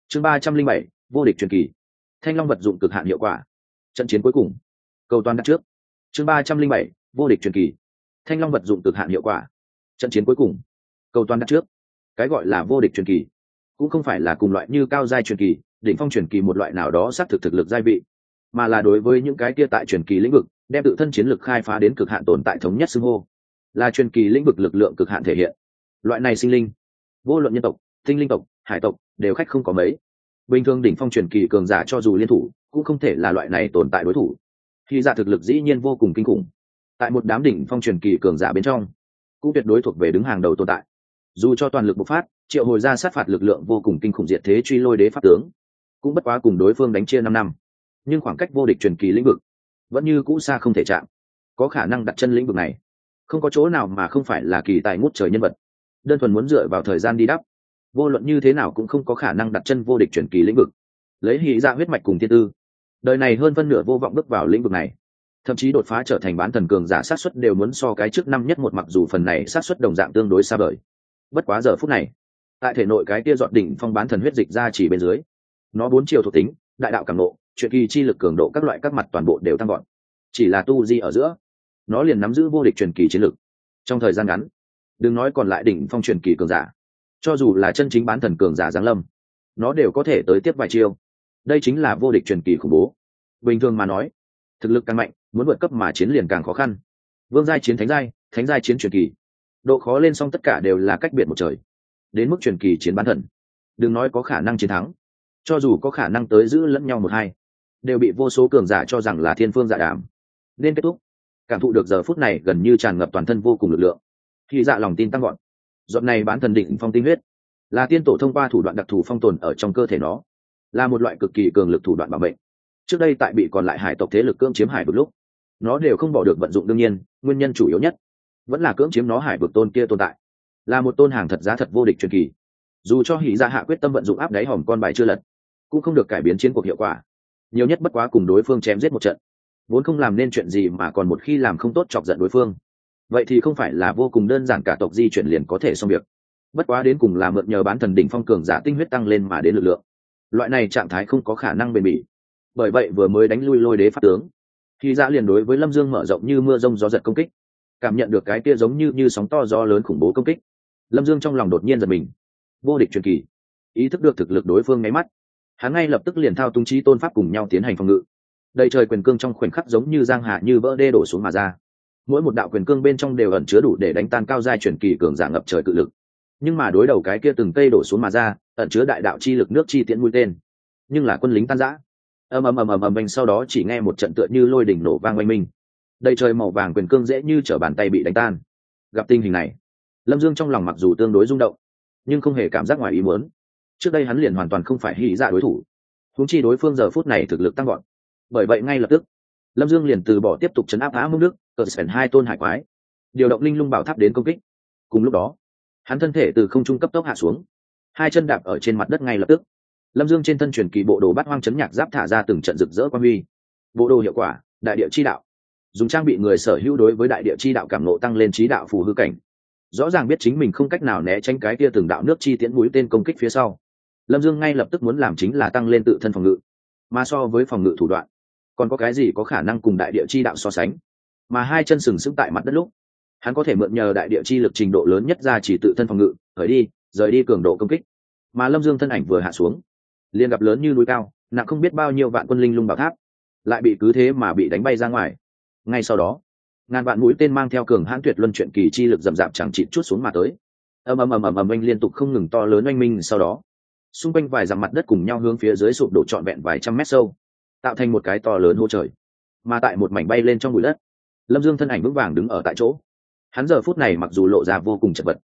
Chương 307, vô địch truyền kỳ. Thanh long vật dụng cực hạn hiệu quả. Trận chiến cuối cùng. Cầu toàn đặt trước. Chương 307, vô địch truyền kỳ. Thanh long vật dụng cực hạn hiệu quả. Trận chiến cuối cùng. Cầu toàn đặt trước. Cái gọi là vô địch truyền kỳ cũng không phải là cùng loại như cao giai truyền kỳ, đỉnh phong truyền kỳ một loại nào đó xác thực lực giai vị, mà là đối với những cái kia tại truyền kỳ lĩnh vực đem tự thân chiến lực khai phá đến cực hạn tồn tại thống nhất xưng hô, là truyền kỳ lĩnh vực lực lượng cực hạn thể hiện. Loại này sinh linh, vô luận nhân tộc, tinh linh tộc, hải tộc đều khách không có mấy. Bình thường đỉnh phong truyền kỳ cường giả cho dù liên thủ cũng không thể là loại này tồn tại đối thủ. Khi giả thực lực dĩ nhiên vô cùng kinh khủng, tại một đám đỉnh phong truyền kỳ cường giả bên trong cũng tuyệt đối thuộc về đứng hàng đầu tồn tại. Dù cho toàn lực bộc phát triệu hồi ra sát phạt lực lượng vô cùng kinh khủng diệt thế truy lôi đế pháp tướng, cũng bất quá cùng đối phương đánh chia 5 năm, nhưng khoảng cách vô địch truyền kỳ lĩnh vực vẫn như cũ xa không thể chạm. Có khả năng đặt chân lĩnh vực này, không có chỗ nào mà không phải là kỳ tài ngút trời nhân vật. Đơn thuần muốn dựa vào thời gian đi đắp, vô luận như thế nào cũng không có khả năng đặt chân vô địch truyền kỳ lĩnh vực. Lấy Hỉ Dạ huyết mạch cùng thiên tư, đời này hơn phân nửa vô vọng bước vào lĩnh vực này, thậm chí đột phá trở thành bán thần cường giả sát suất đều muốn so cái trước năm nhất một, mặc dù phần này sát suất đồng dạng tương đối xa vời. Bất quá giờ phút này, tại thể nội cái kia giọt đỉnh phong bán thần huyết dịch ra chỉ bên dưới, nó 4 chiều thuộc tính, đại đạo cảm nộ, truyền kỳ chi lực cường độ các loại các mặt toàn bộ đều tăng gọn. Chỉ là tu di ở giữa, nó liền nắm giữ vô địch truyền kỳ chiến lực. Trong thời gian ngắn, đừng nói còn lại đỉnh phong truyền kỳ cường giả, cho dù là chân chính bán thần cường giả giáng lâm, nó đều có thể tới tiếp vài chiêu. Đây chính là vô địch truyền kỳ khủng bố. Bình thường mà nói, thực lực càng mạnh, muốn vượt cấp mà chiến liền càng khó khăn. Vương giai chiến thánh giai chiến truyền kỳ, độ khó lên xong tất cả đều là cách biệt một trời. Đến mức truyền kỳ chiến bán thần, đừng nói có khả năng chiến thắng, cho dù có khả năng tới giữ lẫn nhau 1-2, đều bị vô số cường giả cho rằng là thiên phương dạ đàm. Nên kết thúc. Cảm thụ được giờ phút này gần như tràn ngập toàn thân vô cùng lực lượng, khi dạ lòng tin tăng gọn. Giọt này bán thần đỉnh phong tinh huyết, là tiên tổ thông qua thủ đoạn đặc thù phong tồn ở trong cơ thể nó, là một loại cực kỳ cường lực thủ đoạn bảo mệnh. Trước đây tại bị còn lại hải tộc thế lực cưỡng chiếm hải vực lúc, nó đều không bỏ được vận dụng. Đương nhiên, nguyên nhân chủ yếu nhất vẫn là cưỡng chiếm nó hải vực tôn kia tồn tại, là một tôn hàng thật giá thật vô địch truyền kỳ. Dù cho Hỉ Dạ hạ quyết tâm vận dụng áp đáy hòm con bài chưa lật, cũng không được cải biến chiến cuộc hiệu quả. Nhiều nhất bất quá cùng đối phương chém giết một trận, vốn không làm nên chuyện gì, mà còn một khi làm không tốt chọc giận đối phương, vậy thì không phải là vô cùng đơn giản cả tộc di chuyển liền có thể xong việc. Bất quá đến cùng là mượn nhờ bán thần đỉnh phong cường giả tinh huyết tăng lên mà đến lực lượng. Loại này trạng thái không có khả năng bền bỉ. Bởi vậy vừa mới đánh lui lôi đế pháp tướng, Hỉ Dạ liền đối với Lâm Dương mở rộng như mưa rông gió giật công kích. Cảm nhận được cái kia giống như sóng to gió lớn khủng bố công kích, Lâm Dương trong lòng đột nhiên giật mình. Vô địch truyền kỳ, ý thức được thực lực đối phương nháy mắt, hắn ngay lập tức liền thao túng chí tôn pháp cùng nhau tiến hành phòng ngự. Đầy trời quyền cương trong khoảnh khắc giống như giang hạ như vỡ đê đổ xuống mà ra. Mỗi một đạo quyền cương bên trong đều ẩn chứa đủ để đánh tan cao giai truyền kỳ cường giả ngập trời cự lực. Nhưng mà đối đầu cái kia từng cây đổ xuống mà ra, ẩn chứa đại đạo chi lực nước chi tiễn mũi tên, nhưng là quân lính tan rã. Ầm ầm ầm ầm ầm, sau đó chỉ nghe một trận tựa như lôi đỉnh nổ vang oanh minh. Đầy trời màu vàng quyền cương dễ như trở bàn tay bị đánh tan. Gặp tình hình này, Lâm Dương trong lòng mặc dù tương đối rung động, nhưng không hề cảm giác ngoài ý muốn. Trước đây hắn liền hoàn toàn không phải Hỉ Dạ đối thủ, huống chi đối phương giờ phút này thực lực tăng gọn. Bởi vậy ngay lập tức, Lâm Dương liền từ bỏ tiếp tục chấn áp Á Mông Đức, cờ sển 2 tôn hải quái, điều động linh lung bảo tháp đến công kích. Cùng lúc đó, hắn thân thể từ không trung cấp tốc hạ xuống, 2 chân đạp ở trên mặt đất. Ngay lập tức, Lâm Dương trên thân truyền kỳ bộ đồ Bát Hoang chấn nhạc giáp thả ra từng trận rực rỡ quang huy. Bộ đồ hiệu quả, đại địa chi đạo, dùng trang bị người sở hữu đối với đại địa chi đạo cảm ngộ tăng lên trí đạo phù hư cảnh. Rõ ràng biết chính mình không cách nào né tránh cái kia từng đạo nước chi tiễn mũi tên công kích phía sau, Lâm Dương ngay lập tức muốn làm chính là tăng lên tự thân phòng ngự. Mà so với phòng ngự thủ đoạn, còn có cái gì có khả năng cùng đại địa chi đạo so sánh? Mà 2 chân sừng sững tại mặt đất lúc, hắn có thể mượn nhờ đại địa chi lực trình độ lớn nhất ra chỉ tự thân phòng ngự, rời đi cường độ công kích. Mà Lâm Dương thân ảnh vừa hạ xuống, liền gặp lớn như núi cao, nặng không biết bao nhiêu vạn quân linh lung bảo tháp, lại bị cứ thế mà bị đánh bay ra ngoài. Ngay sau đó, ngàn vạn mũi tên mang theo cường hãn tuyệt luân chuyển kỳ chi lực rầm rạp chẳng chịt chút xuống mà tới. Ầm ầm ầm ầm ầm, oanh liên tục không ngừng to lớn oanh minh. Sau đó, xung quanh vài dặm mặt đất cùng nhau hướng phía dưới sụp đổ trọn vẹn vài trăm mét sâu, tạo thành một cái to lớn hố trời. Mà tại một mảnh bay lên trong bụi đất, Lâm Dương thân ảnh vững vàng đứng ở tại chỗ. Hắn giờ phút này mặc dù lộ ra vô cùng chật vật,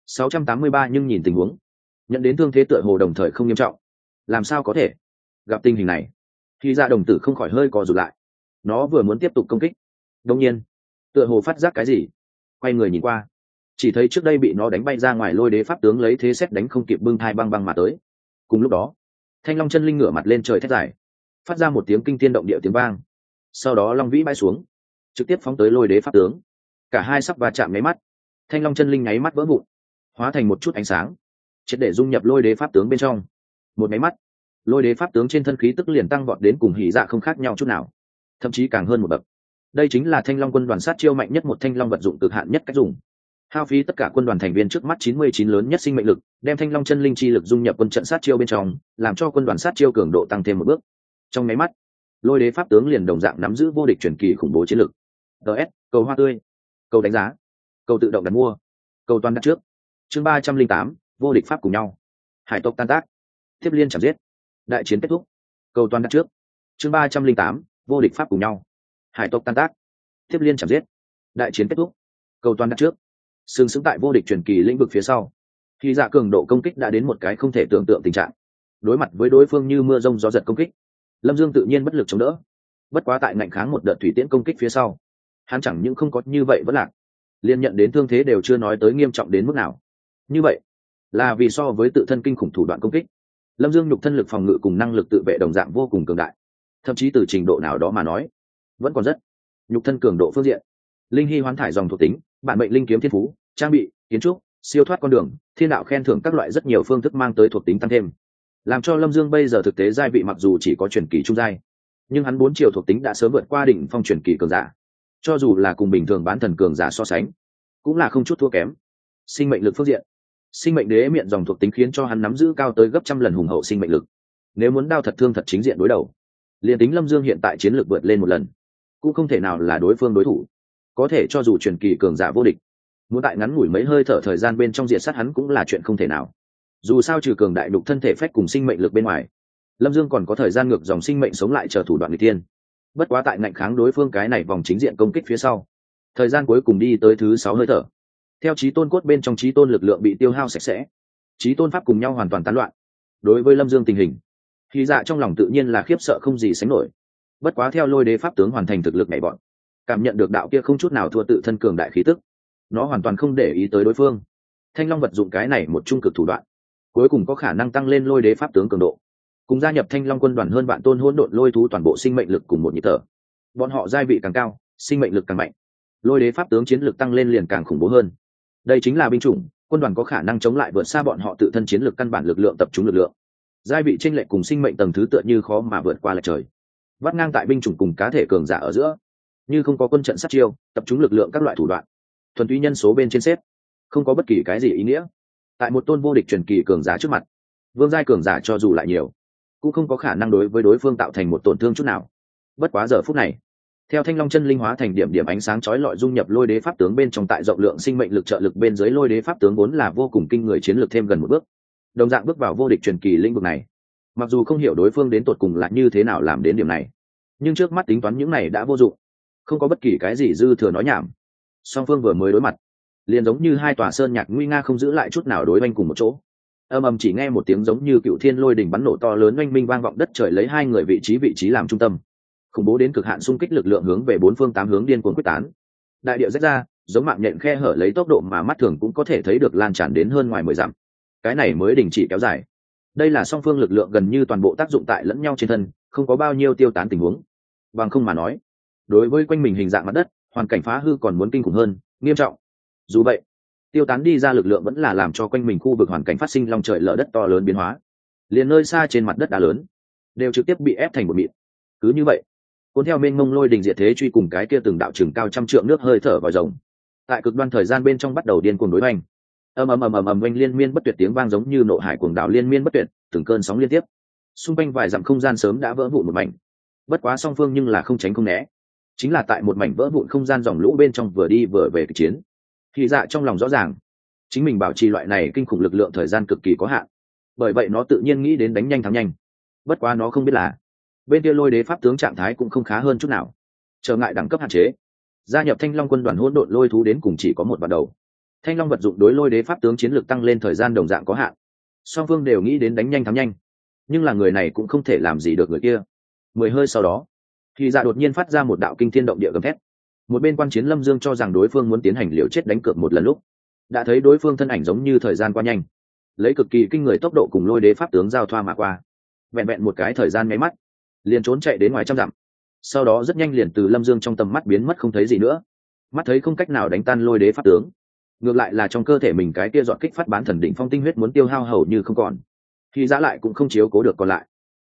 683, nhưng nhìn tình huống, nhận đến thương thế tựa hồ đồng thời không nghiêm trọng. Làm sao có thể? Gặp tình hình này, Hỉ Dạ đồng tử không khỏi hơi co rụt lại. Nó vừa muốn tiếp tục công kích, đột nhiên tựa hồ phát giác cái gì, quay người nhìn qua, chỉ thấy trước đây bị nó đánh bay ra ngoài lôi đế pháp tướng lấy thế xét đánh không kịp bưng thai băng băng mà tới. Cùng lúc đó, Thanh Long chân linh ngửa mặt lên trời thét dài, phát ra một tiếng kinh thiên động địa tiếng vang. Sau đó long vĩ bay xuống, trực tiếp phóng tới lôi đế pháp tướng. Cả hai sắp va chạm nháy mắt, Thanh Long chân linh nháy mắt vỡ vụn, hóa thành một chút ánh sáng, triệt để dung nhập lôi đế pháp tướng bên trong. Một nháy mắt, lôi đế pháp tướng trên thân khí tức liền tăng vọt đến cùng hỉ dạ không khác nhau chút nào, thậm chí càng hơn một bậc. Đây chính là thanh long quân đoàn sát chiêu mạnh nhất, một thanh long vật dụng cực hạn nhất cách dùng. Hao phí tất cả quân đoàn thành viên trước mắt 99 lớn nhất sinh mệnh lực, đem thanh long chân linh chi lực dung nhập quân trận sát chiêu bên trong, làm cho quân đoàn sát chiêu cường độ tăng thêm một bước. Trong máy mắt, lôi đế pháp tướng liền đồng dạng nắm giữ vô địch truyền kỳ khủng bố chiến lực. DS, cầu hoa tươi, cầu đánh giá, cầu tự động đặt mua, cầu toàn đặt trước. Chương 308, vô địch pháp cùng nhau. Hải tộc tan tác, tiếp liên chạm giết, đại chiến kết thúc. Cầu toàn đặt trước. Chương 308, vô địch pháp cùng nhau. Hải tộc tan tác, tiếp liên chạm giết, đại chiến kết thúc. Cầu toàn đặt trước. Sừng sững tại vô địch truyền kỳ lĩnh vực phía sau, khi dạ cường độ công kích đã đến một cái không thể tưởng tượng tình trạng. Đối mặt với đối phương như mưa rông gió giật công kích, Lâm Dương tự nhiên bất lực chống đỡ. Bất quá tại ngạnh kháng một đợt thủy tiễn công kích phía sau, hắn chẳng những không có như vậy vẫn lạc, liên nhận đến thương thế đều chưa nói tới nghiêm trọng đến mức nào. Như vậy là vì so với tự thân kinh khủng thủ đoạn công kích, Lâm Dương nhục thân lực phòng ngự cùng năng lực tự vệ đồng dạng vô cùng cường đại, thậm chí từ trình độ nào đó mà nói vẫn còn rất nhục thân cường độ phương diện. Linh hy hoán thải dòng thuộc tính, bản mệnh linh kiếm thiên phú, trang bị, kiến trúc, siêu thoát con đường, thiên đạo khen thưởng các loại rất nhiều phương thức mang tới thuộc tính tăng thêm, làm cho Lâm Dương bây giờ thực tế giai vị mặc dù chỉ có truyền kỳ trung giai, nhưng hắn 4 chiều thuộc tính đã sớm vượt qua đỉnh phong truyền kỳ cường giả. Cho dù là cùng bình thường bán thần cường giả so sánh, cũng là không chút thua kém. Sinh mệnh lực phương diện, sinh mệnh đế miệng dòng thuộc tính khiến cho hắn nắm giữ cao tới gấp trăm lần hùng hậu sinh mệnh lực. Nếu muốn đao thật thương thật chính diện đối đầu, liền tính Lâm Dương hiện tại chiến lược vượt lên một lần, cũng không thể nào là đối phương đối thủ. Có thể cho dù truyền kỳ cường giả vô địch, muốn tại ngắn ngủi mấy hơi thở thời gian bên trong diệt sát hắn cũng là chuyện không thể nào. Dù sao trừ cường đại đục thân thể phách cùng sinh mệnh lực bên ngoài, Lâm Dương còn có thời gian ngược dòng sinh mệnh sống lại chờ thủ đoạn người tiên. Bất quá tại ngạnh kháng đối phương cái này vòng chính diện công kích phía sau, thời gian cuối cùng đi tới thứ 6 hơi thở. Theo chí tôn cốt bên trong chí tôn lực lượng bị tiêu hao sạch sẽ, chí tôn pháp cùng nhau hoàn toàn tán loạn. Đối với Lâm Dương tình hình, thì dạ trong lòng tự nhiên là khiếp sợ không gì sánh nổi. Bất quá theo lôi đế pháp tướng hoàn thành thực lực nhảy bọn, cảm nhận được đạo kia không chút nào thua tự thân cường đại khí tức, nó hoàn toàn không để ý tới đối phương. Thanh long vật dụng cái này một trung cực thủ đoạn, cuối cùng có khả năng tăng lên lôi đế pháp tướng cường độ, cùng gia nhập thanh long quân đoàn hơn bạn tôn hỗn độn lôi thú toàn bộ sinh mệnh lực cùng một nhịp thở. Bọn họ giai vị càng cao, sinh mệnh lực càng mạnh, lôi đế pháp tướng chiến lực tăng lên liền càng khủng bố hơn. Đây chính là binh chủng, quân đoàn có khả năng chống lại vượt xa bọn họ tự thân chiến lực căn bản lực lượng tập trung lực lượng. Giai vị chênh lệch cùng sinh mệnh tầng thứ tựa như khó mà vượt qua lệch trời. Vắt ngang tại binh chủng cùng cá thể cường giả ở giữa, như không có quân trận sát chiêu, tập trung lực lượng các loại thủ đoạn, thuần túy nhân số bên trên xếp, không có bất kỳ cái gì ý nghĩa. Tại một tôn vô địch truyền kỳ cường giả trước mặt, vương giai cường giả cho dù lại nhiều, cũng không có khả năng đối với đối phương tạo thành một tổn thương chút nào. Bất quá giờ phút này, theo thanh long chân linh hóa thành điểm điểm ánh sáng chói lọi dung nhập lôi đế pháp tướng bên trong, tại rộng lượng sinh mệnh lực trợ lực bên dưới, lôi đế pháp tướng vốn là vô cùng kinh người chiến lược thêm gần một bước, đồng dạng bước vào vô địch truyền kỳ lĩnh vực này. Mặc dù không hiểu đối phương đến tột cùng là như thế nào làm đến điểm này, nhưng trước mắt tính toán những này đã vô dụng, không có bất kỳ cái gì dư thừa nói nhảm. Song phương vừa mới đối mặt, liền giống như hai tòa sơn nhạc nguy nga không giữ lại chút nào đối oanh cùng một chỗ. Ầm ầm, chỉ nghe một tiếng giống như cựu thiên lôi đỉnh bắn nổ to lớn oanh minh vang vọng đất trời, lấy hai người vị trí làm trung tâm, khủng bố đến cực hạn xung kích lực lượng hướng về bốn phương tám hướng điên cuồng quyết tán. Đại địa rách ra, giống mạng nhện khe hở lấy tốc độ mà mắt thường cũng có thể thấy được lan tràn đến hơn ngoài 10 dặm. Cái này mới đình chỉ kéo dài. Đây là song phương lực lượng gần như toàn bộ tác dụng tại lẫn nhau trên thân, không có bao nhiêu tiêu tán tình huống. Bằng không mà nói, đối với quanh mình hình dạng mặt đất, hoàn cảnh phá hư còn muốn kinh khủng hơn, nghiêm trọng. Dù vậy, tiêu tán đi ra lực lượng vẫn là làm cho quanh mình khu vực hoàn cảnh phát sinh long trời lở đất to lớn biến hóa. Liền nơi xa trên mặt đất đá lớn đều trực tiếp bị ép thành một mịn. Cứ như vậy, cuốn theo mênh mông lôi đình diệt thế truy cùng cái kia từng đạo chừng cao trăm trượng nước hơi thở vòi rồng, tại cực đoan thời gian bên trong bắt đầu điên cuồng đối hoành. Ầm ầm ầm ầm ầm, oanh liên miên bất tuyệt tiếng vang giống như nộ hải cuồng đảo liên miên bất tuyệt, từng cơn sóng liên tiếp. Xung quanh vài dặm không gian sớm đã vỡ vụn một mảnh. Bất quá song phương nhưng là không tránh không né, chính là tại một mảnh vỡ vụn không gian dòng lũ bên trong vừa đi vừa về kịch chiến. Thì dạ trong lòng rõ ràng, chính mình bảo trì loại này kinh khủng lực lượng thời gian cực kỳ có hạn, bởi vậy nó tự nhiên nghĩ đến đánh nhanh thắng nhanh. Bất quá nó không biết là bên kia lôi đế pháp tướng trạng thái cũng không khá hơn chút nào. Trở ngại đẳng cấp hạn chế, gia nhập thanh long quân đoàn hỗn độn lôi thú đến cùng chỉ có một bắt đầu. Thanh long vật dụng đối lôi đế pháp tướng chiến lược tăng lên thời gian đồng dạng có hạn. Song phương đều nghĩ đến đánh nhanh thắng nhanh, nhưng là người này cũng không thể làm gì được người kia. 10 hơi sau đó, thì dạ đột nhiên phát ra một đạo kinh thiên động địa gầm thét. Một bên quan chiến Lâm Dương cho rằng đối phương muốn tiến hành liều chết đánh cược một lần lúc, đã thấy đối phương thân ảnh giống như thời gian qua nhanh, lấy cực kỳ kinh người tốc độ cùng lôi đế pháp tướng giao thoa mà qua. Vẹn vẹn một cái thời gian nháy mắt, liền trốn chạy đến ngoài trăm dặm. Sau đó rất nhanh liền từ Lâm Dương trong tầm mắt biến mất không thấy gì nữa. Mắt thấy không cách nào đánh tan lôi đế pháp tướng, ngược lại là trong cơ thể mình cái kia dọn kích phát bán thần đỉnh phong tinh huyết muốn tiêu hao hầu như không còn. Khi giá lại cũng không chiếu cố được còn lại,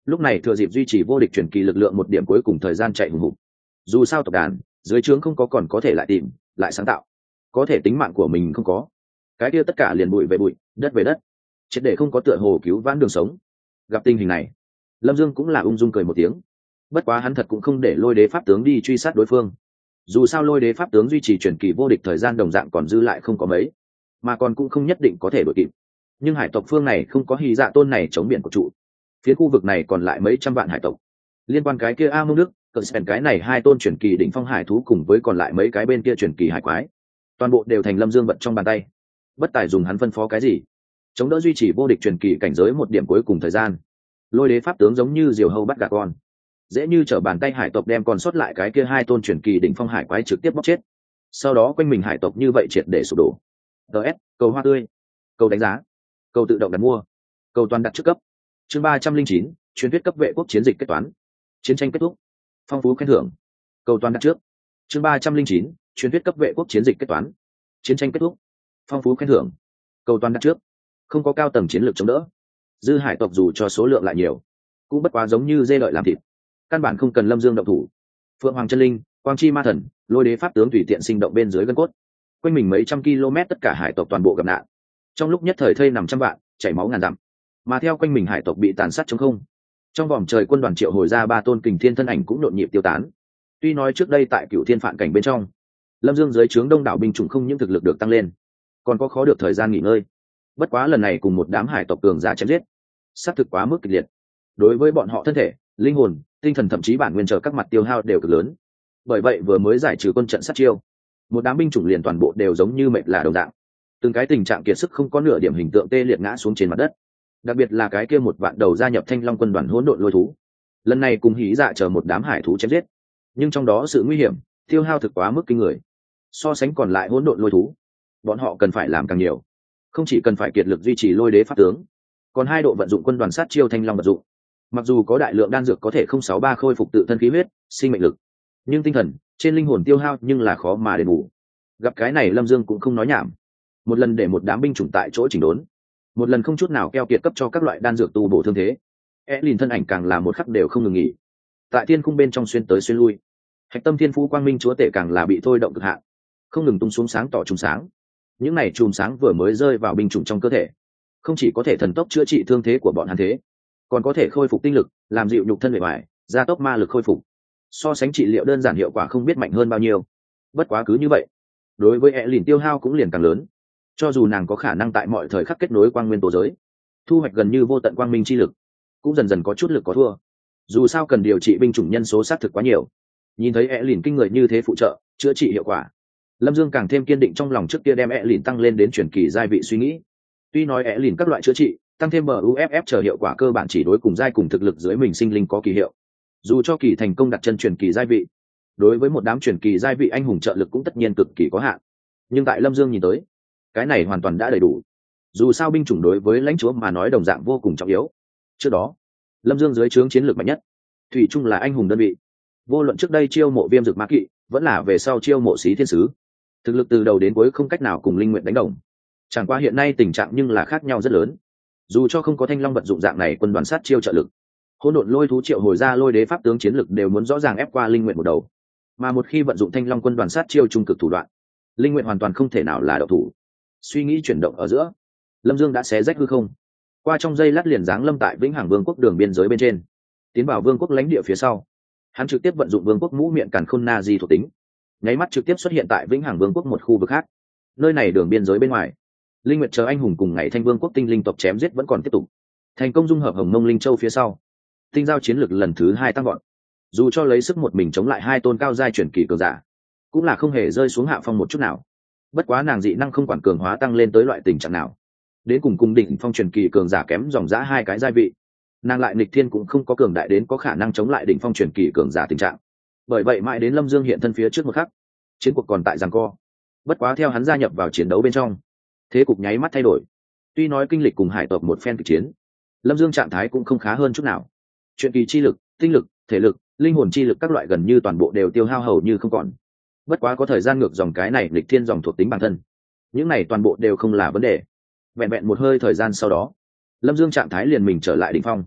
lúc này thừa dịp duy trì vô địch truyền kỳ lực lượng một điểm cuối cùng thời gian chạy hùng hục. Dù sao tộc đàn dưới trướng không có còn có thể lại tìm lại sáng tạo, có thể tính mạng của mình không có, cái kia tất cả liền bụi về bụi, đất về đất, triệt để không có tựa hồ cứu vãn đường sống. Gặp tình hình này, Lâm Dương cũng là ung dung cười một tiếng. Bất quá hắn thật cũng không để Lôi Đế pháp tướng đi truy sát đối phương. Dù sao Lôi Đế pháp tướng duy trì truyền kỳ vô địch thời gian đồng dạng còn dư lại không có mấy, mà còn cũng không nhất định có thể đuổi kịp. Nhưng hải tộc phương này không có Hy Dạ tôn này chống biển của trụ, phía khu vực này còn lại mấy trăm vạn hải tộc. Liên quan cái kia A Mông Đức, Cận cái này hai tôn truyền kỳ đỉnh phong hải thú cùng với còn lại mấy cái bên kia truyền kỳ hải quái, toàn bộ đều thành Lâm Dương vật trong bàn tay. Bất tài dùng hắn phân phó cái gì, chống đỡ duy trì vô địch truyền kỳ cảnh giới một điểm cuối cùng thời gian. Lôi Đế pháp tướng giống như diều hâu bắt gà con, dễ như trở bàn tay hải tộc đem còn sót lại cái kia hai tôn truyền kỳ đỉnh phong hải quái trực tiếp bóc chết. Sau đó quanh mình hải tộc như vậy triệt để sụp đổ. DS, cầu hoa tươi, cầu đánh giá, cầu tự động đặt mua, cầu toàn đặt trước cấp. Chương 309, truyền thuyết cấp vệ quốc chiến dịch kết toán. Chiến tranh kết thúc, phong phú khen thưởng, cầu toàn đặt trước. Chương 309, truyền thuyết cấp vệ quốc chiến dịch kết toán. Chiến tranh kết thúc, phong phú khen thưởng, cầu toàn đặt trước. Không có cao tầng chiến lược chống đỡ, dư hải tộc dù cho số lượng lại nhiều, cũng bất quá giống như dê đợi làm thịt, căn bản không cần Lâm Dương động thủ. Phượng Hoàng chân linh, Quang Chi ma thần, Lôi Đế pháp tướng tùy tiện sinh động bên dưới gân cốt, quanh mình mấy trăm km tất cả hải tộc toàn bộ gặp nạn. Trong lúc nhất thời thây nằm trăm vạn, chảy máu ngàn dặm, mà theo quanh mình hải tộc bị tàn sát trống không. Trong vòng trời quân đoàn triệu hồi ra ba tôn kình thiên thân ảnh cũng nhộn nhịp tiêu tán. Tuy nói trước đây tại Cửu Thiên phản cảnh bên trong, Lâm Dương dưới trướng đông đảo binh chủng không những thực lực được tăng lên, còn có khó được thời gian nghỉ ngơi. Bất quá lần này cùng một đám hải tộc cường giả chém giết, sát thực quá mức kịch liệt. Đối với bọn họ thân thể, linh hồn, tinh thần thậm chí bản nguyên trở các mặt tiêu hao đều cực lớn. Bởi vậy vừa mới giải trừ quân trận sát chiêu, một đám binh chủng liền toàn bộ đều giống như mệt là đồng dạng, từng cái tình trạng kiệt sức không có nửa điểm hình tượng tê liệt ngã xuống trên mặt đất. Đặc biệt là cái kia một vạn đầu gia nhập Thanh Long quân đoàn hỗn độn lôi thú, lần này cùng Hí Dạ chờ một đám hải thú chém giết, nhưng trong đó sự nguy hiểm, tiêu hao thực quá mức kinh người. So sánh còn lại hỗn độn lôi thú, bọn họ cần phải làm càng nhiều, không chỉ cần phải kiệt lực duy trì Lôi Đế pháp tướng, còn hai độ vận dụng quân đoàn sát chiêu Thanh Long vật dụng. Mặc dù có đại lượng đan dược có thể 063 khôi phục tự thân khí huyết, sinh mệnh lực, nhưng tinh thần, trên linh hồn tiêu hao nhưng là khó mà đền bù. Gặp cái này Lâm Dương cũng không nói nhảm, một lần để một đám binh chủng tại chỗ chỉnh đốn, một lần không chút nào keo kiệt cấp cho các loại đan dược tu bổ thương thế. Elin thân ảnh càng là một khắc đều không ngừng nghỉ, tại thiên khung bên trong xuyên tới xuyên lui. Hạch tâm thiên phú quang minh chúa tể càng là bị thôi động cực hạn, không ngừng tung xuống sáng tỏ chùm sáng. Những này chùm sáng vừa mới rơi vào binh chủng trong cơ thể, không chỉ có thể thần tốc chữa trị thương thế của bọn hắn thế, còn có thể khôi phục tinh lực, làm dịu nhục thân bề ngoài, gia tốc ma lực khôi phục. So sánh trị liệu đơn giản hiệu quả không biết mạnh hơn bao nhiêu. Bất quá cứ như vậy, đối với Elin tiêu hao cũng liền càng lớn. Cho dù nàng có khả năng tại mọi thời khắc kết nối quang nguyên tố giới, thu hoạch gần như vô tận quang minh chi lực, cũng dần dần có chút lực có thua. Dù sao cần điều trị binh chủng nhân số xác thực quá nhiều. Nhìn thấy Elin kinh người như thế phụ trợ, chữa trị hiệu quả, Lâm Dương càng thêm kiên định trong lòng trước kia đem Elin tăng lên đến truyền kỳ giai vị suy nghĩ. Tuy nói Elin các loại chữa trị, tăng thêm buff chờ hiệu quả cơ bản chỉ đối cùng giai cùng thực lực dưới mình sinh linh có kỳ hiệu. Dù cho kỳ thành công đặt chân truyền kỳ giai vị, đối với một đám truyền kỳ giai vị anh hùng trợ lực cũng tất nhiên cực kỳ có hạn. Nhưng tại Lâm Dương nhìn tới, cái này hoàn toàn đã đầy đủ. Dù sao binh chủng đối với lãnh chúa mà nói đồng dạng vô cùng trọng yếu. Trước đó, Lâm Dương dưới trướng chiến lược mạnh nhất, thủy chung là anh hùng đơn vị. Vô luận trước đây chiêu mộ viêm dược mã kỵ, vẫn là về sau chiêu mộ xí thiên sứ, thực lực từ đầu đến cuối không cách nào cùng linh nguyện đánh đồng. Chẳng qua hiện nay tình trạng nhưng là khác nhau rất lớn. Dù cho không có Thanh Long vận dụng dạng này quân đoàn sát chiêu trợ lực, hỗn độn lôi thú triệu hồi ra Lôi Đế pháp tướng chiến lực đều muốn rõ ràng ép qua linh nguyện một đầu. Mà một khi vận dụng Thanh Long quân đoàn sát chiêu trung cực thủ đoạn, linh nguyện hoàn toàn không thể nào là đậu thủ. Suy nghĩ chuyển động ở giữa, Lâm Dương đã xé rách hư không, qua trong giây lát liền giáng lâm tại Vĩnh Hằng Vương quốc đường biên giới bên trên, tiến vào vương quốc lãnh địa phía sau. Hắn trực tiếp vận dụng vương quốc mũ miệng càn khôn na di thuộc tính, nháy mắt trực tiếp xuất hiện tại Vĩnh Hằng Vương quốc một khu vực khác. Nơi này đường biên giới bên ngoài, linh nguyệt chờ anh hùng cùng ngày Thanh Vương quốc tinh linh tộc chém giết vẫn còn tiếp tục, thành công dung hợp Hồng Mông Linh Châu phía sau, tinh giao chiến lực lần thứ 2 tăng vọt. Dù cho lấy sức một mình chống lại hai tôn cao giai truyền kỳ cường giả, cũng là không hề rơi xuống hạ phong một chút nào. Bất quá nàng dị năng không quản cường hóa tăng lên tới loại tình trạng nào, đến cùng đỉnh phong truyền kỳ cường giả kém dòng dã 2 cái giai vị, nàng lại nghịch thiên cũng không có cường đại đến có khả năng chống lại đỉnh phong truyền kỳ cường giả tình trạng. Bởi vậy mãi đến Lâm Dương hiện thân phía trước một khắc, chiến cuộc còn tại giằng co. Bất quá theo hắn gia nhập vào chiến đấu bên trong, thế cục nháy mắt thay đổi. Tuy nói kinh lịch cùng hải tộc một phen kịch chiến, Lâm Dương trạng thái cũng không khá hơn chút nào. Truyền kỳ chi lực, tinh lực, thể lực, linh hồn chi lực các loại gần như toàn bộ đều tiêu hao hầu như không còn. Bất quá có thời gian ngược dòng cái này lịch thiên dòng thuộc tính bản thân, những này toàn bộ đều không là vấn đề. Vẹn vẹn một hơi thời gian sau đó, Lâm Dương trạng thái liền mình trở lại đỉnh phong.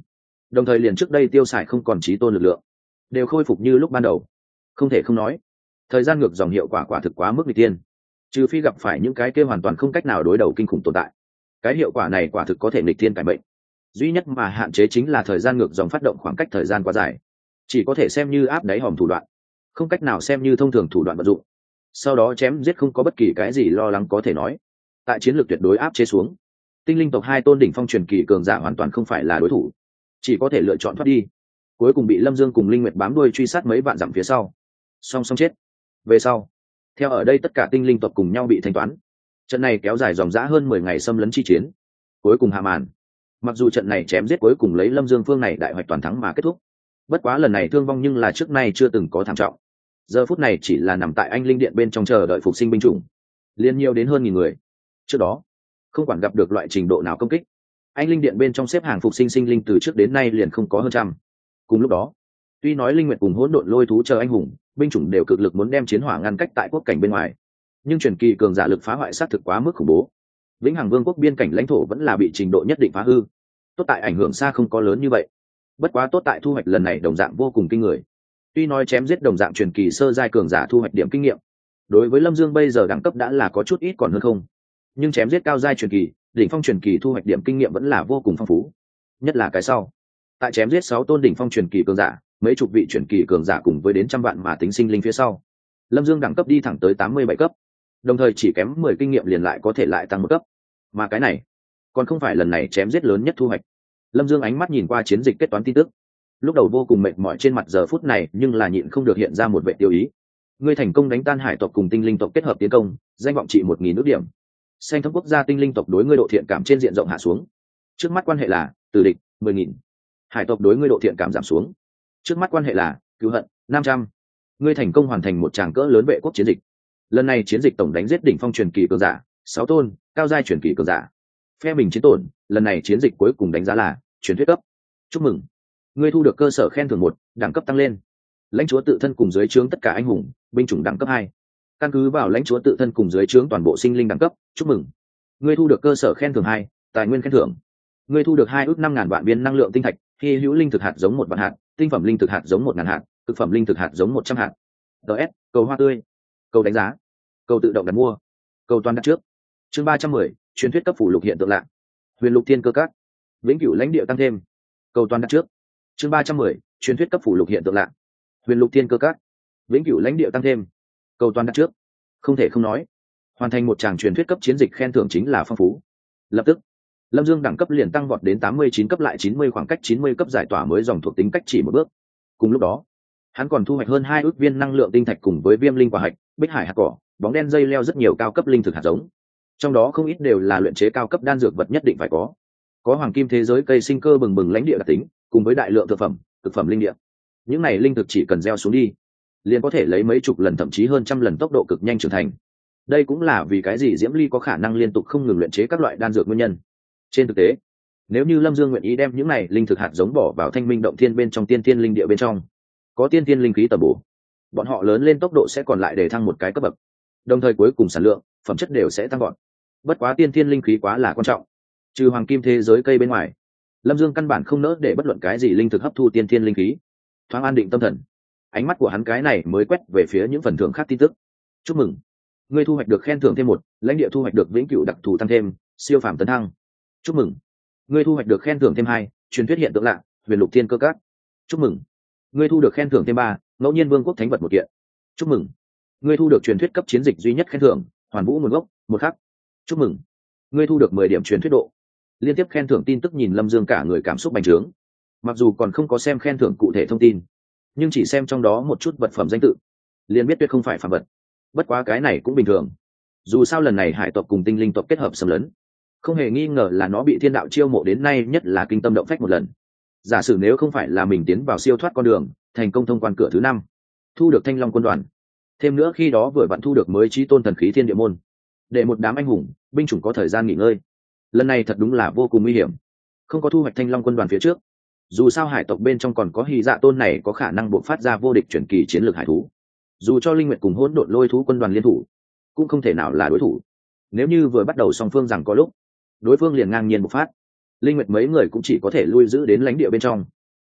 đồng thời liền trước đây tiêu xài không còn chí tôn lực lượng đều khôi phục như lúc ban đầu. Không thể không nói, thời gian ngược dòng hiệu quả quả thực quá mức nghịch tiên, trừ phi gặp phải những cái kia hoàn toàn không cách nào đối đầu kinh khủng tồn tại, cái hiệu quả này quả thực có thể nghịch tiên cải mệnh. Duy nhất mà hạn chế chính là thời gian ngược dòng phát động khoảng cách thời gian quá dài, chỉ có thể xem như áp đáy hòm thủ đoạn, không cách nào xem như thông thường thủ đoạn vận dụng. Sau đó chém giết không có bất kỳ cái gì lo lắng có thể nói. Tại chiến lược tuyệt đối áp chế xuống, tinh linh tộc hai tôn đỉnh phong truyền kỳ cường giả hoàn toàn không phải là đối thủ, chỉ có thể lựa chọn thoát đi. Cuối cùng bị Lâm Dương cùng Linh Nguyệt bám đuôi truy sát mấy vạn dặm phía sau, song song chết. Về sau, theo ở đây tất cả tinh linh tộc cùng nhau bị thanh toán. Trận này kéo dài dòng dã hơn 10 ngày xâm lấn chi chiến, cuối cùng hạ màn. Mặc dù trận này chém giết cuối cùng lấy Lâm Dương phương này đại hoạch toàn thắng mà kết thúc, bất quá lần này thương vong nhưng là trước nay chưa từng có thảm trọng. Giờ phút này chỉ là nằm tại anh linh điện bên trong chờ đợi phục sinh binh chủng, liên nhiều đến hơn 1000 người. Trước đó, không quản gặp được loại trình độ nào công kích, anh linh điện bên trong xếp hàng phục sinh sinh linh từ trước đến nay liền không có hơn trăm. Cùng lúc đó, tuy nói Linh Nguyệt cùng hỗn độn lôi thú chờ anh hùng binh chủng đều cực lực muốn đem chiến hỏa ngăn cách tại quốc cảnh bên ngoài, nhưng truyền kỳ cường giả lực phá hoại sát thực quá mức khủng bố. Vĩnh Hằng Vương quốc biên cảnh lãnh thổ vẫn là bị trình độ nhất định phá hư. Tốt tại ảnh hưởng xa không có lớn như vậy, bất quá tốt tại thu hoạch lần này đồng dạng vô cùng kinh người. Tuy nói chém giết đồng dạng truyền kỳ sơ giai cường giả thu hoạch điểm kinh nghiệm, đối với Lâm Dương bây giờ đẳng cấp đã là có chút ít còn hơn không, nhưng chém giết cao giai truyền kỳ, đỉnh phong truyền kỳ thu hoạch điểm kinh nghiệm vẫn là vô cùng phong phú. Nhất là cái sau, tại chém giết 6 tôn đỉnh phong truyền kỳ cường giả, mấy chục vị truyền kỳ cường giả cùng với đến trăm vạn mà tính sinh linh phía sau, Lâm Dương đẳng cấp đi thẳng tới 87 cấp, đồng thời chỉ kém 10 kinh nghiệm liền lại có thể lại tăng một cấp. Mà cái này còn không phải lần này chém giết lớn nhất thu hoạch. Lâm Dương ánh mắt nhìn qua chiến dịch kết toán tin tức, lúc đầu vô cùng mệt mỏi trên mặt giờ phút này nhưng là nhịn không được hiện ra một vẻ tiêu ý. Ngươi thành công đánh tan hải tộc cùng tinh linh tộc kết hợp tiến công, danh vọng trị 1000 ước điểm. Xanh thấm quốc gia tinh linh tộc đối ngươi độ thiện cảm trên diện rộng hạ xuống. Trước mắt quan hệ là từ địch 10.000. Hải tộc đối ngươi độ thiện cảm giảm xuống. Trước mắt quan hệ là cứu hận 500. Ngươi thành công hoàn thành một tràng cỡ lớn vệ quốc chiến dịch. Lần này chiến dịch tổng đánh giết đỉnh phong truyền kỳ cường giả 6 tôn, cao giai truyền kỳ cường giả. Phe mình chiến tổn, lần này chiến dịch cuối cùng đánh giá là truyền thuyết cấp. Chúc mừng, ngươi thu được cơ sở khen thưởng 1, đẳng cấp tăng lên. Lãnh chúa tự thân cùng dưới trướng tất cả anh hùng binh chủng đẳng cấp 2. Căn cứ vào lãnh chúa tự thân cùng dưới trướng toàn bộ sinh linh đẳng cấp. Chúc mừng, ngươi thu được cơ sở khen thưởng 2, tài nguyên khen thưởng. Ngươi thu được 2 ước 5.000 vạn viên năng lượng tinh thạch, hy hữu linh thực hạt giống 1 vạn hạt, tinh phẩm linh thực hạt giống 1000 hạt, thực phẩm linh thực hạt giống 100 hạt. DS, cầu hoa tươi, cầu đánh giá, cầu tự động đặt mua, cầu toàn đặt trước. Chương 310, truyền thuyết cấp phủ lục hiện tượng lạ. Huyền lục thiên cơ các, vĩnh cửu lãnh địa tăng thêm, cầu toàn đặt trước. Chương 310, truyền thuyết cấp phủ lục hiện tượng lạ. Huyền lục thiên cơ các, vĩnh cửu lãnh địa tăng thêm, cầu toàn đặt trước. Không thể không nói, hoàn thành một tràng truyền thuyết cấp chiến dịch khen thưởng chính là phong phú. Lập tức, Lâm Dương đẳng cấp liền tăng vọt đến 89 cấp lại 90, khoảng cách 90 cấp giải tỏa mới dòng thuộc tính cách chỉ một bước. Cùng lúc đó, hắn còn thu hoạch hơn 2 ước viên năng lượng tinh thạch cùng với viêm linh quả hạch, bích hải hạt cỏ, bóng đen dây leo rất nhiều cao cấp linh thực hạt giống. Trong đó không ít đều là luyện chế cao cấp đan dược vật nhất định phải có hoàng kim thế giới cây sinh cơ bừng bừng lãnh địa đặc tính, cùng với đại lượng thực phẩm, thực phẩm linh địa. Những này linh thực chỉ cần gieo xuống đi, liền có thể lấy mấy chục lần thậm chí hơn trăm lần tốc độ cực nhanh trưởng thành. Đây cũng là vì cái gì Diễm Ly có khả năng liên tục không ngừng luyện chế các loại đan dược nguyên nhân. Trên thực tế, nếu như Lâm Dương nguyện ý đem những này linh thực hạt giống bỏ vào Thanh Minh động thiên bên trong tiên thiên linh địa bên trong, có tiên thiên linh khí tầm bổ, bọn họ lớn lên tốc độ sẽ còn lại để thăng một cái cấp bậc, đồng thời cuối cùng sản lượng, phẩm chất đều sẽ tăng gọn. Bất quá tiên thiên linh khí quá là quan trọng, trừ hoàng kim thế giới cây bên ngoài, Lâm Dương căn bản không nỡ để bất luận cái gì linh thực hấp thu tiên thiên linh khí. Thoáng an định tâm thần, ánh mắt của hắn cái này mới quét về phía những phần thưởng khác tin tức. Chúc mừng, ngươi thu hoạch được khen thưởng thêm 1, lãnh địa thu hoạch được vĩnh cửu đặc thù tăng thêm, siêu phàm tấn thăng. Chúc mừng, ngươi thu hoạch được khen thưởng thêm 2, truyền thuyết hiện tượng lạ, huyền lục thiên cơ các. Chúc mừng, ngươi thu được khen thưởng thêm 3, ngẫu nhiên vương quốc thánh vật 1 kiện. Chúc mừng, ngươi thu được truyền thuyết cấp chiến dịch duy nhất khen thưởng, hoàn vũ nguồn gốc 1 khắc. Chúc mừng, ngươi thu được 10 điểm truyền thuyết độ. Liên tiếp khen thưởng tin tức nhìn Lâm Dương cả người cảm xúc bành trướng. Mặc dù còn không có xem khen thưởng cụ thể thông tin, nhưng chỉ xem trong đó một chút vật phẩm danh tự, liền biết tuyệt không phải phàm vật. Bất quá cái này cũng bình thường, dù sao lần này hải tộc cùng tinh linh tộc kết hợp xâm lấn, không hề nghi ngờ là nó bị thiên đạo chiêu mộ đến nay nhất là kinh tâm động phách một lần. Giả sử nếu không phải là mình tiến vào siêu thoát con đường, thành công thông quan cửa thứ 5, thu được Thanh Long quân đoàn, thêm nữa khi đó vừa vặn thu được mới chí tôn thần khí thiên địa môn, để một đám anh hùng binh chủng có thời gian nghỉ ngơi, lần này thật đúng là vô cùng nguy hiểm. Không có thu hoạch Thanh Long quân đoàn phía trước, dù sao hải tộc bên trong còn có Hy Dạ tôn này có khả năng buộc phát ra vô địch chuyển kỳ chiến lược hải thú, dù cho Linh Nguyệt cùng hỗn độn lôi thú quân đoàn liên thủ cũng không thể nào là đối thủ. Nếu như vừa bắt đầu song phương rằng có lúc đối phương liền ngang nhiên bộc phát, Linh Nguyệt mấy người cũng chỉ có thể lui giữ đến lãnh địa bên trong,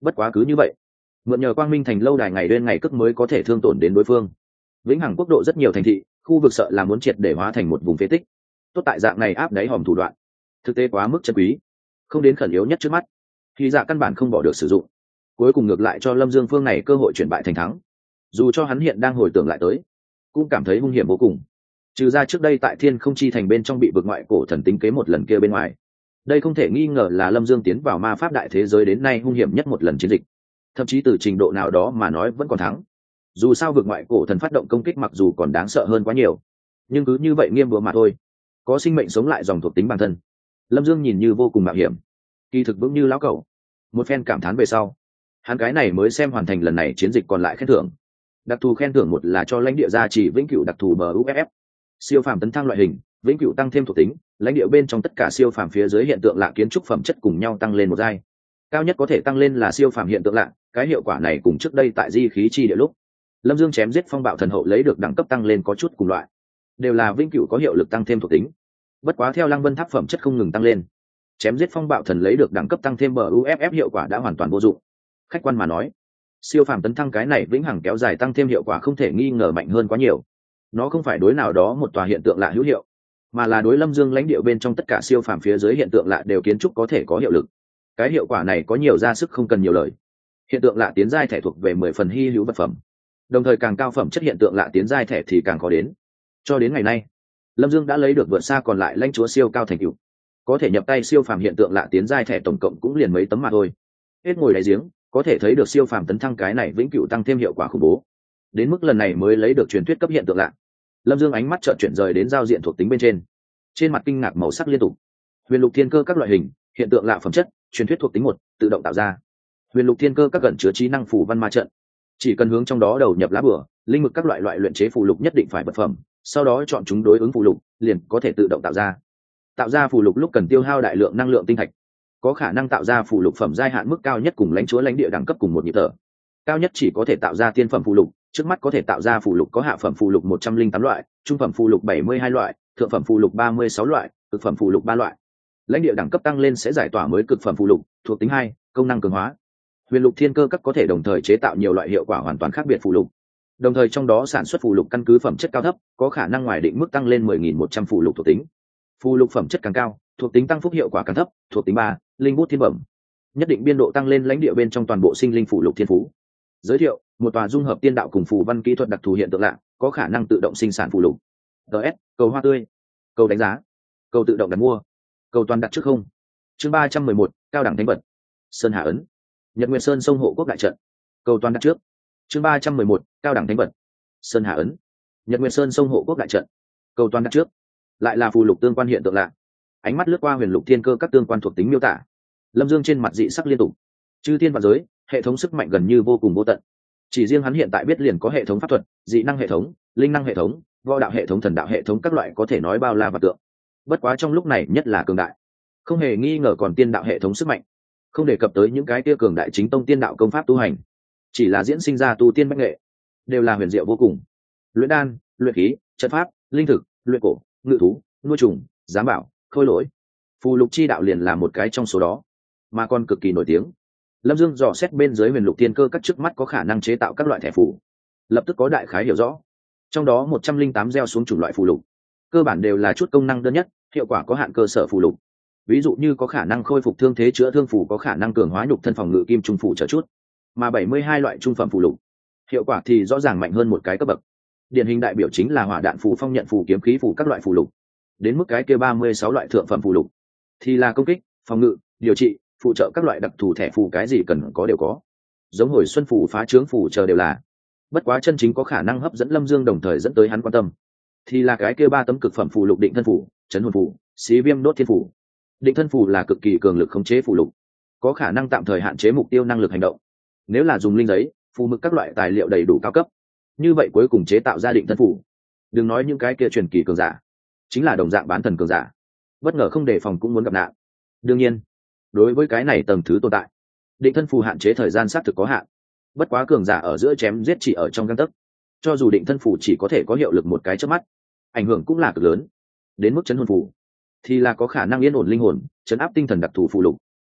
bất quá cứ như vậy, mượn nhờ quang minh thành lâu đài ngày đêm ngày cất mới có thể thương tổn đến đối phương. Vĩnh hằng quốc độ rất nhiều thành thị khu vực sợ là muốn triệt để hóa thành một vùng phế tích. Tốt tại dạng này áp đáy hòm thủ đoạn thực tế quá mức chân quý, không đến khẩn yếu nhất trước mắt thì dạ căn bản không bỏ được sử dụng. Cuối cùng ngược lại cho Lâm Dương phương này cơ hội chuyển bại thành thắng. Dù cho hắn hiện đang hồi tưởng lại tới cũng cảm thấy hung hiểm vô cùng. Trừ ra trước đây tại Thiên Không Chi thành bên trong bị vực ngoại cổ thần tính kế một lần kia bên ngoài, đây không thể nghi ngờ là Lâm Dương tiến vào ma pháp đại thế giới đến nay hung hiểm nhất một lần chiến dịch. Thậm chí từ trình độ nào đó mà nói vẫn còn thắng. Dù sao vực ngoại cổ thần phát động công kích mặc dù còn đáng sợ hơn quá nhiều, nhưng cứ như vậy nghiêm búa mà thôi, có sinh mệnh sống lại dòng thuộc tính bản thân. Lâm Dương nhìn như vô cùng mạo hiểm, kỳ thực vững như lão cẩu. Một phen cảm thán về sau, hắn cái này mới xem hoàn thành lần này chiến dịch còn lại khen thưởng. Đặc thù khen thưởng một là cho lãnh địa gia trì vĩnh cửu đặc thù buff, siêu phàm tấn thăng loại hình, vĩnh cửu tăng thêm thuộc tính, lãnh địa bên trong tất cả siêu phàm phía dưới hiện tượng lạ kiến trúc phẩm chất cùng nhau tăng lên một giai. Cao nhất có thể tăng lên là siêu phàm hiện tượng lạ, cái hiệu quả này cùng trước đây tại di khí chi địa lúc Lâm Dương chém giết phong bạo thần hậu lấy được đẳng cấp tăng lên có chút cùng loại, đều là vĩnh cửu có hiệu lực tăng thêm thuộc tính. Bất quá theo Lăng Vân Tháp phẩm chất không ngừng tăng lên, chém giết phong bạo thần lấy được đẳng cấp tăng thêm buff hiệu quả đã hoàn toàn vô dụng. Khách quan mà nói, siêu phàm tấn thăng cái này vĩnh hằng kéo dài tăng thêm hiệu quả không thể nghi ngờ mạnh hơn quá nhiều. Nó không phải đối nào đó một tòa hiện tượng lạ hữu hiệu, mà là đối Lâm Dương lãnh địa bên trong tất cả siêu phàm phía dưới hiện tượng lạ đều kiến trúc có thể có hiệu lực. Cái hiệu quả này có nhiều ra sức không cần nhiều lời. Hiện tượng lạ tiến giai thẻ thuộc về 10 phần hy hữu vật phẩm, đồng thời càng cao phẩm chất hiện tượng lạ tiến giai thẻ thì càng khó đến. Cho đến ngày nay, Lâm Dương đã lấy được vượt xa còn lại lãnh chúa siêu cao thành tựu. Có thể nhập tay siêu phàm hiện tượng lạ tiến giai thẻ tổng cộng cũng liền mấy tấm mà thôi. Hết ngồi đáy giếng, có thể thấy được siêu phàm tấn thăng cái này vĩnh cửu tăng thêm hiệu quả khủng bố. Đến mức lần này mới lấy được truyền thuyết cấp hiện tượng lạ. Lâm Dương ánh mắt chợt chuyển rời đến giao diện thuộc tính bên trên mặt kinh ngạc màu sắc liên tục. Huyền lục thiên cơ các loại hình, hiện tượng lạ phẩm chất, truyền thuyết thuộc tính 1, tự động tạo ra. Huyền lục thiên cơ các gần chứa trí năng phù văn ma trận, chỉ cần hướng trong đó đầu nhập lá bửa, linh mực các loại luyện chế phù lục nhất định phải vật phẩm, sau đó chọn chúng đối ứng phù lục, liền có thể tự động tạo ra. Tạo ra phù lục lúc cần tiêu hao đại lượng năng lượng tinh thạch, có khả năng tạo ra phù lục phẩm giai hạn mức cao nhất cùng lãnh chúa lãnh địa đẳng cấp cùng một nhịp thở. Cao nhất chỉ có thể tạo ra tiên phẩm phù lục, trước mắt có thể tạo ra phù lục có hạ phẩm phù lục 108 loại, trung phẩm phù lục 72 loại, thượng phẩm phù lục 36 loại, cực phẩm phù lục 3 loại. Lãnh địa đẳng cấp tăng lên sẽ giải tỏa mới cực phẩm phù lục, thuộc tính 2, công năng cường hóa. Huyền lục thiên cơ các có thể đồng thời chế tạo nhiều loại hiệu quả hoàn toàn khác biệt phù lục. Đồng thời trong đó sản xuất phù lục căn cứ phẩm chất cao thấp, có khả năng ngoài định mức tăng lên 10.100 phù lục thuộc tính. Phù lục phẩm chất càng cao, thuộc tính tăng phúc hiệu quả càng thấp, thuộc tính 3, linh bút thiên bẩm. Nhất định biên độ tăng lên lãnh địa bên trong toàn bộ sinh linh phù lục thiên phú. Giới thiệu, một tòa dung hợp tiên đạo cùng phù văn kỹ thuật đặc thù hiện tượng lạ, có khả năng tự động sinh sản phù lục. DS, cầu hoa tươi, cầu đánh giá, cầu tự động đặt mua, cầu toàn đặt trước không. Chương 311, cao đẳng thánh vật. Sơn Hà ấn. Nhật Nguyệt Sơn sông hộ quốc đại trận. Cầu toàn đặt trước. Chương 311, cao đẳng thánh vật. Sơn Hà ấn. Nhật Nguyệt Sơn sông hộ quốc đại trận. Cầu toàn đặt trước. Lại là phù lục tương quan hiện tượng lạ. Ánh mắt lướt qua huyền lục thiên cơ các tương quan thuộc tính miêu tả. Lâm Dương trên mặt dị sắc liên tục. Chư thiên vạn giới, hệ thống sức mạnh gần như vô cùng vô tận. Chỉ riêng hắn hiện tại biết liền có hệ thống pháp thuật, dị năng hệ thống, linh năng hệ thống, võ đạo hệ thống, thần đạo hệ thống các loại có thể nói bao la và tượng. Bất quá trong lúc này nhất là cường đại, không hề nghi ngờ còn tiên đạo hệ thống sức mạnh, không đề cập tới những cái kia cường đại chính tông tiên đạo công pháp tu hành, chỉ là diễn sinh ra tu tiên bách nghệ, đều là huyền diệu vô cùng. Luyện đan, luyện khí, trận pháp, linh thực, luyện cổ, ngự thú, nuôi trùng, giám bảo, khôi lỗi, phù lục chi đạo liền là một cái trong số đó, mà còn cực kỳ nổi tiếng. Lâm Dương dò xét bên dưới huyền lục tiên cơ các trước mắt có khả năng chế tạo các loại thẻ phù, lập tức có đại khái hiểu rõ. Trong đó 108 gieo xuống chủng loại phù lục, cơ bản đều là chút công năng đơn nhất, hiệu quả có hạn cơ sở phù lục. Ví dụ như có khả năng khôi phục thương thế, chữa thương phù, có khả năng cường hóa nhục thân, phòng ngự, kim trung phù trở chút. Mà 72 loại trung phẩm phù lục, hiệu quả thì rõ ràng mạnh hơn một cái cấp bậc. Điển hình đại biểu chính là hỏa đạn phù, phong nhận phù, kiếm khí phù các loại phù lục. Đến mức cái kia 36 loại thượng phẩm phù lục thì là công kích, phòng ngự, điều trị, phụ trợ các loại đặc thù thẻ phù, cái gì cần có đều có. Giống hồi xuân phù, phá trướng phù chờ đều là. Bất quá chân chính có khả năng hấp dẫn Lâm Dương đồng thời dẫn tới hắn quan tâm thì là cái kia 3 tấm cực phẩm phù lục: định thân phù, chấn hồn phù, xí viêm đốt thiên phù. Định thân phù là cực kỳ cường lực khống chế phù lục, có khả năng tạm thời hạn chế mục tiêu năng lực hành động. Nếu là dùng linh giấy, phù mực các loại tài liệu đầy đủ cao cấp, như vậy cuối cùng chế tạo ra định thân phù, đừng nói những cái kia truyền kỳ cường giả, chính là đồng dạng bán thần cường giả, bất ngờ không đề phòng cũng muốn gặp nạn. Đương nhiên, đối với cái này tầng thứ tồn tại, định thân phù hạn chế thời gian xác thực có hạn. Bất quá cường giả ở giữa chém giết chỉ ở trong gang tấc, cho dù định thân phù chỉ có thể có hiệu lực một cái chớp mắt, ảnh hưởng cũng là cực lớn. Đến mức chấn hồn phù thì là có khả năng yên ổn linh hồn, chấn áp tinh thần đặc thù phù lục.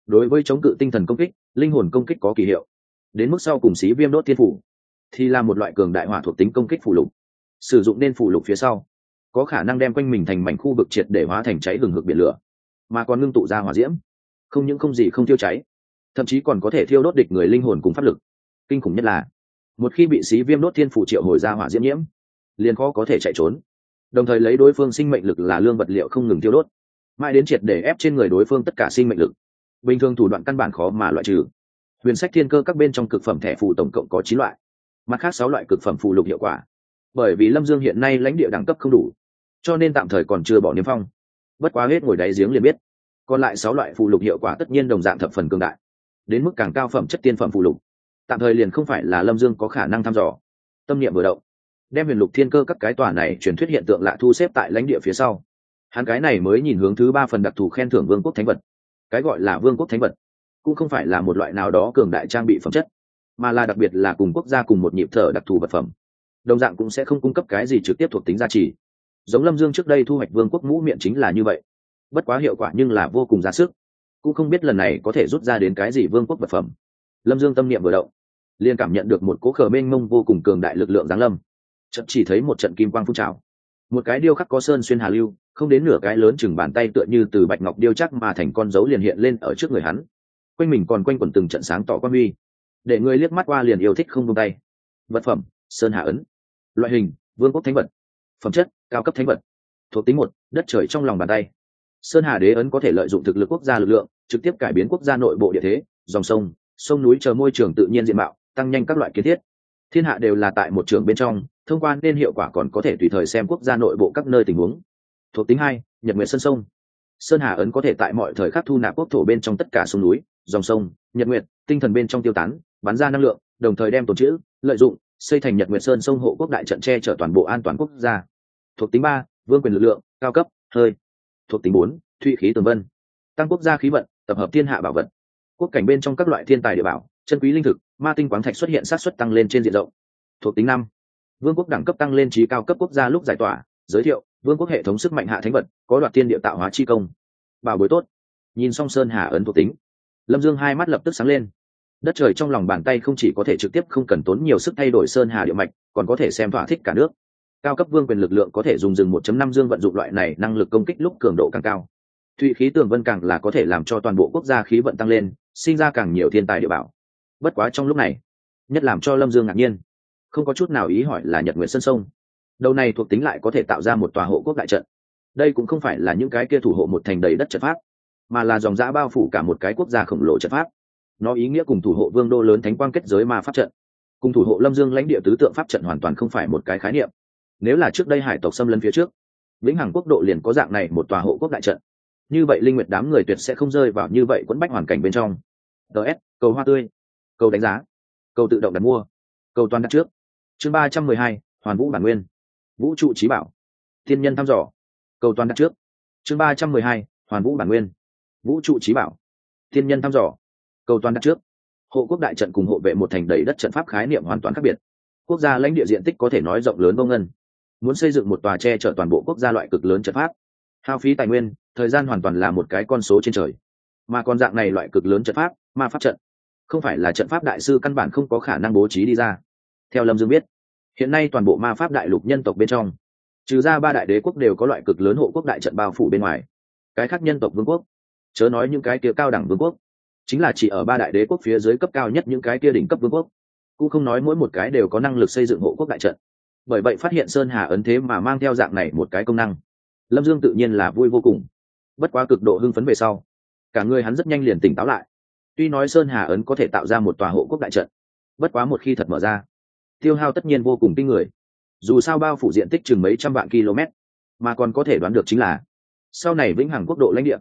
đối với chống cự tinh thần công kích, linh hồn công kích có kỳ hiệu. Đến mức sau cùng xí viêm đốt thiên phủ thì là một loại cường đại hỏa thuộc tính công kích phù lục. Sử dụng nên phù lục phía sau có khả năng đem quanh mình thành mảnh khu vực triệt để hóa thành cháy hừng hực biển lửa, mà còn ngưng tụ ra hỏa diễm, không những không gì không thiêu cháy, thậm chí còn có thể thiêu đốt địch người linh hồn cùng pháp lực. Kinh khủng nhất là một khi bị xí viêm đốt thiên phủ triệu hồi ra hỏa diễm nhiễm, liền khó có thể chạy trốn, đồng thời lấy đối phương sinh mệnh lực là lương vật liệu không ngừng thiêu đốt, mãi đến triệt để ép trên người đối phương tất cả sinh mệnh lực. Bình thường thủ đoạn căn bản khó mà loại trừ. Huyền sách thiên cơ các bên trong cực phẩm thẻ phù tổng cộng có 9 loại, mặt khác 6 loại cực phẩm phù lục hiệu quả. Bởi vì Lâm Dương hiện nay lãnh địa đẳng cấp không đủ, cho nên tạm thời còn chưa bỏ niêm phong. Bất quá hết ngồi đáy giếng liền biết, còn lại 6 loại phù lục hiệu quả tất nhiên đồng dạng thập phần cường đại, đến mức càng cao phẩm chất tiên phẩm phù lục, tạm thời liền không phải là Lâm Dương có khả năng thăm dò. Tâm niệm vừa động, đem huyền lục thiên cơ các cái tòa này truyền thuyết hiện tượng lạ thu xếp tại lãnh địa phía sau. Hắn cái này mới nhìn hướng thứ 3 phần đặc thù khen thưởng vương quốc thánh vật. Cái gọi là vương quốc thánh vật cũng không phải là một loại nào đó cường đại trang bị phẩm chất, mà là đặc biệt là cùng quốc gia cùng một nhịp thở đặc thù vật phẩm. Đồng dạng cũng sẽ không cung cấp cái gì trực tiếp thuộc tính giá trị. Giống Lâm Dương trước đây thu hoạch vương quốc mũ miệng chính là như vậy. Bất quá hiệu quả nhưng là vô cùng ra sức, cũng không biết lần này có thể rút ra đến cái gì vương quốc vật phẩm. Lâm Dương tâm niệm vừa động, liền cảm nhận được một cỗ khờ mênh mông vô cùng cường đại lực lượng giáng lâm. Chợt chỉ thấy một trận kim quang phun trào, một cái điêu khắc có sơn xuyên hà lưu, không đến nửa cái lớn chừng bàn tay tựa như từ bạch ngọc điêu chắc mà thành con dấu liền hiện lên ở trước người hắn. Quanh mình còn quanh quẩn từng trận sáng tỏ quang huy, để người liếc mắt qua liền yêu thích không buông tay. Vật phẩm: sơn hà ấn. Loại hình: vương quốc thánh vật. Phẩm chất: cao cấp thánh vật. Thuộc tính 1: đất trời trong lòng bàn tay. Sơn hà đế ấn có thể lợi dụng thực lực quốc gia lực lượng trực tiếp cải biến quốc gia nội bộ địa thế, dòng sông, sông núi chờ môi trường tự nhiên diện mạo, tăng nhanh các loại kiến thiết. Thiên hạ đều là tại một trường bên trong, thông quan nên hiệu quả còn có thể tùy thời xem quốc gia nội bộ các nơi tình huống. Thuộc tính 2: nhật nguyệt sơn sông. Sơn hà ấn có thể tại mọi thời khắc thu nạp quốc thổ bên trong tất cả sông núi, dòng sông, nhật nguyệt, tinh thần bên trong tiêu tán, bắn ra năng lượng, đồng thời đem tồn trữ, lợi dụng, xây thành nhật nguyệt sơn sông hộ quốc đại trận che chở toàn bộ an toàn quốc gia. Thuộc tính 3: vương quyền lực lượng, cao cấp, hơi. Thuộc tính 4: thụy khí tường vân. Tăng quốc gia khí vận, tập hợp thiên hạ bảo vật. Quốc cảnh bên trong các loại thiên tài địa bảo, chân quý linh thực, ma tinh khoáng thạch xuất hiện sát suất tăng lên trên diện rộng. Thuộc tính 5: vương quốc đẳng cấp tăng lên trí cao cấp quốc gia lúc giải tỏa. Giới thiệu: vương quốc hệ thống sức mạnh hạ thánh vật, có đoạt thiên địa tạo hóa chi công. Bảo bối tốt. Nhìn xong sơn hà ấn thuộc tính, Lâm Dương hai mắt lập tức sáng lên. Đất trời trong lòng bàn tay không chỉ có thể trực tiếp không cần tốn nhiều sức thay đổi sơn hà địa mạch, còn có thể xem thỏa thích cả nước. Cao cấp vương quyền lực lượng có thể dùng rừng 1.5 dương vận dụng loại này năng lực công kích lúc cường độ càng cao. Thụy khí tường vân càng là có thể làm cho toàn bộ quốc gia khí vận tăng lên, sinh ra càng nhiều thiên tài địa bảo. Bất quá trong lúc này, nhất làm cho Lâm Dương ngạc nhiên, không có chút nào ý hỏi là nhật nguyệt sơn sông. Đầu này thuộc tính lại có thể tạo ra một tòa hộ quốc đại trận. Đây cũng không phải là những cái kia thủ hộ một thành đầy đất trận pháp, mà là dòng dã bao phủ cả một cái quốc gia khổng lồ trận pháp. Nó ý nghĩa cùng thủ hộ vương đô lớn thánh quang kết giới ma pháp trận, cùng thủ hộ Lâm Dương lãnh địa tứ tượng pháp trận hoàn toàn không phải một cái khái niệm. Nếu là trước đây hải tộc xâm lấn phía trước, vĩnh hằng quốc độ liền có dạng này một tòa hộ quốc đại trận, như vậy linh nguyệt đám người tuyệt sẽ không rơi vào như vậy quẫn bách hoàn cảnh bên trong. DS, cầu hoa tươi, cầu đánh giá, cầu tự động đặt mua, cầu toàn đặt trước. Chương 312, hoàn vũ bản nguyên, vũ trụ trí bảo, thiên nhân thăm dò, cầu toàn đặt trước. Chương 312, hoàn vũ bản nguyên, vũ trụ trí bảo, thiên nhân thăm dò, cầu toàn đặt trước. Hộ quốc đại trận cùng hộ vệ một thành đầy đất trận pháp khái niệm hoàn toàn khác biệt. Quốc gia lãnh địa diện tích có thể nói rộng lớn vô ngân, muốn xây dựng một tòa che chở toàn bộ quốc gia loại cực lớn trận pháp, hao phí tài nguyên, thời gian hoàn toàn là một cái con số trên trời. Mà còn dạng này loại cực lớn trận pháp, ma pháp trận, không phải là trận pháp đại sư căn bản không có khả năng bố trí đi ra. Theo Lâm Dương biết, hiện nay toàn bộ ma pháp đại lục nhân tộc bên trong, trừ ra 3 đại đế quốc đều có loại cực lớn hộ quốc đại trận bao phủ bên ngoài. Cái khác nhân tộc vương quốc, chớ nói những cái kia cao đẳng vương quốc, chính là chỉ ở 3 đại đế quốc phía dưới cấp cao nhất những cái kia đỉnh cấp vương quốc, cũng không nói mỗi một cái đều có năng lực xây dựng hộ quốc đại trận. Bởi vậy phát hiện sơn hà ấn thế mà mang theo dạng này một cái công năng, Lâm Dương tự nhiên là vui vô cùng. Bất quá cực độ hưng phấn về sau, cả người hắn rất nhanh liền tỉnh táo lại. Tuy nói sơn hà ấn có thể tạo ra một tòa hộ quốc đại trận, bất quá một khi thật mở ra, tiêu hao tất nhiên vô cùng kinh người. Dù sao bao phủ diện tích chừng mấy trăm vạn km, mà còn có thể đoán được chính là sau này vĩnh hằng quốc độ lãnh địa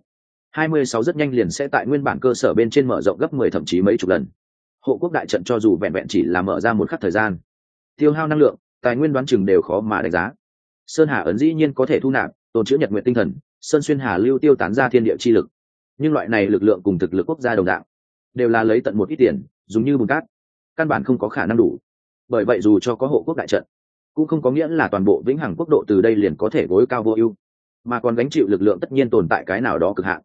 26 rất nhanh liền sẽ tại nguyên bản cơ sở bên trên mở rộng gấp 10 thậm chí mấy chục lần. Hộ quốc đại trận cho dù vẹn vẹn chỉ là mở ra một khắc thời gian, tiêu hao năng lượng, tài nguyên đoán chừng đều khó mà đánh giá. Sơn hà ấn dĩ nhiên có thể thu nạp, tồn chứa nhật nguyện tinh thần, sơn xuyên hà lưu tiêu tán ra thiên địa chi lực, nhưng loại này lực lượng cùng thực lực quốc gia đồng dạng, đều là lấy tận một ít tiền, dùng như bùn cát, căn bản không có khả năng đủ. Bởi vậy dù cho có hộ quốc đại trận, cũng không có nghĩa là toàn bộ vĩnh hằng quốc độ từ đây liền có thể gối cao vô ưu, mà còn gánh chịu lực lượng tất nhiên tồn tại cái nào đó cực hạn.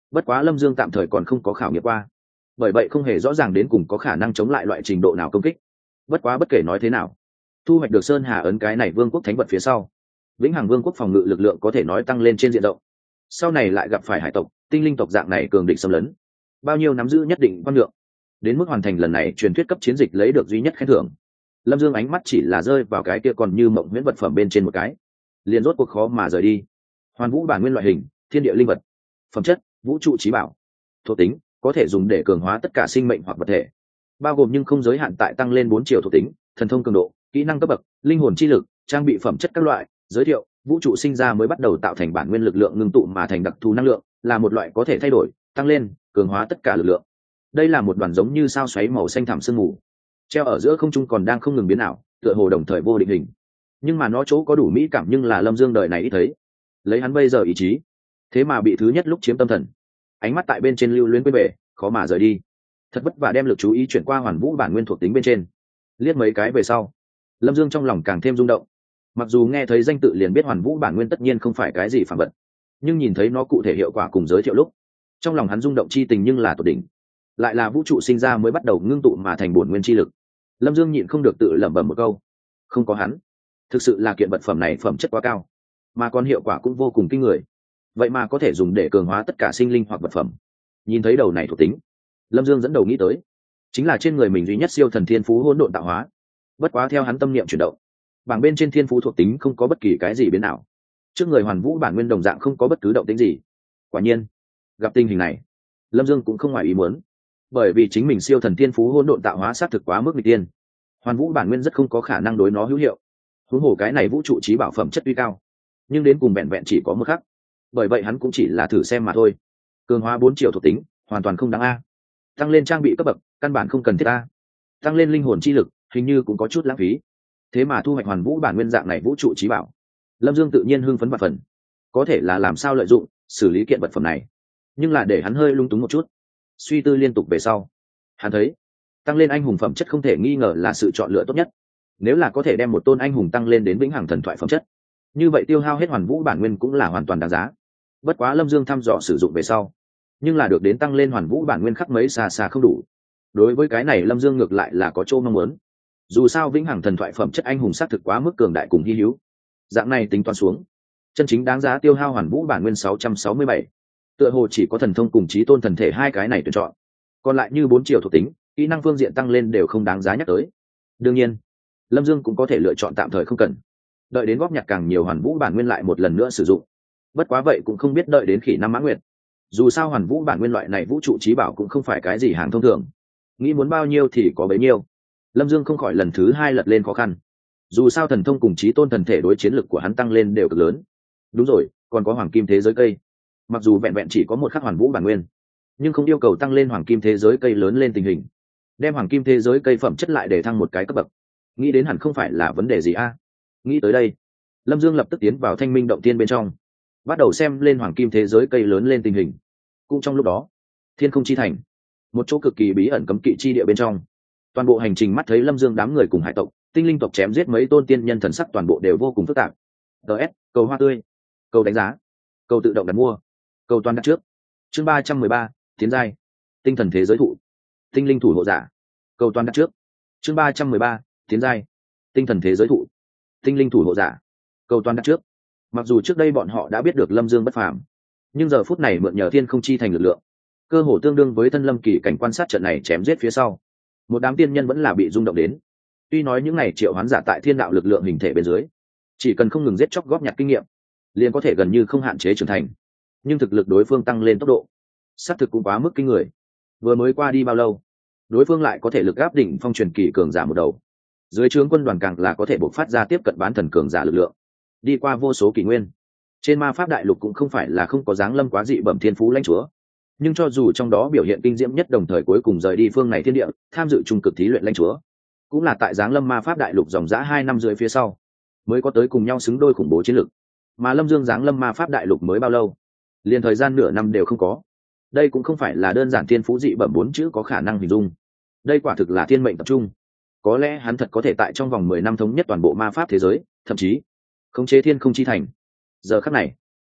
bất quá Lâm Dương tạm thời còn không có khảo nghiệm qua, bởi vậy không hề rõ ràng đến cùng có khả năng chống lại loại trình độ nào công kích. Bất quá bất kể nói thế nào, thu hoạch được Sơn Hà ấn cái này vương quốc thánh vật phía sau, vĩnh hằng vương quốc phòng ngự lực lượng có thể nói tăng lên trên diện rộng. Sau này lại gặp phải hải tộc, tinh linh tộc dạng này cường địch xâm lấn, bao nhiêu nắm giữ nhất định quan lượng, đến mức hoàn thành lần này truyền thuyết cấp chiến dịch lấy được duy nhất khen thưởng. Lâm Dương ánh mắt chỉ là rơi vào cái kia còn như mộng huyễn vật phẩm bên trên một cái, liền rốt cuộc khó mà rời đi. Hoàn vũ bản nguyên loại hình, thiên địa linh vật, phẩm chất vũ trụ trí bảo, thuộc tính có thể dùng để cường hóa tất cả sinh mệnh hoặc vật thể, bao gồm nhưng không giới hạn tại tăng lên 4 chiều thuộc tính, thần thông cường độ, kỹ năng cấp bậc, linh hồn chi lực, trang bị phẩm chất các loại. Giới thiệu: vũ trụ sinh ra mới bắt đầu tạo thành bản nguyên lực lượng ngưng tụ mà thành đặc thù năng lượng, là một loại có thể thay đổi, tăng lên, cường hóa tất cả lực lượng. Đây là một đoàn giống như sao xoáy màu xanh thẳm sương mù, treo ở giữa không trung còn đang không ngừng biến ảo, tựa hồ đồng thời vô định hình. Nhưng mà nó chỗ có đủ mỹ cảm nhưng là Lâm Dương đời này ít thấy. Lấy hắn bây giờ ý chí, thế mà bị thứ nhất lúc chiếm tâm thần, ánh mắt tại bên trên lưu luyến quên bể, khó mà rời đi. Thật vất vả đem lực chú ý chuyển qua hoàn vũ bản nguyên thuộc tính bên trên, liếc mấy cái về sau, Lâm Dương trong lòng càng thêm rung động. Mặc dù nghe thấy danh tự liền biết hoàn vũ bản nguyên tất nhiên không phải cái gì phản vật, nhưng nhìn thấy nó cụ thể hiệu quả cùng giới thiệu lúc, trong lòng hắn rung động chi tình nhưng là tột đỉnh. Lại là vũ trụ sinh ra mới bắt đầu ngưng tụ mà thành bổn nguyên chi lực. Lâm Dương nhịn không được tự lẩm bẩm một câu, không có hắn, thực sự là kiện vật phẩm này phẩm chất quá cao, mà còn hiệu quả cũng vô cùng kinh người, vậy mà có thể dùng để cường hóa tất cả sinh linh hoặc vật phẩm. Nhìn thấy đầu này thuộc tính, Lâm Dương dẫn đầu nghĩ tới chính là trên người mình duy nhất siêu thần thiên phú hỗn độn tạo hóa. Bất quá theo hắn tâm niệm chuyển động, bảng bên trên thiên phú thuộc tính không có bất kỳ cái gì biến nào, trước người hoàn vũ bản nguyên đồng dạng không có bất cứ động tính gì. Quả nhiên, gặp tình hình này, Lâm Dương cũng không ngoài ý muốn, bởi vì chính mình siêu thần thiên phú hỗn độn tạo hóa xác thực quá mức nghịch tiên, hoàn vũ bản nguyên rất không có khả năng đối nó hữu hiệu. Huống hồ cái này vũ trụ trí bảo phẩm chất tuy cao, nhưng đến cùng vẹn vẹn chỉ có một khắc, bởi vậy hắn cũng chỉ là thử xem mà thôi. Cường hóa 4 triệu thuộc tính hoàn toàn không đáng a, tăng lên trang bị cấp bậc căn bản không cần thiết a, tăng lên linh hồn chi lực hình như cũng có chút lãng phí. Thế mà thu hoạch hoàn vũ bản nguyên dạng này vũ trụ trí bảo, Lâm Dương tự nhiên hưng phấn bạt phần. Có thể là làm sao lợi dụng xử lý kiện vật phẩm này, nhưng là để hắn hơi lung túng một chút. Suy tư liên tục về sau, hắn thấy tăng lên anh hùng phẩm chất không thể nghi ngờ là sự chọn lựa tốt nhất. Nếu là có thể đem một tôn anh hùng tăng lên đến vĩnh hằng thần thoại phẩm chất, như vậy tiêu hao hết hoàn vũ bản nguyên cũng là hoàn toàn đáng giá. Bất quá Lâm Dương thăm dò sử dụng về sau, nhưng là được đến tăng lên hoàn vũ bản nguyên khắc mấy xa xa không đủ. Đối với cái này Lâm Dương ngược lại là có chỗ mong muốn. Dù sao vĩnh hằng thần thoại phẩm chất anh hùng xác thực quá mức cường đại cùng hy hữu, dạng này tính toán xuống, chân chính đáng giá tiêu hao hoàn vũ bản nguyên 667, tựa hồ chỉ có thần thông cùng chí tôn thần thể hai cái này tuyển chọn, còn lại như 4 triệu thuộc tính, kỹ năng phương diện tăng lên đều không đáng giá nhắc tới. Đương nhiên, Lâm Dương cũng có thể lựa chọn tạm thời không cần, đợi đến góp nhặt càng nhiều hoàn vũ bản nguyên lại một lần nữa sử dụng. Bất quá vậy cũng không biết đợi đến khỉ năm mã nguyệt. Dù sao hoàn vũ bản nguyên loại này vũ trụ trí bảo cũng không phải cái gì hàng thông thường, nghĩ muốn bao nhiêu thì có bấy nhiêu. Lâm Dương không khỏi lần thứ hai lật lên khó khăn. Dù sao thần thông cùng chí tôn thần thể đối chiến lực của hắn tăng lên đều cực lớn. Đúng rồi, còn có hoàng kim thế giới cây. Mặc dù vẹn vẹn chỉ có một khắc hoàn vũ bản nguyên, nhưng không yêu cầu tăng lên hoàng kim thế giới cây lớn lên tình hình, đem hoàng kim thế giới cây phẩm chất lại để thăng một cái cấp bậc, nghĩ đến hẳn không phải là vấn đề gì a. Nghĩ tới đây, Lâm Dương lập tức tiến vào thanh minh động tiên bên trong, bắt đầu xem lên hoàng kim thế giới cây lớn lên tình hình. Cũng trong lúc đó, thiên không chi thành, một chỗ cực kỳ bí ẩn cấm kỵ chi địa bên trong, toàn bộ hành trình mắt thấy Lâm Dương đám người cùng hải tộc, tinh linh tộc chém giết mấy tôn tiên nhân, thần sắc toàn bộ đều vô cùng phức tạp. DS, cầu hoa tươi, cầu đánh giá, cầu tự động đặt mua, cầu toàn đặt trước. Chương 313, tiến giai, tinh thần thế giới thụ, tinh linh thủ hộ giả, cầu toàn đặt trước. Chương 313, tiến giai, tinh thần thế giới thụ, tinh linh thủ hộ giả, cầu toàn đặt trước. Mặc dù trước đây bọn họ đã biết được Lâm Dương bất phàm, nhưng giờ phút này mượn nhờ thiên không chi thành lực lượng, cơ hồ tương đương với thân lâm kỳ cảnh quan sát trận này chém giết phía sau, một đám tiên nhân vẫn là bị rung động đến. Tuy nói những này triệu hoán giả tại thiên đạo lực lượng hình thể bên dưới, chỉ cần không ngừng giết chóc góp nhặt kinh nghiệm, liền có thể gần như không hạn chế trưởng thành, nhưng thực lực đối phương tăng lên tốc độ xác thực cũng quá mức kinh người. Vừa mới qua đi bao lâu, đối phương lại có thể lực áp đỉnh phong truyền kỳ cường giả một đầu, dưới trướng quân đoàn càng là có thể bộc phát ra tiếp cận bán thần cường giả lực lượng. Đi qua vô số kỷ nguyên, trên ma pháp đại lục cũng không phải là không có dáng lâm quá dị bẩm thiên phú lãnh chúa, nhưng cho dù trong đó biểu hiện kinh diễm nhất đồng thời cuối cùng rời đi phương này thiên địa tham dự trung cực thí luyện lãnh chúa, cũng là tại dáng lâm ma pháp đại lục dòng dã 2 năm dưới phía sau mới có tới cùng nhau xứng đôi khủng bố chiến lực. Mà Lâm Dương dáng lâm ma pháp đại lục mới bao lâu, liền thời gian nửa năm đều không có. Đây cũng không phải là đơn giản thiên phú dị bẩm 4 chữ có khả năng hình dung, đây quả thực là thiên mệnh tập trung. Có lẽ hắn thật có thể tại trong vòng 10 năm thống nhất toàn bộ ma pháp thế giới, thậm chí khống chế thiên không chi thành. Giờ khắc này,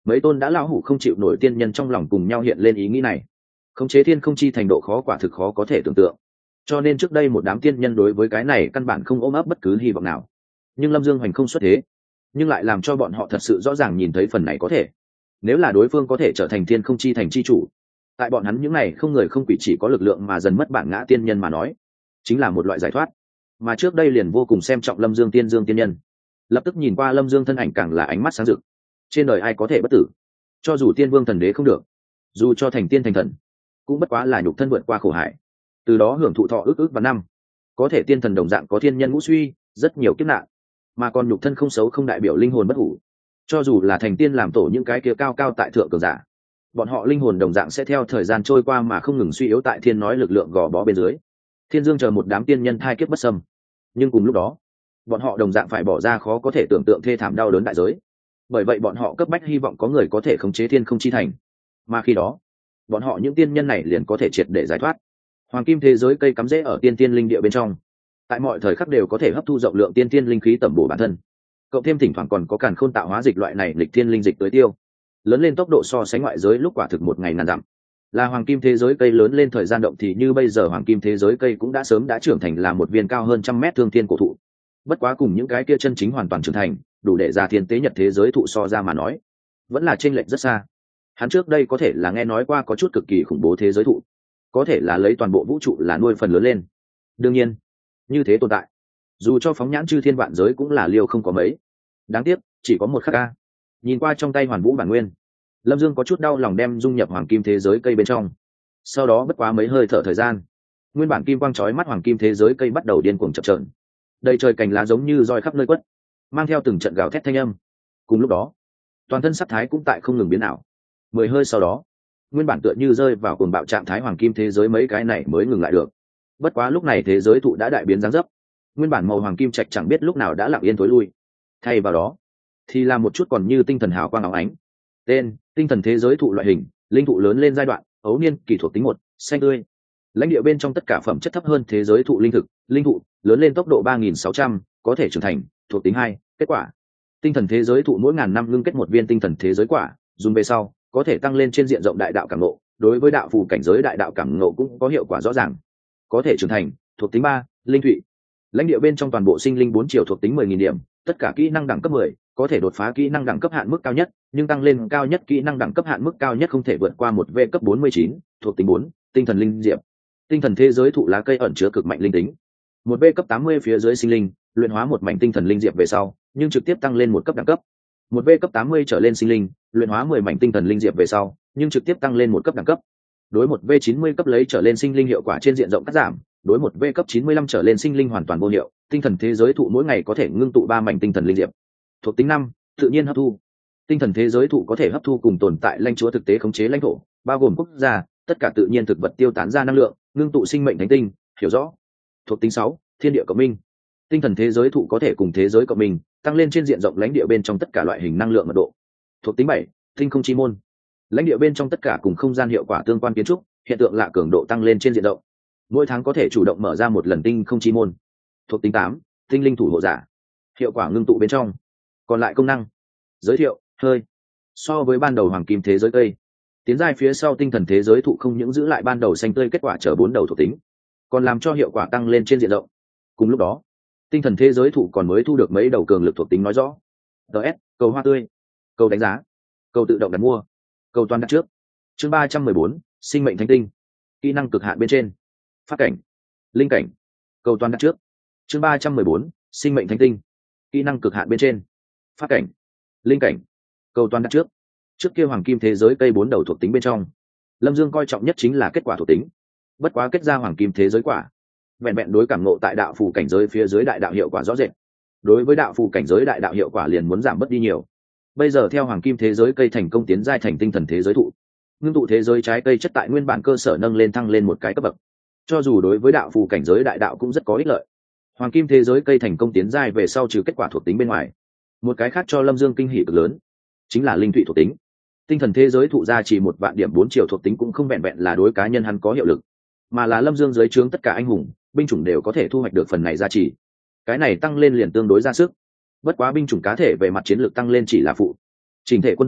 mấy tôn đã lão hủ không chịu nổi tiên nhân trong lòng cùng nhau hiện lên ý nghĩ này. Khống chế thiên không chi thành độ khó quả thực khó có thể tưởng tượng, cho nên trước đây một đám tiên nhân đối với cái này căn bản không ôm ấp bất cứ hy vọng nào. Nhưng Lâm Dương Hoành không xuất thế, nhưng lại làm cho bọn họ thật sự rõ ràng nhìn thấy phần này có thể. Nếu là đối phương có thể trở thành thiên không chi thành chi chủ, tại bọn hắn những này không người không quỷ chỉ có lực lượng mà dần mất bản ngã tiên nhân mà nói, chính là một loại giải thoát. Mà trước đây liền vô cùng xem trọng Lâm Dương tiên nhân, lập tức nhìn qua Lâm Dương thân ảnh càng là ánh mắt sáng rực. Trên đời ai có thể bất tử? Cho dù tiên vương thần đế không được, dù cho thành tiên thành thần, cũng bất quá là nhục thân vượt qua khổ hải, từ đó hưởng thụ thọ ước và năm. Có thể tiên thần đồng dạng có thiên nhân ngũ suy, rất nhiều kiếp nạn, mà còn nhục thân không xấu không đại biểu linh hồn bất hủ. Cho dù là thành tiên làm tổ những cái kia cao cao tại thượng cường giả, bọn họ linh hồn đồng dạng sẽ theo thời gian trôi qua mà không ngừng suy yếu tại thiên nói lực lượng gò bó bên dưới. Thiên dương chờ một đám tiên nhân thai kiếp bất xâm, nhưng cùng lúc đó bọn họ đồng dạng phải bỏ ra khó có thể tưởng tượng thê thảm đau đớn đại giới. Bởi vậy bọn họ cấp bách hy vọng có người có thể khống chế thiên không chi thành, mà khi đó bọn họ những tiên nhân này liền có thể triệt để giải thoát. Hoàng kim thế giới cây cắm rễ ở tiên tiên linh địa bên trong, tại mọi thời khắc đều có thể hấp thu rộng lượng tiên tiên linh khí tẩm bổ bản thân, cộng thêm thỉnh thoảng còn có càn khôn tạo hóa dịch loại này lịch thiên linh dịch tới tiêu, lớn lên tốc độ so sánh ngoại giới lúc quả thực một ngày ngàn dặm. Là hoàng kim thế giới cây lớn lên thời gian động thì như bây giờ hoàng kim thế giới cây cũng đã sớm đã trưởng thành là một viên cao hơn 100 mét thương thiên cổ thụ. Bất quá cùng những cái kia chân chính hoàn toàn trưởng thành đủ để ra thiên tế nhật thế giới thụ so ra mà nói, vẫn là chênh lệch rất xa. Hắn trước đây có thể là nghe nói qua có chút cực kỳ khủng bố thế giới thụ, có thể là lấy toàn bộ vũ trụ là nuôi phần lớn lên. Đương nhiên như thế tồn tại, dù cho phóng nhãn chư thiên vạn giới cũng là liêu không có mấy. Đáng tiếc chỉ có một khắc ca. Nhìn qua trong tay hoàn vũ bản nguyên, Lâm Dương có chút đau lòng đem dung nhập hoàng kim thế giới cây bên trong. Sau đó bất quá mấy hơi thở thời gian, nguyên bản kim quang chói mắt hoàng kim thế giới cây bắt đầu điên cuồng chập chờn, đầy trời cành lá giống như roi khắp nơi quất, mang theo từng trận gào thét thanh âm. Cùng lúc đó toàn thân sắc thái cũng tại không ngừng biến ảo. 10 hơi sau đó, nguyên bản tựa như rơi vào cuồng bạo trạng thái hoàng kim thế giới mấy cái này mới ngừng lại được. Bất quá lúc này thế giới thụ đã đại biến dáng dấp, nguyên bản màu hoàng kim trạch chẳng biết lúc nào đã lặng yên tối lui, thay vào đó thì là một chút còn như tinh thần hào quang óng ánh. Tên: tinh thần thế giới thụ loại hình, linh thụ lớn lên giai đoạn, ấu niên kỳ thuộc tính 1, xanh tươi. Lãnh địa bên trong tất cả phẩm chất thấp hơn thế giới thụ linh thực, linh thụ lớn lên tốc độ 3600, có thể trưởng thành, thuộc tính 2. Kết quả: tinh thần thế giới thụ mỗi ngàn năm ngưng kết một viên tinh thần thế giới quả, dùng về sau có thể tăng lên trên diện rộng đại đạo cảm ngộ, đối với đạo phù cảnh giới đại đạo cảm ngộ cũng có hiệu quả rõ ràng. Có thể trưởng thành, thuộc tính 3. Linh thụy. Lãnh địa bên trong toàn bộ sinh linh 4 triệu thuộc tính 10.000 điểm, tất cả kỹ năng đẳng cấp 10, có thể đột phá kỹ năng đẳng cấp hạn mức cao nhất, nhưng tăng lên cao nhất kỹ năng đẳng cấp hạn mức cao nhất không thể vượt qua một V cấp 49, thuộc tính 4. Tinh thần linh diệp. Tinh thần thế giới thụ lá cây ẩn chứa cực mạnh linh tính. Một V cấp 80 phía dưới sinh linh, luyện hóa một mảnh tinh thần linh diệp về sau, nhưng trực tiếp tăng lên một cấp đẳng cấp. Một V cấp 80 trở lên sinh linh, luyện hóa 10 mảnh tinh thần linh diệp về sau, nhưng trực tiếp tăng lên một cấp đẳng cấp. Đối một V 90 cấp lấy trở lên sinh linh hiệu quả trên diện rộng cắt giảm, đối một V cấp 95 trở lên sinh linh hoàn toàn vô hiệu. Tinh thần thế giới thụ mỗi ngày có thể ngưng tụ 3 mảnh tinh thần linh diệp. Thuộc tính 5, tự nhiên hấp thu. Tinh thần thế giới thụ có thể hấp thu cùng tồn tại lãnh chúa thực tế khống chế lãnh thổ, bao gồm quốc gia, tất cả tự nhiên thực vật tiêu tán ra năng lượng, ngưng tụ sinh mệnh thánh tinh, hiểu rõ. Thuộc tính 6, thiên địa cộng minh. Tinh thần thế giới thụ có thể cùng thế giới cộng minh, tăng lên trên diện rộng lãnh địa bên trong tất cả loại hình năng lượng mật độ. Thuộc tính 7, tinh không chi môn. Lãnh địa bên trong tất cả cùng không gian hiệu quả tương quan kiến trúc, hiện tượng lạ cường độ tăng lên trên diện rộng. Mỗi tháng có thể chủ động mở ra một lần tinh không chi môn. Thuộc tính 8, tinh linh thủ hộ giả. Hiệu quả ngưng tụ bên trong. Còn lại công năng. Giới thiệu: hơi. So với ban đầu hoàng kim thế giới cây, tiến giai phía sau tinh thần thế giới thụ không những giữ lại ban đầu xanh tươi kết quả chở 4 đầu thuộc tính, còn làm cho hiệu quả tăng lên trên diện rộng. Cùng lúc đó, tinh thần thế giới thụ còn mới thu được mấy đầu cường lực thuộc tính nói rõ. DS, cầu hoa tươi, cầu đánh giá, cầu tự động đặt mua, cầu toàn đặt trước. Chương 314, sinh mệnh thánh tinh. Kỹ năng cực hạn bên trên. Phát cảnh, linh cảnh, cầu toàn đặt trước. Chương 314, sinh mệnh thánh tinh. Kỹ năng cực hạn bên trên. Phát cảnh, linh cảnh, cầu toàn đặt trước. Trước kia hoàng kim thế giới cây 4 đầu thuộc tính bên trong, Lâm Dương coi trọng nhất chính là kết quả thuộc tính. Bất quá kết ra hoàng kim thế giới quả, vẹn vẹn đối cảm ngộ tại đạo phù cảnh giới phía dưới đại đạo hiệu quả rõ rệt. Đối với đạo phù cảnh giới đại đạo hiệu quả liền muốn giảm bớt đi nhiều. Bây giờ theo hoàng kim thế giới cây thành công tiến giai thành tinh thần thế giới thụ, ngưng tụ thế giới trái cây chất tại nguyên bản cơ sở nâng lên thăng lên một cái cấp bậc. Cho dù đối với đạo phù cảnh giới đại đạo cũng rất có ích lợi. Hoàng kim thế giới cây thành công tiến giai về sau trừ kết quả thuộc tính bên ngoài, một cái khác cho Lâm Dương kinh hỉ cực lớn, chính là linh thụy thuộc tính. Tinh thần thế giới thụ ra chỉ 1 vạn điểm 4 triệu thuộc tính cũng không vẹn vẹn là đối cá nhân hắn có hiệu lực, mà là Lâm Dương dưới trướng tất cả anh hùng, binh chủng đều có thể thu hoạch được phần này giá trị. Cái này tăng lên liền tương đối ra sức. Bất quá binh chủng cá thể về mặt chiến lược tăng lên chỉ là phụ. Chỉnh thể quân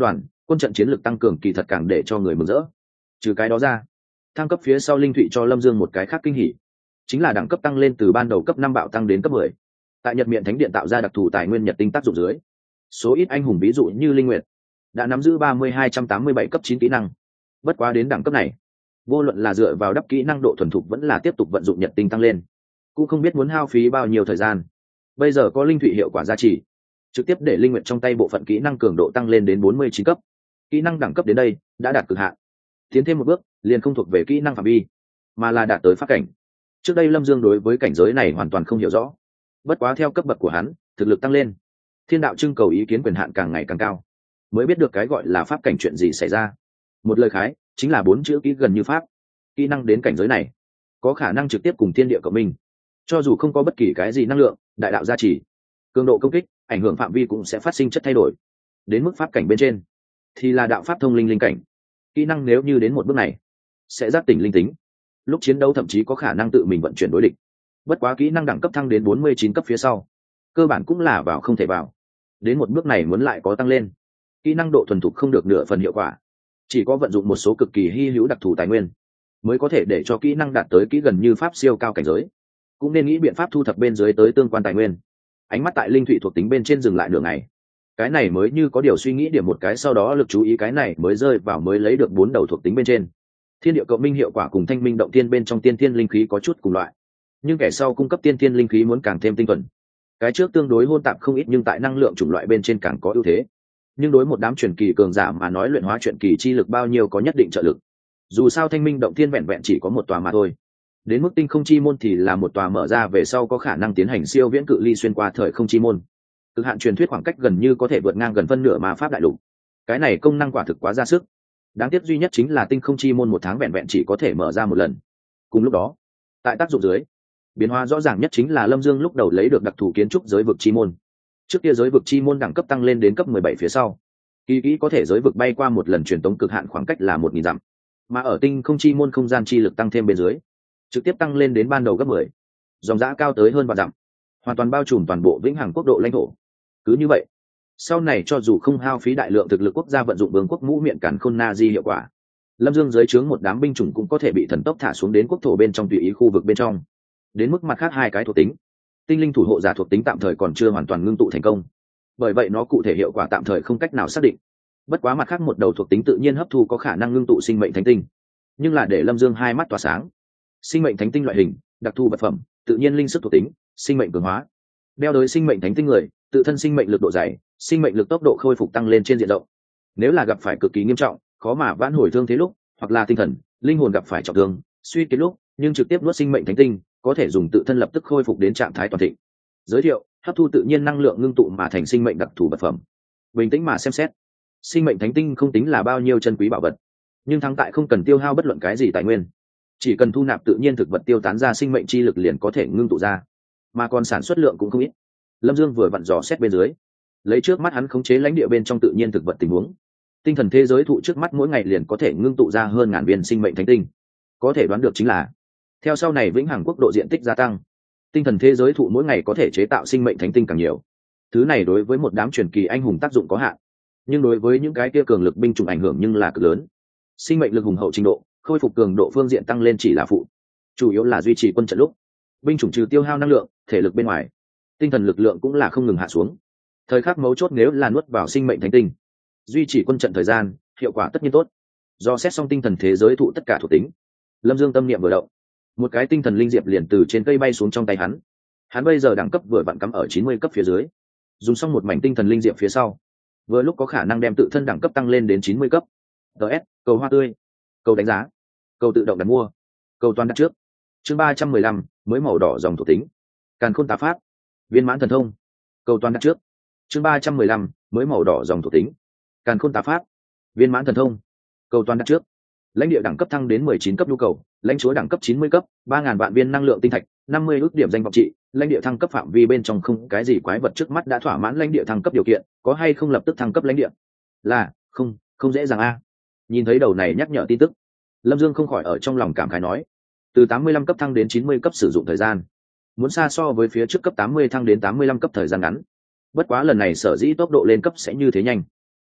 quân trận chiến lược tăng cường kỳ thật càng để cho người mừng rỡ. Trừ cái đó ra, thăng cấp phía sau linh thụy cho Lâm Dương một cái khác kinh hỉ, chính là đẳng cấp tăng lên từ ban đầu cấp 5 bạo tăng đến cấp 10. Tại Nhật Miện Thánh Điện tạo ra đặc thù tài nguyên nhật tinh tác dụng dưới, số ít anh hùng ví dụ như Linh Nguyệt đã nắm giữ 3287 cấp 9 kỹ năng. Bất quá đến đẳng cấp này, vô luận là dựa vào đắp kỹ năng độ thuần thục vẫn là tiếp tục vận dụng nhật tinh tăng lên, cũng không biết muốn hao phí bao nhiêu thời gian. Bây giờ có linh thụy hiệu quả gia trì, trực tiếp để Linh Nguyệt trong tay bộ phận kỹ năng cường độ tăng lên đến 49 cấp. Kỹ năng đẳng cấp đến đây đã đạt cực hạn, tiến thêm một bước liền không thuộc về kỹ năng phạm vi, mà là đạt tới pháp cảnh. Trước đây Lâm Dương đối với cảnh giới này hoàn toàn không hiểu rõ, bất quá theo cấp bậc của hắn, thực lực tăng lên, thiên đạo trưng cầu ý kiến quyền hạn càng ngày càng cao, mới biết được cái gọi là pháp cảnh chuyện gì xảy ra. Một lời khái chính là 4 chữ kỹ gần như pháp. Kỹ năng đến cảnh giới này có khả năng trực tiếp cùng thiên địa cộng minh, cho dù không có bất kỳ cái gì năng lượng đại đạo gia trì, cường độ công kích ảnh hưởng phạm vi cũng sẽ phát sinh chất thay đổi. Đến mức pháp cảnh bên trên thì là đạo pháp thông linh linh cảnh. Kỹ năng nếu như đến một bước này sẽ giác tỉnh linh tính, lúc chiến đấu thậm chí có khả năng tự mình vận chuyển đối địch. Bất quá kỹ năng đẳng cấp thăng đến 49 cấp phía sau, cơ bản cũng là vào không thể vào. Đến một bước này muốn lại có tăng lên, kỹ năng độ thuần thục không được nửa phần hiệu quả, chỉ có vận dụng một số cực kỳ hy hữu đặc thù tài nguyên mới có thể để cho kỹ năng đạt tới kỹ gần như pháp siêu cao cảnh giới. Cũng nên nghĩ biện pháp thu thập bên dưới tới tương quan tài nguyên. Ánh mắt tại linh thủy thuộc tính bên trên dừng lại nửa ngày, cái này mới như có điều suy nghĩ điểm một cái, sau đó lực chú ý cái này mới rơi vào mới lấy được 4 đầu thuộc tính bên trên. Thiên địa cộng minh hiệu quả cùng thanh minh động tiên bên trong tiên thiên linh khí có chút cùng loại, nhưng kẻ sau cung cấp tiên thiên linh khí muốn càng thêm tinh thuần. Cái trước tương đối hôn tạp không ít, nhưng tại năng lượng chủng loại bên trên càng có ưu thế. Nhưng đối một đám truyền kỳ cường giả mà nói, luyện hóa truyền kỳ chi lực bao nhiêu có nhất định trợ lực. Dù sao thanh minh động thiên vẹn vẹn chỉ có một tòa mà thôi, đến mức tinh không chi môn thì là một tòa mở ra về sau có khả năng tiến hành siêu viễn cự ly xuyên qua thời không chi môn, cực hạn truyền thuyết khoảng cách gần như có thể vượt ngang gần phân nửa ma pháp đại lục. Cái này công năng quả thực quá ra sức. Đáng tiếc duy nhất chính là tinh không chi môn một tháng vẹn vẹn chỉ có thể mở ra một lần. Cùng lúc đó, tại tác dụng dưới, biến hóa rõ ràng nhất chính là Lâm Dương lúc đầu lấy được đặc thù kiến trúc giới vực chi môn. Trước kia giới vực chi môn đẳng cấp tăng lên đến cấp 17 phía sau, kỳ kỹ có thể giới vực bay qua một lần truyền tống cực hạn khoảng cách là 1000 dặm, mà ở tinh không chi môn không gian chi lực tăng thêm bên dưới, trực tiếp tăng lên đến ban đầu gấp 10, dòng dã cao tới hơn 3 dặm, hoàn toàn bao trùm toàn bộ vĩnh hằng quốc độ lãnh thổ. Cứ như vậy, sau này cho dù không hao phí đại lượng thực lực quốc gia vận dụng vương quốc mũ miệng cản khôn na di hiệu quả, Lâm Dương dưới trướng một đám binh chủng cũng có thể bị thần tốc thả xuống đến quốc thổ bên trong tùy ý khu vực bên trong. Đến mức mặt khác hai cái thuộc tính, tinh linh thủ hộ giả thuộc tính tạm thời còn chưa hoàn toàn ngưng tụ thành công, bởi vậy nó cụ thể hiệu quả tạm thời không cách nào xác định. Bất quá mặt khác một đầu thuộc tính tự nhiên hấp thu có khả năng ngưng tụ sinh mệnh thánh tinh, nhưng là để Lâm Dương hai mắt tỏa sáng. Sinh mệnh thánh tinh loại hình, đặc thù vật phẩm, tự nhiên linh sức thuộc tính, sinh mệnh cường hóa. Đeo đới sinh mệnh thánh tinh người, tự thân sinh mệnh lực độ dày, sinh mệnh lực tốc độ khôi phục tăng lên trên diện rộng. Nếu là gặp phải cực kỳ nghiêm trọng, khó mà vãn hồi thương thế lúc, hoặc là tinh thần, linh hồn gặp phải trọng thương, suy kiệt lúc, nhưng trực tiếp nuốt sinh mệnh thánh tinh, có thể dùng tự thân lập tức khôi phục đến trạng thái toàn thịnh. Giới thiệu, hấp thu tự nhiên năng lượng ngưng tụ mà thành sinh mệnh đặc thù vật phẩm. Bình tĩnh mà xem xét, sinh mệnh thánh tinh không tính là bao nhiêu chân quý bảo vật, nhưng thắng tại không cần tiêu hao bất luận cái gì tài nguyên, chỉ cần thu nạp tự nhiên thực vật tiêu tán ra sinh mệnh chi lực liền có thể ngưng tụ ra, mà còn sản xuất lượng cũng không ít. Lâm Dương vừa vặn dò xét bên dưới, lấy trước mắt hắn khống chế lãnh địa bên trong tự nhiên thực vật tình huống, tinh thần thế giới thụ trước mắt mỗi ngày liền có thể ngưng tụ ra hơn 1000 viên sinh mệnh thánh tinh. Có thể đoán được chính là theo sau này vĩnh hằng quốc độ diện tích gia tăng, tinh thần thế giới thụ mỗi ngày có thể chế tạo sinh mệnh thánh tinh càng nhiều. Thứ này đối với một đám truyền kỳ anh hùng tác dụng có hạn, nhưng đối với những cái kia cường lực binh chủng ảnh hưởng nhưng là cực lớn. Sinh mệnh lực hùng hậu trình độ, khôi phục cường độ phương diện tăng lên chỉ là phụ, chủ yếu là duy trì quân trận lúc binh chủng trừ tiêu hao năng lượng thể lực bên ngoài, tinh thần lực lượng cũng là không ngừng hạ xuống. Thời khắc mấu chốt nếu là nuốt vào sinh mệnh thánh tinh, duy trì quân trận thời gian hiệu quả tất nhiên tốt. Do xét xong tinh thần thế giới thụ tất cả thuộc tính, Lâm Dương tâm niệm vừa động, một cái tinh thần linh diệp liền từ trên cây bay xuống trong tay hắn. Hắn bây giờ đẳng cấp vừa vặn cắm ở 90 cấp phía dưới, dùng xong một mảnh tinh thần linh diệp phía sau, vừa lúc có khả năng đem tự thân đẳng cấp tăng lên đến 90 cấp. DS, cầu hoa tươi, cầu đánh giá, cầu tự động đặt mua, cầu toàn đặt trước. Chương 315, mới màu đỏ dòng thuộc tính, càn khôn tá pháp, viên mãn thần thông, cầu toàn đặt trước. Chương 315, mới màu đỏ dòng thuộc tính, càn khôn tá pháp, viên mãn thần thông, cầu toàn đặt trước. Lãnh địa đẳng cấp thăng đến 19 cấp nhu cầu, lãnh chúa đẳng cấp 90 cấp, 3000 vạn viên năng lượng tinh thạch, 50 ước điểm danh vọng trị. Lãnh địa thăng cấp phạm vi bên trong không cái gì quái vật trước mắt đã thỏa mãn lãnh địa thăng cấp điều kiện, có hay không lập tức thăng cấp lãnh địa? Là, không dễ dàng a. Nhìn thấy đầu này nhắc nhở tin tức, Lâm Dương không khỏi ở trong lòng cảm khái nói, từ 85 cấp thăng đến 90 cấp sử dụng thời gian, muốn xa so với phía trước cấp 80 thăng đến 85 cấp thời gian ngắn. Bất quá lần này sở dĩ tốc độ lên cấp sẽ như thế nhanh,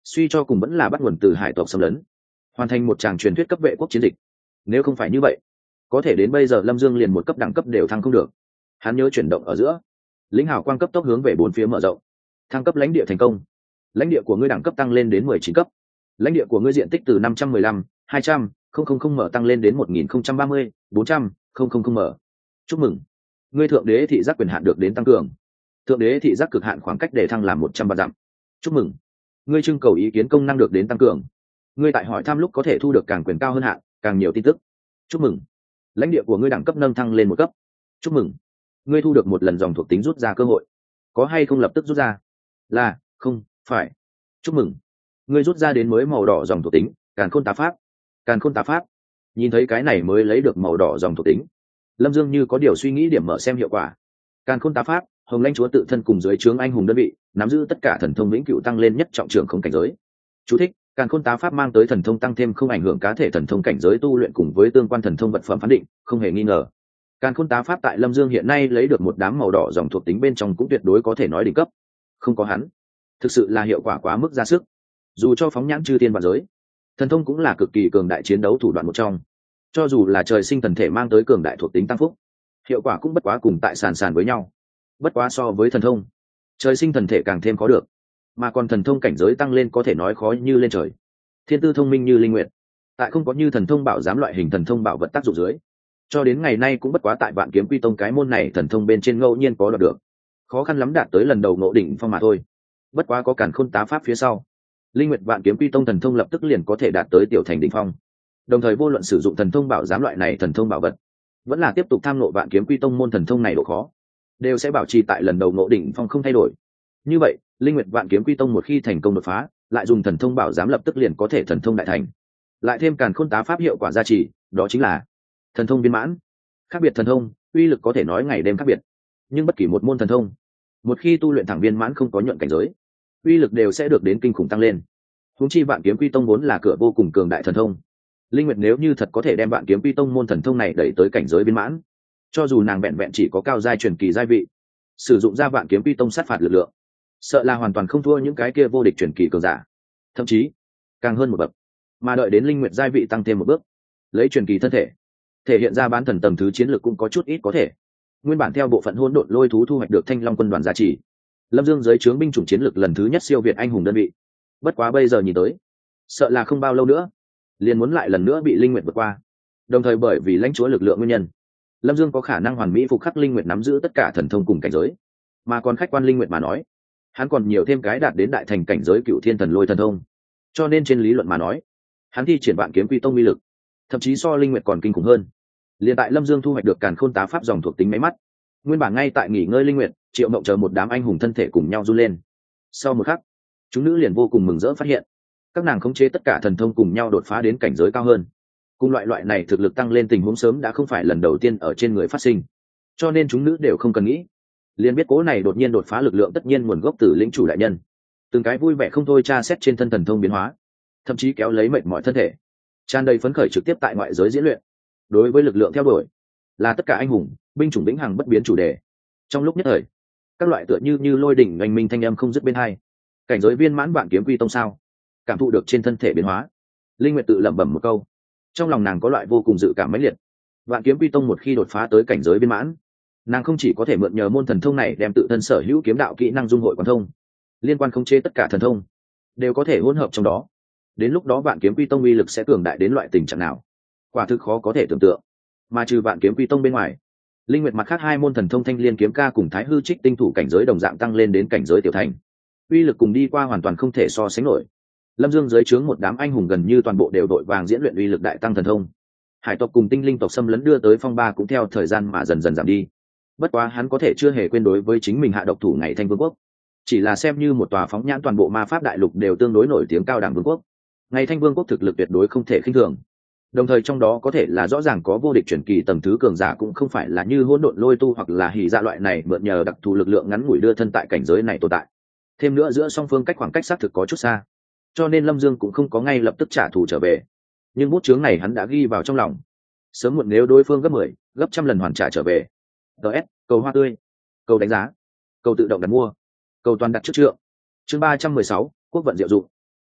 suy cho cùng vẫn là bắt nguồn từ hải tộc xâm lấn, hoàn thành một tràng truyền thuyết cấp vệ quốc chiến dịch. Nếu không phải như vậy, có thể đến bây giờ Lâm Dương liền một cấp đẳng cấp đều thăng không được. Hắn nhớ chuyển động ở giữa, lĩnh hào quang cấp tốc hướng về bốn phía mở rộng, thăng cấp lãnh địa thành công. Lãnh địa của ngươi đẳng cấp tăng lên đến 19 cấp, lãnh địa của ngươi diện tích từ 515 200 000 mở tăng lên đến 1030 400 000 mở. Chúc mừng, ngươi thượng đế thị giác quyền hạn được đến tăng cường, thượng đế thị giác cực hạn khoảng cách để thăng làm 100 vạn dặm. Chúc mừng, ngươi trưng cầu ý kiến công năng được đến tăng cường, ngươi tại hỏi thăm lúc có thể thu được càng quyền cao hơn hạn, càng nhiều tin tức. Chúc mừng, lãnh địa của ngươi đẳng cấp nâng thăng lên một cấp. Chúc mừng, ngươi thu được một lần dòng thuộc tính rút ra cơ hội, có hay không lập tức rút ra? Là không phải. Chúc mừng, ngươi rút ra đến mới màu đỏ dòng thuộc tính càn khôn tá pháp. Càn khôn tá pháp. Nhìn thấy cái này mới lấy được màu đỏ dòng thuộc tính, Lâm Dương như có điều suy nghĩ điểm mở xem hiệu quả. Càn khôn tá pháp, hồng lãnh chúa tự thân cùng dưới trướng anh hùng đơn vị nắm giữ tất cả thần thông vĩnh cửu tăng lên nhất trọng trưởng không cảnh giới. Chú thích: Càn khôn tá pháp mang tới thần thông tăng thêm không ảnh hưởng cá thể thần thông cảnh giới tu luyện cùng với tương quan thần thông vật phẩm phán định, không hề nghi ngờ. Càn khôn tá pháp tại Lâm Dương hiện nay lấy được một đám màu đỏ dòng thuộc tính bên trong cũng tuyệt đối có thể nói đỉnh cấp. Không có hắn, thực sự là hiệu quả quá mức ra sức. Dù cho phóng nhãn chư thiên vạn giới, thần thông cũng là cực kỳ cường đại chiến đấu thủ đoạn một trong. Cho dù là trời sinh thần thể mang tới cường đại thuộc tính tăng phúc, hiệu quả cũng bất quá cùng tại sàn sàn với nhau. Bất quá so với thần thông, trời sinh thần thể càng thêm khó được, mà còn thần thông cảnh giới tăng lên có thể nói khó như lên trời. Thiên tư thông minh như linh nguyện, tại không có như thần thông bảo giám loại hình thần thông bảo vật tác dụng dưới, cho đến ngày nay cũng bất quá tại Vạn Kiếm Quy Tông cái môn này thần thông bên trên ngẫu nhiên có đoạt được, khó khăn lắm đạt tới lần đầu ngộ đỉnh phong mà thôi. Bất quá có càn khôn tá pháp phía sau, linh nguyệt Vạn Kiếm Quy Tông thần thông lập tức liền có thể đạt tới tiểu thành đỉnh phong. Đồng thời vô luận sử dụng thần thông bảo giám loại này thần thông bảo vật, vẫn là tiếp tục tham ngộ Vạn Kiếm Quy Tông môn thần thông này độ khó, đều sẽ bảo trì tại lần đầu ngộ đỉnh phong không thay đổi. Như vậy, linh nguyệt Vạn Kiếm Quy Tông một khi thành công đột phá, lại dùng thần thông bảo giám lập tức liền có thể thần thông đại thành. Lại thêm càn khôn tá pháp hiệu quả gia trì, đó chính là thần thông viên mãn. Khác biệt thần thông, uy lực có thể nói ngày đêm khác biệt, nhưng bất kỳ một môn thần thông, một khi tu luyện thẳng viên mãn không có nhuận cảnh giới, uy lực đều sẽ được đến kinh khủng tăng lên. Huống chi Vạn Kiếm Quy Tông vốn là cửa vô cùng cường đại thần thông, linh nguyệt nếu như thật có thể đem Vạn Kiếm Quy Tông môn thần thông này đẩy tới cảnh giới viên mãn, cho dù nàng vẹn vẹn chỉ có cao giai truyền kỳ giai vị, sử dụng ra Vạn Kiếm Quy Tông sát phạt lực lượng, sợ là hoàn toàn không thua những cái kia vô địch truyền kỳ cường giả, thậm chí càng hơn một bậc. Mà đợi đến linh nguyệt giai vị tăng thêm một bước, lấy truyền kỳ thân thể thể hiện ra bán thần tầng thứ chiến lược cũng có chút ít có thể. Nguyên bản theo bộ phận hỗn độn lôi thú thu hoạch được Thanh Long quân đoàn giá trị, Lâm Dương dưới trướng binh chủng chiến lược lần thứ nhất siêu việt anh hùng đơn vị. Bất quá bây giờ nhìn tới, sợ là không bao lâu nữa liền muốn lại lần nữa bị linh nguyệt vượt qua. Đồng thời bởi vì lãnh chúa lực lượng nguyên nhân, Lâm Dương có khả năng hoàn mỹ phục khắc linh nguyệt nắm giữ tất cả thần thông cùng cảnh giới. Mà còn khách quan linh nguyệt mà nói, hắn còn nhiều thêm cái đạt đến đại thành cảnh giới cựu thiên thần lôi thần thông. Cho nên trên lý luận mà nói, hắn thi triển Vạn Kiếm Quy Tông uy lực thậm chí so linh nguyệt còn kinh khủng hơn. Liền tại Lâm Dương thu hoạch được càn khôn tá pháp dòng thuộc tính máy mắt, nguyên bản ngay tại nghỉ ngơi linh nguyệt, Triệu Mộng chờ một đám anh hùng thân thể cùng nhau run lên. Sau một khắc, chúng nữ liền vô cùng mừng rỡ phát hiện, các nàng khống chế tất cả thần thông cùng nhau đột phá đến cảnh giới cao hơn. Cùng loại này thực lực tăng lên tình huống sớm đã không phải lần đầu tiên ở trên người phát sinh, cho nên chúng nữ đều không cần nghĩ, liền biết cố này đột nhiên đột phá lực lượng tất nhiên nguồn gốc từ lĩnh chủ đại nhân. Từng cái vui vẻ không thôi tra xét trên thân thần thông biến hóa, thậm chí kéo lấy mệt mỏi thân thể, tràn đầy phấn khởi trực tiếp tại ngoại giới diễn luyện. Đối với lực lượng theo đuổi, là tất cả anh hùng binh chủng vĩnh hằng bất biến chủ đề. Trong lúc nhất thời, các loại tựa như lôi đỉnh oanh minh thanh âm không dứt bên hai. Cảnh giới viên mãn Vạn Kiếm Quy Tông sao? Cảm thụ được trên thân thể biến hóa, linh nguyệt tự lẩm bẩm một câu. Trong lòng nàng có loại vô cùng dự cảm mãnh liệt. Vạn Kiếm Quy Tông một khi đột phá tới cảnh giới viên mãn, nàng không chỉ có thể mượn nhờ môn thần thông này đem tự thân sở hữu kiếm đạo kỹ năng dung hội quán thông, liên quan khống chế tất cả thần thông đều có thể hỗn hợp trong đó. Đến lúc đó Vạn Kiếm Quy Tông uy lực sẽ cường đại đến loại tình trạng nào, quả thực khó có thể tưởng tượng. Mà trừ Vạn Kiếm Quy Tông bên ngoài, linh nguyệt mặt khác hai môn thần thông Thanh Liên kiếm ca cùng Thái Hư Trích tinh thủ cảnh giới đồng dạng tăng lên đến cảnh giới tiểu thành, uy lực cùng đi qua hoàn toàn không thể so sánh nổi. Lâm Dương dưới trướng một đám anh hùng gần như toàn bộ đều đội vàng diễn luyện uy lực đại tăng thần thông. Hải tộc cùng tinh linh tộc xâm lấn đưa tới phong ba cũng theo thời gian mà dần dần giảm đi. Bất quá hắn có thể chưa hề quên đối với chính mình hạ độc thủ Ngày Thanh Vương quốc, chỉ là xem như một tòa phóng nhãn toàn bộ ma pháp đại lục đều tương đối nổi tiếng cao đẳng vương quốc. Ngày Thanh Vương quốc thực lực tuyệt đối không thể khinh thường. Đồng thời trong đó có thể là rõ ràng có vô địch truyền kỳ tầng thứ cường giả, cũng không phải là như hỗn độn lôi tu hoặc là hỉ dạ loại này mượn nhờ đặc thù lực lượng ngắn ngủi đưa thân tại cảnh giới này tồn tại. Thêm nữa giữa song phương khoảng cách xác thực có chút xa, cho nên Lâm Dương cũng không có ngay lập tức trả thù trở về. Nhưng bút chướng này hắn đã ghi vào trong lòng, sớm muộn nếu đối phương gấp 10, gấp trăm lần hoàn trả trở về. DS, cầu hoa tươi, cầu đánh giá, cầu tự động đặt mua, cầu toàn đặt trước trượng. Chương 316, quốc vận diệu dụng.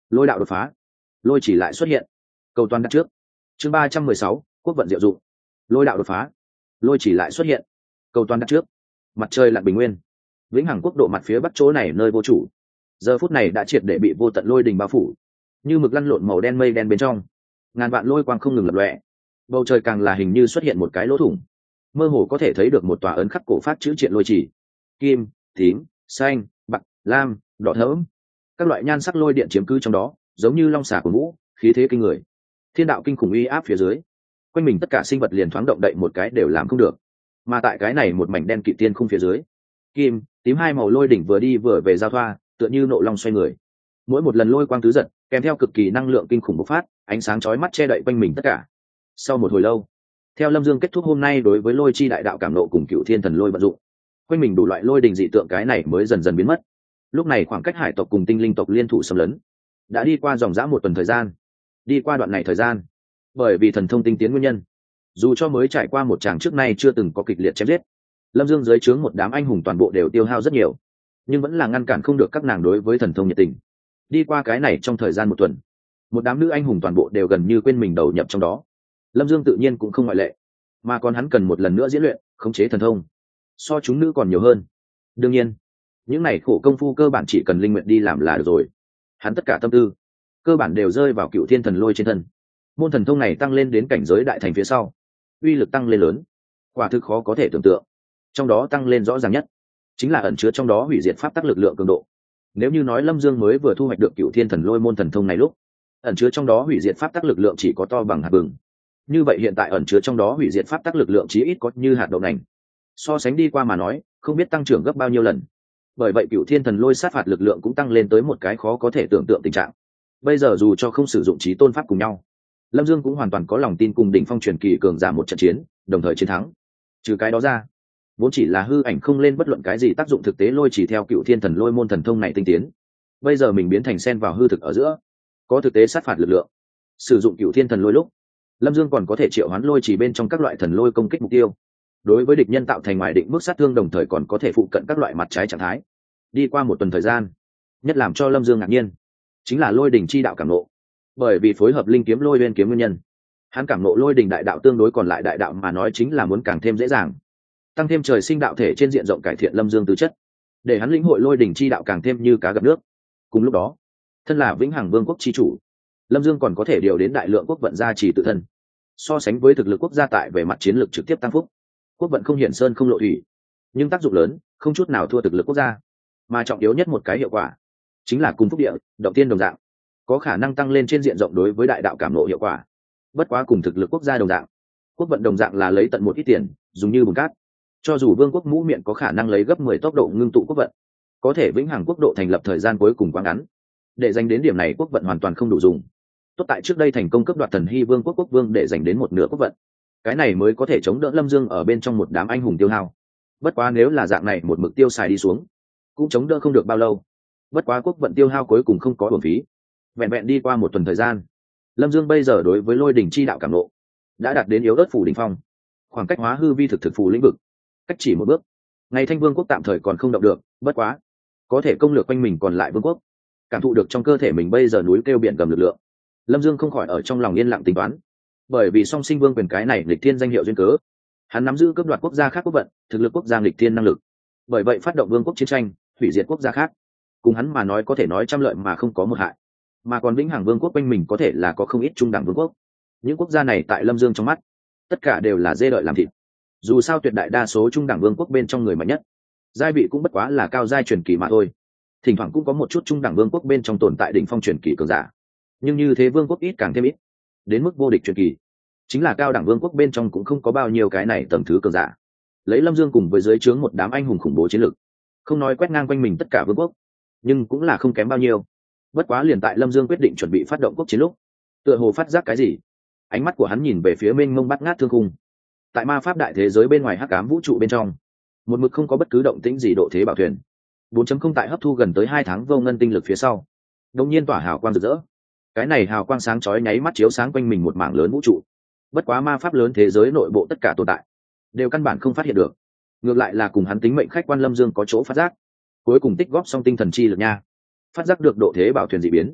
lôi đạo đột phá, lôi chỉ lại xuất hiện, cầu toàn đặt trước. Chương 316, quốc vận diệu dụng. Lôi đạo đột phá, lôi chỉ lại xuất hiện, cầu toàn đặt trước. Mặt trời lặn bình nguyên, vĩnh hằng quốc độ mặt phía bắc chỗ này nơi vô chủ, giờ phút này đã triệt để bị vô tận lôi đình bao phủ, như mực lăn lộn màu đen mây đen bên trong, ngàn vạn lôi quang không ngừng lập lòe. Bầu trời càng là hình như xuất hiện một cái lỗ thủng, mơ hồ có thể thấy được một tòa ấn khắc cổ phát chữ triện lôi chỉ, kim, tím, xanh, bạc, lam, đỏ thẫm, các loại nhan sắc lôi điện chiếm cứ trong đó, giống như long xà của vũ, khí thế kinh người. Thiên đạo kinh khủng uy áp phía dưới, quanh mình tất cả sinh vật liền thoáng động đậy một cái đều làm không được. Mà tại cái này một mảnh đen kịt tiên khung phía dưới, kim, tím hai màu lôi đỉnh vừa đi vừa về giao thoa, tựa như nộ long xoay người. Mỗi một lần lôi quang tứ giật, kèm theo cực kỳ năng lượng kinh khủng bộc phát, ánh sáng chói mắt che đậy quanh mình tất cả. Sau một hồi lâu, theo Lâm Dương kết thúc hôm nay đối với lôi chi đại đạo cảm nộ cùng cựu thiên thần lôi vận dụng, quanh mình đủ loại lôi đình dị tượng cái này mới dần dần biến mất. Lúc này khoảng cách hải tộc cùng tinh linh tộc liên thủ xâm lấn đã đi qua dòng dã một tuần thời gian. Đi qua đoạn này thời gian, bởi vì thần thông tinh tiến nguyên nhân, dù cho mới trải qua một tràng trước nay chưa từng có kịch liệt chém giết, Lâm Dương dưới trướng một đám anh hùng toàn bộ đều tiêu hao rất nhiều, nhưng vẫn là ngăn cản không được các nàng đối với thần thông nhiệt tình. Đi qua cái này trong thời gian một tuần, một đám nữ anh hùng toàn bộ đều gần như quên mình đầu nhập trong đó. Lâm Dương tự nhiên cũng không ngoại lệ, mà còn hắn cần một lần nữa diễn luyện khống chế thần thông, so chúng nữ còn nhiều hơn. Đương nhiên, những này khổ công phu cơ bản chỉ cần linh nguyện đi làm là được rồi. Hắn tất cả tâm tư cơ bản đều rơi vào cựu thiên thần lôi trên thân. Môn thần thông này tăng lên đến cảnh giới đại thành phía sau, uy lực tăng lên lớn, quả thực khó có thể tưởng tượng. Trong đó tăng lên rõ ràng nhất chính là ẩn chứa trong đó hủy diệt pháp tắc lực lượng cường độ. Nếu như nói Lâm Dương mới vừa thu hoạch được cựu thiên thần lôi môn thần thông này lúc, ẩn chứa trong đó hủy diệt pháp tắc lực lượng chỉ có to bằng hạt bừng, như vậy hiện tại ẩn chứa trong đó hủy diệt pháp tắc lực lượng chí ít có như hạt đậu nành. So sánh đi qua mà nói, không biết tăng trưởng gấp bao nhiêu lần. Bởi vậy cựu thiên thần lôi sát phạt lực lượng cũng tăng lên tới một cái khó có thể tưởng tượng tình trạng. Bây giờ dù cho không sử dụng trí tôn pháp cùng nhau, Lâm Dương cũng hoàn toàn có lòng tin cùng đỉnh phong truyền kỳ cường giả một trận chiến, đồng thời chiến thắng. Trừ cái đó ra, vốn chỉ là hư ảnh không lên bất luận cái gì tác dụng thực tế lôi chỉ theo cựu thiên thần lôi môn thần thông này tinh tiến. Bây giờ mình biến thành xen vào hư thực ở giữa, có thực tế sát phạt lực lượng. Sử dụng cựu thiên thần lôi lúc, Lâm Dương còn có thể triệu hoán lôi chỉ bên trong các loại thần lôi công kích mục tiêu, đối với địch nhân tạo thành ngoài định mức sát thương, đồng thời còn có thể phụ cận các loại mặt trái trạng thái. Đi qua một tuần thời gian, nhất làm cho Lâm Dương ngạc nhiên chính là lôi đỉnh chi đạo cảm nộ. Bởi vì phối hợp linh kiếm lôi uyên kiếm nguyên nhân, hắn cảm nộ lôi đỉnh đại đạo tương đối còn lại đại đạo mà nói chính là muốn càng thêm dễ dàng, tăng thêm trời sinh đạo thể trên diện rộng cải thiện Lâm Dương tứ chất, để hắn lĩnh hội lôi đỉnh chi đạo càng thêm như cá gặp nước. Cùng lúc đó, thân là vĩnh hằng vương quốc chi chủ, Lâm Dương còn có thể điều đến đại lượng quốc vận gia trì tự thân. So sánh với thực lực quốc gia tại về mặt chiến lược trực tiếp tăng phúc, quốc vận không hiển sơn không lộ thủy, nhưng tác dụng lớn không chút nào thua thực lực quốc gia. Mà trọng yếu nhất một cái hiệu quả chính là cùng phúc địa động tiên đồng dạng, có khả năng tăng lên trên diện rộng đối với đại đạo cảm nộ hiệu quả. Bất quá cùng thực lực quốc gia đồng dạng, quốc vận đồng dạng là lấy tận một ít tiền dùng như bùn cát. Cho dù vương quốc mũ miệng có khả năng lấy gấp 10 tốc độ ngưng tụ quốc vận, có thể vĩnh hằng quốc độ thành lập thời gian cuối cùng quá ngắn, để dành đến điểm này quốc vận hoàn toàn không đủ dùng. Tốt tại trước đây thành công cướp đoạt thần hy vương quốc quốc vương để dành đến một nửa quốc vận, cái này mới có thể chống đỡ Lâm Dương ở bên trong một đám anh hùng tiêu hao. Bất quá nếu là dạng này một mực tiêu xài đi xuống, cũng chống đỡ không được bao lâu. Bất quá quốc vận tiêu hao cuối cùng không có uổng phí. Vẹn vẹn đi qua một tuần thời gian, Lâm Dương bây giờ đối với lôi đỉnh chi đạo cảm nộ đã đạt đến yếu ớt phủ đỉnh phong, khoảng cách hóa hư vi thực phù lĩnh vực cách chỉ một bước. Ngày Thanh Vương quốc tạm thời còn không động được, bất quá có thể công lược quanh mình còn lại vương quốc, cảm thụ được trong cơ thể mình bây giờ núi kêu biển gầm lực lượng. Lâm Dương không khỏi ở trong lòng yên lặng tính toán, bởi vì song sinh vương quyền cái này nghịch thiên danh hiệu duyên cớ, hắn nắm giữ cướp đoạt quốc gia khác quốc vận, thực lực quốc gia nghịch thiên năng lực. Bởi vậy phát động vương quốc chiến tranh, hủy diệt quốc gia khác, cùng hắn mà nói có thể nói trăm lợi mà không có một hại. Mà còn vĩnh hằng vương quốc quanh mình có thể là có không ít trung đẳng vương quốc. Những quốc gia này tại Lâm Dương trong mắt, tất cả đều là dê đợi làm thịt. Dù sao tuyệt đại đa số trung đẳng vương quốc bên trong người mạnh nhất, giai vị cũng bất quá là cao giai truyền kỳ mà thôi. Thỉnh thoảng cũng có một chút trung đẳng vương quốc bên trong tồn tại đỉnh phong truyền kỳ cường giả, nhưng như thế vương quốc ít càng thêm ít, đến mức vô địch truyền kỳ. Chính là cao đẳng vương quốc bên trong cũng không có bao nhiêu cái này tầm thứ cường giả. Lấy Lâm Dương cùng với dưới trướng một đám anh hùng khủng bố chiến lược, không nói quét ngang quanh mình tất cả vương quốc, nhưng cũng là không kém bao nhiêu. Bất quá liền tại Lâm Dương quyết định chuẩn bị phát động quốc chiến lúc, tựa hồ phát giác cái gì, ánh mắt của hắn nhìn về phía mênh mông bát ngát thương khung. Tại ma pháp đại thế giới bên ngoài hắc ám vũ trụ bên trong, một mực không có bất cứ động tĩnh gì độ thế bảo thuyền 4.0 tại hấp thu gần tới 2 tháng vô ngân tinh lực phía sau, đột nhiên tỏa hào quang rực rỡ. Cái này hào quang sáng chói nháy mắt chiếu sáng quanh mình một mảng lớn vũ trụ. Bất quá ma pháp lớn thế giới nội bộ tất cả tồn tại đều căn bản không phát hiện được, ngược lại là cùng hắn tính mệnh khách quan Lâm Dương có chỗ phát giác. Cuối cùng tích góp xong tinh thần chi lực nha, phát giác được độ thế bảo thuyền dị biến,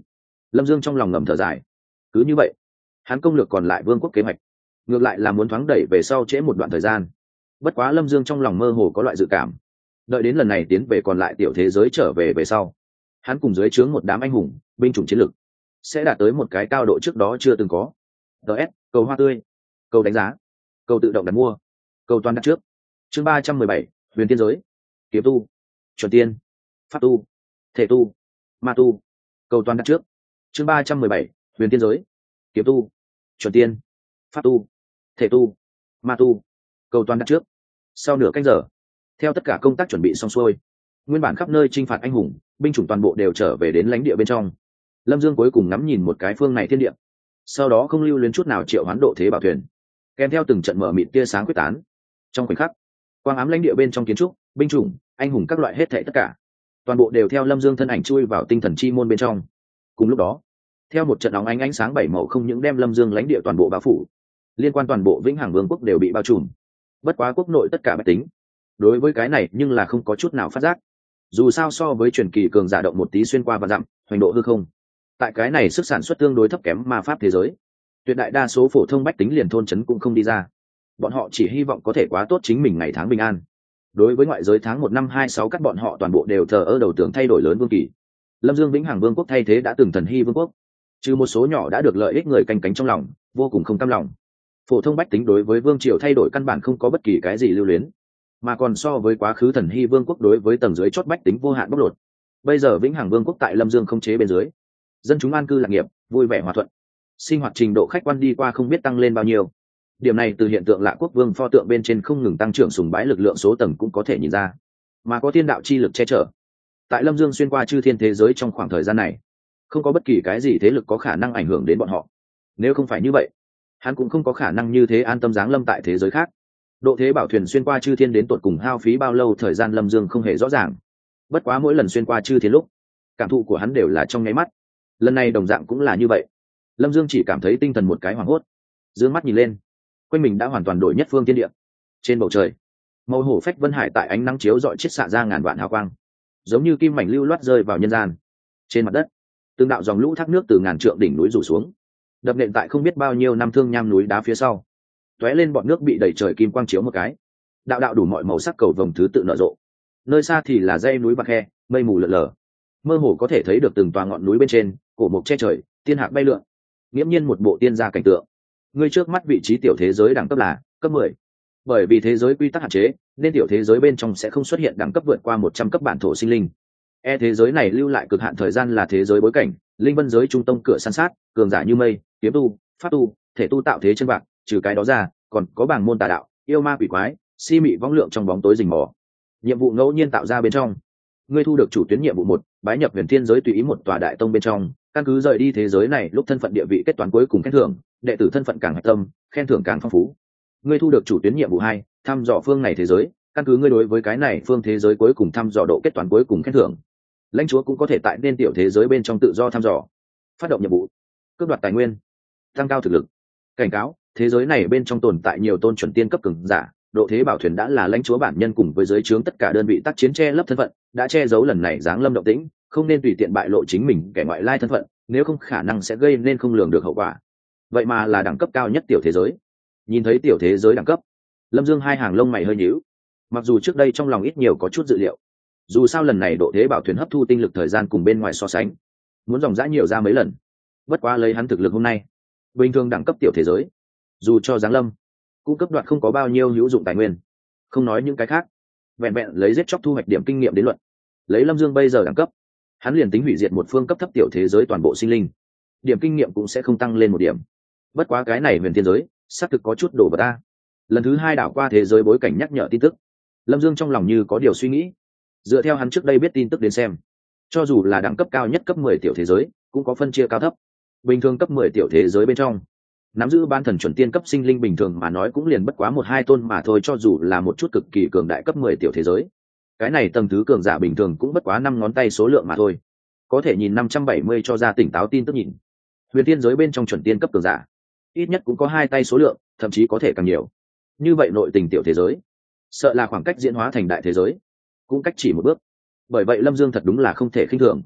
Lâm Dương trong lòng ngầm thở dài. Cứ như vậy, hắn công lược còn lại vương quốc kế hoạch ngược lại là muốn thoáng đẩy về sau trễ một đoạn thời gian. Bất quá Lâm Dương trong lòng mơ hồ có loại dự cảm, đợi đến lần này tiến về còn lại tiểu thế giới trở về sau, hắn cùng dưới trướng một đám anh hùng binh chủng chiến lược sẽ đạt tới một cái cao độ trước đó chưa từng có. ts cầu hoa tươi, cầu đánh giá, cầu tự động đặt mua, cầu toàn đặt trước. Chương 317, huyền tiên giới. Kiếm tu, chuẩn tiên, pháp tu, thể tu, ma tu, cầu toàn đặt trước. Chương 317, huyền tiên giới. Kiếm tu, chuẩn tiên, pháp tu, thể tu, ma tu, cầu toàn đặt trước. Sau nửa canh giờ, theo tất cả công tác chuẩn bị xong xuôi, nguyên bản khắp nơi chinh phạt anh hùng binh chủng toàn bộ đều trở về đến lãnh địa bên trong. Lâm Dương cuối cùng ngắm nhìn một cái phương này thiên địa, sau đó không lưu luyến chút nào triệu hoán độ thế bảo thuyền, kèm theo từng trận mở mịt tia sáng quyết tán. Trong khoảnh khắc, quang ám lãnh địa bên trong kiến trúc binh chủng anh hùng các loại hết thảy tất cả toàn bộ đều theo Lâm Dương thân ảnh chui vào tinh thần chi môn bên trong. Cùng lúc đó, theo một trận óng ánh sáng bảy màu không những đem Lâm Dương lãnh địa toàn bộ bao phủ, liên quan toàn bộ Vĩnh Hằng Vương quốc đều bị bao trùm. Bất quá quốc nội tất cả bách tính đối với cái này nhưng là không có chút nào phát giác. Dù sao so với truyền kỳ cường giả động một tí xuyên qua và dặm hoành độ hư không, tại cái này sức sản xuất tương đối thấp kém ma pháp thế giới, tuyệt đại đa số phổ thông bách tính liền thôn trấn cũng không đi ra. Bọn họ chỉ hy vọng có thể quá tốt chính mình ngày tháng bình an. Đối với ngoại giới tháng 1 năm 26 các bọn họ toàn bộ đều thờ ơ đầu tưởng thay đổi lớn vương kỳ. Lâm Dương Vĩnh Hằng Vương quốc thay thế đã từng thần hy vương quốc, trừ một số nhỏ đã được lợi ích người canh cánh trong lòng vô cùng không cam lòng. Phổ thông bách tính đối với vương triều thay đổi căn bản không có bất kỳ cái gì lưu luyến, mà còn so với quá khứ thần hy vương quốc đối với tầng dưới chót bách tính vô hạn bóc lột. Bây giờ Vĩnh Hằng Vương quốc tại Lâm Dương không chế bên dưới, dân chúng an cư lạc nghiệp, vui vẻ hòa thuận, sinh hoạt trình độ khách quan đi qua không biết tăng lên bao nhiêu. Điểm này từ hiện tượng Lạ Quốc Vương pho tượng bên trên không ngừng tăng trưởng sùng bái lực lượng số tầng cũng có thể nhìn ra. Mà có thiên đạo chi lực che chở, tại Lâm Dương xuyên qua chư thiên thế giới trong khoảng thời gian này, không có bất kỳ cái gì thế lực có khả năng ảnh hưởng đến bọn họ. Nếu không phải như vậy, hắn cũng không có khả năng như thế an tâm giáng lâm tại thế giới khác. Độ thế bảo thuyền xuyên qua chư thiên đến tột cùng hao phí bao lâu thời gian Lâm Dương không hề rõ ràng. Bất quá mỗi lần xuyên qua chư thiên lúc, cảm thụ của hắn đều là trong nháy mắt. Lần này đồng dạng cũng là như vậy. Lâm Dương chỉ cảm thấy tinh thần một cái hoảng hốt, dương mắt nhìn lên, quanh mình đã hoàn toàn đổi nhất phương thiên địa. Trên bầu trời, màu hổ phách vân hải tại ánh nắng chiếu rọi chiết xạ ra ngàn vạn hào quang, giống như kim mảnh lưu loát rơi vào nhân gian. Trên mặt đất, từng đạo dòng lũ thác nước từ ngàn trượng đỉnh núi rủ xuống, đập nện tại không biết bao nhiêu năm thương nham núi đá phía sau. Tóe lên bọn nước bị đẩy trời kim quang chiếu một cái, đạo đạo đủ mọi màu sắc cầu vồng thứ tự nở rộ. Nơi xa thì là dãy núi bạc khe, mây mù lờ lờ, mơ hồ có thể thấy được từng tòa ngọn núi bên trên cổ mộc che trời, tiên hạc bay lượn, nghiễm nhiên một bộ tiên gia cảnh tượng. Ngươi trước mắt vị trí tiểu thế giới đẳng cấp là cấp 10. Bởi vì thế giới quy tắc hạn chế, nên tiểu thế giới bên trong sẽ không xuất hiện đẳng cấp vượt qua 100 cấp bản thổ sinh linh. Thế giới này lưu lại cực hạn thời gian là thế giới bối cảnh, linh vân giới trung tông cửa san sát, cường giả như mây, kiếm tu, pháp tu, thể tu tạo thế chân bạc, trừ cái đó ra, còn có bảng môn tà đạo, yêu ma quỷ quái, si mị vong lượng trong bóng tối rình mò. Nhiệm vụ ngẫu nhiên tạo ra bên trong. Ngươi thu được chủ tuyến nhiệm vụ 1, bái nhập huyền thiên giới tùy ý một tòa đại tông bên trong, căn cứ rời đi thế giới này lúc thân phận địa vị kết toán cuối cùng khen thưởng, đệ tử thân phận càng hạch tâm, khen thưởng càng phong phú. Ngươi thu được chủ tuyến nhiệm vụ 2, thăm dò phương này thế giới, căn cứ ngươi đối với cái này phương thế giới cuối cùng thăm dò độ kết toán cuối cùng khen thưởng. Lãnh chúa cũng có thể tại nên tiểu thế giới bên trong tự do thăm dò, phát động nhiệm vụ, cướp đoạt tài nguyên, tăng cao thực lực. Cảnh cáo, thế giới này bên trong tồn tại nhiều tôn chuẩn tiên cấp cường giả, độ thế bảo thuyền đã là lãnh chúa bản nhân cùng với giới trướng tất cả đơn vị tác chiến che lấp thân phận, đã che giấu lần này giáng lâm động tĩnh, không nên tùy tiện bại lộ chính mình kẻ ngoại lai thân phận, nếu không khả năng sẽ gây nên không lường được hậu quả. Vậy mà là đẳng cấp cao nhất tiểu thế giới. Nhìn thấy tiểu thế giới đẳng cấp, Lâm Dương hai hàng lông mày hơi nhíu. Mặc dù trước đây trong lòng ít nhiều có chút dự liệu, dù sao lần này độ thế bảo thuyền hấp thu tinh lực thời gian cùng bên ngoài so sánh, muốn dòng dã nhiều ra mấy lần. Bất quá lấy hắn thực lực hôm nay, bình thường đẳng cấp tiểu thế giới, dù cho giáng lâm cũng cấp đoạt không có bao nhiêu hữu dụng tài nguyên. Không nói những cái khác, vẹn vẹn lấy giết chóc thu hoạch điểm kinh nghiệm đến luận, lấy Lâm Dương bây giờ đẳng cấp, hắn liền tính hủy diệt một phương cấp thấp tiểu thế giới toàn bộ sinh linh, điểm kinh nghiệm cũng sẽ không tăng lên một điểm. Bất quá cái này huyền thiên giới xác thực có chút đồ vật ta. Lần thứ 2 đảo qua thế giới bối cảnh nhắc nhở tin tức, Lâm Dương trong lòng như có điều suy nghĩ. Dựa theo hắn trước đây biết tin tức đến xem, cho dù là đẳng cấp cao nhất cấp 10 tiểu thế giới cũng có phân chia cao thấp. Bình thường cấp 10 tiểu thế giới bên trong, nắm giữ ban thần chuẩn tiên cấp sinh linh bình thường mà nói cũng liền bất quá 1-2 tôn mà thôi, cho dù là một chút cực kỳ cường đại cấp 10 tiểu thế giới. Cái này tầng thứ cường giả bình thường cũng bất quá 5 ngón tay số lượng mà thôi. Có thể nhìn 570 cho ra tỉnh táo tin tức nhìn. Huyền tiên giới bên trong chuẩn tiên cấp cường giả, ít nhất cũng có 2 tay số lượng, thậm chí có thể càng nhiều. Như vậy nội tình tiểu thế giới, sợ là khoảng cách diễn hóa thành đại thế giới cũng cách chỉ một bước. Bởi vậy Lâm Dương thật đúng là không thể khinh thường.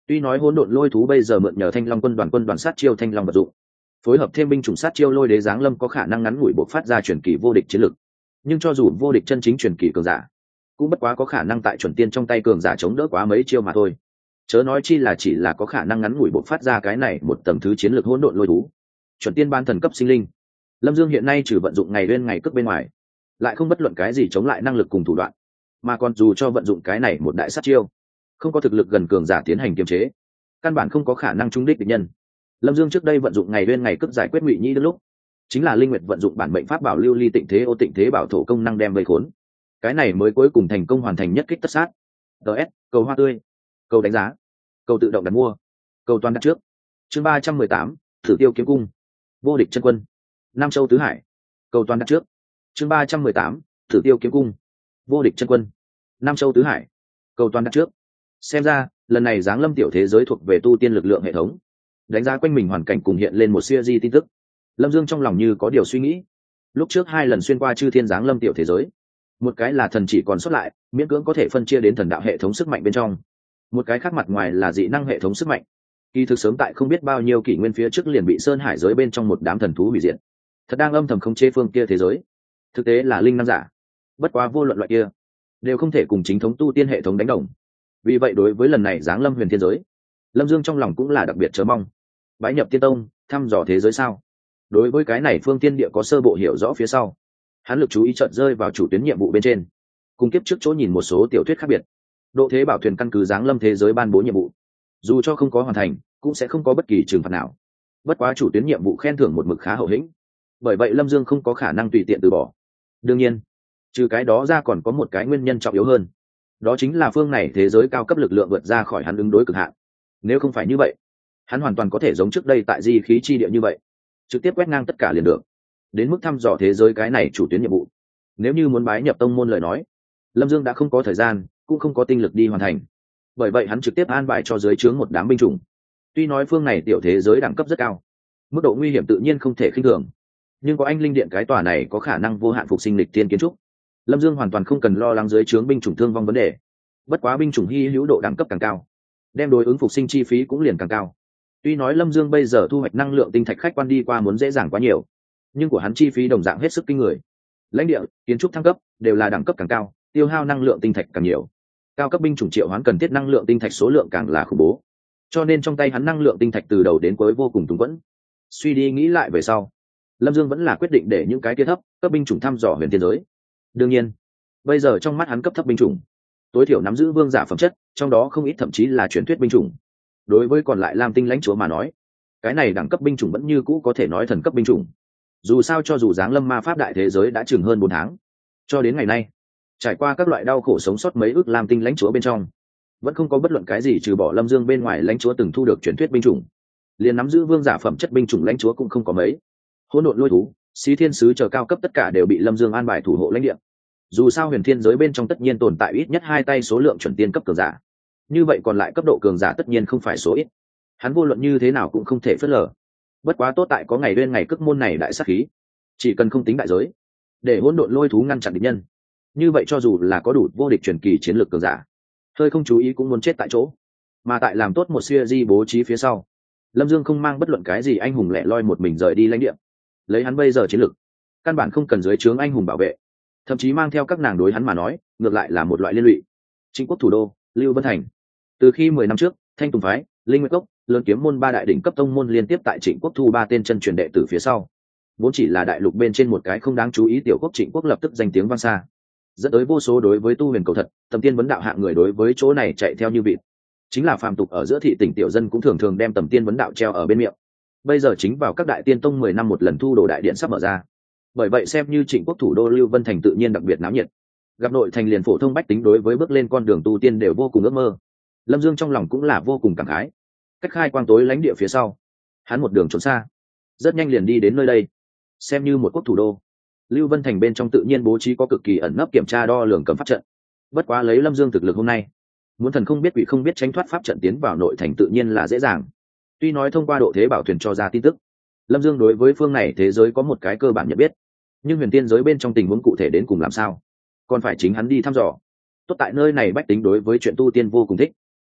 Tuy nói hỗn độn lôi thú bây giờ mượn nhờ thanh long quân đoàn sát chiêu thanh long vật dụng, phối hợp thêm binh chủng sát chiêu lôi đế giáng lâm có khả năng ngắn ngủi bộc phát ra truyền kỳ vô địch chiến lực, nhưng cho dù vô địch chân chính truyền kỳ cường giả cũng bất quá có khả năng tại chuẩn tiên trong tay cường giả chống đỡ quá mấy chiêu mà thôi, chớ nói chi là chỉ là có khả năng ngắn ngủi bộc phát ra cái này một tầng thứ chiến lược hỗn độn lôi thú. Chuẩn tiên ban thần cấp sinh linh, Lâm Dương hiện nay trừ vận dụng ngày lên ngày cước bên ngoài, lại không bất luận cái gì chống lại năng lực cùng thủ đoạn, mà còn dù cho vận dụng cái này một đại sát chiêu, không có thực lực gần cường giả tiến hành kiềm chế, căn bản không có khả năng trúng đích địch nhân. Lâm Dương trước đây vận dụng ngày lên ngày cước giải quyết Ngụy Nhĩ Đức lúc, chính là linh nguyệt vận dụng bản mệnh pháp bảo lưu ly tịnh thế ô tịnh thế bảo thổ công năng đem vây khốn, cái này mới cuối cùng thành công hoàn thành nhất kích tất sát. DS, cầu hoa tươi, cầu đánh giá, cầu tự động đặt mua, cầu toàn đặt trước. Chương 318, Thử Tiêu kiếm cung, vô địch chân quân, Nam Châu tứ hải, cầu toàn đặt trước. Chương 318, Thử Tiêu kiếm cung, vô địch chân quân, Nam Châu tứ hải, cầu toàn đặt trước. Xem ra lần này giáng lâm tiểu thế giới thuộc về tu tiên lực lượng hệ thống. Đánh giá quanh mình hoàn cảnh cùng hiện lên một series tin tức, Lâm Dương trong lòng như có điều suy nghĩ. Lúc trước 2 lần xuyên qua chư thiên giáng lâm tiểu thế giới, một cái là thần chỉ còn sót lại, miễn cưỡng có thể phân chia đến thần đạo hệ thống sức mạnh bên trong, một cái khác mặt ngoài là dị năng hệ thống sức mạnh. Kỳ thực sớm tại không biết bao nhiêu kỷ nguyên phía trước liền bị sơn hải giới bên trong một đám thần thú hủy diệt, thật đang âm thầm khống chế phương kia thế giới. Thực tế là linh năng giả, bất quá vô luận loại kia đều không thể cùng chính thống tu tiên hệ thống đánh đồng. Vì vậy đối với lần này giáng lâm huyền thiên giới, Lâm Dương trong lòng cũng là đặc biệt chờ mong. Bái nhập tiên tông, thăm dò thế giới sao? Đối với cái này phương tiên địa có sơ bộ hiểu rõ phía sau, hắn lực chú ý chợt rơi vào chủ tuyến nhiệm vụ bên trên, cùng kiếp trước chỗ nhìn một số tiểu thuyết khác biệt. Độ thế bảo thuyền căn cứ giáng lâm thế giới ban bố nhiệm vụ, dù cho không có hoàn thành cũng sẽ không có bất kỳ trừng phạt nào. Bất quá chủ tuyến nhiệm vụ khen thưởng một mực khá hậu hĩnh, bởi vậy Lâm Dương không có khả năng tùy tiện từ bỏ. Đương nhiên, trừ cái đó ra còn có một cái nguyên nhân trọng yếu hơn, đó chính là phương này thế giới cao cấp lực lượng vượt ra khỏi hắn ứng đối cực hạn. Nếu không phải như vậy, hắn hoàn toàn có thể giống trước đây tại di khí chi địa như vậy, trực tiếp quét ngang tất cả liền được. Đến mức thăm dò thế giới cái này chủ tuyến nhiệm vụ, nếu như muốn bái nhập tông môn lời nói, Lâm Dương đã không có thời gian cũng không có tinh lực đi hoàn thành. Bởi vậy hắn trực tiếp an bài cho dưới trướng một đám binh chủng. Tuy nói phương này tiểu thế giới đẳng cấp rất cao, mức độ nguy hiểm tự nhiên không thể khinh thường, nhưng có anh linh điện cái tòa này có khả năng vô hạn phục sinh lịch tiên kiến trúc, Lâm Dương hoàn toàn không cần lo lắng dưới trướng binh chủng thương vong vấn đề. Bất quá binh chủng hy hữu độ đẳng cấp càng cao, đem đối ứng phục sinh chi phí cũng liền càng cao. Tuy nói Lâm Dương bây giờ thu hoạch năng lượng tinh thạch khách quan đi qua muốn dễ dàng quá nhiều, nhưng của hắn chi phí đồng dạng hết sức kinh người. Lãnh địa, kiến trúc thăng cấp đều là đẳng cấp càng cao, tiêu hao năng lượng tinh thạch càng nhiều. Cao cấp binh chủng triệu hoán cần thiết năng lượng tinh thạch số lượng càng là khủng bố, cho nên trong tay hắn năng lượng tinh thạch từ đầu đến cuối vô cùng túng quẫn. Suy đi nghĩ lại về sau, Lâm Dương vẫn là quyết định để những cái kia thấp cấp binh chủng thăm dò huyền thiên giới. Đương nhiên, bây giờ trong mắt hắn cấp thấp binh chủng tối thiểu nắm giữ vương giả phẩm chất, trong đó không ít thậm chí là truyền thuyết binh chủng. Đối với còn lại Lam Tinh lãnh chúa mà nói, cái này đẳng cấp binh chủng vẫn như cũ có thể nói thần cấp binh chủng. Dù sao cho dù giáng lâm ma pháp đại thế giới đã chừng hơn 4 tháng, cho đến ngày nay, trải qua các loại đau khổ sống sót mấy ước Lam Tinh lãnh chúa bên trong, vẫn không có bất luận cái gì trừ bỏ Lâm Dương bên ngoài lãnh chúa từng thu được truyền thuyết binh chủng. Liền nắm giữ vương giả phẩm chất binh chủng lãnh chúa cũng không có mấy. Hỗn độn lôi thú, xí thiên sứ chờ cao cấp tất cả đều bị Lâm Dương an bài thủ hộ lãnh địa. Dù sao huyền thiên giới bên trong tất nhiên tồn tại ít nhất 2 tay số lượng chuẩn tiên cấp cường giả, như vậy còn lại cấp độ cường giả tất nhiên không phải số ít, hắn vô luận như thế nào cũng không thể phớt lờ. Bất quá tốt tại có ngày bên ngày cước môn này đại sát khí, chỉ cần không tính đại giới, để hỗn độn lôi thú ngăn chặn địch nhân, như vậy cho dù là có đủ vô địch truyền kỳ chiến lược cường giả, hơi không chú ý cũng muốn chết tại chỗ. Mà tại làm tốt một series bố trí phía sau, Lâm Dương không mang bất luận cái gì anh hùng lẻ loi một mình rời đi lãnh địa. Lấy hắn bây giờ chiến lược, căn bản không cần dưới trướng anh hùng bảo vệ, thậm chí mang theo các nàng đối hắn mà nói ngược lại là một loại liên lụy. Trịnh quốc thủ đô Lưu Vân Thành, từ khi 10 năm trước Thanh Tùng phái, Linh Nguyệt Cốc, Lớn Kiếm môn 3 đại đỉnh cấp tông môn liên tiếp tại Trịnh quốc thu 3 tên chân truyền đệ tử phía sau, vốn chỉ là đại lục bên trên một cái không đáng chú ý tiểu quốc Trịnh quốc lập tức danh tiếng vang xa, dẫn tới vô số đối với tu huyền cầu thật tầm tiên vấn đạo hạng người đối với chỗ này chạy theo như vịt. Chính là phàm tục ở giữa thị tỉnh tiểu dân cũng thường thường đem tầm tiên vấn đạo treo ở bên miệng. Bây giờ chính vào các đại tiên tông 10 năm một lần thu đồ đại điện sắp mở ra, bởi vậy xem như Trịnh quốc thủ đô Lưu Vân Thành tự nhiên đặc biệt náo nhiệt. Gặp nội thành liền phổ thông bách tính đối với bước lên con đường tu tiên đều vô cùng ước mơ. Lâm Dương trong lòng cũng là vô cùng cảm khái. Cách khai quang tối lãnh địa phía sau, hắn một đường trốn xa, rất nhanh liền đi đến nơi đây. Xem như một quốc thủ đô, Lưu Vân Thành bên trong tự nhiên bố trí có cực kỳ ẩn nấp kiểm tra đo lường cấm pháp trận. Bất quá lấy Lâm Dương thực lực hôm nay, muốn thần không biết quỷ không biết tránh thoát pháp trận tiến vào nội thành tự nhiên là dễ dàng. Tuy nói thông qua độ thế bảo thuyền cho ra tin tức, Lâm Dương đối với phương này thế giới có một cái cơ bản nhận biết, nhưng huyền tiên giới bên trong tình huống cụ thể đến cùng làm sao, còn phải chính hắn đi thăm dò. Tốt tại nơi này bách tính đối với chuyện tu tiên vô cùng thích,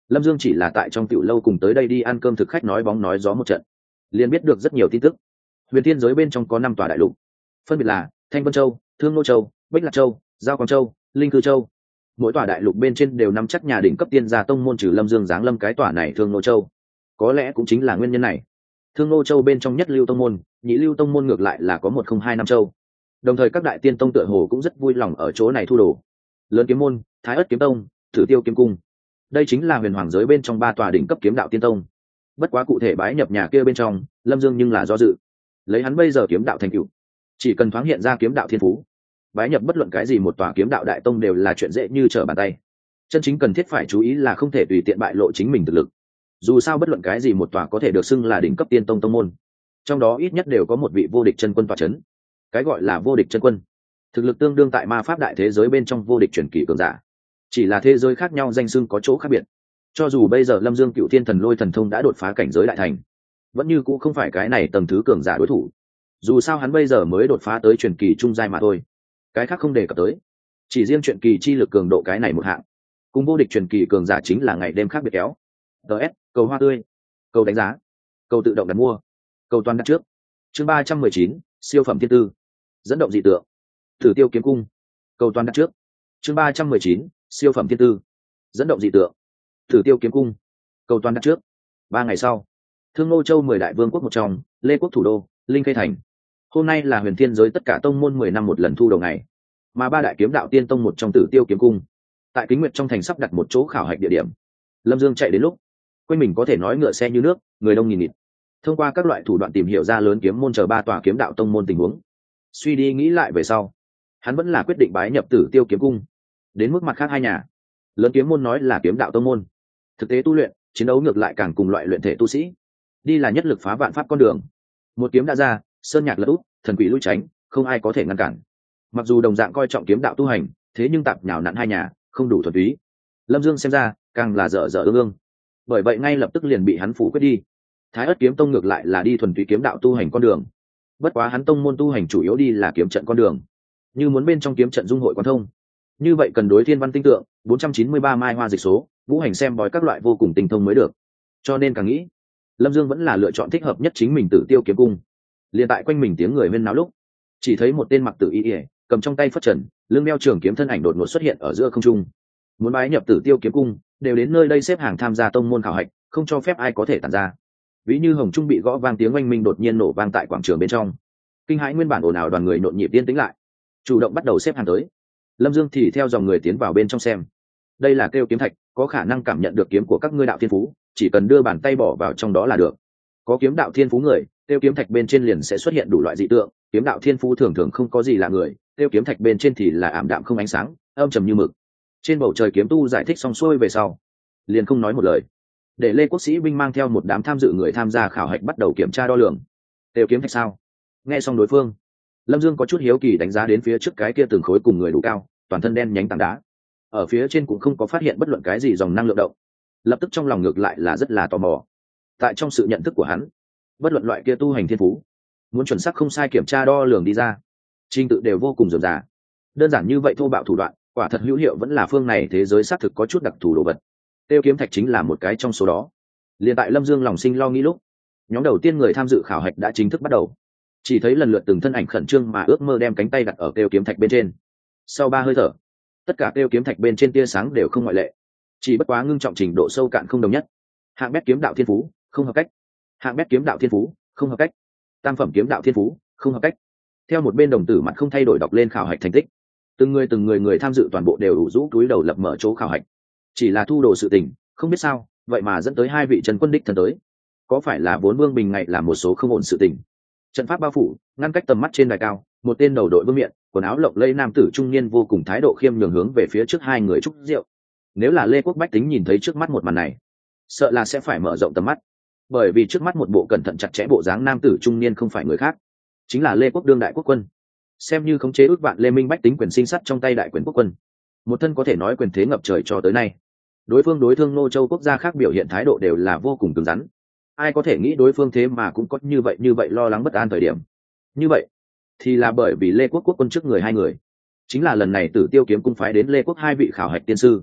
Lâm Dương chỉ là tại trong tiểu lâu cùng tới đây đi ăn cơm thực khách nói bóng nói gió một trận, liền biết được rất nhiều tin tức. Huyền Thiên giới bên trong có 5 tòa đại lục, phân biệt là Thanh Vân Châu, Thương Nô Châu, Bích Lạc Châu, Giao Quang Châu, Linh Cư Châu. Mỗi tòa đại lục bên trên đều nắm chắc nhà đỉnh cấp tiên gia tông môn, trừ Lâm Dương giáng lâm cái tòa này Thương Nô Châu. Có lẽ cũng chính là nguyên nhân này, Thương Nô Châu bên trong nhất lưu tông môn, nhị lưu tông môn ngược lại là có 1025 châu. Đồng thời các đại tiên tông tựa hồ cũng rất vui lòng ở chỗ này thu đồ. Lớn Kiếm môn, Thái Ức kiếm tông, Thử Tiêu kiếm cung. Đây chính là huyền hoàng giới bên trong 3 tòa đỉnh cấp kiếm đạo tiên tông. Bất quá cụ thể bái nhập nhà kia bên trong, Lâm Dương nhưng là do dự. Lấy hắn bây giờ kiếm đạo thành tựu, chỉ cần thoáng hiện ra kiếm đạo thiên phú, bái nhập bất luận cái gì một tòa kiếm đạo đại tông đều là chuyện dễ như trở bàn tay. Chân chính cần thiết phải chú ý là không thể tùy tiện bại lộ chính mình thực lực. Dù sao bất luận cái gì một tòa có thể được xưng là đỉnh cấp tiên tông tông môn, trong đó ít nhất đều có một vị vô địch chân quân tọa chấn. Cái gọi là vô địch chân quân, thực lực tương đương tại ma pháp đại thế giới bên trong vô địch truyền kỳ cường giả. Chỉ là thế giới khác nhau danh xưng có chỗ khác biệt. Cho dù bây giờ Lâm Dương Cựu Thiên Thần Lôi thần thông đã đột phá cảnh giới đại thành, vẫn như cũng không phải cái này tầng thứ cường giả đối thủ. Dù sao hắn bây giờ mới đột phá tới truyền kỳ trung giai mà thôi, cái khác không đề cập tới. Chỉ riêng truyền kỳ chi lực cường độ cái này một hạng, cùng vô địch truyền kỳ cường giả chính là ngày đêm khác biệt kéo. DS, cầu hoa tươi, cầu đánh giá, cầu tự động đặt mua, cầu toàn đặt trước. Chương 319, siêu phẩm thiên tư, dẫn động dị tượng. Thử Tiêu kiếm cung, cầu toàn đặt trước. Chương 319, siêu phẩm thiên tư, dẫn động dị tượng. Thử Tiêu kiếm cung, cầu toàn đặt trước. 3 ngày sau, Thương Nô Châu 10 đại vương quốc một trong, Lê quốc thủ đô, Linh Khê thành. Hôm nay là huyền thiên giới tất cả tông môn 10 năm một lần thu đầu ngày, mà 3 đại kiếm đạo tiên tông một trong Tử Tiêu kiếm cung, tại Kính Nguyệt trong thành sắp đặt một chỗ khảo hạch địa điểm. Lâm Dương chạy đến lúc, quanh mình có thể nói ngựa xe như nước, người đông nghìn nghịt. Thông qua các loại thủ đoạn tìm hiểu ra Lớn Kiếm môn chờ 3 tòa kiếm đạo tông môn tình huống. Suy đi nghĩ lại về sau, hắn vẫn là quyết định bái nhập Tử Tiêu kiếm cung. Đến mức mặt khác 2 nhà, Lớn Kiếm môn nói là kiếm đạo tông môn, thực tế tu luyện, chiến đấu ngược lại càng cùng loại luyện thể tu sĩ, đi là nhất lực phá vạn pháp con đường. Một kiếm đã ra, sơn nhạc lật úp, thần quỷ lui tránh, không ai có thể ngăn cản. Mặc dù đồng dạng coi trọng kiếm đạo tu hành, thế nhưng tạp nhào nặn 2 nhà không đủ thuần túy. Lâm Dương xem ra càng là dở dở ương ương, bởi vậy ngay lập tức liền bị hắn phủ quyết đi. Thái Ức kiếm tông ngược lại là đi thuần túy kiếm đạo tu hành con đường, bất quá hắn tông môn tu hành chủ yếu đi là kiếm trận con đường. Như muốn bên trong kiếm trận dung hội quan thông, như vậy cần đối thiên văn tinh tượng 493 mai hoa dịch số, ngũ hành xem bói các loại vô cùng tinh thông mới được. Cho nên càng nghĩ, Lâm Dương vẫn là lựa chọn thích hợp nhất chính mình Tử Tiêu kiếm cung. Liên tại quanh mình tiếng người huyên náo lúc, chỉ thấy một tên mặc tử y cầm trong tay phất trần, lưng đeo trường kiếm thân ảnh đột ngột xuất hiện ở giữa không trung. Muốn bái nhập Tử Tiêu kiếm cung, đều đến nơi đây xếp hàng tham gia tông môn khảo hạch, không cho phép ai có thể tản ra. Ví như hồng trung bị gõ vang tiếng oanh minh đột nhiên nổ vang tại quảng trường bên trong, kinh hãi nguyên bản ồn ào đoàn người nhộn nhịp yên tĩnh lại, chủ động bắt đầu xếp hàng tới. Lâm Dương thì theo dòng người tiến vào bên trong xem. Đây là Kêu kiếm thạch, có khả năng cảm nhận được kiếm của các ngươi đạo thiên phú, chỉ cần đưa bàn tay bỏ vào trong đó là được. Có kiếm đạo thiên phú người, Kêu kiếm thạch bên trên liền sẽ xuất hiện đủ loại dị tượng. Kiếm đạo thiên phú thường thường không có gì lạ người, Kêu kiếm thạch bên trên thì là ảm đạm không ánh sáng, âm trầm như mực. Trên bầu trời kiếm tu giải thích xong xuôi về sau, liền không nói một lời, để Lê Quốc sĩ binh mang theo một đám tham dự người tham gia khảo hạch bắt đầu kiểm tra đo lường. Kêu kiếm thạch sao? Nghe xong đối phương, Lâm Dương có chút hiếu kỳ đánh giá đến phía trước cái kia từng khối cùng người đủ cao, toàn thân đen nhánh tảng đá. Ở phía trên cũng không có phát hiện bất luận cái gì dòng năng lượng động, lập tức trong lòng ngược lại là rất là tò mò. Tại trong sự nhận thức của hắn, bất luận loại kia tu hành thiên phú, muốn chuẩn xác không sai kiểm tra đo lường đi ra, trình tự đều vô cùng rườm rà. Đơn giản như vậy thô bạo thủ đoạn, quả thật hữu hiệu vẫn là phương này thế giới xác thực có chút đặc thù đồ vật. Tiêu kiếm thạch chính là một cái trong số đó. Liên tại Lâm Dương lòng sinh lo nghĩ lúc, nhóm đầu tiên người tham dự khảo hạch đã chính thức bắt đầu. Chỉ thấy lần lượt từng thân ảnh khẩn trương mà ước mơ đem cánh tay đặt ở tiêu kiếm thạch bên trên. Sau 3 hơi thở, tất cả tiêu kiếm thạch bên trên tia sáng đều không ngoại lệ, chỉ bất quá ngưng trọng trình độ sâu cạn không đồng nhất. Hạng bét kiếm đạo thiên phú không hợp cách, hạng bét kiếm đạo thiên phú không hợp cách, tam phẩm kiếm đạo thiên phú không hợp cách. Theo một bên đồng tử mặt không thay đổi đọc lên khảo hạch thành tích. Từng người tham dự toàn bộ đều đủ rũ túi đầu lập mở chỗ khảo hạch. Chỉ là thu đồ sự tình, không biết sao vậy mà dẫn tới 2 vị trần quân đích thần tới. Có phải là vốn Vương Bình ngày làm một số không ổn sự tình? Trận pháp bao phủ ngăn cách tầm mắt trên đài cao, một tên đầu đội vương miện, quần áo lộng lẫy nam tử trung niên vô cùng thái độ khiêm nhường hướng về phía trước 2 người chúc rượu. Nếu là Lê Quốc bách tính nhìn thấy trước mắt một màn này, sợ là sẽ phải mở rộng tầm mắt, bởi vì trước mắt một bộ cẩn thận chặt chẽ bộ dáng nam tử trung niên không phải người khác, chính là Lê Quốc đương đại quốc quân. Xem như khống chế ước vạn Lê Minh bách tính quyền sinh sắt trong tay đại quyền quốc quân, một thân có thể nói quyền thế ngập trời cho tới nay. Đối phương đối Thương Nô Châu quốc gia khác biểu hiện thái độ đều là vô cùng cứng rắn. Ai có thể nghĩ đối phương thế mà cũng có như vậy lo lắng bất an thời điểm. Như vậy thì là bởi vì Lê Quốc quốc quân trước người 2 người, chính là lần này Tử Tiêu kiếm cung phái đến Lê Quốc 2 vị khảo hạch tiên sư.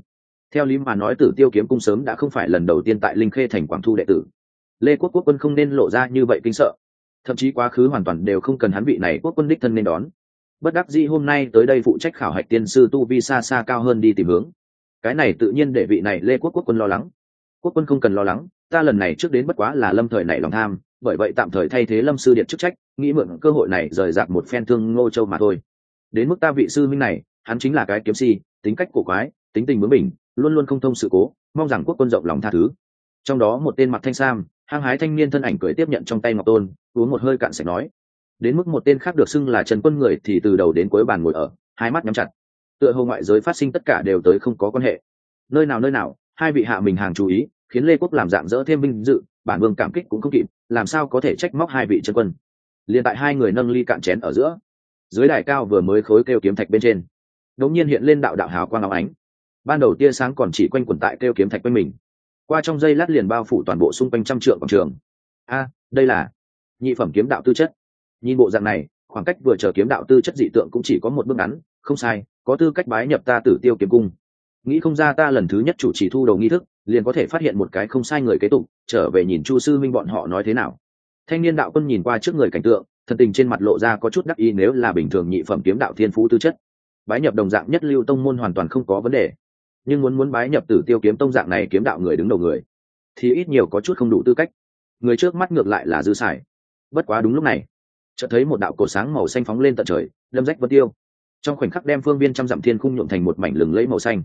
Theo lý mà nói Tử Tiêu kiếm cung sớm đã không phải lần đầu tiên tại Linh Khê thành Quảng Thu đệ tử. Lê Quốc quốc quân không nên lộ ra như vậy kinh sợ, thậm chí quá khứ hoàn toàn đều không cần hắn vị này quốc quân đích thân nên đón. Bất đắc dĩ hôm nay tới đây phụ trách khảo hạch tiên sư tu vi xa xa cao hơn đi tìm hướng. Cái này tự nhiên để vị này Lê Quốc quốc quân lo lắng. Quốc quân không cần lo lắng, ta lần này trước đến bất quá là Lâm thời nảy lòng tham, bởi vậy tạm thời thay thế Lâm sư điện chức trách, nghĩ mượn cơ hội này rời rạc một phen thương Ngô Châu mà thôi. Đến mức ta vị sư minh này, hắn chính là cái kiếm si, tính cách cổ quái, tính tình bướng bỉnh, luôn luôn không thông sự cố, mong rằng quốc quân rộng lòng tha thứ. Trong đó một tên mặc thanh sam, hăng hái thanh niên thân ảnh cười tiếp nhận trong tay ngọc tôn, uống một hơi cạn sạch nói. Đến mức một tên khác được xưng là Trần Quân người thì từ đầu đến cuối bàn ngồi ở, hai mắt nhắm chặt, tựa hồ ngoại giới phát sinh tất cả đều tới không có quan hệ. Nơi nào, hai vị hạ mình hàng chú ý, khiến Lê Quốc làm dạng dỡ thêm vinh dự, bản vương cảm kích cũng không kịp, làm sao có thể trách móc hai vị Trần Quân. Liền tại hai người nâng ly cạn chén ở giữa, dưới đài cao vừa mới khối kêu kiếm thạch bên trên, đột nhiên hiện lên đạo đạo hào quang óng ánh. Ban đầu tia sáng còn chỉ quanh quẩn tại kêu kiếm thạch quanh mình, qua trong giây lát liền bao phủ toàn bộ xung quanh trăm trượng quảng trường. Đây là nhị phẩm kiếm đạo tư chất. Nhìn bộ dạng này, khoảng cách vừa chờ kiếm đạo tư chất dị tượng cũng chỉ có một bước ngắn, không sai, có tư cách bái nhập ta Tử Tiêu kiếm cung. Nghĩ không ra ta lần thứ nhất chủ trì thu đầu nghi thức, liền có thể phát hiện một cái không sai người kế tục, trở về nhìn Chu sư minh bọn họ nói thế nào. Thanh niên đạo quân nhìn qua trước người cảnh tượng, thần tình trên mặt lộ ra có chút đắc ý, nếu là bình thường nhị phẩm kiếm đạo thiên phú tư chất, bái nhập đồng dạng nhất lưu tông môn hoàn toàn không có vấn đề. Nhưng muốn bái nhập Tử Tiêu kiếm tông dạng này kiếm đạo người đứng đầu người, thì ít nhiều có chút không đủ tư cách. Người trước mắt ngược lại là dư xài. Bất quá đúng lúc này, chợt thấy một đạo cổ sáng màu xanh phóng lên tận trời, đâm rách vân tiêu, trong khoảnh khắc đem phương viên trăm dặm thiên khung nhuộm thành một mảnh lừng lẫy màu xanh.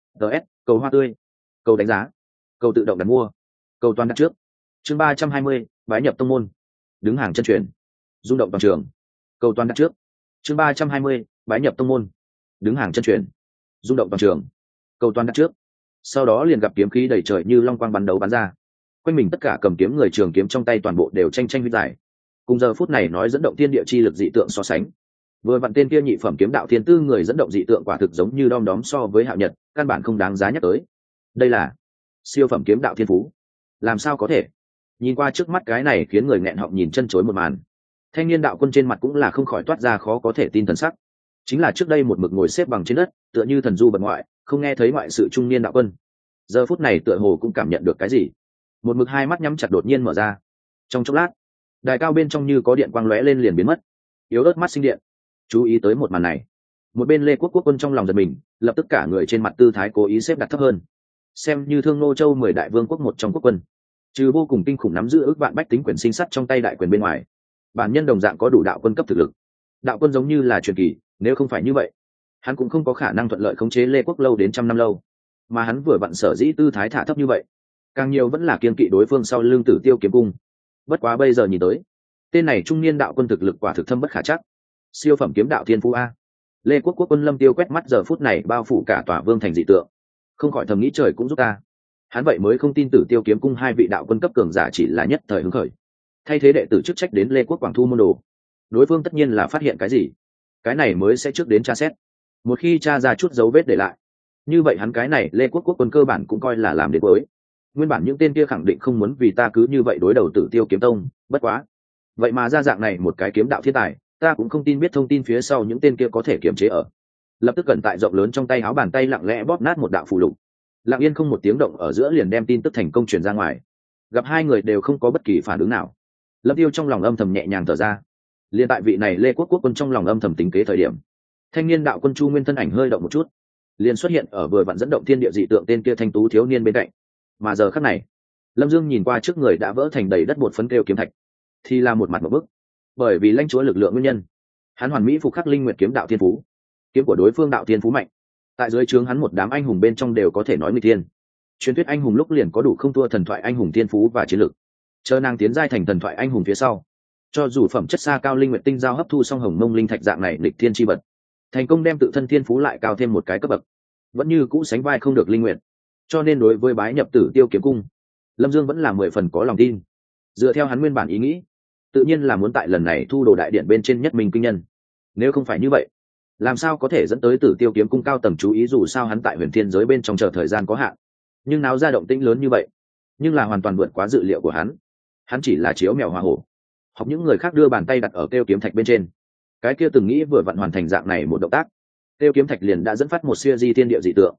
Cầu hoa tươi, cầu đánh giá, cầu tự động đặt mua, cầu toàn đặt trước. Chương 320, bái nhập tông môn, đứng hàng chân truyền, rung động toàn trường. Cầu toàn đặt trước. Chương 320, bái nhập tông môn, đứng hàng chân truyền, rung động toàn trường. Cầu toàn đặt trước. Sau đó liền gặp kiếm khí đầy trời như long quang bắn đấu bắn ra, quanh mình tất cả cầm kiếm người trường kiếm trong tay toàn bộ đều tranh huyết giải. Cùng giờ phút này nói dẫn động thiên địa chi lực dị tượng so sánh, vừa vặn tên kia nhị phẩm kiếm đạo thiên tư người dẫn động dị tượng quả thực giống như đom đóm so với Hạo Nhật, căn bản không đáng giá nhắc tới. Đây là siêu phẩm kiếm đạo thiên phú, làm sao có thể? Nhìn qua trước mắt cái này khiến người nghẹn họng nhìn chân chối một màn, thanh niên đạo quân trên mặt cũng là không khỏi toát ra khó có thể tin thần sắc. Chính là trước đây một mực ngồi xếp bằng trên đất, tựa như thần du bật ngoại, không nghe thấy ngoại sự trung niên đạo quân, giờ phút này tựa hồ cũng cảm nhận được cái gì, một mực hai mắt nhắm chặt đột nhiên mở ra. Trong chốc lát, đài cao bên trong như có điện quang lóe lên liền biến mất, yếu ớt mắt sinh điện. Chú ý tới một màn này, một bên Lê Quốc quốc quân trong lòng giật mình, lập tức cả người trên mặt tư thái cố ý xếp đặt thấp hơn, xem như Thương Nô Châu 10 đại vương quốc một trong quốc quân, trừ vô cùng kinh khủng nắm giữ ước vạn bách tính quyền sinh sắt trong tay đại quyền bên ngoài, bản nhân đồng dạng có đủ đạo quân cấp thực lực. Đạo quân giống như là truyền kỳ, nếu không phải như vậy, hắn cũng không có khả năng thuận lợi khống chế Lê Quốc lâu đến trăm năm lâu, mà hắn vừa vặn sở dĩ tư thái thả thấp như vậy, càng nhiều vẫn là kiên kỵ đối phương sau lưng Tử Tiêu kiếm cung. Bất quá bây giờ nhìn tới, tên này trung niên đạo quân thực lực quả thực thâm bất khả chắc, siêu phẩm kiếm đạo thiên phú a. Lê Quốc quốc quân Lâm Tiêu quét mắt giờ phút này bao phủ cả tòa vương thành dị tượng, không khỏi thầm nghĩ trời cũng giúp ta. Hắn vậy mới không tin Tử Tiêu kiếm cung hai vị đạo quân cấp cường giả chỉ là nhất thời hứng khởi, thay thế đệ tử chức trách đến Lê Quốc Quảng Thu môn đồ. Đối phương tất nhiên là phát hiện cái gì, cái này mới sẽ trước đến tra xét. Một khi tra ra chút dấu vết để lại, như vậy hắn cái này Lê Quốc quốc quân cơ bản cũng coi là làm đến cuối. Nguyên bản những tên kia khẳng định không muốn vì ta cứ như vậy đối đầu Tử Tiêu kiếm tông, bất quá vậy mà ra dạng này một cái kiếm đạo thiên tài, ta cũng không tin biết thông tin phía sau những tên kia có thể kiềm chế ở. Lập tức cẩn tại rộng lớn trong tay áo bàn tay lặng lẽ bóp nát một đạo phù lục, lặng yên không một tiếng động ở giữa liền đem tin tức thành công truyền ra ngoài. Gặp hai người đều không có bất kỳ phản ứng nào, Lâm Tiêu trong lòng âm thầm nhẹ nhàng thở ra. Liên tại vị này Lê Quốc quốc quân trong lòng âm thầm tính kế thời điểm, thanh niên đạo quân Chu Nguyên thân ảnh hơi động một chút, liền xuất hiện ở vừa vặn dẫn động thiên địa dị tượng tên kia thanh tú thiếu niên bên cạnh. Mà giờ khắc này, Lâm Dương nhìn qua trước người đã vỡ thành đầy đất bột phấn kêu kiếm thạch, thì là một mặt một bức. Bởi vì lãnh chúa lực lượng nguyên nhân, hắn hoàn mỹ phục khắc linh nguyệt kiếm đạo thiên phú, kiếm của đối phương đạo thiên phú mạnh, tại dưới trướng hắn một đám anh hùng bên trong đều có thể nói nguy thiên. Truyền thuyết anh hùng lúc liền có đủ không thua thần thoại anh hùng thiên phú và chiến lực. Chờ nàng tiến giai thành thần thoại anh hùng phía sau, cho dù phẩm chất xa cao linh nguyệt tinh giao hấp thu xong hồng mông linh thạch dạng này lịch thiên chi vật, thành công đem tự thân thiên phú lại cao thêm một cái cấp bậc, vẫn như cũ sánh vai không được linh nguyệt. Cho nên đối với bái nhập Tử Tiêu kiếm cung, Lâm Dương vẫn là 10 phần có lòng tin. Dựa theo hắn nguyên bản ý nghĩ, tự nhiên là muốn tại lần này thu đồ đại điện bên trên nhất minh kinh nhân. Nếu không phải như vậy, làm sao có thể dẫn tới Tử Tiêu kiếm cung cao tầng chú ý, dù sao hắn tại huyền thiên giới bên trong chờ thời gian có hạn. Nhưng náo ra động tĩnh lớn như vậy, nhưng là hoàn toàn vượt quá dự liệu của hắn. Hắn chỉ là chiếu mèo hòa hổ, học những người khác đưa bàn tay đặt ở kêu kiếm thạch bên trên. Cái kia từng nghĩ vừa vặn hoàn thành dạng này một động tác, kêu kiếm thạch liền đã dẫn phát một siêu di thiên địa dị tượng.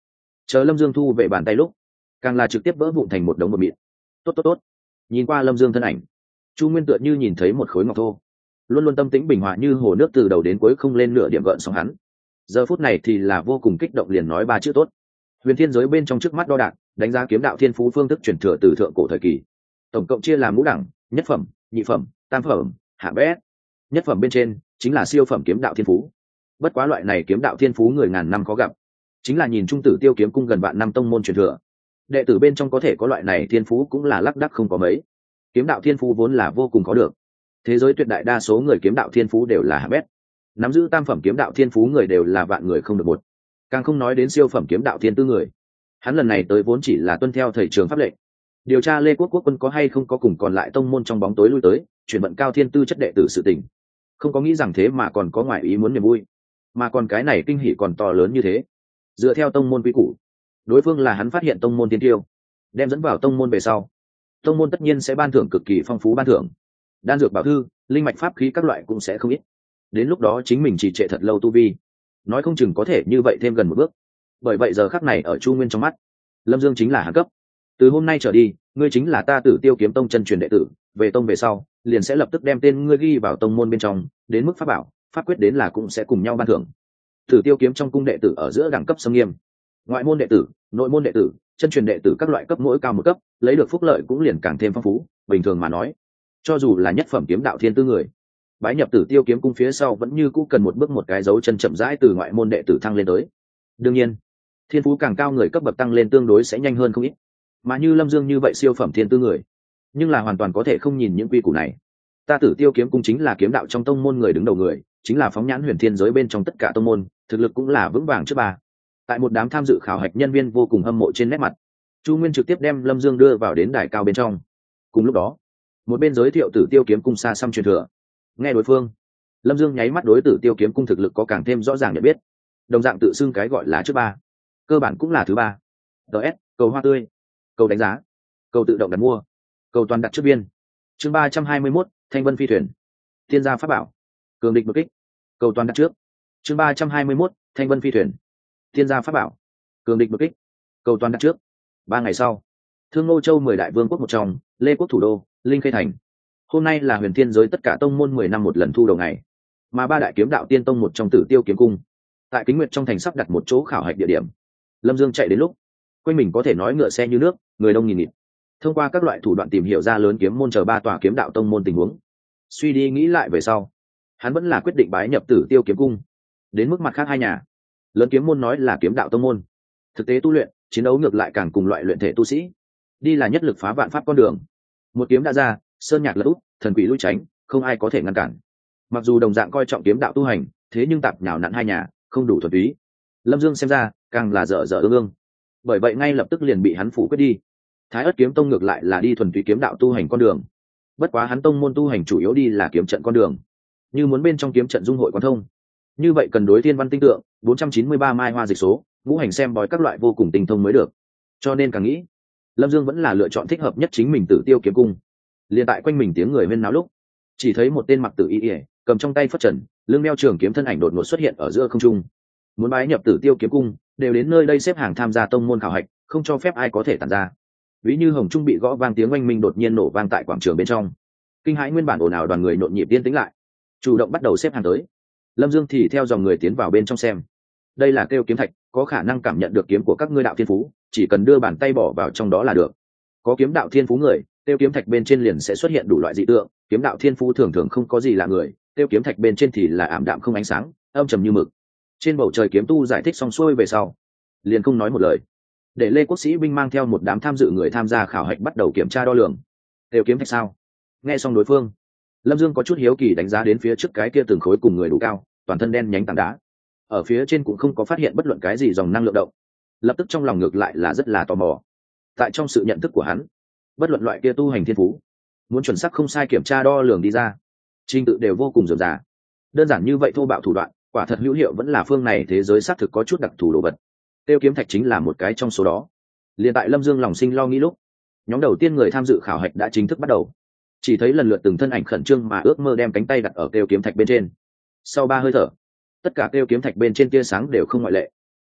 chờ Lâm Dương thu về bàn tay lúc, càng là trực tiếp vỡ vụn thành một đống bột mịn. Tốt. Nhìn qua Lâm Dương thân ảnh, Chu Nguyên tựa như nhìn thấy một khối ngọc thô, luôn luôn tâm tĩnh bình hòa như hồ nước từ đầu đến cuối không lên nửa điểm gợn sóng hắn. Giờ phút này thì là vô cùng kích động, liền nói ba chữ tốt. Huyền thiên giới bên trong trước mắt đo đạc, đánh giá kiếm đạo thiên phú phương thức truyền thừa từ thượng cổ thời kỳ, tổng cộng chia làm ngũ đẳng: nhất phẩm, nhị phẩm, tam phẩm, hạng bét. Nhất phẩm bên trên chính là siêu phẩm kiếm đạo thiên phú. Bất quá loại này kiếm đạo thiên phú người ngàn năm khó gặp, chính là nhìn trung tử Tiêu Kiếm Cung gần vạn năm tông môn truyền thừa, đệ tử bên trong có thể có loại này thiên phú cũng là lác đác không có mấy. Kiếm đạo thiên phú vốn là vô cùng khó được, thế giới tuyệt đại đa số người kiếm đạo thiên phú đều là hạng bét, nắm giữ tam phẩm kiếm đạo thiên phú người đều là vạn người không được một, càng không nói đến siêu phẩm kiếm đạo thiên tư người. Hắn lần này tới vốn chỉ là tuân theo thầy trường pháp lệnh, điều tra Lê Quốc quốc quân có hay không có cùng còn lại tông môn trong bóng tối lui tới chuyển vận cao thiên tư chất đệ tử sự tình, không có nghĩ rằng thế mà còn có ngoại ý muốn niềm vui, mà còn cái này kinh hỉ còn to lớn như thế. Dựa theo tông môn quy củ, đối phương là hắn phát hiện tông môn tiên tiêu, đem dẫn vào tông môn về sau, tông môn tất nhiên sẽ ban thưởng cực kỳ phong phú, ban thưởng đan dược, bảo thư, linh mạch, pháp khí các loại cũng sẽ không ít. Đến lúc đó chính mình trì trệ thật lâu tu vi, nói không chừng có thể như vậy thêm gần một bước. Bởi vậy giờ khắc này ở Chu Nguyên trong mắt, Lâm Dương chính là hạ cấp. Từ hôm nay trở đi, ngươi chính là ta Tử Tiêu Kiếm Tông chân truyền đệ tử, về tông về sau liền sẽ lập tức đem tên ngươi ghi vào tông môn bên trong, đến mức pháp bảo, pháp quyết đến là cũng sẽ cùng nhau ban thưởng. Tử Tiêu Kiếm trong cung đệ tử ở giữa đẳng cấp xâm nghiêm, ngoại môn đệ tử, nội môn đệ tử, chân truyền đệ tử các loại cấp mỗi cao một cấp, lấy được phúc lợi cũng liền càng thêm phong phú. Bình thường mà nói, cho dù là nhất phẩm kiếm đạo thiên tư người, bái nhập Tử Tiêu Kiếm cung phía sau vẫn như cũ cần một bước một cái dấu chân chậm rãi từ ngoại môn đệ tử thăng lên tới. Đương nhiên, thiên phú càng cao người cấp bậc tăng lên tương đối sẽ nhanh hơn không ít, mà như Lâm Dương như vậy siêu phẩm thiên tư người, nhưng là hoàn toàn có thể không nhìn những quy củ này. Ta Tử Tiêu Kiếm cung chính là kiếm đạo trong tông môn người đứng đầu người, chính là phóng nhãn huyền thiên giới bên trong tất cả tông môn, thực lực cũng là vững vàng trước ba. Tại một đám tham dự khảo hạch nhân viên vô cùng hâm mộ trên nét mặt, Chu Nguyên trực tiếp đem Lâm Dương đưa vào đến đài cao bên trong. Cùng lúc đó, một bên giới thiệu Tử Tiêu Kiếm cung xa xăm truyền thừa. Nghe đối phương, Lâm Dương nháy mắt đối Tử Tiêu Kiếm cung thực lực có càng thêm rõ ràng nhận biết. Đồng dạng tự xưng cái gọi là trước ba, cơ bản cũng là thứ ba. DS, cầu hoa tươi, cầu đánh giá, cầu tự động đặt mua, cầu toàn đặt trước biên. Chương 321, Thanh Vân Phi thuyền, Thiên gia pháp bảo, cường địch đột kích, cầu toàn đặt trước. Chương 321, Thanh Vân Phi thuyền, Thiên gia pháp bảo, cường địch đột kích, cầu toàn đặt trước. 3 ngày sau, Thương Ngô Châu 10 đại vương quốc một trong, Lê Quốc thủ đô, Linh Khê thành. Hôm nay là huyền thiên giới tất cả tông môn 10 năm một lần thu đầu ngày, mà ba đại kiếm đạo tiên tông một trong Tử Tiêu Kiếm cung, tại Kính Nguyệt trong thành sắp đặt một chỗ khảo hạch địa điểm. Lâm Dương chạy đến lúc, quanh mình có thể nói ngựa xe như nước, người đông nghìn nghịt. Thông qua các loại thủ đoạn tìm hiểu ra lớn kiếm môn chờ ba tòa kiếm đạo tông môn tình huống, suy đi nghĩ lại về sau, hắn vẫn là quyết định bái nhập Tử Tiêu Kiếm cung. Đến mức mặt khác hai nhà, lớn kiếm môn nói là kiếm đạo tông môn, thực tế tu luyện chiến đấu ngược lại càng cùng loại luyện thể tu sĩ, đi là nhất lực phá vạn pháp con đường. Một kiếm đã ra, sơn nhạc lật úp, thần quỷ lui tránh, không ai có thể ngăn cản. Mặc dù đồng dạng coi trọng kiếm đạo tu hành, thế nhưng tạp nhào nặn hai nhà không đủ thuần túy. Lâm Dương xem ra càng là dở dở ương ương, bởi vậy ngay lập tức liền bị hắn phủ quyết đi. Thái Ức Kiếm Tông ngược lại là đi thuần túy kiếm đạo tu hành con đường, bất quá hắn tông môn tu hành chủ yếu đi là kiếm trận con đường. Như muốn bên trong kiếm trận dung hội quán thông, như vậy cần đối thiên văn tinh tượng 493 mai hoa dịch số, ngũ hành xem bói các loại vô cùng tinh thông mới được. Cho nên càng nghĩ, Lâm Dương vẫn là lựa chọn thích hợp nhất chính mình Tử Tiêu Kiếm cung. Liên tại quanh mình tiếng người huyên náo lúc, chỉ thấy một tên mặc tử y cầm trong tay phất trần, lưng đeo trường kiếm thân ảnh đột ngột xuất hiện ở giữa không trung. Muốn bái nhập Tử Tiêu Kiếm cung, đều đến nơi đây xếp hàng tham gia tông môn khảo hạch, không cho phép ai có thể tản ra. Ví như hồng trung bị gõ vang tiếng oanh minh đột nhiên nổ vang tại quảng trường bên trong, kinh hãi nguyên bản ồn ào đoàn người nhộn nhịp yên tĩnh lại, chủ động bắt đầu xếp hàng tới. Lâm Dương thì theo dòng người tiến vào bên trong xem. Đây là kêu kiếm thạch, có khả năng cảm nhận được kiếm của các ngươi đạo thiên phú, chỉ cần đưa bàn tay bỏ vào trong đó là được. Có kiếm đạo thiên phú người, tiêu kiếm thạch bên trên liền sẽ xuất hiện đủ loại dị tượng. Kiếm đạo thiên phú thường thường không có gì lạ người, tiêu kiếm thạch bên trên thì là ảm đạm không ánh sáng, âm trầm như mực. Trên bầu trời kiếm tu giải thích xong xuôi về sau, liền không nói một lời, để Lê Quốc sĩ binh mang theo một đám tham dự người tham gia khảo hạch bắt đầu kiểm tra đo lường. Tiêu kiếm thạch sao? Nghe xong đối phương, Lâm Dương có chút hiếu kỳ đánh giá đến phía trước cái kia từng khối cùng người đủ cao, toàn thân đen nhánh tảng đá. Ở phía trên cũng không có phát hiện bất luận cái gì dòng năng lượng động, lập tức trong lòng ngược lại là rất là tò mò. Tại trong sự nhận thức của hắn, bất luận loại kia tu hành thiên phú, muốn chuẩn xác không sai kiểm tra đo lường đi ra, trình tự đều vô cùng rườm rà. Đơn giản như vậy thô bạo thủ đoạn, quả thật hữu hiệu vẫn là phương này thế giới xác thực có chút đặc thù đồ vật. Tiêu kiếm thạch chính là một cái trong số đó. Liên tại Lâm Dương lòng sinh lo nghĩ lúc, nhóm đầu tiên người tham dự khảo hạch đã chính thức bắt đầu. Chỉ thấy lần lượt từng thân ảnh khẩn trương mà ước mơ đem cánh tay đặt ở tiêu kiếm thạch bên trên. Sau 3 hơi thở, tất cả tiêu kiếm thạch bên trên tia sáng đều không ngoại lệ,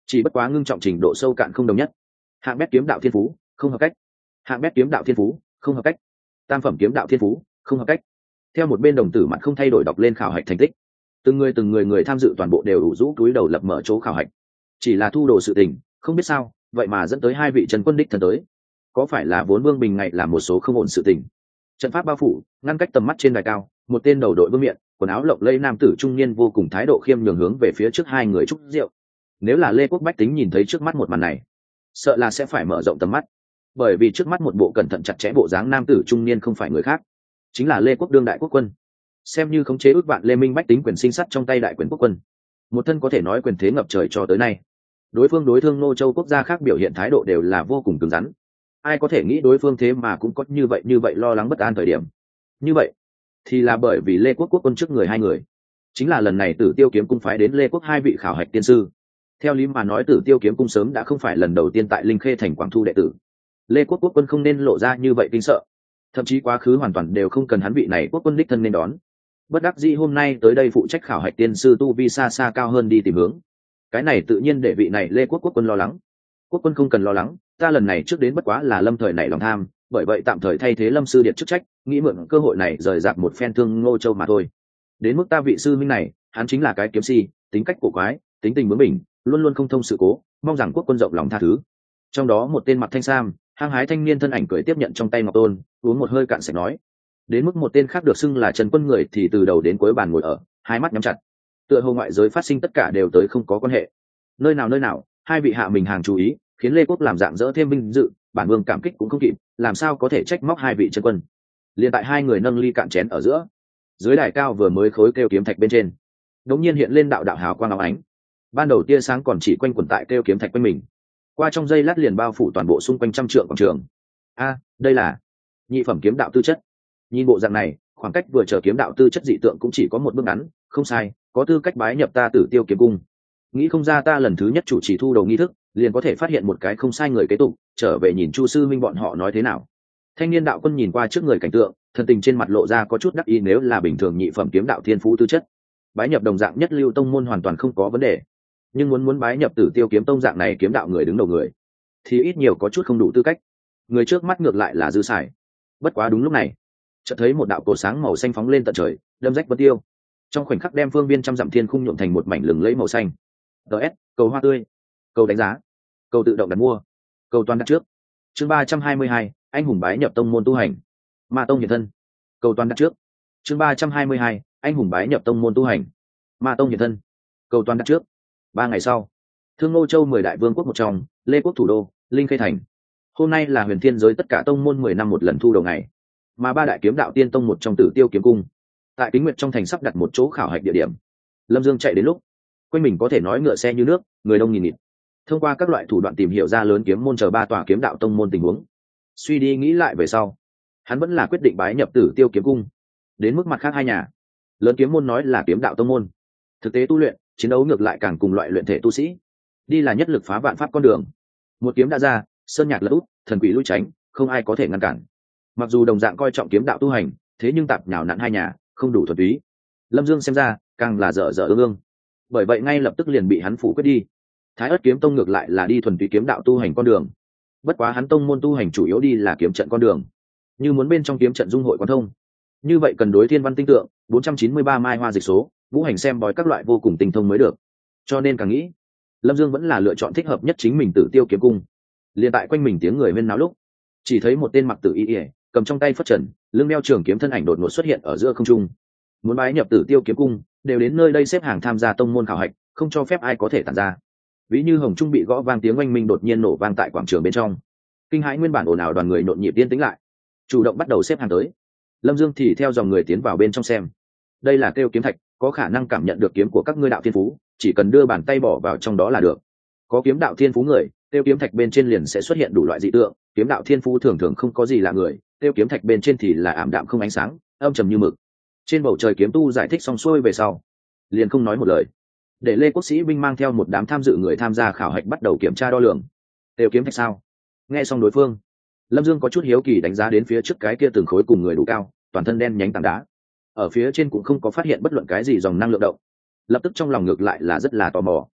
chỉ bất quá ngưng trọng trình độ sâu cạn không đồng nhất. Hạng bét kiếm đạo thiên phú không hợp cách, hạng bét kiếm đạo thiên phú không hợp cách, tam phẩm kiếm đạo thiên phú không hợp cách. Theo một bên đồng tử mặt không thay đổi đọc lên khảo hạch thành tích. Từng người tham dự toàn bộ đều đủ rũ túi đầu lập mở chỗ khảo hạch. Chỉ là thu đồ sự tình, không biết sao vậy mà dẫn tới hai vị trần quân đích thần tới. Có phải là vốn Vương Bình ngày làm một số không ổn sự tình? Trận pháp bao phủ ngăn cách tầm mắt trên đài cao, một tên đầu đội vương miện, quần áo lộng lẫy nam tử trung niên vô cùng thái độ khiêm nhường hướng về phía trước hai người chúc rượu. Nếu là Lê Quốc bách tính nhìn thấy trước mắt một màn này, sợ là sẽ phải mở rộng tầm mắt, bởi vì trước mắt một bộ cẩn thận chặt chẽ bộ dáng nam tử trung niên không phải người khác, chính là Lê Quốc đương đại quốc quân. Xem như khống chế ước vạn Lê Minh bách tính quyền sinh sắt trong tay đại quyền quốc quân, một thân có thể nói quyền thế ngập trời cho tới nay. Đối phương đối thương Nô Châu quốc gia khác biểu hiện thái độ đều là vô cùng cứng rắn. Ai có thể nghĩ đối phương thế mà cũng có như vậy lo lắng bất an thời điểm. Như vậy thì là bởi vì Lê Quốc quốc quân trước người hai người, chính là lần này Tử Tiêu kiếm cung phái đến Lê Quốc hai vị khảo hạch tiên sư. Theo lý mà nói Tử Tiêu kiếm cung sớm đã không phải lần đầu tiên tại Linh Khê thành Quảng Thu đệ tử. Lê Quốc quốc quân không nên lộ ra như vậy kinh sợ, thậm chí quá khứ hoàn toàn đều không cần hắn vị này quốc quân đích thân nên đón. Bất đắc dĩ hôm nay tới đây phụ trách khảo hạch tiên sư tu vi xa xa cao hơn đi tìm hướng. Cái này tự nhiên để vị này Lê Quốc quốc quân lo lắng. Quốc quân không cần lo lắng, ta lần này trước đến bất quá là lâm thời nảy lòng tham, bởi vậy tạm thời thay thế Lâm sư điện chức trách, nghĩ mượn cơ hội này rời rạc một phen thương Ngô Châu mà thôi. Đến mức ta vị sư minh này, hắn chính là cái kiếm si, tính cách cổ quái, tính tình bướng bỉnh, luôn luôn không thông sự cố, mong rằng quốc quân rộng lòng tha thứ. Trong đó một tên mặt thanh sam, hăng hái thanh niên thân ảnh cười tiếp nhận trong tay ngọc tôn, uống một hơi cạn sạch nói. Đến mức một tên khác được xưng là Trần Quân người thì từ đầu đến cuối bàn ngồi ở, hai mắt nhắm chặt. Tựa hồ ngoại giới phát sinh tất cả đều tới không có quan hệ. Nơi nào, hai vị hạ mình hàng chú ý, khiến Lê Quốc làm dạng dỡ thêm vinh dự, bản vương cảm kích cũng không kịp, làm sao có thể trách móc hai vị Trần Quân. Liên tại hai người nâng ly cạn chén ở giữa, dưới đài cao vừa mới khối kêu kiếm thạch bên trên, đột nhiên hiện lên đạo đạo hào quang óng ánh. Ban đầu tia sáng còn chỉ quanh quẩn tại kêu kiếm thạch quanh mình, qua trong giây lát liền bao phủ toàn bộ xung quanh trăm trượng quảng trường. Đây là nhị phẩm kiếm đạo tư chất. Nhìn bộ dạng này, khoảng cách vừa chờ kiếm đạo tư chất dị tượng cũng chỉ có một bước ngắn, không sai, có tư cách bái nhập ta Tử Tiêu kiếm cung. Nghĩ không ra ta lần thứ nhất chủ trì thu đầu nghi thức, liền có thể phát hiện một cái không sai người kế tục, trở về nhìn Chu sư minh bọn họ nói thế nào. Thanh niên đạo quân nhìn qua trước người cảnh tượng, thần tình trên mặt lộ ra có chút đắc ý, nếu là bình thường nhị phẩm kiếm đạo thiên phú tư chất, bái nhập đồng dạng nhất lưu tông môn hoàn toàn không có vấn đề. Nhưng muốn bái nhập Tử Tiêu kiếm tông dạng này kiếm đạo người đứng đầu người, thì ít nhiều có chút không đủ tư cách. Người trước mắt ngược lại là dư xài. Bất quá đúng lúc này, chợt thấy một đạo cổ sáng màu xanh phóng lên tận trời, đâm rách vân tiêu, trong khoảnh khắc đem phương viên trăm dặm thiên khung nhuộm thành một mảnh lừng lẫy màu xanh. DS, cầu hoa tươi, cầu đánh giá, cầu tự động đặt mua, cầu toàn đặt trước. Chương 322, anh hùng bái nhập tông môn tu hành. Ma tông hiện thân. Cầu toàn đặt trước. Chương 322, anh hùng bái nhập tông môn tu hành. Ma tông hiện thân. Cầu toàn đặt trước. 3 ngày sau, Thương Nô Châu 10 đại vương quốc một trong, Lê Quốc thủ đô, Linh Khê thành. Hôm nay là huyền thiên giới tất cả tông môn 10 năm một lần thu đầu ngày, mà 3 đại kiếm đạo tiên tông một trong Tử Tiêu kiếm cung, tại Kính Nguyệt trong thành sắp đặt một chỗ khảo hạch địa điểm. Lâm Dương chạy đến lúc, quanh mình có thể nói ngựa xe như nước, người đông nghìn nghịt. Thông qua các loại thủ đoạn tìm hiểu ra lớn kiếm môn chờ 3 tòa kiếm đạo tông môn tình huống. Suy đi nghĩ lại về sau, hắn vẫn là quyết định bái nhập Tử Tiêu kiếm cung. Đến mức mặt khác hai nhà, lớn kiếm môn nói là kiếm đạo tông môn, thực tế tu luyện, chiến đấu ngược lại càng cùng loại luyện thể tu sĩ, đi là nhất lực phá vạn pháp con đường. Một kiếm đã ra, sơn nhạc lật út, thần quỷ lui tránh, không ai có thể ngăn cản. Mặc dù đồng dạng coi trọng kiếm đạo tu hành, thế nhưng tạp nhào nặn hai nhà không đủ thuần túy. Lâm Dương xem ra càng là dở dở ương ương, bởi vậy ngay lập tức liền bị hắn phủ quyết đi. Thái Ức kiếm tông ngược lại là đi thuần túy kiếm đạo tu hành con đường, bất quá hắn tông môn tu hành chủ yếu đi là kiếm trận con đường. Như muốn bên trong kiếm trận dung hội quan thông, như vậy cần đối thiên văn tinh tượng 493 mai hoa dịch số, ngũ hành xem bói các loại vô cùng tinh thông mới được. Cho nên càng nghĩ, Lâm Dương vẫn là lựa chọn thích hợp nhất chính mình Tử Tiêu kiếm cung. Liên tại quanh mình tiếng người huyên náo lúc, chỉ thấy một tên mặc tử y cầm trong tay phất trần, lưng đeo trường kiếm thân ảnh đột ngột xuất hiện ở giữa không trung. Muốn bái nhập Tử Tiêu kiếm cung, đều đến nơi đây xếp hàng tham gia tông môn khảo hạch, không cho phép ai có thể tản ra. Ví như hồng trung bị gõ vang tiếng oanh minh đột nhiên nổ vang tại quảng trường bên trong, kinh hãi nguyên bản ồn ào đoàn người nhộn nhịp yên tĩnh lại, chủ động bắt đầu xếp hàng tới. Lâm Dương thì theo dòng người tiến vào bên trong xem. Đây là kêu kiếm thạch, có khả năng cảm nhận được kiếm của các ngươi đạo thiên phú, chỉ cần đưa bàn tay bỏ vào trong đó là được. Có kiếm đạo thiên phú người, tiêu kiếm thạch bên trên liền sẽ xuất hiện đủ loại dị tượng. Kiếm đạo thiên phú thường thường không có gì lạ người, tiêu kiếm thạch bên trên thì là ảm đạm không ánh sáng, âm trầm như mực. Trên bầu trời kiếm tu giải thích xong xuôi về sau, liền không nói một lời, để Lê Quốc sĩ binh mang theo một đám tham dự người tham gia khảo hạch bắt đầu kiểm tra đo lường. Tiêu kiếm thạch sao? Nghe xong đối phương, Lâm Dương có chút hiếu kỳ đánh giá đến phía trước cái kia từng khối cùng người đủ cao, toàn thân đen nhánh tảng đá. Ở phía trên cũng không có phát hiện bất luận cái gì dòng năng lượng động, lập tức trong lòng ngược lại là rất là tò mò.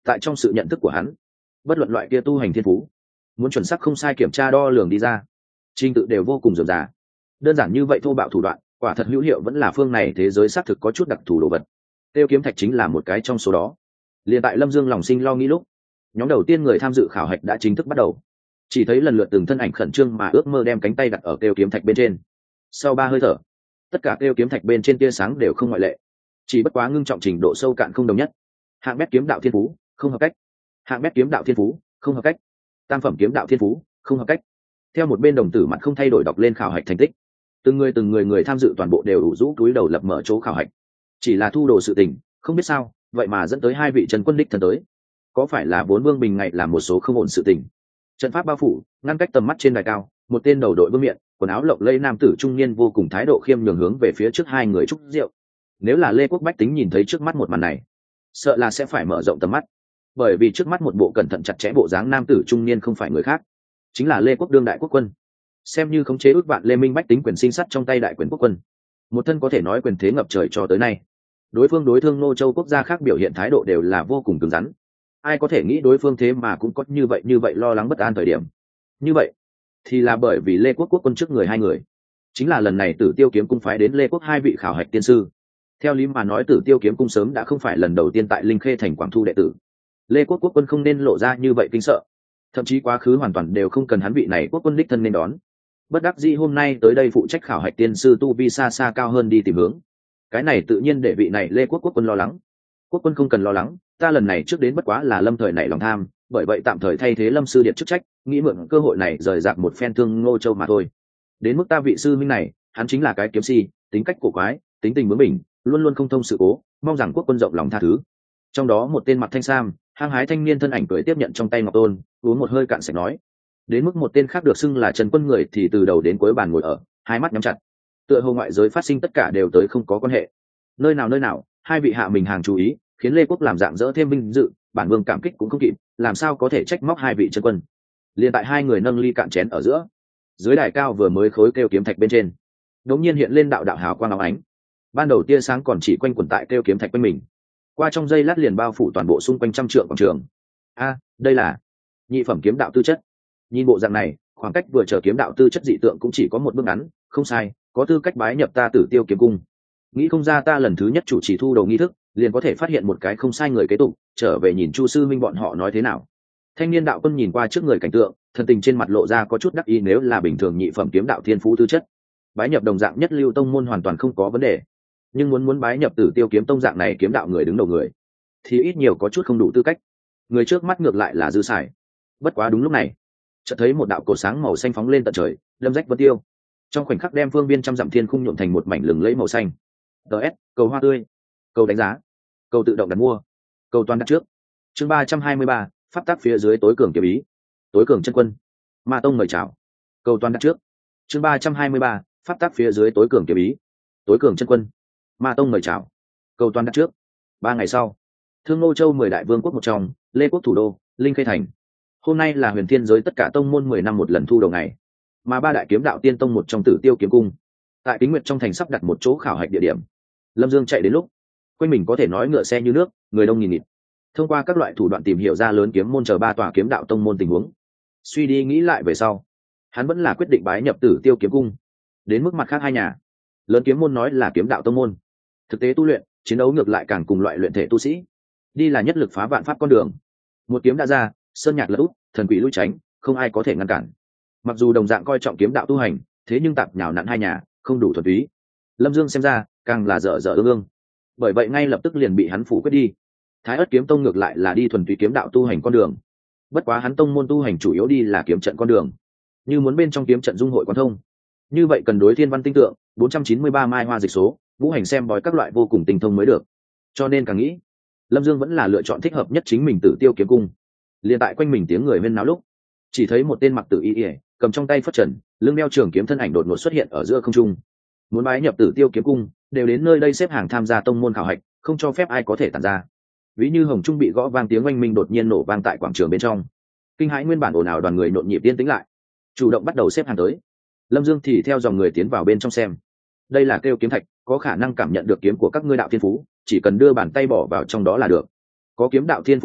tại trong sự nhận thức của hắn, bất luận loại kia tu hành thiên phú, muốn chuẩn xác không sai kiểm tra đo lường đi ra, trình tự đều vô cùng dườm già. Đơn giản như vậy thô bạo thủ đoạn, quả thật hữu hiệu vẫn là phương này thế giới xác thực có chút đặc thù đồ vật. Tiêu kiếm thạch chính là một cái trong số đó. Liền tại Lâm Dương lòng sinh lo nghĩ lúc, nhóm đầu tiên người tham dự khảo hạch đã chính thức bắt đầu. Chỉ thấy lần lượt từng thân ảnh khẩn trương mà ước mơ đem cánh tay đặt ở tiêu kiếm thạch bên trên. Sau 3 hơi thở, tất cả tiêu kiếm thạch bên trên tia sáng đều không ngoại lệ, chỉ bất quá ngưng trọng trình độ sâu cạn không đồng nhất. Hạng bét kiếm đạo thiên phú không hợp cách, hạng bét kiếm đạo thiên phú không hợp cách, tam phẩm kiếm đạo thiên phú không hợp cách. Theo một bên đồng tử mặt không thay đổi đọc lên khảo hạch thành tích. Từng người tham dự toàn bộ đều ủ rũ túi đầu lập mở chỗ khảo hạch. Chỉ là thu đồ sự tình, không biết sao vậy mà dẫn tới 2 vị trần quân đích thần tới. Có phải là vốn Vương Bình ngày làm một số không ổn sự tình? Trận pháp bao phủ ngăn cách tầm mắt trên đài cao, một tên đầu đội vương miện, quần áo lộng lẫy nam tử trung niên vô cùng thái độ khiêm nhường hướng về phía trước 2 người chúc rượu. Nếu là Lê Quốc bách tính nhìn thấy trước mắt một màn này, sợ là sẽ phải mở rộng tầm mắt, bởi vì trước mắt một bộ cẩn thận chặt chẽ bộ dáng nam tử trung niên không phải người khác, chính là Lê Quốc đương đại quốc quân. Xem như khống chế ước vạn Lê Minh bách tính quyền sinh sắt trong tay đại quyền quốc quân, một thân có thể nói quyền thế ngập trời cho tới nay. Đối phương đối thương Nô Châu quốc gia khác biểu hiện thái độ đều là vô cùng cứng rắn. Ai có thể nghĩ đối phương thế mà cũng có như vậy lo lắng bất an thời điểm. Như vậy thì là bởi vì Lê Quốc quốc quân trước người 2 người, chính là lần này Tử Tiêu kiếm cung phái đến Lê Quốc 2 vị khảo hạch tiên sư. Theo lý mà nói Tử Tiêu kiếm cung sớm đã không phải lần đầu tiên tại Linh Khê thành Quảng Thu đệ tử. Lê Quốc quốc quân không nên lộ ra như vậy kinh sợ, thậm chí quá khứ hoàn toàn đều không cần hắn vị này quốc quân đích thân nên đón. Bất đắc dĩ hôm nay tới đây phụ trách khảo hạch tiên sư tu vi xa xa cao hơn đi tìm hướng. Cái này tự nhiên để vị này Lê Quốc quốc quân lo lắng. Quốc quân không cần lo lắng, ta lần này trước đến bất quá là Lâm thời nảy lòng tham, bởi vậy tạm thời thay thế Lâm sư điện chức trách, nghĩ mượn cơ hội này rời rạc một phen thương Ngô Châu mà thôi. Đến mức ta vị sư minh này, hắn chính là cái kiếm si, tính cách cổ quái, tính tình bướng bỉnh, luôn luôn không thông sự cố, mong rằng quốc quân rộng lòng tha thứ. Trong đó một tên mặt thanh sam, hăng hái thanh niên thân ảnh cười tiếp nhận trong tay ngọc tôn, uống một hơi cạn sạch nói. Đến mức một tên khác được xưng là Trần Quân người thì từ đầu đến cuối bàn ngồi ở, 2 mắt nhắm chặt. Tựa hồ ngoại giới phát sinh tất cả đều tới không có quan hệ. Nơi nào, 2 vị hạ mình hàng chú ý, khiến Lê Quốc làm dạng dỡ thêm vinh dự, bản vương cảm kích cũng không kịp, làm sao có thể trách móc 2 vị Trần Quân. Liên tại 2 người nâng ly cạn chén ở giữa, dưới đài cao vừa mới khối kêu kiếm thạch bên trên, đột nhiên hiện lên đạo đạo hào quang óng ánh. Ban đầu tia sáng còn chỉ quanh quẩn tại kêu kiếm thạch bên mình, qua trong giây lát liền bao phủ toàn bộ xung quanh trăm trượng quảng trường. Đây là nhị phẩm kiếm đạo tư chất. Nhìn bộ dạng này, khoảng cách vừa chờ kiếm đạo tư chất dị tượng cũng chỉ có một bước ngắn, không sai, có tư cách bái nhập ta Tử Tiêu kiếm cung. Nghĩ không ra ta lần thứ nhất chủ trì thu đầu nghi thức, liền có thể phát hiện một cái không sai người kế tục, trở về nhìn Chu sư minh bọn họ nói thế nào. Thanh niên đạo quân nhìn qua trước người cảnh tượng, thần tình trên mặt lộ ra có chút đắc ý, nếu là bình thường nhị phẩm kiếm đạo thiên phú tư chất, bái nhập đồng dạng nhất lưu tông môn hoàn toàn không có vấn đề. Nhưng muốn bái nhập Tử Tiêu kiếm tông dạng này kiếm đạo người đứng đầu người, thì ít nhiều có chút không đủ tư cách. Người trước mắt ngược lại là dư xài. Bất quá đúng lúc này, chợt thấy một đạo cột sáng màu xanh phóng lên tận trời, đâm rách vân tiêu, trong khoảnh khắc đem phương viên trăm dặm thiên khung nhuộm thành một mảnh lừng lẫy màu xanh. DS, cầu hoa tươi, cầu đánh giá, cầu tự động đặt mua, cầu toàn đặt trước. Chương 323, pháp tắc phía dưới tối cường kiếm ý, tối cường chân quân, Ma tông mời chào, cầu toàn đặt trước. Chương 323, pháp tắc phía dưới tối cường kiếm ý, tối cường chân quân, Ma tông mời chào, cầu toàn đặt trước. 3 ngày sau, Thương Nô Châu 10 đại vương quốc một trong, Lê Quốc thủ đô, Linh Khê thành. Hôm nay là huyền thiên giới tất cả tông môn 10 năm một lần thu đầu ngày, mà 3 đại kiếm đạo tiên tông một trong Tử Tiêu kiếm cung, tại Kính Nguyệt trong thành sắp đặt một chỗ khảo hạch địa điểm. Lâm Dương chạy đến lúc, quanh mình có thể nói ngựa xe như nước, người đông nghìn nghịt. Thông qua các loại thủ đoạn tìm hiểu ra lớn kiếm môn chờ 3 tòa kiếm đạo tông môn tình huống. Suy đi nghĩ lại về sau, hắn vẫn là quyết định bái nhập Tử Tiêu kiếm cung. Đến mức mặt khác 2 nhà, lớn kiếm môn nói là kiếm đạo tông môn, thực tế tu luyện, chiến đấu ngược lại càng cùng loại luyện thể tu sĩ. Đi là nhất lực phá vạn pháp con đường. Một kiếm đã ra, sơn nhạc lật úp, thần quỷ lui tránh, không ai có thể ngăn cản. Mặc dù đồng dạng coi trọng kiếm đạo tu hành, thế nhưng tạp nhào nặn 2 nhà không đủ thuần túy. Lâm Dương xem ra càng là dở ương. Bởi vậy ngay lập tức liền bị hắn phủ quyết đi. Thái Ất kiếm tông ngược lại là đi thuần túy kiếm đạo tu hành con đường. Bất quá hắn tông môn tu hành chủ yếu đi là kiếm trận con đường. Như muốn bên trong kiếm trận dung hội quan thông, như vậy cần đối thiên văn tinh tượng, 493 mai hoa dịch số, ngũ hành xem bói các loại vô cùng tinh thông mới được. Cho nên càng nghĩ, Lâm Dương vẫn là lựa chọn thích hợp nhất chính mình Tử Tiêu kiếm cung. Liên tại quanh mình tiếng người huyên náo lúc, chỉ thấy một tên mặc tử y, cầm trong tay phất trần, lưng đeo trường kiếm thân ảnh đột ngột xuất hiện ở giữa không trung. Muốn bái nhập Tử Tiêu kiếm cung, đều đến nơi đây xếp hàng tham gia tông môn khảo hạch, không cho phép ai có thể tản ra. Ví như hồng trung bị gõ vang tiếng oanh minh đột nhiên nổ vang tại quảng trường bên trong, kinh hãi nguyên bản ồn ào đoàn người nhộn nhịp yên tĩnh lại, chủ động bắt đầu xếp hàng tới. Lâm Dương thì theo dòng người tiến vào bên trong xem. Đây là kêu kiếm thạch, có khả năng cảm nhận được kiếm của các ngươi đạo thiên phú, chỉ cần đưa bàn tay bỏ vào trong đó là được. Có kiếm đạo thiên phú người,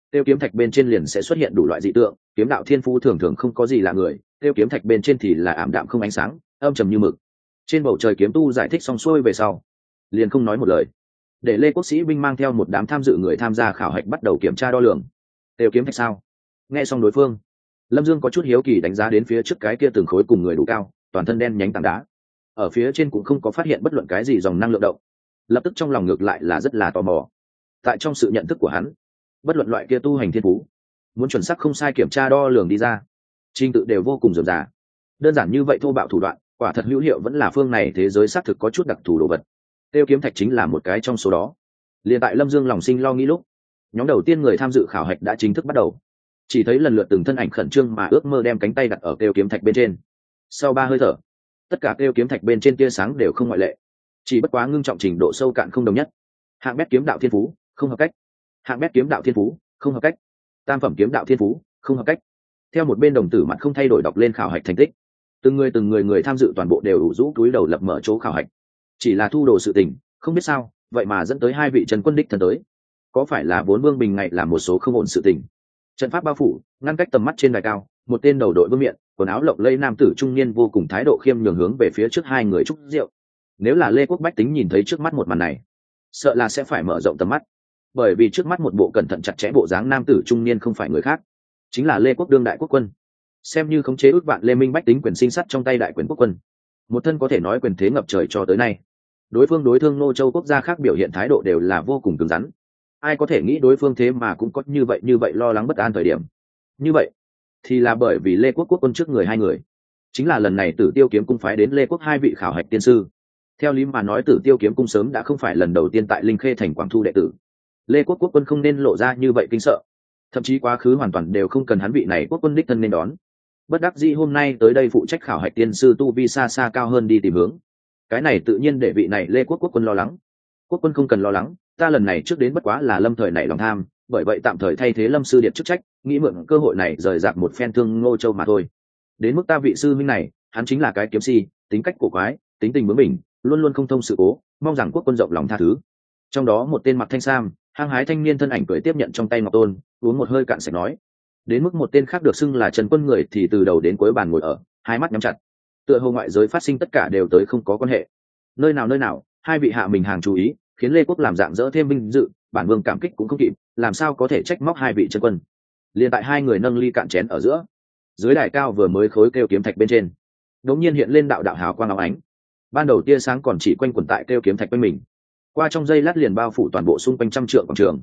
tiêu kiếm thạch bên trên liền sẽ xuất hiện đủ loại dị tượng, kiếm đạo thiên phú thường thường không có gì lạ người, tiêu kiếm thạch bên trên thì là ảm đạm không ánh sáng, âm trầm như mực. Trên bầu trời kiếm tu giải thích xong xuôi về sau, liền không nói một lời, để Lê Quốc Sĩ binh mang theo một đám tham dự người tham gia khảo hạch bắt đầu kiểm tra đo lường. Tiêu kiếm thạch sao? Nghe xong đối phương, Lâm Dương có chút hiếu kỳ đánh giá đến phía trước cái kia từng khối cùng người đủ cao, toàn thân đen nhánh tảng đá. Ở phía trên cũng không có phát hiện bất luận cái gì dòng năng lượng động. Lập tức trong lòng ngược lại là rất là tò mò. Tại trong sự nhận thức của hắn, bất luận loại kia tu hành thiên phú, muốn chuẩn xác không sai kiểm tra đo lường đi ra, trình tự đều vô cùng rườm rà. Đơn giản như vậy thô bạo thủ đoạn, quả thật hữu hiệu vẫn là phương này thế giới xác thực có chút đặc thù đồ vật. Tiêu kiếm thạch chính là một cái trong số đó. Liền tại Lâm Dương lòng sinh lo nghĩ lúc, nhóm đầu tiên người tham dự khảo hạch đã chính thức bắt đầu. Chỉ thấy lần lượt từng thân ảnh khẩn trương mà ước mơ đem cánh tay đặt ở tiêu kiếm thạch bên trên. Sau 3 hơi thở, tất cả tiêu kiếm thạch bên trên tia sáng đều không ngoại lệ, chỉ bất quá ngưng trọng trình độ sâu cạn không đồng nhất. Hạng bét kiếm đạo thiên phú không hợp cách, hạng bét kiếm đạo thiên phú không hợp cách, tam phẩm kiếm đạo thiên phú không hợp cách. Theo một bên đồng tử mặt không thay đổi đọc lên khảo hạch thành tích, từng người tham dự toàn bộ đều ủ rũ túi đầu lập mở chỗ khảo hạch. Chỉ là thu đồ sự tình, không biết sao vậy mà dẫn tới 2 vị trần quân đích thân tới. Có phải là vốn Vương Bình ngày làm một số không ổn sự tình? Trận pháp bao phủ ngăn cách tầm mắt trên đài cao, một tên đầu đội vương miện, quần áo lộng lẫy nam tử trung niên vô cùng thái độ khiêm nhường hướng về phía trước 2 người chúc rượu. Nếu là Lê Quốc bách tính nhìn thấy trước mắt một màn này, sợ là sẽ phải mở rộng tầm mắt, bởi vì trước mắt một bộ cẩn thận chặt chẽ bộ dáng nam tử trung niên không phải người khác, chính là Lê Quốc đương đại quốc quân, xem như khống chế ước vạn Lê Minh bách tính quyền sinh sắt trong tay đại quyền quốc quân, một thân có thể nói quyền thế ngập trời cho tới nay. Đối phương đối thương Nô Châu quốc gia khác biểu hiện thái độ đều là vô cùng cứng rắn. Ai có thể nghĩ đối phương thế mà cũng có như vậy lo lắng bất an thời điểm. Như vậy thì là bởi vì Lê Quốc quốc quân trước người 2 người, chính là lần này Tử Tiêu kiếm cung phái đến Lê Quốc 2 vị khảo hạch tiên sư. Theo lý mà nói Tử Tiêu kiếm cung sớm đã không phải lần đầu tiên tại Linh Khê thành Quảng Thu đệ tử. Lê Quốc quốc quân không nên lộ ra như vậy kinh sợ, thậm chí quá khứ hoàn toàn đều không cần hắn vị này quốc quân đích thân nên đón. Bất đắc dĩ hôm nay tới đây phụ trách khảo hạch tiên sư tu vi xa xa cao hơn đi tìm hướng. Cái này tự nhiên để vị này Lê Quốc quốc quân lo lắng. Quốc quân không cần lo lắng, ta lần này trước đến bất quá là Lâm thời nảy lòng tham, bởi vậy tạm thời thay thế Lâm sư điệp chức trách, nghĩ mượn cơ hội này rời rạc một phen thương Ngô Châu mà thôi. Đến mức ta vị sư huynh này, hắn chính là cái kiếm si, tính cách cổ quái, tính tình bướng bỉnh, luôn luôn không thông sự cố, mong rằng quốc quân rộng lòng tha thứ. Trong đó một tên mặc thanh sam, hăng hái thanh niên thân ảnh cười tiếp nhận trong tay ngọc tôn, uống một hơi cạn sạch nói. Đến mức một tên khác được xưng là Trần Quân người thì từ đầu đến cuối bàn ngồi ở, 2 mắt nhắm chặt. Tựa hồ ngoại giới phát sinh tất cả đều tới không có quan hệ. Nơi nào, 2 vị hạ mình hàng chú ý, khiến Lê Quốc làm dạng dỡ thêm vinh dự, bản vương cảm kích cũng không kịp, làm sao có thể trách móc 2 vị Trần Quân. Liên tại 2 người nâng ly cạn chén ở giữa, dưới đài cao vừa mới khối kêu kiếm thạch bên trên, đống nhiên hiện lên đạo đạo hào quang óng ánh. Ban đầu tia sáng còn chỉ quanh quẩn tại kêu kiếm thạch quanh mình, qua trong giây lát liền bao phủ toàn bộ xung quanh trăm trượng quảng trường.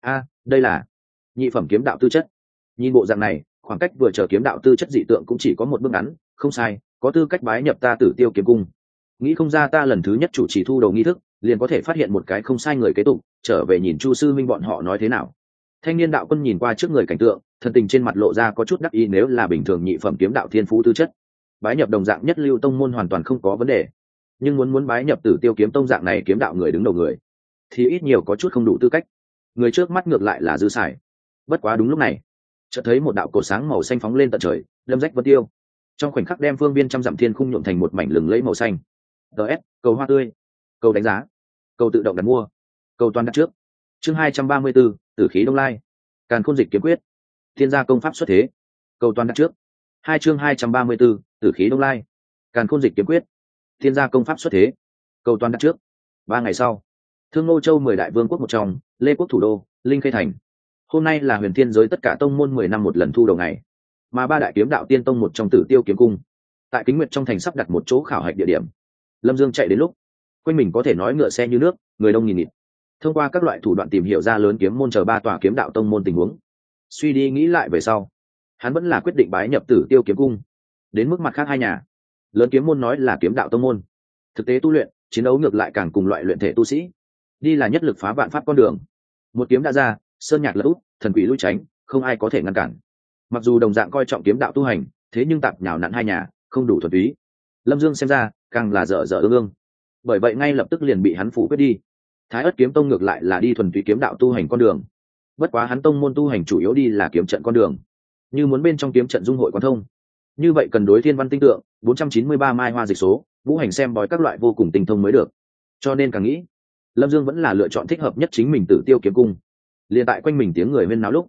Đây là nhị phẩm kiếm đạo tư chất. Nhìn bộ dạng này, khoảng cách vừa chờ kiếm đạo tư chất dị tượng cũng chỉ có một bước ngắn, không sai, có tư cách bái nhập ta Tử Tiêu kiếm cung. Nghĩ không ra ta lần thứ nhất chủ trì thu đầu nghi thức, liền có thể phát hiện một cái không sai người kế tục, trở về nhìn Chu sư minh bọn họ nói thế nào. Thanh niên đạo quân nhìn qua trước người cảnh tượng, thần tình trên mặt lộ ra có chút đắc ý, nếu là bình thường nhị phẩm kiếm đạo thiên phú tư chất, bái nhập đồng dạng nhất lưu tông môn hoàn toàn không có vấn đề. Nhưng muốn bái nhập Tử Tiêu kiếm tông dạng này kiếm đạo người đứng đầu người, thì ít nhiều có chút không đủ tư cách. Người trước mắt ngược lại là dư xài. Bất quá đúng lúc này, chợt thấy một đạo cột sáng màu xanh phóng lên tận trời, đâm rách vân tiêu, trong khoảnh khắc đem phương viên trăm dặm thiên khung nhuộm thành một mảnh lừng lẫy màu xanh. DS, cầu hoa tươi, cầu đánh giá, cầu tự động đặt mua, cầu toàn đặt trước. Chương 234, Tử khí Đông Lai, Càn Khôn dịch kiếm quyết, Thiên gia công pháp xuất thế, cầu toàn đặt trước. 2 chương 234, Tử khí Đông Lai, Càn Khôn dịch kiếm quyết, Thiên gia công pháp xuất thế, cầu toàn đặt trước. 3 ngày sau, Thương Nô Châu 10 đại vương quốc một trong, Lê Quốc thủ đô, Linh Khê thành. Hôm nay là huyền thiên giới tất cả tông môn 10 năm một lần thu đầu ngày, mà 3 đại kiếm đạo tiên tông một trong Tử Tiêu kiếm cung, tại Kính Nguyệt trong thành sắp đặt một chỗ khảo hạch địa điểm. Lâm Dương chạy đến lúc, quanh mình có thể nói ngựa xe như nước, người đông nghìn nghịt. Thông qua các loại thủ đoạn tìm hiểu ra lớn kiếm môn chờ 3 tòa kiếm đạo tông môn tình huống. Suy đi nghĩ lại về sau, hắn vẫn là quyết định bái nhập Tử Tiêu kiếm cung. Đến mức mặt khác 2 nhà, lớn kiếm môn nói là kiếm đạo tông môn, thực tế tu luyện, chiến đấu ngược lại càng cùng loại luyện thể tu sĩ, đi là nhất lực phá vạn pháp con đường. Một kiếm đã ra, sơn nhạc lỡ út, thần quỷ lui tránh, không ai có thể ngăn cản. Mặc dù đồng dạng coi trọng kiếm đạo tu hành, thế nhưng tạp nhào nặn 2 nhà không đủ thuần túy. Lâm Dương xem ra càng là dở ương ương, bởi vậy ngay lập tức liền bị hắn phủ quyết đi. Thái Ất kiếm tông ngược lại là đi thuần túy kiếm đạo tu hành con đường, bất quá hắn tông môn tu hành chủ yếu đi là kiếm trận con đường. Như muốn bên trong kiếm trận dung hội quan thông, như vậy cần đối thiên văn tinh tượng 493 mai hoa dịch số, vũ hành xem bói các loại vô cùng tinh thông mới được. Cho nên càng nghĩ, Lâm Dương vẫn là lựa chọn thích hợp nhất chính mình Tử Tiêu kiếm cung. Liên tại quanh mình tiếng người huyên náo lúc,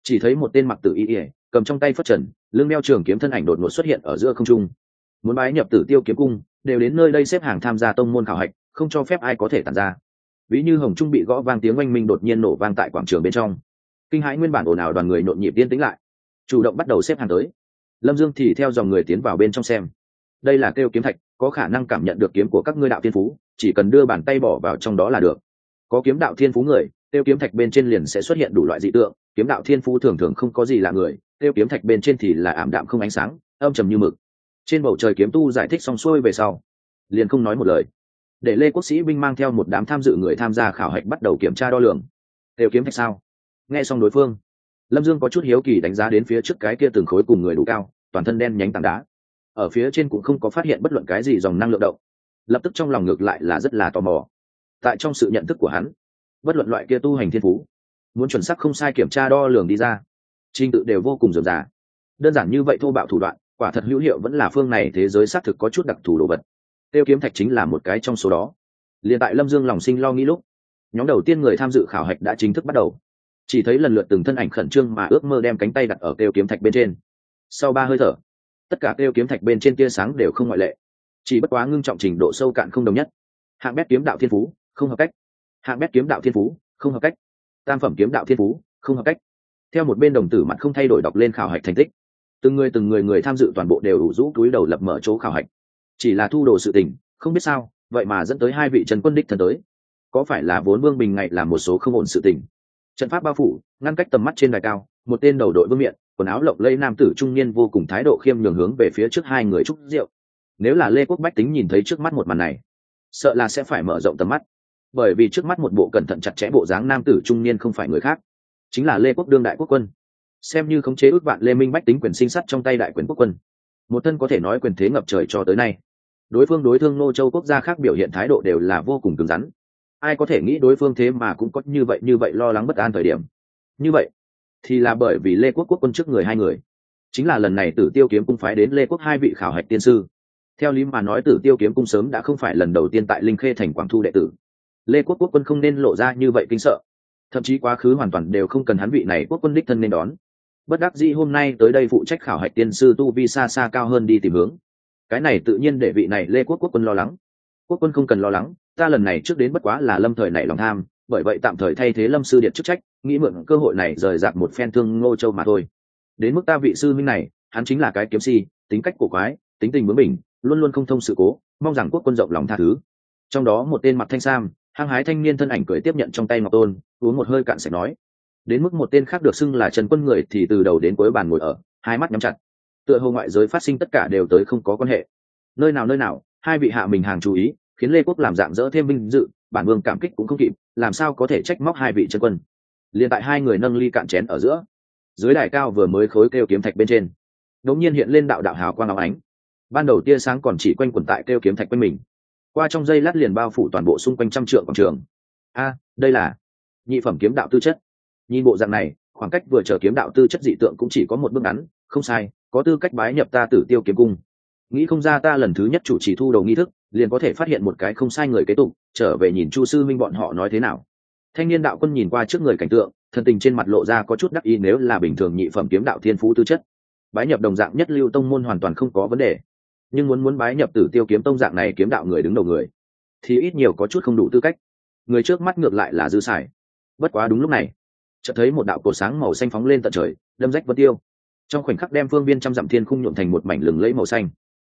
chỉ thấy một tên mặc tử y ỉa cầm trong tay phất trần lưng đeo trường kiếm thân ảnh đột ngột xuất hiện ở giữa không trung. Muốn bái nhập Tử Tiêu kiếm cung đều đến nơi đây xếp hàng tham gia tông môn khảo hạch, không cho phép ai có thể tản ra. Ví như hồng trung bị gõ vang tiếng oanh minh đột nhiên nổ vang tại quảng trường bên trong, kinh hãi nguyên bản ồn ào đoàn người nhộn nhịp yên tĩnh lại, chủ động bắt đầu xếp hàng tới. Lâm Dương thì theo dòng người tiến vào bên trong xem. Đây là kêu kiếm thạch, có khả năng cảm nhận được kiếm của các ngươi đạo thiên phú, chỉ cần đưa bàn tay bỏ vào trong đó là được. Có kiếm đạo thiên phú người, tiêu kiếm thạch bên trên liền sẽ xuất hiện đủ loại dị tượng. Kiếm đạo thiên phú thường thường không có gì lạ người, tiêu kiếm thạch bên trên thì là ảm đạm không ánh sáng, âm trầm như mực. Trên bầu trời kiếm tu giải thích xong xuôi về sau, liền không nói một lời, để Lê Quốc Sĩ binh mang theo một đám tham dự người tham gia khảo hạch bắt đầu kiểm tra đo lường. Tiêu kiếm thạch sao? Nghe xong đối phương, Lâm Dương có chút hiếu kỳ đánh giá đến phía trước cái kia từng khối cùng người đủ cao, toàn thân đen nhánh tảng đá. Ở phía trên cũng không có phát hiện bất luận cái gì dòng năng lượng động, lập tức trong lòng ngược lại là rất là tò mò. Tại trong sự nhận thức của hắn, bất luận loại kia tu hành thiên phú, muốn chuẩn xác không sai kiểm tra đo lường đi ra, trình tự đều vô cùng rườm rà. Đơn giản như vậy thô bạo thủ đoạn, quả thật hữu hiệu vẫn là phương này thế giới xác thực có chút đặc thù đồ vật. Tiêu kiếm thạch chính là một cái trong số đó. Liền tại Lâm Dương lòng sinh lo nghĩ lúc, nhóm đầu tiên người tham dự khảo hạch đã chính thức bắt đầu. Chỉ thấy lần lượt từng thân ảnh khẩn trương mà ước mơ đem cánh tay đặt ở tiêu kiếm thạch bên trên. Sau 3 hơi thở, tất cả tiêu kiếm thạch bên trên tia sáng đều không ngoại lệ, chỉ bất quá ngưng trọng trình độ sâu cạn không đồng nhất. Hạng bét kiếm đạo thiên phú không hợp cách, hạng bét kiếm đạo thiên phú không hợp cách, tam phẩm kiếm đạo thiên phú không hợp cách. Theo một bên đồng tử mặt không thay đổi đọc lên khảo hạch thành tích. Từng người tham dự toàn bộ đều đủ rũ túi đầu lập mở chỗ khảo hạch. Chỉ là thu đồ sự tình, không biết sao vậy mà dẫn tới 2 vị trần quân đích thần tới. Có phải là vốn Vương Bình ngày làm một số không ổn sự tình? Trận pháp bao phủ ngăn cách tầm mắt trên đài cao, một tên đầu đội vương miện, quần áo lộng lẫy nam tử trung niên vô cùng thái độ khiêm nhường hướng về phía trước 2 người chúc rượu. Nếu là Lê Quốc bách tính nhìn thấy trước mắt một màn này, sợ là sẽ phải mở rộng tầm mắt, bởi vì trước mắt một bộ cẩn thận chặt chẽ bộ dáng nam tử trung niên không phải người khác, chính là Lê Quốc đương đại quốc quân. Xem như khống chế ước vạn Lê Minh bách tính quyền sinh sắt trong tay đại quyền quốc quân, một thân có thể nói quyền thế ngập trời cho tới nay. Đối phương đối thương Nô Châu quốc gia khác biểu hiện thái độ đều là vô cùng cứng rắn. Ai có thể nghĩ đối phương thế mà cũng có như vậy lo lắng bất an thời điểm. Như vậy thì là bởi vì Lê Quốc quốc quân trước người 2 người, chính là lần này Tử Tiêu kiếm cung phái đến Lê Quốc 2 vị khảo hạch tiên sư. Theo lý mà nói Tử Tiêu kiếm cung sớm đã không phải lần đầu tiên tại Linh Khê thành Quảng Thu đệ tử. Lê Quốc quốc quân không nên lộ ra như vậy kinh sợ, thậm chí quá khứ hoàn toàn đều không cần hắn vị này quốc quân đích thân nên đón. Bất đắc dĩ hôm nay tới đây phụ trách khảo hạch tiên sư tu vi xa xa cao hơn đi tìm hướng. Cái này tự nhiên để vị này Lê Quốc quốc quân lo lắng. Quốc quân không cần lo lắng, ta lần này trước đến bất quá là lâm thời nảy lòng tham, bởi vậy tạm thời thay thế Lâm sư điện chức trách, nghĩ mượn cơ hội này rời rạc một phen thương Ngô Châu mà thôi. Đến mức ta vị sư minh này, hắn chính là cái kiếm si, tính cách cổ quái, tính tình bướng bỉnh, luôn luôn không thông sự cố, mong rằng quốc quân rộng lòng tha thứ. Trong đó một tên mặc thanh sam, hăng hái thanh niên thân ảnh cười tiếp nhận trong tay ngọc tôn, uống một hơi cạn sạch nói. Đến mức một tên khác được xưng là Trần Quân người thì từ đầu đến cuối bàn ngồi ở, 2 mắt nhắm chặt, tựa hồ ngoại giới phát sinh tất cả đều tới không có quan hệ. Nơi nào 2 vị hạ mình hàng chú ý, khiến Lê Quốc làm dạng dỡ thêm vinh dự, bản vương cảm kích cũng không kịp, làm sao có thể trách móc 2 vị Trần Quân. Liên tại 2 người nâng ly cạn chén ở giữa, dưới đài cao vừa mới khối kêu kiếm thạch bên trên, đột nhiên hiện lên đạo đạo hào quang óng ánh. Ban đầu tia sáng còn chỉ quanh quẩn tại kêu kiếm thạch quanh mình, qua trong giây lát liền bao phủ toàn bộ xung quanh trăm trượng quảng trường. Đây là nhị phẩm kiếm đạo tư chất. Nhìn bộ dạng này, khoảng cách vừa chờ kiếm đạo tư chất dị tượng cũng chỉ có một bước ngắn, không sai, có tư cách bái nhập ta Tử Tiêu kiếm cung. Nghĩ không ra ta lần thứ nhất chủ trì thu đầu nghi thức, liền có thể phát hiện một cái không sai người kế tục, trở về nhìn Chu sư minh bọn họ nói thế nào. Thanh niên đạo quân nhìn qua trước người cảnh tượng, thân tình trên mặt lộ ra có chút đắc ý, nếu là bình thường nhị phẩm kiếm đạo thiên phú tư chất, bái nhập đồng dạng nhất lưu tông môn hoàn toàn không có vấn đề. Nhưng muốn bái nhập Tử Tiêu kiếm tông dạng này kiếm đạo người đứng đầu người, thì ít nhiều có chút không đủ tư cách. Người trước mắt ngược lại là dư xài. Bất quá đúng lúc này, chợt thấy một đạo cột sáng màu xanh phóng lên tận trời, đâm rách vân tiêu, trong khoảnh khắc đem phương viên trăm dặm thiên khung nhuộm thành một mảnh lừng lẫy màu xanh.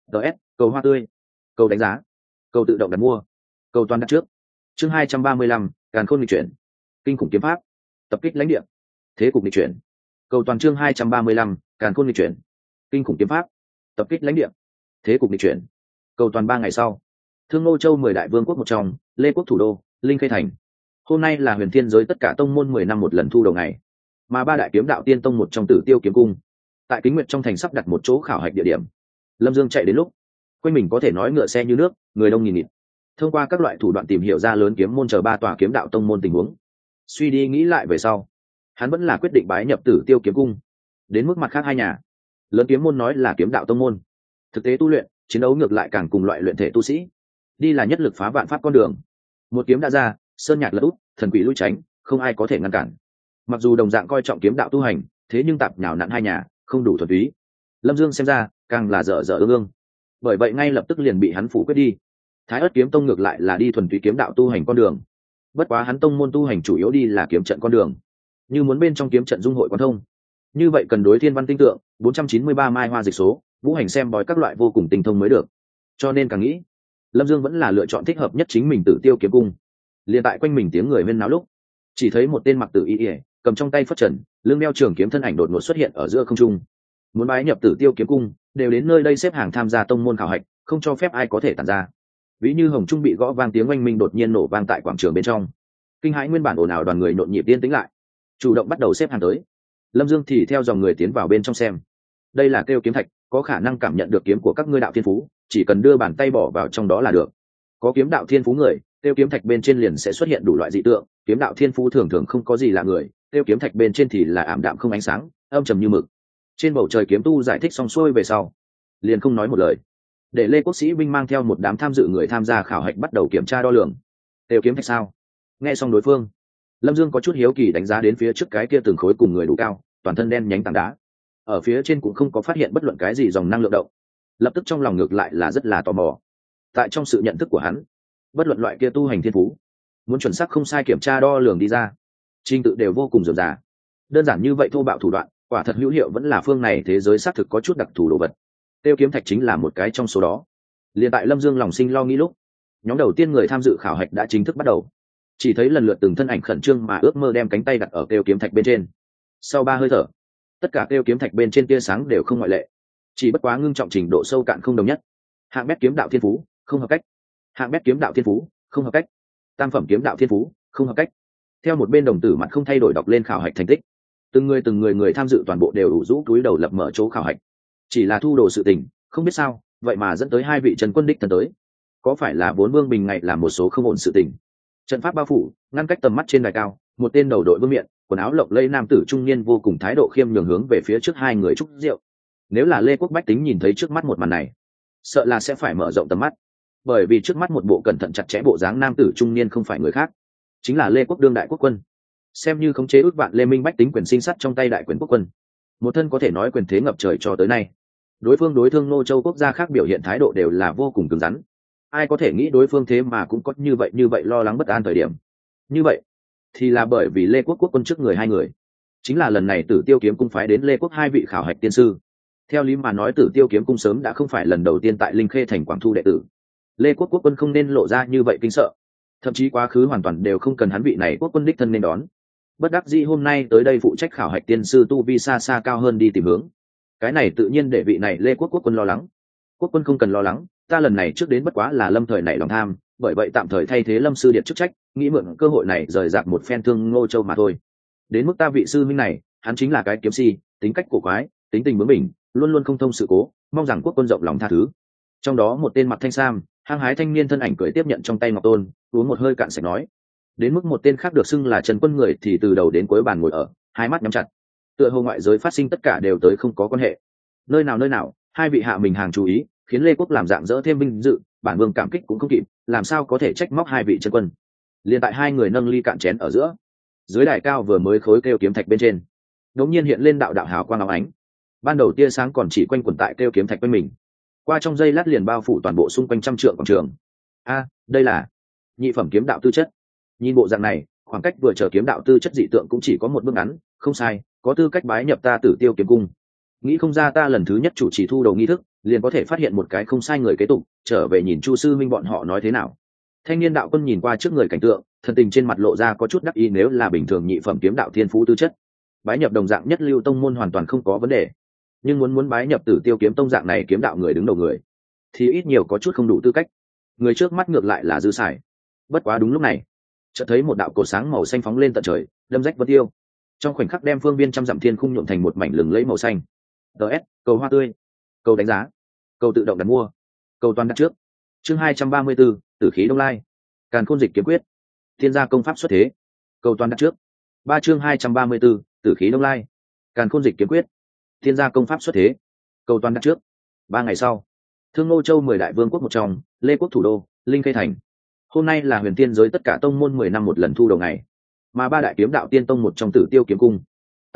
Cầu hoa tươi, cầu đánh giá, cầu tự động đặt mua, cầu toàn đặt trước. Chương 235, Càn Khôn nghịch chuyển, kinh khủng kiếm pháp, tập kích lãnh địa, thế cục nghịch chuyển. Cầu toàn chương 235, Càn Khôn nghịch chuyển, kinh khủng kiếm pháp, tập kích lãnh địa, thế cục nghịch chuyển. Cầu toàn 3 ngày sau, Thương Nô Châu 10 đại vương quốc một trong, Lê Quốc thủ đô, Linh Khê thành. Hôm nay là huyền thiên giới tất cả tông môn 10 năm một lần thu đầu ngày, mà 3 đại kiếm đạo tiên tông một trong Tử Tiêu kiếm cung, tại Kính Nguyệt trong thành sắp đặt một chỗ khảo hạch địa điểm. Lâm Dương chạy đến lúc, quanh mình có thể nói ngựa xe như nước, người đông nghìn nghịt. Thông qua các loại thủ đoạn tìm hiểu ra lớn kiếm môn chờ 3 tòa kiếm đạo tông môn tình huống. Suy đi nghĩ lại về sau, hắn vẫn là quyết định bái nhập Tử Tiêu kiếm cung. Đến mức mặt khác 2 nhà, lớn kiếm môn nói là kiếm đạo tông môn, thực tế tu luyện, chiến đấu ngược lại càng cùng loại luyện thể tu sĩ, đi là nhất lực phá vạn pháp con đường. Một kiếm đã ra, sơn nhạc lật úp, thần quỷ lui tránh, không ai có thể ngăn cản. Mặc dù đồng dạng coi trọng kiếm đạo tu hành, thế nhưng tạp nhào nặn hai nhà không đủ thuần túy. Lâm Dương xem ra càng là dở dở ương ương, bởi vậy ngay lập tức liền bị hắn phủ quyết đi. Thái Ức kiếm tông ngược lại là đi thuần túy kiếm đạo tu hành con đường, bất quá hắn tông môn tu hành chủ yếu đi là kiếm trận con đường. Như muốn bên trong kiếm trận dung hội quan thông, như vậy cần đối thiên văn tinh tượng 493 mai hoa dịch số, vũ hành xem bói các loại vô cùng tinh thông mới được. Cho nên càng nghĩ, Lâm Dương vẫn là lựa chọn thích hợp nhất chính mình Tử Tiêu kiếm cung. Liên tại quanh mình tiếng người huyên náo lúc, chỉ thấy một tên mặc tử y cầm trong tay phất trần, lưng đeo trường kiếm thân ảnh đột ngột xuất hiện ở giữa không trung. Muốn bái nhập Tử Tiêu kiếm cung, đều đến nơi đây xếp hàng tham gia tông môn khảo hạch, không cho phép ai có thể tản ra. Ví như hồng trung bị gõ vang tiếng oanh minh đột nhiên nổ vang tại quảng trường bên trong, kinh hãi nguyên bản ồn ào đoàn người nhộn nhịp yên tĩnh lại, chủ động bắt đầu xếp hàng tới. Lâm Dương thì theo dòng người tiến vào bên trong xem. Đây là Kêu Kiếm Thạch, có khả năng cảm nhận được kiếm của các ngươi đạo thiên phú, chỉ cần đưa bàn tay bỏ vào trong đó là được. Có kiếm đạo thiên phú người, Kêu Kiếm Thạch bên trên liền sẽ xuất hiện đủ loại dị tượng. Kiếm đạo thiên phú thường thường không có gì lạ người, Kêu Kiếm Thạch bên trên thì là ảm đạm không ánh sáng, âm trầm như mực. Trên bầu trời kiếm tu giải thích xong xuôi về sau, liền không nói một lời, để Lê Quốc Sĩ binh mang theo một đám tham dự người tham gia khảo hạch bắt đầu kiểm tra đo lường. Kêu Kiếm Thạch sao? Nghe xong đối phương, Lâm Dương có chút hiếu kỳ đánh giá đến phía trước cái kia từng khối cùng người đủ cao, toàn thân đen nhánh tảng đá. Ở phía trên cũng không có phát hiện bất luận cái gì dòng năng lượng động. Lập tức trong lòng ngược lại là rất là tò mò. Tại trong sự nhận thức của hắn, bất luận loại kia tu hành thiên phú, muốn chuẩn xác không sai kiểm tra đo lường đi ra, trình tự đều vô cùng rườm rà. Đơn giản như vậy thô bạo thủ đoạn, quả thật hữu hiệu vẫn là phương này thế giới xác thực có chút đặc thù đồ vật. Tiêu Kiếm Thạch chính là một cái trong số đó. Liên tại Lâm Dương lòng sinh lo nghĩ lúc, nhóm đầu tiên người tham dự khảo hạch đã chính thức bắt đầu. Chỉ thấy lần lượt từng thân ảnh khẩn trương mà ước mơ đem cánh tay đặt ở Tiêu Kiếm Thạch bên trên. Sau 3 hơi thở, tất cả Tiêu Kiếm Thạch bên trên tia sáng đều không ngoại lệ, chỉ bất quá ngưng trọng trình độ sâu cạn không đồng nhất. Hạng bét kiếm đạo thiên phú không hợp cách, hạng bét kiếm đạo thiên phú không hợp cách, tam phẩm kiếm đạo thiên phú không hợp cách. Theo một bên đồng tử mặt không thay đổi đọc lên khảo hạch thành tích, từng người tham dự toàn bộ đều ủ rũ túi đầu lập mở chỗ khảo hạch. Chỉ là thu đồ sự tình, không biết sao vậy mà dẫn tới 2 vị trần quân đích thân tới. Có phải là vốn Vương Bình ngày làm một số không ổn sự tình? Trận pháp bao phủ ngăn cách tầm mắt trên đài cao, một tên đầu đội vương miện, quần áo lộng lẫy nam tử trung niên vô cùng thái độ khiêm nhường hướng về phía trước 2 người chúc rượu. Nếu là Lê Quốc bách tính nhìn thấy trước mắt một màn này, sợ là sẽ phải mở rộng tầm mắt, bởi vì trước mắt một bộ cẩn thận chặt chẽ bộ dáng nam tử trung niên không phải người khác, chính là Lê Quốc đương đại quốc quân. Xem như khống chế ước vạn Lê Minh bách tính quyền sinh sát trong tay đại quyền quốc quân, một thân có thể nói quyền thế ngập trời cho tới nay. Đối phương đối thương Nô Châu quốc gia khác biểu hiện thái độ đều là vô cùng cứng rắn. Ai có thể nghĩ đối phương thế mà cũng có như vậy lo lắng bất an thời điểm. Như vậy thì là bởi vì Lê Quốc quốc quân trước người 2 người, chính là lần này Tử Tiêu kiếm cung phái đến Lê Quốc 2 vị khảo hạch tiên sư. Theo lý mà nói Tử Tiêu kiếm cung sớm đã không phải lần đầu tiên tại Linh Khê thành Quảng thu đệ tử. Lê Quốc quốc quân không nên lộ ra như vậy kinh sợ, thậm chí quá khứ hoàn toàn đều không cần hắn vị này quốc quân đích thân nên đón. Bất đắc dĩ hôm nay tới đây phụ trách khảo hạch tiên sư tu vi xa xa cao hơn đi tìm hướng. Cái này tự nhiên để vị này Lê Quốc quốc quân lo lắng. Quốc quân không cần lo lắng, ta lần này trước đến bất quá là Lâm thời nảy lòng tham, bởi vậy tạm thời thay thế Lâm sư điện chức trách, nghĩ mượn cơ hội này rời rạc một phen thương Ngô Châu mà thôi. Đến mức ta vị sư minh này, hắn chính là cái kiếm si, tính cách cổ quái, tính tình bướng bỉnh, luôn luôn không thông sự cố, mong rằng quốc quân rộng lòng tha thứ. Trong đó một tên mặt thanh sam, hăng hái thanh niên thân ảnh cười tiếp nhận trong tay ngọc tôn, uống một hơi cạn sạch nói. Đến mức một tên khác được xưng là Trần Quân người thì từ đầu đến cuối bàn ngồi ở, 2 mắt nhắm chặt. Tựa hồ ngoại giới phát sinh tất cả đều tới không có quan hệ. Nơi nào, 2 vị hạ mình hàng chú ý, khiến Lê Quốc làm dạng dỡ thêm vinh dự, bản vương cảm kích cũng không kịp, làm sao có thể trách móc 2 vị Trần Quân. Liên tại 2 người nâng ly cạn chén ở giữa, dưới đài cao vừa mới khối Kêu Kiếm Thạch bên trên, đột nhiên hiện lên đạo hào quang óng ánh. Ban đầu tia sáng còn chỉ quanh quẩn tại Kêu Kiếm Thạch bên mình, qua trong giây lát liền bao phủ toàn bộ xung quanh trăm trượng quảng trường. Đây là nhị phẩm kiếm đạo tư chất. Nhìn bộ dạng này, khoảng cách vừa chờ kiếm đạo tư chất dị tượng cũng chỉ có một bước ngắn, không sai, có tư cách bái nhập ta Tử Tiêu kiếm cung. Nghĩ không ra ta lần thứ nhất chủ trì thu đầu nghi thức, liền có thể phát hiện một cái không sai người kế tục, trở về nhìn Chu sư minh bọn họ nói thế nào. Thanh niên đạo quân nhìn qua trước người cảnh tượng, thần tình trên mặt lộ ra có chút đắc ý, nếu là bình thường nhị phẩm kiếm đạo thiên phú tư chất, bái nhập đồng dạng nhất lưu tông môn hoàn toàn không có vấn đề. Nhưng muốn bái nhập Tử Tiêu kiếm tông dạng này kiếm đạo người đứng đầu người, thì ít nhiều có chút không đủ tư cách. Người trước mắt ngược lại là dư xài. Bất quá đúng lúc này, chợt thấy một đạo cột sáng màu xanh phóng lên tận trời, đâm rách vân tiêu, trong khoảnh khắc đem phương viên trăm dặm thiên khung nhuộm thành một mảnh lừng lẫy màu xanh. DS, cầu hoa tươi, cầu đánh giá, cầu tự động đặt mua, cầu toàn đặt trước. Chương 234, Tử khí Đông Lai, Càn Khôn dịch kiếm quyết, Thiên gia công pháp xuất thế, cầu toàn đặt trước. 3 chương 234, Tử khí Đông Lai, Càn Khôn dịch kiếm quyết, Thiên gia công pháp xuất thế, cầu toàn đặt trước. 3 ngày sau, Thương Ngô Châu 10 đại vương quốc một trong, Lê Quốc thủ đô, Linh Khê thành. Hôm nay là huyền thiên giới tất cả tông môn 10 năm một lần thu đầu ngày, mà 3 đại kiếm đạo tiên tông một trong Tử Tiêu kiếm cung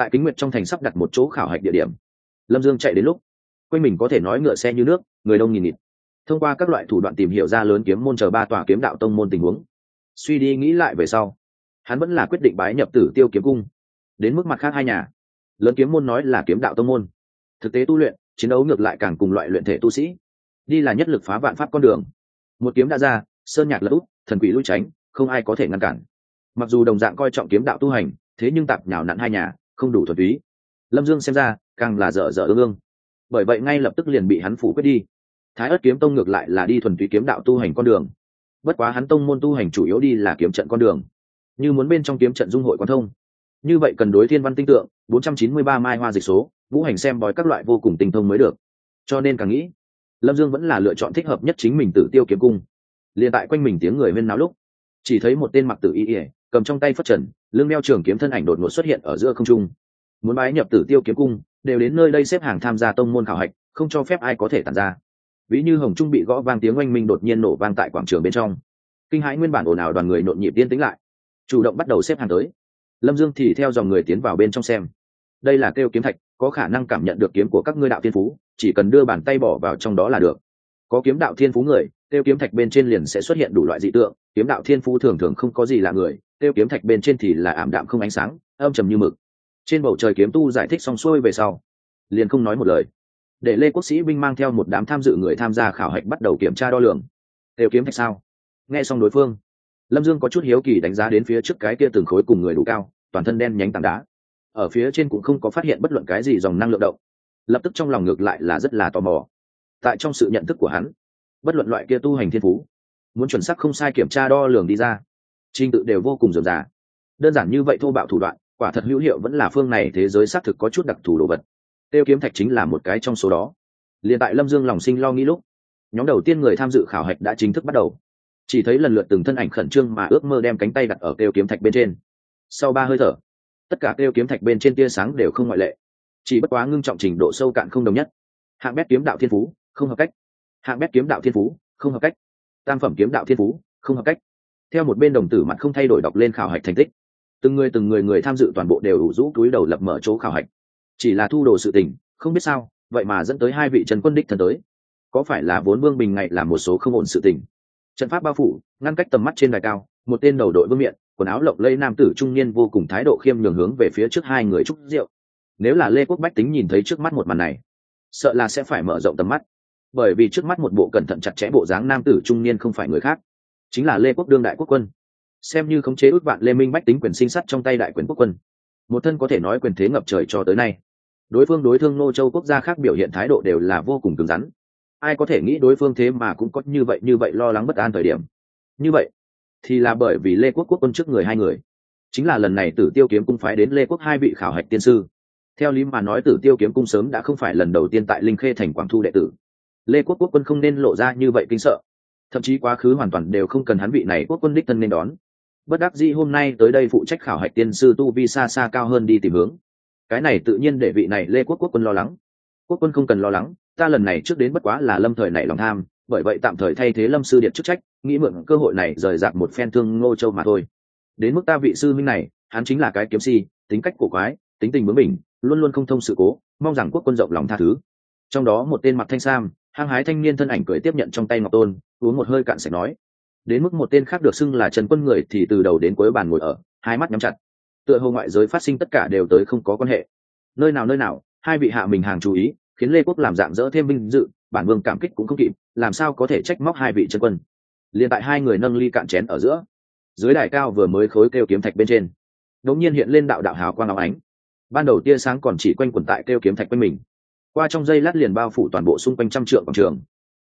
tại Kính Nguyệt trong thành sắp đặt một chỗ khảo hạch địa điểm. Lâm Dương chạy đến lúc quanh mình có thể nói ngựa xe như nước, người đông nghìn nghịt. Thông qua các loại thủ đoạn tìm hiểu ra lớn kiếm môn chờ 3 tòa kiếm đạo tông môn tình huống, suy đi nghĩ lại về sau, hắn vẫn là quyết định bái nhập Tử Tiêu kiếm cung. Đến mức mặt khác hai nhà, lớn kiếm môn nói là kiếm đạo tông môn, thực tế tu luyện chiến đấu ngược lại càng cùng loại luyện thể tu sĩ, đi là nhất lực phá vạn pháp con đường. Một kiếm đã ra, sơn nhạc lật úp, thần quỷ lui tránh, không ai có thể ngăn cản. Mặc dù đồng dạng coi trọng kiếm đạo tu hành, thế nhưng tạp nhào nặn hai nhà không đủ thuần túy. Lâm Dương xem ra càng là dở dở ương ương, bởi vậy ngay lập tức liền bị hắn phủ quyết đi. Thái Ức kiếm tông ngược lại là đi thuần túy kiếm đạo tu hành con đường, bất quá hắn tông môn tu hành chủ yếu đi là kiếm trận con đường. Như muốn bên trong kiếm trận dung hội quán thông, như vậy cần đối thiên văn tinh tượng 493 mai hoa dịch số, ngũ hành xem bói các loại vô cùng tinh thông mới được. Cho nên càng nghĩ, Lâm Dương vẫn là lựa chọn thích hợp nhất chính mình Tử Tiêu kiếm cung. Liên tại quanh mình tiếng người huyên náo lúc, chỉ thấy một tên mặc tử y cầm trong tay phất trần, lưng đeo trường kiếm thân ảnh đột ngột xuất hiện ở giữa không trung. Muốn bái nhập Tử Tiêu kiếm cung, đều đến nơi đây xếp hàng tham gia tông môn khảo hạch, không cho phép ai có thể tản ra. Ví như hồng trung bị gõ vang tiếng oanh minh đột nhiên nổ vang tại quảng trường bên trong, kinh hãi nguyên bản ồn ào đoàn người nhộn nhịp yên tĩnh lại, chủ động bắt đầu xếp hàng tới. Lâm Dương thì theo dòng người tiến vào bên trong xem. Đây là Kêu Kiếm Thạch, có khả năng cảm nhận được kiếm của các ngươi đạo thiên phú, chỉ cần đưa bàn tay bỏ vào trong đó là được. Có kiếm đạo thiên phú người, Kêu Kiếm Thạch bên trên liền sẽ xuất hiện đủ loại dị tượng. Kiếm đạo thiên phú thường thường không có gì lạ người, Kêu Kiếm Thạch bên trên thì là ảm đạm không ánh sáng, âm trầm như mực. Trên bầu trời kiếm tu giải thích xong xuôi về sau, liền không nói một lời, để Lê Quốc Sĩ binh mang theo một đám tham dự người tham gia khảo hạch bắt đầu kiểm tra đo lường. Kêu Kiếm Thạch sao? Nghe xong đối phương, Lâm Dương có chút hiếu kỳ đánh giá đến phía trước cái kia từng khối cùng người đủ cao, toàn thân đen nhánh tảng đá. Ở phía trên cũng không có phát hiện bất luận cái gì dòng năng lượng động. Lập tức trong lòng ngược lại là rất là tò mò. Tại trong sự nhận thức của hắn, bất luận loại kia tu hành thiên phú, muốn chuẩn xác không sai kiểm tra đo lường đi ra, trình tự đều vô cùng rườm rà. Đơn giản như vậy thô bạo thủ đoạn, quả thật hữu hiệu vẫn là phương này thế giới xác thực có chút đặc thù đồ vật. Tiêu Kiếm Thạch chính là một cái trong số đó. Liên tại Lâm Dương lòng sinh lo nghĩ lúc, nhóm đầu tiên người tham dự khảo hạch đã chính thức bắt đầu. Chỉ thấy lần lượt từng thân ảnh khẩn trương mà ước mơ đem cánh tay đặt ở Tiêu Kiếm Thạch bên trên. Sau 3 hơi thở, tất cả Tiêu Kiếm Thạch bên trên tia sáng đều không ngoại lệ, chỉ bất quá ngưng trọng trình độ sâu cạn không đồng nhất. Hạng bét kiếm đạo thiên phú không hợp cách, hạng bét kiếm đạo thiên phú không hợp cách, tam phẩm kiếm đạo thiên phú không hợp cách. Theo một bên đồng tử mặt không thay đổi đọc lên khảo hạch thành tích. Từng người tham dự toàn bộ đều ủ rũ túi đầu lập mở chỗ khảo hạch. Chỉ là thu đồ sự tình, không biết sao vậy mà dẫn tới 2 vị trần quân đích thần tới. Có phải là vốn Vương Bình ngày làm một số không ổn sự tình? Trận pháp bao phủ ngăn cách tầm mắt trên đài cao, một tên đầu đội vương miện, quần áo lộng lẫy nam tử trung niên vô cùng thái độ khiêm nhường hướng về phía trước 2 người chúc rượu. Nếu là Lê Quốc bách tính nhìn thấy trước mắt một màn này, sợ là sẽ phải mở rộng tầm mắt, bởi vì trước mắt một bộ cẩn thận chặt chẽ bộ dáng nam tử trung niên không phải người khác, chính là Lê Quốc đương đại quốc quân. Xem như khống chế ước vạn Lê Minh bách tính quyền sinh sắt trong tay đại quyền quốc quân, một thân có thể nói quyền thế ngập trời cho tới nay. Đối phương đối thương Nô Châu quốc gia khác biểu hiện thái độ đều là vô cùng cứng rắn. Ai có thể nghĩ đối phương thế mà cũng có như vậy lo lắng bất an thời điểm. Như vậy thì là bởi vì Lê Quốc quốc quân trước người 2 người, chính là lần này Tử Tiêu kiếm cung phái đến Lê Quốc 2 vị khảo hạch tiên sư. Theo lý mà nói Tử Tiêu kiếm cung sớm đã không phải lần đầu tiên tại Linh Khê thành Quảng Thu đệ tử. Lê Quốc quốc quân không nên lộ ra như vậy kinh sợ, thậm chí quá khứ hoàn toàn đều không cần hắn vị này quốc quân đích thân nên đón. Bất đắc dĩ hôm nay tới đây phụ trách khảo hạch tiên sư tu vi xa xa cao hơn đi tìm hướng. Cái này tự nhiên để vị này Lê Quốc quốc quân lo lắng. Quốc quân không cần lo lắng, ta lần này trước đến bất quá là lâm thời nảy lòng tham, bởi vậy tạm thời thay thế Lâm sư điện chức trách, nghĩ mượn cơ hội này rời rạc một phen thương Ngô Châu mà thôi. Đến mức ta vị sư minh này, hắn chính là cái kiếm si, tính cách cổ quái, tính tình bướng bỉnh, luôn luôn không thông sự cố, mong rằng quốc quân rộng lòng tha thứ. Trong đó một tên mặc thanh sam, hăng hái thanh niên thân ảnh cười tiếp nhận trong tay ngọc tôn, uống một hơi cạn sạch nói. Đến mức một tên khác được xưng là Trần Quân người thì từ đầu đến cuối bàn ngồi ở, 2 mắt nhắm chặt. Tựa hồ ngoại giới phát sinh tất cả đều tới không có quan hệ. Nơi nào, 2 vị hạ mình hàng chú ý, khiến Lê Quốc làm dạng dỡ thêm vinh dự, bản vương cảm kích cũng không kịp, làm sao có thể trách móc 2 vị Trần Quân. Liên tại 2 người nâng ly cạn chén ở giữa, dưới đài cao vừa mới khối kêu kiếm thạch bên trên, đột nhiên hiện lên đạo hào quang óng ánh. Ban đầu tia sáng còn chỉ quanh quẩn tại kêu kiếm thạch quanh mình, qua trong giây lát liền bao phủ toàn bộ xung quanh trăm trượng quảng trường.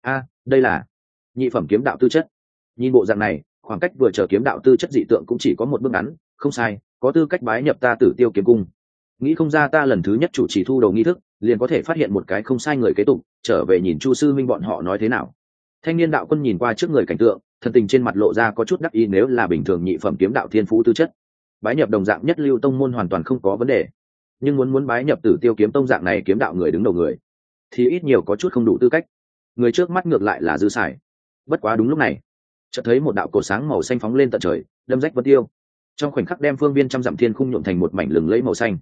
Đây là nhị phẩm kiếm đạo tư chất. Nhìn bộ dạng này, khoảng cách vừa chờ kiếm đạo tư chất dị tượng cũng chỉ có một bước ngắn, không sai, có tư cách bái nhập ta Tử Tiêu kiếm cung. Nghĩ không ra ta lần thứ nhất chủ trì thu đầu nghi thức, liền có thể phát hiện một cái không sai người kế tục, trở về nhìn Chu sư minh bọn họ nói thế nào. Thanh niên đạo quân nhìn qua trước người cảnh tượng, thần tình trên mặt lộ ra có chút đắc ý, nếu là bình thường nhị phẩm kiếm đạo thiên phú tư chất, bái nhập đồng dạng nhất lưu tông môn hoàn toàn không có vấn đề. Nhưng muốn bái nhập Tử Tiêu kiếm tông dạng này kiếm đạo người đứng đầu người, thì ít nhiều có chút không đủ tư cách. Người trước mắt ngược lại là dư xài. Bất quá đúng lúc này, chợt thấy một đạo cột sáng màu xanh phóng lên tận trời, đâm rách vân tiêu, trong khoảnh khắc đem phương viên trăm dặm thiên khung nhuộm thành một mảnh lừng lẫy màu xanh.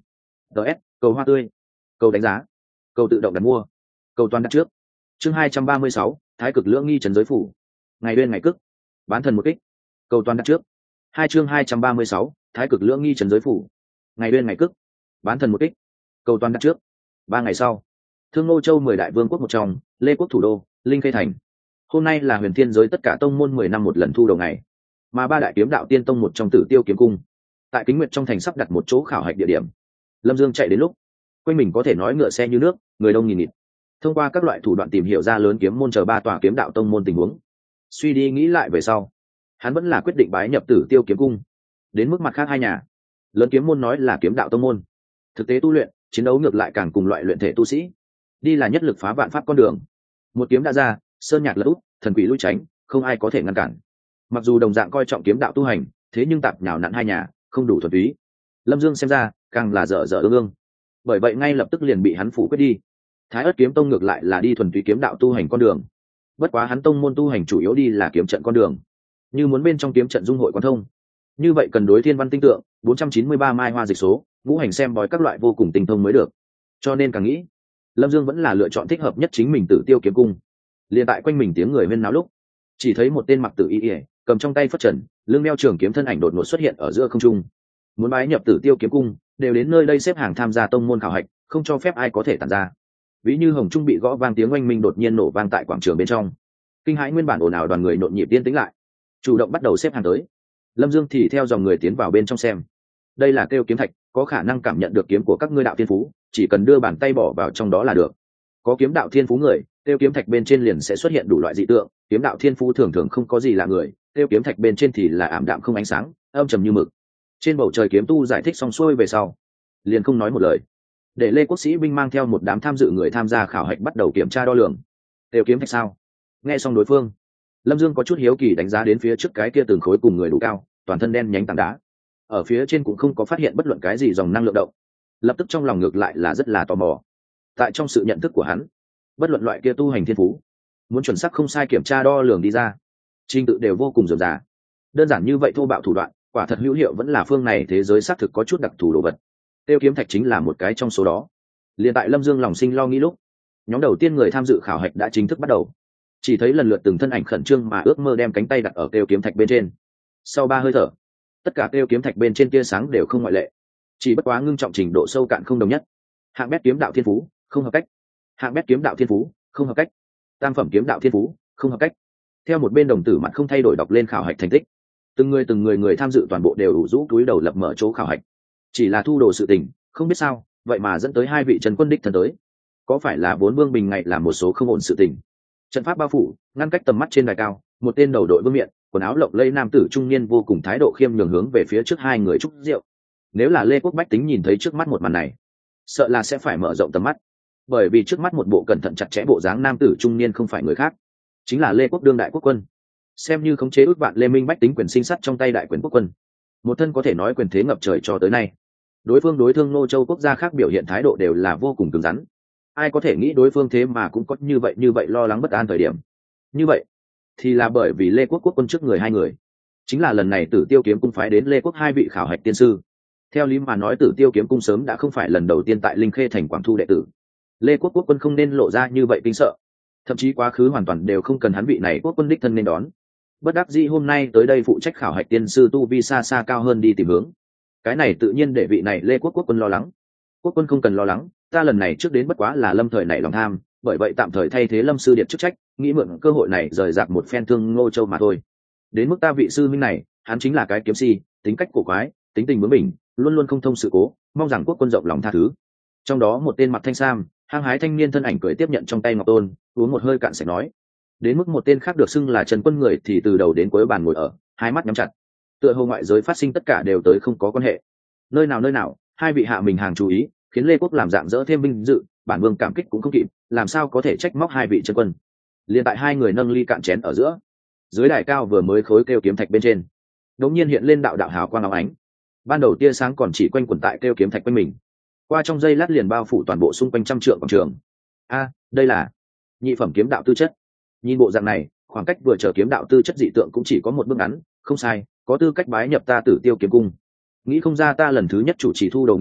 ts cầu hoa tươi, cầu đánh giá, cầu tự động đặt mua, cầu toàn đặt trước. Chương 236, Thái cực lưỡng nghi trấn giới phủ. Ngày đêm ngày cức, bán thần một kích. Cầu toàn đặt trước. Chương 236, Thái cực lưỡng nghi trấn giới phủ. Ngày đêm ngày cức, bán thần một kích. Cầu toàn đặt trước. 3 ngày sau, Thương Nô Châu 10 đại vương quốc một trong, Lê quốc thủ đô, Linh Khê thành. Hôm nay là huyền thiên giới tất cả tông môn 10 năm một lần thu đầu ngày, mà 3 đại kiếm đạo tiên tông một trong Tử Tiêu kiếm cung, tại Kính Nguyệt trong thành sắp đặt một chỗ khảo hạch địa điểm. Lâm Dương chạy đến lúc, quanh mình có thể nói ngựa xe như nước, người đông nghìn nghịt. Thông qua các loại thủ đoạn tìm hiểu ra lớn kiếm môn chờ 3 tòa kiếm đạo tông môn tình huống. Suy đi nghĩ lại về sau, hắn vẫn là quyết định bái nhập Tử Tiêu kiếm cung. Đến mức mặt khác hai nhà, lớn kiếm môn nói là kiếm đạo tông môn, thực tế tu luyện, chiến đấu ngược lại càng cùng loại luyện thể tu sĩ. Đi là nhất lực phá vạn pháp con đường. Một kiếm đã ra, sơn nhạc lật úp, thần quỷ lui tránh, không ai có thể ngăn cản. Mặc dù đồng dạng coi trọng kiếm đạo tu hành, thế nhưng tạp nhào nặn hai nhà, không đủ thuần túy. Lâm Dương xem ra, càng là dở dở ương ương. Bởi vậy ngay lập tức liền bị hắn phủ quyết đi. Thái Ức kiếm tông ngược lại là đi thuần túy kiếm đạo tu hành con đường. Bất quá hắn tông môn tu hành chủ yếu đi là kiếm trận con đường. Như muốn bên trong kiếm trận dung hội quan thông, như vậy cần đối thiên văn tinh tượng, 493 mai hoa dịch số, ngũ hành xem bói các loại vô cùng tinh thông mới được. Cho nên càng nghĩ, Lâm Dương vẫn là lựa chọn thích hợp nhất chính mình Tử Tiêu kiếm cung. Liên tại quanh mình tiếng người huyên náo lúc, chỉ thấy một tên mặc tử y, cầm trong tay phất trần, lưng đeo trường kiếm thân ảnh đột ngột xuất hiện ở giữa không trung. Muốn bái nhập Tử Tiêu kiếm cung, đều đến nơi đây xếp hàng tham gia tông môn khảo hạch, không cho phép ai có thể tản ra. Ví như hồng trung bị gõ vang tiếng oanh minh đột nhiên nổ vang tại quảng trường bên trong, kinh hãi nguyên bản ồn ào đoàn người nhộn nhịp yên tĩnh lại, chủ động bắt đầu xếp hàng tới. Lâm Dương thì theo dòng người tiến vào bên trong xem. Đây là kêu kiếm thạch, có khả năng cảm nhận được kiếm của các ngươi đạo thiên phú, chỉ cần đưa bàn tay bỏ vào trong đó là được. Có kiếm đạo thiên phú người, kêu kiếm thạch bên trên liền sẽ xuất hiện đủ loại dị tượng. Kiếm đạo thiên phú thường thường không có gì lạ người, kêu kiếm thạch bên trên thì là ảm đạm không ánh sáng, âm trầm như mực. Trên bầu trời kiếm tu giải thích xong xuôi về sau, liền không nói một lời, để Lê Quốc Sĩ binh mang theo một đám tham dự người tham gia khảo hạch bắt đầu kiểm tra đo lường. Kêu kiếm thạch sao? Nghe xong đối phương, Lâm Dương có chút hiếu kỳ đánh giá đến phía trước cái kia từng khối cùng người đủ cao, toàn thân đen nhánh tảng đá. Ở phía trên cũng không có phát hiện bất luận cái gì dòng năng lượng động. Lập tức trong lòng ngược lại là rất là tò mò. Tại trong sự nhận thức của hắn, bất luận loại kia tu hành thiên phú, muốn chuẩn xác không sai kiểm tra đo lường đi ra, trình tự đều vô cùng rườm rà. Đơn giản như vậy thô bạo thủ đoạn, quả thật hữu hiệu vẫn là phương này thế giới xác thực có chút đặc thù đồ vật. Tiêu kiếm thạch chính là một cái trong số đó. Liền tại Lâm Dương lòng sinh lo nghĩ lúc, nhóm đầu tiên người tham dự khảo hạch đã chính thức bắt đầu. Chỉ thấy lần lượt từng thân ảnh khẩn trương mà ước mơ đem cánh tay đặt ở tiêu kiếm thạch bên trên. Sau 3 hơi thở, tất cả tiêu kiếm thạch bên trên tia sáng đều không ngoại lệ, chỉ bất quá ngưng trọng trình độ sâu cạn không đồng nhất. Hạng bét kiếm đạo thiên phú không hợp cách, hạng bét kiếm đạo thiên phú không hợp cách, tam phẩm kiếm đạo thiên phú không hợp cách. Theo một bên đồng tử mặt không thay đổi đọc lên khảo hạch thành tích. Từng người tham dự toàn bộ đều ủ rũ túi đầu lập mở chỗ khảo hạch. Chỉ là thu đồ sự tình, không biết sao vậy mà dẫn tới 2 vị trần quân đích thần tới. Có phải là vốn Vương Bình ngày làm một số không ổn sự tình? Trận pháp bao phủ ngăn cách tầm mắt trên đài cao, một tên đầu đội vương miện, quần áo lộng lẫy nam tử trung niên vô cùng thái độ khiêm nhường hướng về phía trước 2 người chúc rượu. Nếu là Lê Quốc bách tính nhìn thấy trước mắt một màn này, sợ là sẽ phải mở rộng tầm mắt, bởi vì trước mắt một bộ cẩn thận chặt chẽ bộ dáng nam tử trung niên không phải người khác, chính là Lê Quốc đương đại quốc quân. Xem như khống chế ước vạn Lê Minh bách tính quyền sinh sắt trong tay đại quyền quốc quân, một thân có thể nói quyền thế ngập trời cho tới nay. Đối phương đối Thương Nô Châu quốc gia khác biểu hiện thái độ đều là vô cùng cứng rắn. Ai có thể nghĩ đối phương thế mà cũng có như vậy lo lắng bất an thời điểm. Như vậy thì là bởi vì Lê Quốc quốc quân trước người 2 người, chính là lần này Tử Tiêu kiếm cung phái đến Lê Quốc 2 vị khảo hạch tiên sư. Theo lý mà nói Tử Tiêu kiếm cung sớm đã không phải lần đầu tiên tại Linh Khê thành quảng thu đệ tử. Lê Quốc quốc quân không nên lộ ra như vậy kinh sợ, thậm chí quá khứ hoàn toàn đều không cần hắn vị này quốc quân đích thân nên đón. Bất đắc dĩ hôm nay tới đây phụ trách khảo hạch tiên sư tu vi xa xa cao hơn đi tìm hướng. Cái này tự nhiên để vị này Lê Quốc quốc quân lo lắng. Quốc quân không cần lo lắng, ta lần này trước đến bất quá là Lâm thời này lòng tham, bởi vậy tạm thời thay thế Lâm sư điệp chức trách, nghĩ mượn cơ hội này rời rạc một phen Thương Ngô Châu mà thôi. Đến mức ta vị sư minh này, hắn chính là cái kiếm si, tính cách cổ quái, tính tình bướng bỉnh, luôn luôn không thông sự cố, mong rằng quốc quân rộng lòng tha thứ. Trong đó một tên mặt thanh sam, hăng hái thanh niên thân ảnh cười tiếp nhận trong tay ngọc tôn, uống một hơi cạn sạch nói. Đến mức một tên khác được xưng là Trần Quân người thì từ đầu đến cuối bàn ngồi ở, 2 mắt nhắm chặt. Tựa hồ ngoại giới phát sinh tất cả đều tới không có quan hệ. Nơi nào, 2 vị hạ mình hàng chú ý, khiến Lê Quốc làm dạng dỡ thêm vinh dự, bản vương cảm kích cũng không kịp, làm sao có thể trách móc 2 vị Trần Quân. Liên tại 2 người nâng ly cạn chén ở giữa, dưới đài cao vừa mới khối kêu kiếm thạch bên trên, đột nhiên hiện lên đạo đạo hào quang óng ánh. Ban đầu tia sáng còn chỉ quanh quẩn tại kêu kiếm thạch quanh mình, qua trong giây lát liền bao phủ toàn bộ xung quanh trăm trượng quảng trường. Đây là nhị phẩm kiếm đạo tư chất. Nhìn bộ dạng này, khoảng cách vừa chờ kiếm đạo tư chất dị tượng cũng chỉ có một bước ngắn, không sai, có tư cách bái nhập ta Tử Tiêu kiếm cung. Nghĩ không ra ta lần thứ nhất chủ trì thu đầu nghi thức,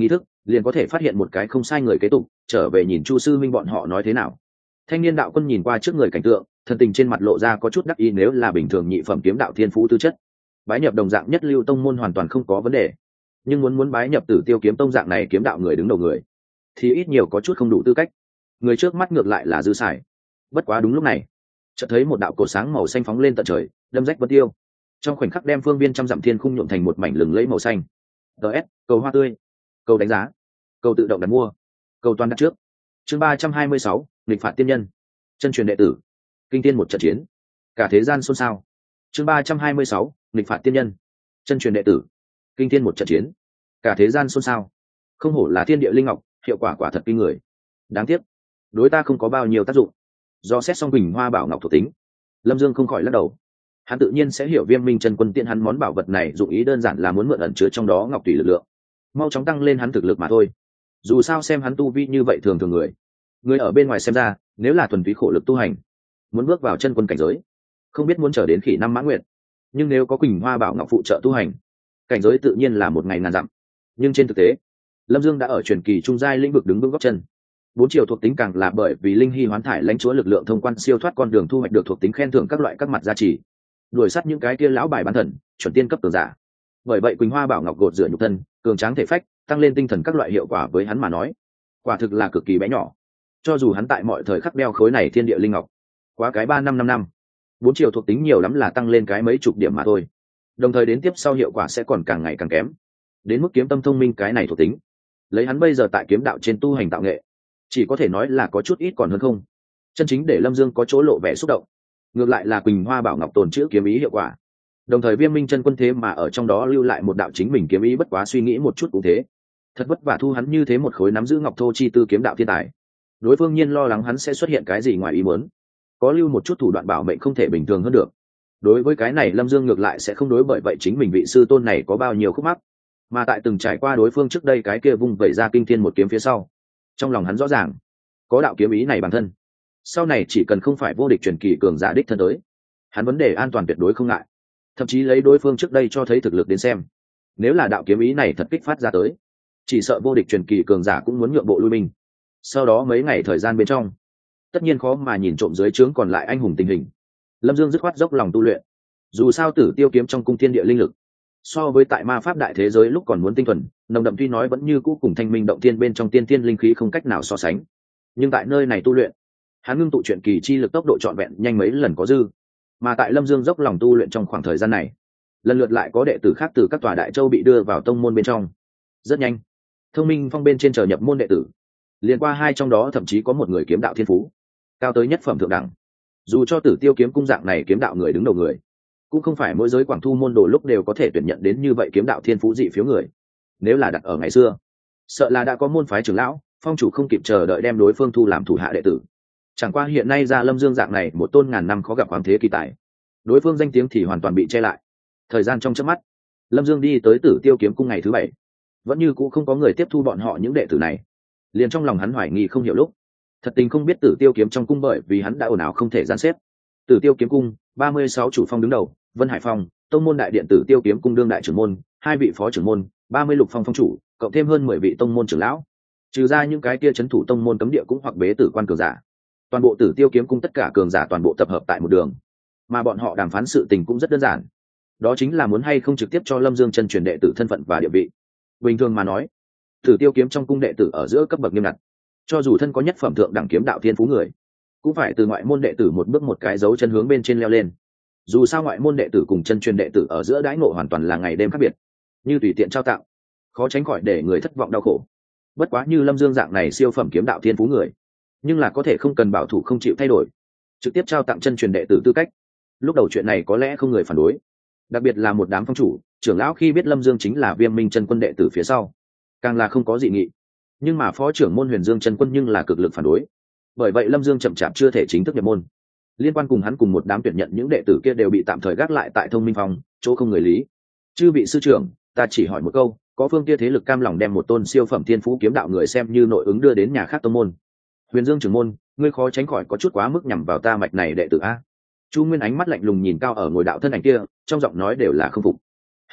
liền có thể phát hiện một cái không sai người kế tục trở về nhìn Chu sư minh bọn họ nói thế nào. Thanh niên đạo quân nhìn qua trước người cảnh tượng, thần tình trên mặt lộ ra có chút đắc ý, nếu là bình thường nhị phẩm kiếm đạo thiên phú tư chất, bái nhập đồng dạng nhất lưu tông môn hoàn toàn không có vấn đề, nhưng muốn bái nhập Tử Tiêu kiếm tông dạng này kiếm đạo người đứng đầu người thì ít nhiều có chút không đủ tư cách. Người trước mắt ngược lại là dư xài. Bất quá đúng lúc này, chợt thấy một đạo cổ sáng màu xanh phóng lên tận trời, đâm rách vân tiêu, trong khoảnh khắc đem phương viên trăm dặm thiên khung nhuộm thành một mảnh lừng lẫy màu xanh. DS, cầu hoa tươi, cầu đánh giá, cầu tự động đặt mua, cầu toàn đặt trước. Chương 326, nghịch phạt tiên nhân, chân truyền đệ tử, kinh thiên một trận chiến, cả thế gian xôn xao. Chương 326, nghịch phạt tiên nhân, chân truyền đệ tử, kinh thiên một trận chiến, cả thế gian xôn xao. Không hổ là thiên địa linh ngọc, hiệu quả quả thật kinh người. Đáng tiếc, đối ta không có bao nhiêu tác dụng. Do xét xong Quỳnh Hoa Bảo Ngọc thuộc tính, Lâm Dương không khỏi lắc đầu. Hắn tự nhiên sẽ hiểu Viêm Minh Chân Quân tiện hắn món bảo vật này dụng ý đơn giản là muốn mượn ẩn chứa trong đó ngọc tùy lực lượng, mau chóng tăng lên hắn thực lực mà thôi. Dù sao xem hắn tu vi như vậy thường thường người ở bên ngoài xem ra, nếu là thuần túy khổ lực tu hành, muốn bước vào chân quân cảnh giới, không biết muốn chờ đến khỉ năm mã nguyện. Nhưng nếu có Quỳnh Hoa Bảo Ngọc phụ trợ tu hành, cảnh giới tự nhiên là một ngày ngàn dặm. Nhưng trên thực tế, Lâm Dương đã ở truyền kỳ trung giai lĩnh vực đứng vững góc chân. 4 chiều thuộc tính càng là bởi vì linh hy hoán thải lãnh chúa lực lượng thông quan siêu thoát con đường thu hoạch được thuộc tính khen thưởng các loại các mặt gia trì, đuổi sát những cái kia lão bài bán thần chuẩn tiên cấp cường giả. Bởi vậy Quỳnh Hoa Bảo Ngọc gột rửa nhục thân, cường tráng thể phách, tăng lên tinh thần các loại hiệu quả với hắn mà nói, quả thực là cực kỳ bé nhỏ. Cho dù hắn tại mọi thời khắc đeo khối này thiên địa linh ngọc, quá cái 3 năm 4 chiều thuộc tính nhiều lắm là tăng lên cái mấy chục điểm mà thôi. Đồng thời đến tiếp sau hiệu quả sẽ còn càng ngày càng kém. Đến mức kiếm tâm thông minh cái này thuộc tính, lấy hắn bây giờ tại kiếm đạo trên tu hành tạo nghệ, chỉ có thể nói là có chút ít còn hơn không. Chân chính để Lâm Dương có chỗ lộ vẻ xúc động, ngược lại là Quỳnh Hoa Bảo Ngọc tồn chữ kiếm ý hiệu quả. Đồng thời Viêm Minh Chân Quân thế mà ở trong đó lưu lại một đạo chính mình kiếm ý, bất quá suy nghĩ một chút cũng thế. Thật vất vả thu hắn như thế một khối nắm giữ ngọc thô chi tư kiếm đạo thiên tài, đối phương nhiên lo lắng hắn sẽ xuất hiện cái gì ngoài ý muốn, có lưu một chút thủ đoạn bảo mệnh không thể bình thường hơn được. Đối với cái này Lâm Dương ngược lại sẽ không đối, bởi vậy chính mình vị sư tôn này có bao nhiêu khúc mắc, mà tại từng trải qua đối phương trước đây cái kia vung vẩy ra kinh thiên một kiếm phía sau, trong lòng hắn rõ ràng, có đạo kiếm ý này bản thân, sau này chỉ cần không phải vô địch truyền kỳ cường giả đích thân tới, hắn vấn đề an toàn tuyệt đối không ngại. Thậm chí lấy đối phương trước đây cho thấy thực lực đến xem, nếu là đạo kiếm ý này thật kích phát ra tới, chỉ sợ vô địch truyền kỳ cường giả cũng muốn nhượng bộ lui binh. Sau đó mấy ngày thời gian bên trong, tất nhiên khó mà nhìn trộm dưới trướng còn lại anh hùng tình hình. Lâm Dương dứt khoát dốc lòng tu luyện. Dù sao Tử Tiêu kiếm trong cung thiên địa linh lực, so với tại ma pháp đại thế giới lúc còn muốn tinh thuần nồng đậm, tuy nói vẫn như cũ cùng Thanh Minh động thiên bên trong tiên thiên linh khí không cách nào so sánh, nhưng tại nơi này tu luyện, hắn ngưng tụ truyện kỳ chi lực tốc độ trọn vẹn nhanh mấy lần có dư. Mà tại Lâm Dương dốc lòng tu luyện trong khoảng thời gian này, lần lượt lại có đệ tử khác từ các tòa đại châu bị đưa vào tông môn bên trong. Rất nhanh, Thông Minh Phong bên trên chờ nhập môn đệ tử, liền qua 2 trong đó thậm chí có một người kiếm đạo thiên phú cao tới nhất phẩm thượng đẳng. Dù cho Tử Tiêu kiếm cung dạng này kiếm đạo người đứng đầu người, cũng không phải mỗi giới quảng thu môn đồ lúc đều có thể tuyển nhận đến như vậy kiếm đạo thiên phú dị phiếu người. Nếu là đặt ở ngày xưa, sợ là đã có môn phái trưởng lão phong chủ không kịp chờ đợi đem đối phương thu làm thủ hạ đệ tử. Chẳng qua hiện nay ra Lâm Dương dạng này một tôn ngàn năm khó gặp hoàng thế kỳ tài, đối phương danh tiếng thì hoàn toàn bị che lại. Thời gian trong chớp mắt, Lâm Dương đi tới Tử Tiêu kiếm cung ngày thứ 7, vẫn như cũ không có người tiếp thu bọn họ những đệ tử này. Liền trong lòng hắn hoài nghi không hiểu lúc, thật tình không biết Tử Tiêu kiếm trong cung bởi vì hắn đã ồn ào không thể gian xếp. Tử Tiêu kiếm cung 36 chủ phong đứng đầu, Vân Hải Phong, tông môn đại điện Tử Tiêu kiếm cung đương đại trưởng môn, 2 vị phó trưởng môn, 30 lục phong phong chủ, cộng thêm hơn 10 vị tông môn trưởng lão. Trừ ra những cái kia trấn thủ tông môn cấm địa cũng hoặc bế tử quan cường giả, toàn bộ Tử Tiêu kiếm cung tất cả cường giả toàn bộ tập hợp tại một đường. Mà bọn họ đàm phán sự tình cũng rất đơn giản, đó chính là muốn hay không trực tiếp cho Lâm Dương chân truyền đệ tử thân phận và địa vị. Bình thường mà nói, Tử Tiêu kiếm trong cung đệ tử ở giữa cấp bậc nghiêm ngặt, cho dù thân có nhất phẩm thượng đẳng kiếm đạo thiên phú người, cũng phải từ ngoại môn đệ tử một bước một cái dấu chân hướng bên trên leo lên. Dù sao ngoại môn đệ tử cùng chân truyền đệ tử ở giữa đãi ngộ hoàn toàn là ngày đêm khác biệt, như tùy tiện trao tặng, khó tránh khỏi để người thất vọng đau khổ. Bất quá như Lâm Dương dạng này siêu phẩm kiếm đạo thiên phú người, nhưng là có thể không cần bảo thủ không chịu thay đổi, trực tiếp trao tặng chân truyền đệ tử tư cách. Lúc đầu chuyện này có lẽ không người phản đối, đặc biệt là một đám phong chủ trưởng lão khi biết Lâm Dương chính là Viêm Minh chân quân đệ tử phía sau, càng là không có dị nghị. Nhưng mà phó trưởng môn Huyền Dương chân quân nhưng là cực lực phản đối. Bởi vậy Lâm Dương chậm chạp chưa thể chính thức nhập môn. Liên quan cùng hắn cùng một đám tuyển nhận những đệ tử kia đều bị tạm thời gác lại tại Thông Minh Phong, chỗ không người lý. Chư vị sư trưởng, ta chỉ hỏi một câu, có phương kia thế lực cam lòng đem một tôn siêu phẩm thiên phú kiếm đạo người xem như nội ứng đưa đến nhà khác tông môn? Huyền Dương trưởng môn, ngươi khó tránh khỏi có chút quá mức nhằm vào ta mạch này đệ tử a. Chu Nguyên ánh mắt lạnh lùng nhìn cao ở ngồi đạo thân ảnh kia, trong giọng nói đều là không phục. Ừ,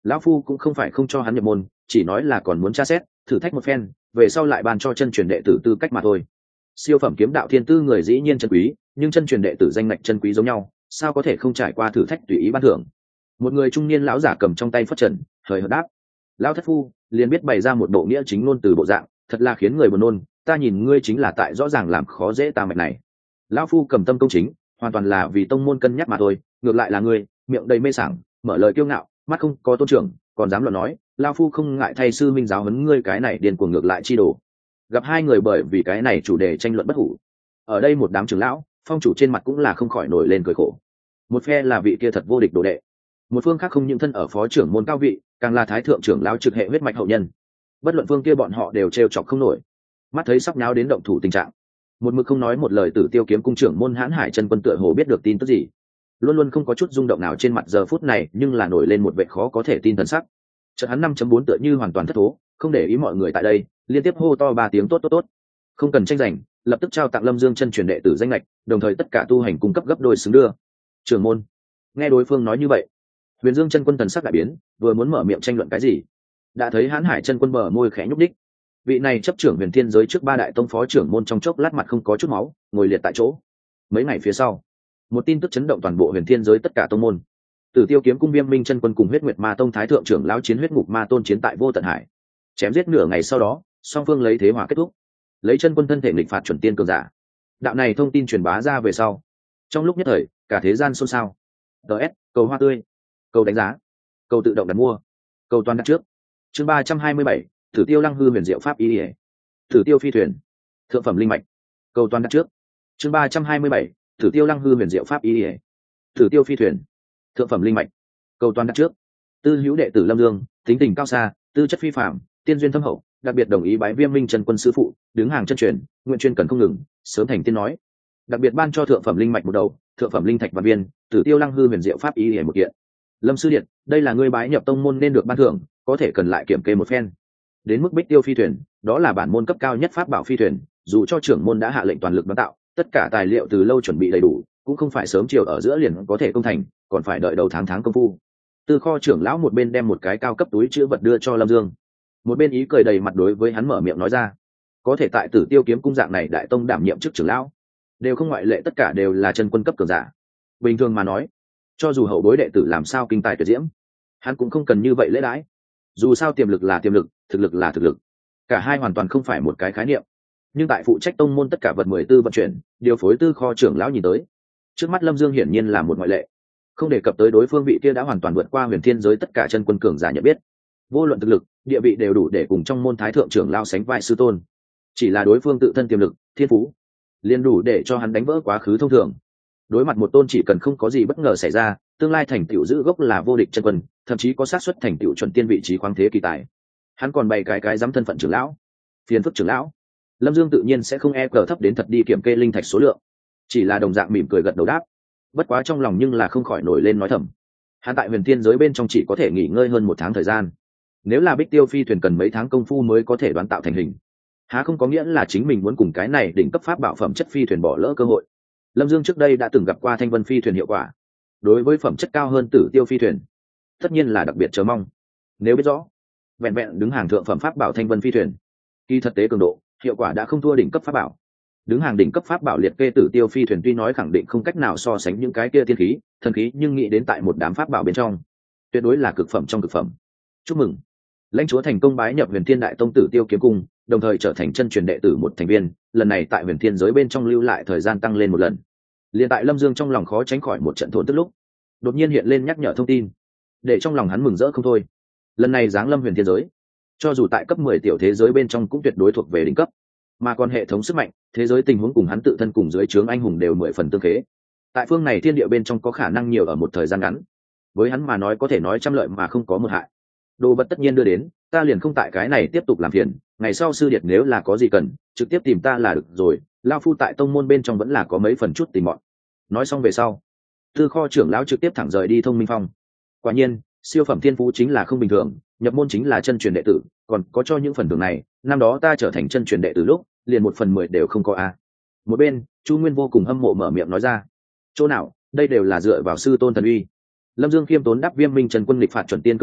lão phu cũng không phải không cho hắn nhập môn, chỉ nói là còn muốn tra xét thử thách một phen, về sau lại ban cho chân truyền đệ tử tư cách mà thôi. Siêu phẩm kiếm đạo thiên tư người dĩ nhiên chân quý, nhưng chân truyền đệ tử danh ngạch chân quý giống nhau, sao có thể không trải qua thử thách tùy ý ban thưởng. Một người trung niên lão giả cầm trong tay phất trần, hời hợt đáp: lão thất phu liền biết bày ra một bộ nghĩa chính ngôn từ bộ dạng, thật là khiến người buồn nôn. Ta nhìn ngươi chính là tại rõ ràng làm khó dễ ta mạch này. Lão phu cầm tâm công chính, hoàn toàn là vì tông môn cân nhắc mà thôi. Ngược lại là ngươi miệng đầy mê sảng, mở lời kiêu ngạo, mắt không có tôn trưởng, còn dám luận nói. Lão phu không ngại thay sư minh giáo huấn ngươi cái này điên cuồng ngược lại chi đồ. Gặp hai người bởi vì cái này chủ đề tranh luận bất hủ, ở đây một đám trưởng lão phong chủ trên mặt cũng là không khỏi nổi lên cười khổ. Một phe là vị kia thật vô địch đồ đệ, một phương khác không những thân ở phó trưởng môn cao vị, càng là thái thượng trưởng lão trực hệ huyết mạch hậu nhân. Bất luận phương kia bọn họ đều trêu chọc không nổi, mắt thấy sắp nháo đến động thủ tình trạng. Một mực không nói một lời Tử Tiêu kiếm cung trưởng môn Hãn Hải chân quân tựa hồ biết được tin tức gì, luôn luôn không có chút rung động nào trên mặt giờ phút này, nhưng là nổi lên một vẻ khó có thể tin thần sắc. Chợt hắn 5.4 tựa như hoàn toàn thất thố, không để ý mọi người tại đây, liên tiếp hô to 3 tiếng tốt tốt tốt, không cần tranh giành, lập tức trao tặng Lâm Dương chân truyền đệ tử danh lệch, đồng thời tất cả tu hành cung cấp gấp đôi xứng đưa. Trưởng môn nghe đối phương nói như vậy, Huyền Dương chân quân thần sắc đại biến, vừa muốn mở miệng tranh luận cái gì, đã thấy Hãn Hải chân quân bờ môi khẽ nhúc đích. Vị này chấp trưởng Huyền Thiên giới trước 3 đại tông phó trưởng môn trong chốc lát mặt không có chút máu, ngồi liệt tại chỗ. Mấy ngày phía sau, một tin tức chấn động toàn bộ Huyền Thiên giới tất cả tông môn. Tử Tiêu kiếm cung Viêm Minh chân quân cùng Huyết Nguyệt Ma tông thái thượng trưởng lão chiến huyết ngục ma tôn chiến tại Vô Tận Hải. Chém giết nửa ngày sau đó, song phương lấy thế hòa kết thúc. Lấy chân quân thân thể nghịch phạt chuẩn tiên cường giả. Đạo này thông tin truyền bá ra về sau, trong lúc nhất thời, cả thế gian xôn xao. DS, cầu hoa tươi, cầu đánh giá, cầu tự động đặt mua, cầu toàn đặt trước. Chương 327, Tử Tiêu Lăng Hư huyền diệu pháp ý. Tử Tiêu phi thuyền, thượng phẩm linh mạch, cầu toàn đặt trước. Chương 327, Tử Tiêu Lăng Hư huyền diệu pháp ý. Tử Tiêu phi thuyền, thượng phẩm linh mạch, cầu toàn đặt trước. Tư hữu đệ tử Lâm Dương, tính tình cao xa, tư chất phi phàm, tiên duyên thâm hậu, đặc biệt đồng ý bái Viêm Minh chân quân sư phụ, đứng hàng chân truyền, nguyện chuyên cần không ngừng, sớm thành tiên nói. Đặc biệt ban cho thượng phẩm linh mạch một đầu, thượng phẩm linh thạch và viên, Tử Tiêu Lăng Hư huyền diệu pháp ý một kiện. Lâm sư điện, đây là ngươi bái nhập tông môn nên được ban thưởng, có thể cần lại kiểm kê một phen. Đến mức Bích Tiêu phi thuyền, đó là bản môn cấp cao nhất pháp bảo phi thuyền, dù cho trưởng môn đã hạ lệnh toàn lực bán tạo, tất cả tài liệu từ lâu chuẩn bị đầy đủ, cũng không phải sớm chiều ở giữa liền có thể công thành, còn phải đợi đầu tháng công phu. Từ kho trưởng lão một bên đem một cái cao cấp túi chữ vật đưa cho Lâm Dương, một bên ý cười đầy mặt đối với hắn mở miệng nói ra: có thể tại Tử Tiêu kiếm cung dạng này đại tông đảm nhiệm chức trưởng lão, đều không ngoại lệ, tất cả đều là chân quân cấp cường giả. Bình thường mà nói, cho dù hậu bối đệ tử làm sao kinh tài tuyệt diễm, hắn cũng không cần như vậy lễ đãi. Dù sao tiềm lực là tiềm lực, thực lực là thực lực, cả hai hoàn toàn không phải một cái khái niệm. Nhưng tại phụ trách tông môn tất cả vật 14 vận chuyển, điều phối tư kho trưởng lão nhìn tới, trước mắt Lâm Dương hiển nhiên là một ngoại lệ. Không đề cập tới đối phương vị kia đã hoàn toàn vượt qua Huyền Thiên giới tất cả chân quân cường giả nhận biết, vô luận thực lực, địa vị đều đủ để cùng trong môn thái thượng trưởng lão sánh vai sư tôn. Chỉ là đối phương tự thân tiềm lực, thiên phú, liền đủ để cho hắn đánh vỡ quá khứ thông thường. Đối mặt một tôn chỉ cần không có gì bất ngờ xảy ra, tương lai thành tựu giữ gốc là vô địch chân quân, thậm chí có xác suất thành tựu chuẩn tiên vị trí khoáng thế kỳ tài, hắn còn bày cái dám thân phận trưởng lão, phiền phức trưởng lão. Lâm Dương tự nhiên sẽ không e cờ thấp đến thật đi kiểm kê linh thạch số lượng, chỉ là đồng dạng mỉm cười gật đầu đáp. Bất quá trong lòng nhưng là không khỏi nổi lên nói thầm, hắn tại Huyền Thiên giới bên trong chỉ có thể nghỉ ngơi hơn 1 tháng thời gian, nếu là Bích Tiêu phi thuyền cần mấy tháng công phu mới có thể đoán tạo thành hình, há không có nghĩa là chính mình muốn cùng cái này đỉnh cấp pháp bảo phẩm chất phi thuyền bỏ lỡ cơ hội. Lâm Dương trước đây đã từng gặp qua Thanh Vân phi thuyền hiệu quả, đối với phẩm chất cao hơn Tử Tiêu phi thuyền, tất nhiên là đặc biệt chờ mong. Nếu biết rõ vẹn vẹn đứng hàng thượng phẩm pháp bảo Thanh Vân phi thuyền, kỳ thực tế cường độ, hiệu quả đã không thua đỉnh cấp pháp bảo. Đứng hàng đỉnh cấp pháp bảo liệt kê Tử Tiêu phi thuyền tuy nói khẳng định không cách nào so sánh những cái kia tiên khí, thần khí, nhưng nghĩ đến tại một đám pháp bảo bên trong, tuyệt đối là cực phẩm trong cực phẩm. Chúc mừng, lãnh chúa thành công bái nhập Huyền Thiên đại tông Tử Tiêu kiếm cung, đồng thời trở thành chân truyền đệ tử một thành viên, lần này tại Huyền Thiên giới bên trong lưu lại thời gian tăng lên 1 lần. Liên tại Lâm Dương trong lòng khó tránh khỏi một trận thổn thức lúc, đột nhiên hiện lên nhắc nhở thông tin, để trong lòng hắn mừng rỡ không thôi. Lần này giáng lâm Huyền Thiên giới, cho dù tại cấp 10 tiểu thế giới bên trong cũng tuyệt đối thuộc về đỉnh cấp, mà còn hệ thống sức mạnh, thế giới tình huống cùng hắn tự thân cùng dưới trướng anh hùng đều 10 phần tương khế. Tại phương này thiên địa bên trong có khả năng nhiều ở một thời gian ngắn, với hắn mà nói có thể nói trăm lợi mà không có một hại. Đồ vật tất nhiên đưa đến, ta liền không tại cái này tiếp tục làm phiền, ngày sau sư điệt nếu là có gì cần, trực tiếp tìm ta là được rồi, lao phu tại tông môn bên trong vẫn là có mấy phần chút tình mọn. Nói xong về sau, tư kho trưởng lão trực tiếp thẳng rời đi Thông Minh Phong. Quả nhiên, siêu phẩm thiên phú chính là không bình thường, nhập môn chính là chân truyền đệ tử, còn có cho những phần thưởng này, năm đó ta trở thành chân truyền đệ tử lúc, liền 1/10 đều không có a. Một bên, Chu Nguyên vô cùng hâm mộ mở miệng nói ra, chỗ nào, đây đều là dựa vào sư tôn thần uy. Lâm Dương khiêm tốn đáp, Viêm Minh Trần quân lịch phạt chuẩn tiên cường giả,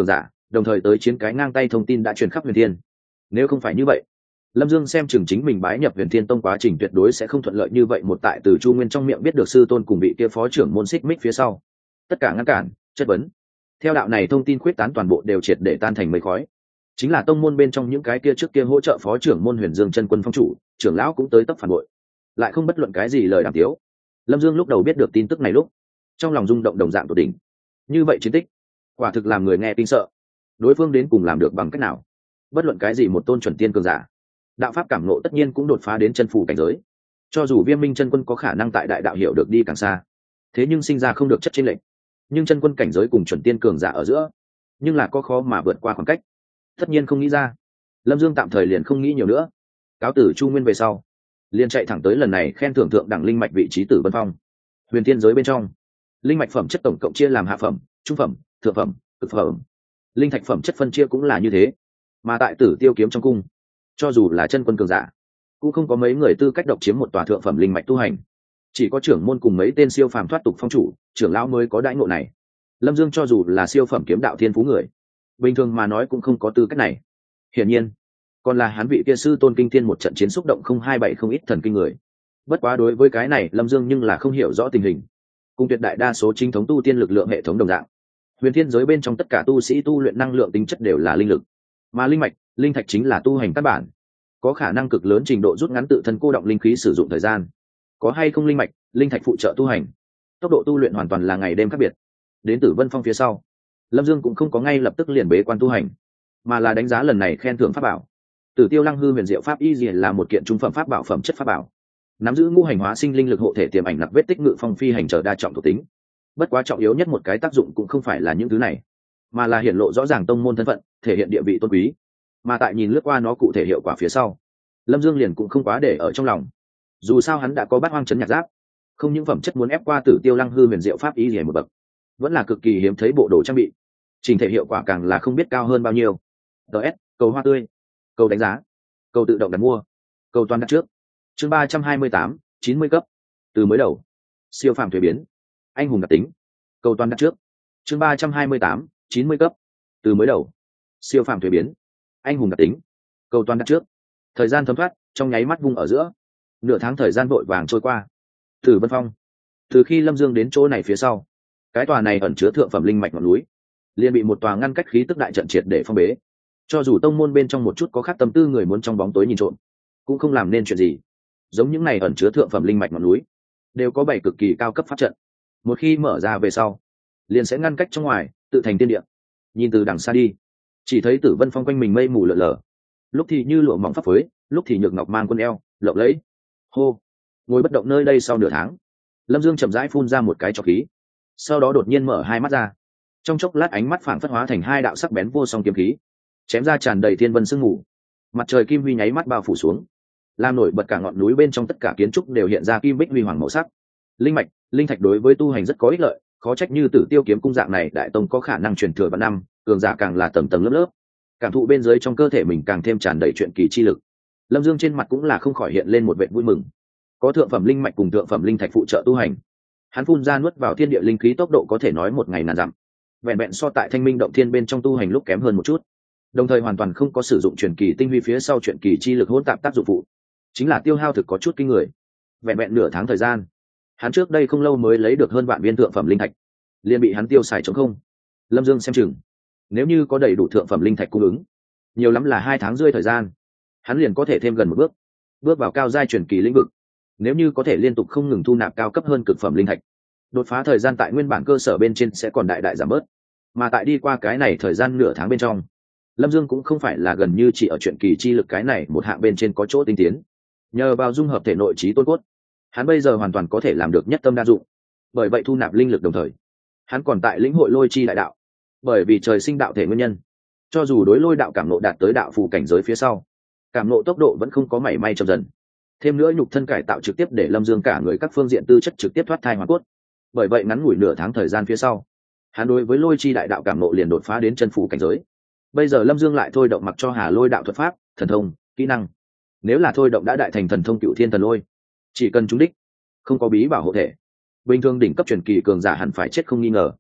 đồng thời tới chiến cái ngang tay thông tin đã truyền khắp huyền thiên. Nếu không phải như vậy, Lâm Dương xem chừng chính mình bái nhập huyền thiên tông quá trình tuyệt đối sẽ không thuận lợi như vậy. Một tại từ Chu Nguyên trong miệng biết được sư tôn cùng vị kia phó trưởng môn xích mích phía sau, tất cả ngăn cản chất vấn theo đạo này thông tin khuyết tán toàn bộ đều triệt để tan thành mây khói. Chính là tông môn bên trong những cái kia trước kia hỗ trợ phó trưởng môn Huyền Dương chân quân phong chủ trưởng lão cũng tới tấp phản bội, lại không bất luận cái gì lời đàm tiếu. Lâm Dương lúc đầu biết được tin tức này lúc trong lòng rung động đồng dạng tột đỉnh. Như vậy chiến tích quả thực làm người nghe kinh sợ. Đối phương đến cùng làm được bằng cách nào? Bất luận cái gì một tôn chuẩn tiên cường giả, đạo pháp cảm ngộ tất nhiên cũng đột phá đến chân phủ cảnh giới. Cho dù Viêm Minh chân quân có khả năng tại đại đạo hiểu được đi càng xa, thế nhưng sinh ra không được chất chênh lệch. Nhưng chân quân cảnh giới cùng chuẩn tiên cường giả ở giữa, nhưng là có khó mà vượt qua khoảng cách. Tất nhiên không nghĩ ra. Lâm Dương tạm thời liền không nghĩ nhiều nữa, cáo tử Chu Nguyên về sau, liền chạy thẳng tới lần này khen thưởng thượng đẳng linh mạch vị trí Tử Vân Phong. Huyền tiên giới bên trong, linh mạch phẩm chất tổng cộng chia làm hạ phẩm, trung phẩm, thượng phẩm, cực phẩm. Linh thạch phẩm chất phân chia cũng là như thế. Mà tại Tử Tiêu kiếm trong cung, cho dù là chân quân cường giả, cũng không có mấy người tư cách độc chiếm một tòa thượng phẩm linh mạch tu hành. Chỉ có trưởng môn cùng mấy tên siêu phàm thoát tục phong chủ, trưởng lão mới có đãi ngộ này. Lâm Dương cho dù là siêu phẩm kiếm đạo thiên phú người, bình thường mà nói cũng không có tư cách này. Hiển nhiên, còn là hắn vị kia sư tôn kinh thiên một trận chiến xúc động 027 không ít thần kinh người. Bất quá đối với cái này Lâm Dương nhưng là không hiểu rõ tình hình. Cùng tuyệt đại đa số chính thống tu tiên lực lượng hệ thống đồng dạng, huyền thiên giới bên trong tất cả tu sĩ tu luyện năng lượng tính chất đều là linh lực, mà linh mạch, linh thạch chính là tu hành căn bản, có khả năng cực lớn trình độ rút ngắn tự thân cô động linh khí sử dụng thời gian. Có hay không linh mạch, linh thạch phụ trợ tu hành, tốc độ tu luyện hoàn toàn là ngày đêm khác biệt. Đến Tử Vân Phong phía sau, Lâm Dương cũng không có ngay lập tức liền bế quan tu hành, mà là đánh giá lần này khen thưởng pháp bảo. Tử Tiêu Lăng Hư Huyền Diệu Pháp Y Diệt là một kiện trung phẩm pháp bảo phẩm chất pháp bảo, nắm giữ ngũ hành hóa sinh linh lực hộ thể tiềm ảnh nặc vết tích ngự phong phi hành trở đa trọng thuộc tính. Bất quá trọng yếu nhất một cái tác dụng cũng không phải là những thứ này, mà là hiển lộ rõ ràng tông môn thân phận, thể hiện địa vị tôn quý. Mà tại nhìn lướt qua nó cụ thể hiệu quả phía sau, Lâm Dương liền cũng không quá để ở trong lòng. Dù sao hắn đã có Bát Hoang Chấn Nhạc Giáp, không những phẩm chất muốn ép qua Tử Tiêu Lăng Hư Huyền Diệu Pháp Y Diệt một bậc, vẫn là cực kỳ hiếm thấy bộ đồ trang bị, trình thể hiệu quả càng là không biết cao hơn bao nhiêu. DS, cầu hoa tươi, cầu đánh giá, cầu tự động đặt mua, cầu toàn đặt trước. Chương 328, 90 cấp. Từ mới đầu, siêu phàm thuế biến, anh hùng đặc tính, cầu toàn đặt trước. Chương 328, 90 cấp. Từ mới đầu, siêu phàm thuế biến, anh hùng đặc tính, cầu toàn đặt trước. Thời gian thấm thoát, trong nháy mắt vung ở giữa, nửa tháng thời gian vội vàng trôi qua. Tử Vân Phong, từ khi Lâm Dương đến chỗ này phía sau, cái tòa này ẩn chứa thượng phẩm linh mạch ngọn núi liền bị một tòa ngăn cách khí tức đại trận triệt để phong bế. Cho dù tông môn bên trong một chút có khác tâm tư người muốn trong bóng tối nhìn trộm, cũng không làm nên chuyện gì. Giống những này ẩn chứa thượng phẩm linh mạch ngọn núi đều có 7 cực kỳ cao cấp pháp trận, một khi mở ra về sau liền sẽ ngăn cách trong ngoài, tự thành tiên địa. Nhìn từ đằng xa đi, chỉ thấy Tử Vân Phong quanh mình mây mù lờ lờ, lúc thì như lụa mỏng phấp phới, lúc thì nhược ngọc mang quân eo lộng lẫy. Hô, ngồi bất động nơi đây sau nửa tháng, Lâm Dương chậm rãi phun ra một cái trọc khí, sau đó đột nhiên mở hai mắt ra. Trong chốc lát ánh mắt phảng phất hóa thành hai đạo sắc bén vô song kiếm khí, chém ra tràn đầy thiên vân sương mù. Mặt trời kim huy nháy mắt bao phủ xuống, làm nổi bật cả ngọn núi bên trong tất cả kiến trúc đều hiện ra kim bích huy hoàng màu sắc. Linh mạch, linh thạch đối với tu hành rất có ích lợi, khó trách như Tử Tiêu kiếm cung dạng này đại tông có khả năng truyền thừa vạn năm, cường giả càng là tầng tầng lớp lớp, cảm thụ bên dưới trong cơ thể mình càng thêm tràn đầy chuyện kỳ chi lực. Lâm Dương trên mặt cũng là không khỏi hiện lên một vẻ vui mừng. Có thượng phẩm linh mạch cùng thượng phẩm linh thạch phụ trợ tu hành, hắn phun ra nuốt vào thiên địa linh khí tốc độ có thể nói một ngày ngàn dặm, vẹn vẹn so tại Thanh Minh động thiên bên trong tu hành lúc kém hơn một chút. Đồng thời hoàn toàn không có sử dụng truyền kỳ tinh huy phía sau truyền kỳ chi lực hỗn tạp tác dụng phụ, chính là tiêu hao thực có chút kinh người. Vẹn vẹn nửa tháng thời gian, hắn trước đây không lâu mới lấy được hơn vạn viên thượng phẩm linh thạch, liền bị hắn tiêu xài trống không. Lâm Dương xem chừng, nếu như có đầy đủ thượng phẩm linh thạch cung ứng, nhiều lắm là 2 tháng rưỡi thời gian, hắn liền có thể thêm gần một bước vào cao giai truyền kỳ lĩnh vực. Nếu như có thể liên tục không ngừng thu nạp cao cấp hơn cực phẩm linh thạch, đột phá thời gian tại nguyên bản cơ sở bên trên sẽ còn đại đại giảm bớt. Mà tại đi qua cái này thời gian nửa tháng bên trong, Lâm Dương cũng không phải là gần như chỉ ở chuyện kỳ chi lực cái này một hạng bên trên có chỗ tinh tiến. Nhờ vào dung hợp thể nội trí tôn cốt, hắn bây giờ hoàn toàn có thể làm được nhất tâm đa dụng. Bởi vậy thu nạp linh lực đồng thời, hắn còn tại lĩnh hội lôi chi đại đạo. Bởi vì trời sinh đạo thể nguyên nhân, cho dù đối lôi đạo cảm nộ đạt tới đạo phù cảnh giới phía sau, cảm nộ tốc độ vẫn không có mảy may chậm dần. Thêm nữa nhục thân cải tạo trực tiếp để Lâm Dương cả người các phương diện tư chất trực tiếp thoát thai hoàn cốt. Bởi vậy ngắn ngủi nửa tháng thời gian phía sau, hắn đối với lôi chi đại đạo cảm nộ liền đột phá đến chân phù cảnh giới. Bây giờ Lâm Dương lại thôi động mặc cho Hà Lôi đạo thuật pháp, thần thông, kỹ năng. Nếu là thôi động đã đại thành thần thông Cựu Thiên Thần Lôi, chỉ cần trúng đích, không có bí bảo hộ thể, bình thường đỉnh cấp truyền kỳ cường giả hẳn phải chết không nghi ngờ.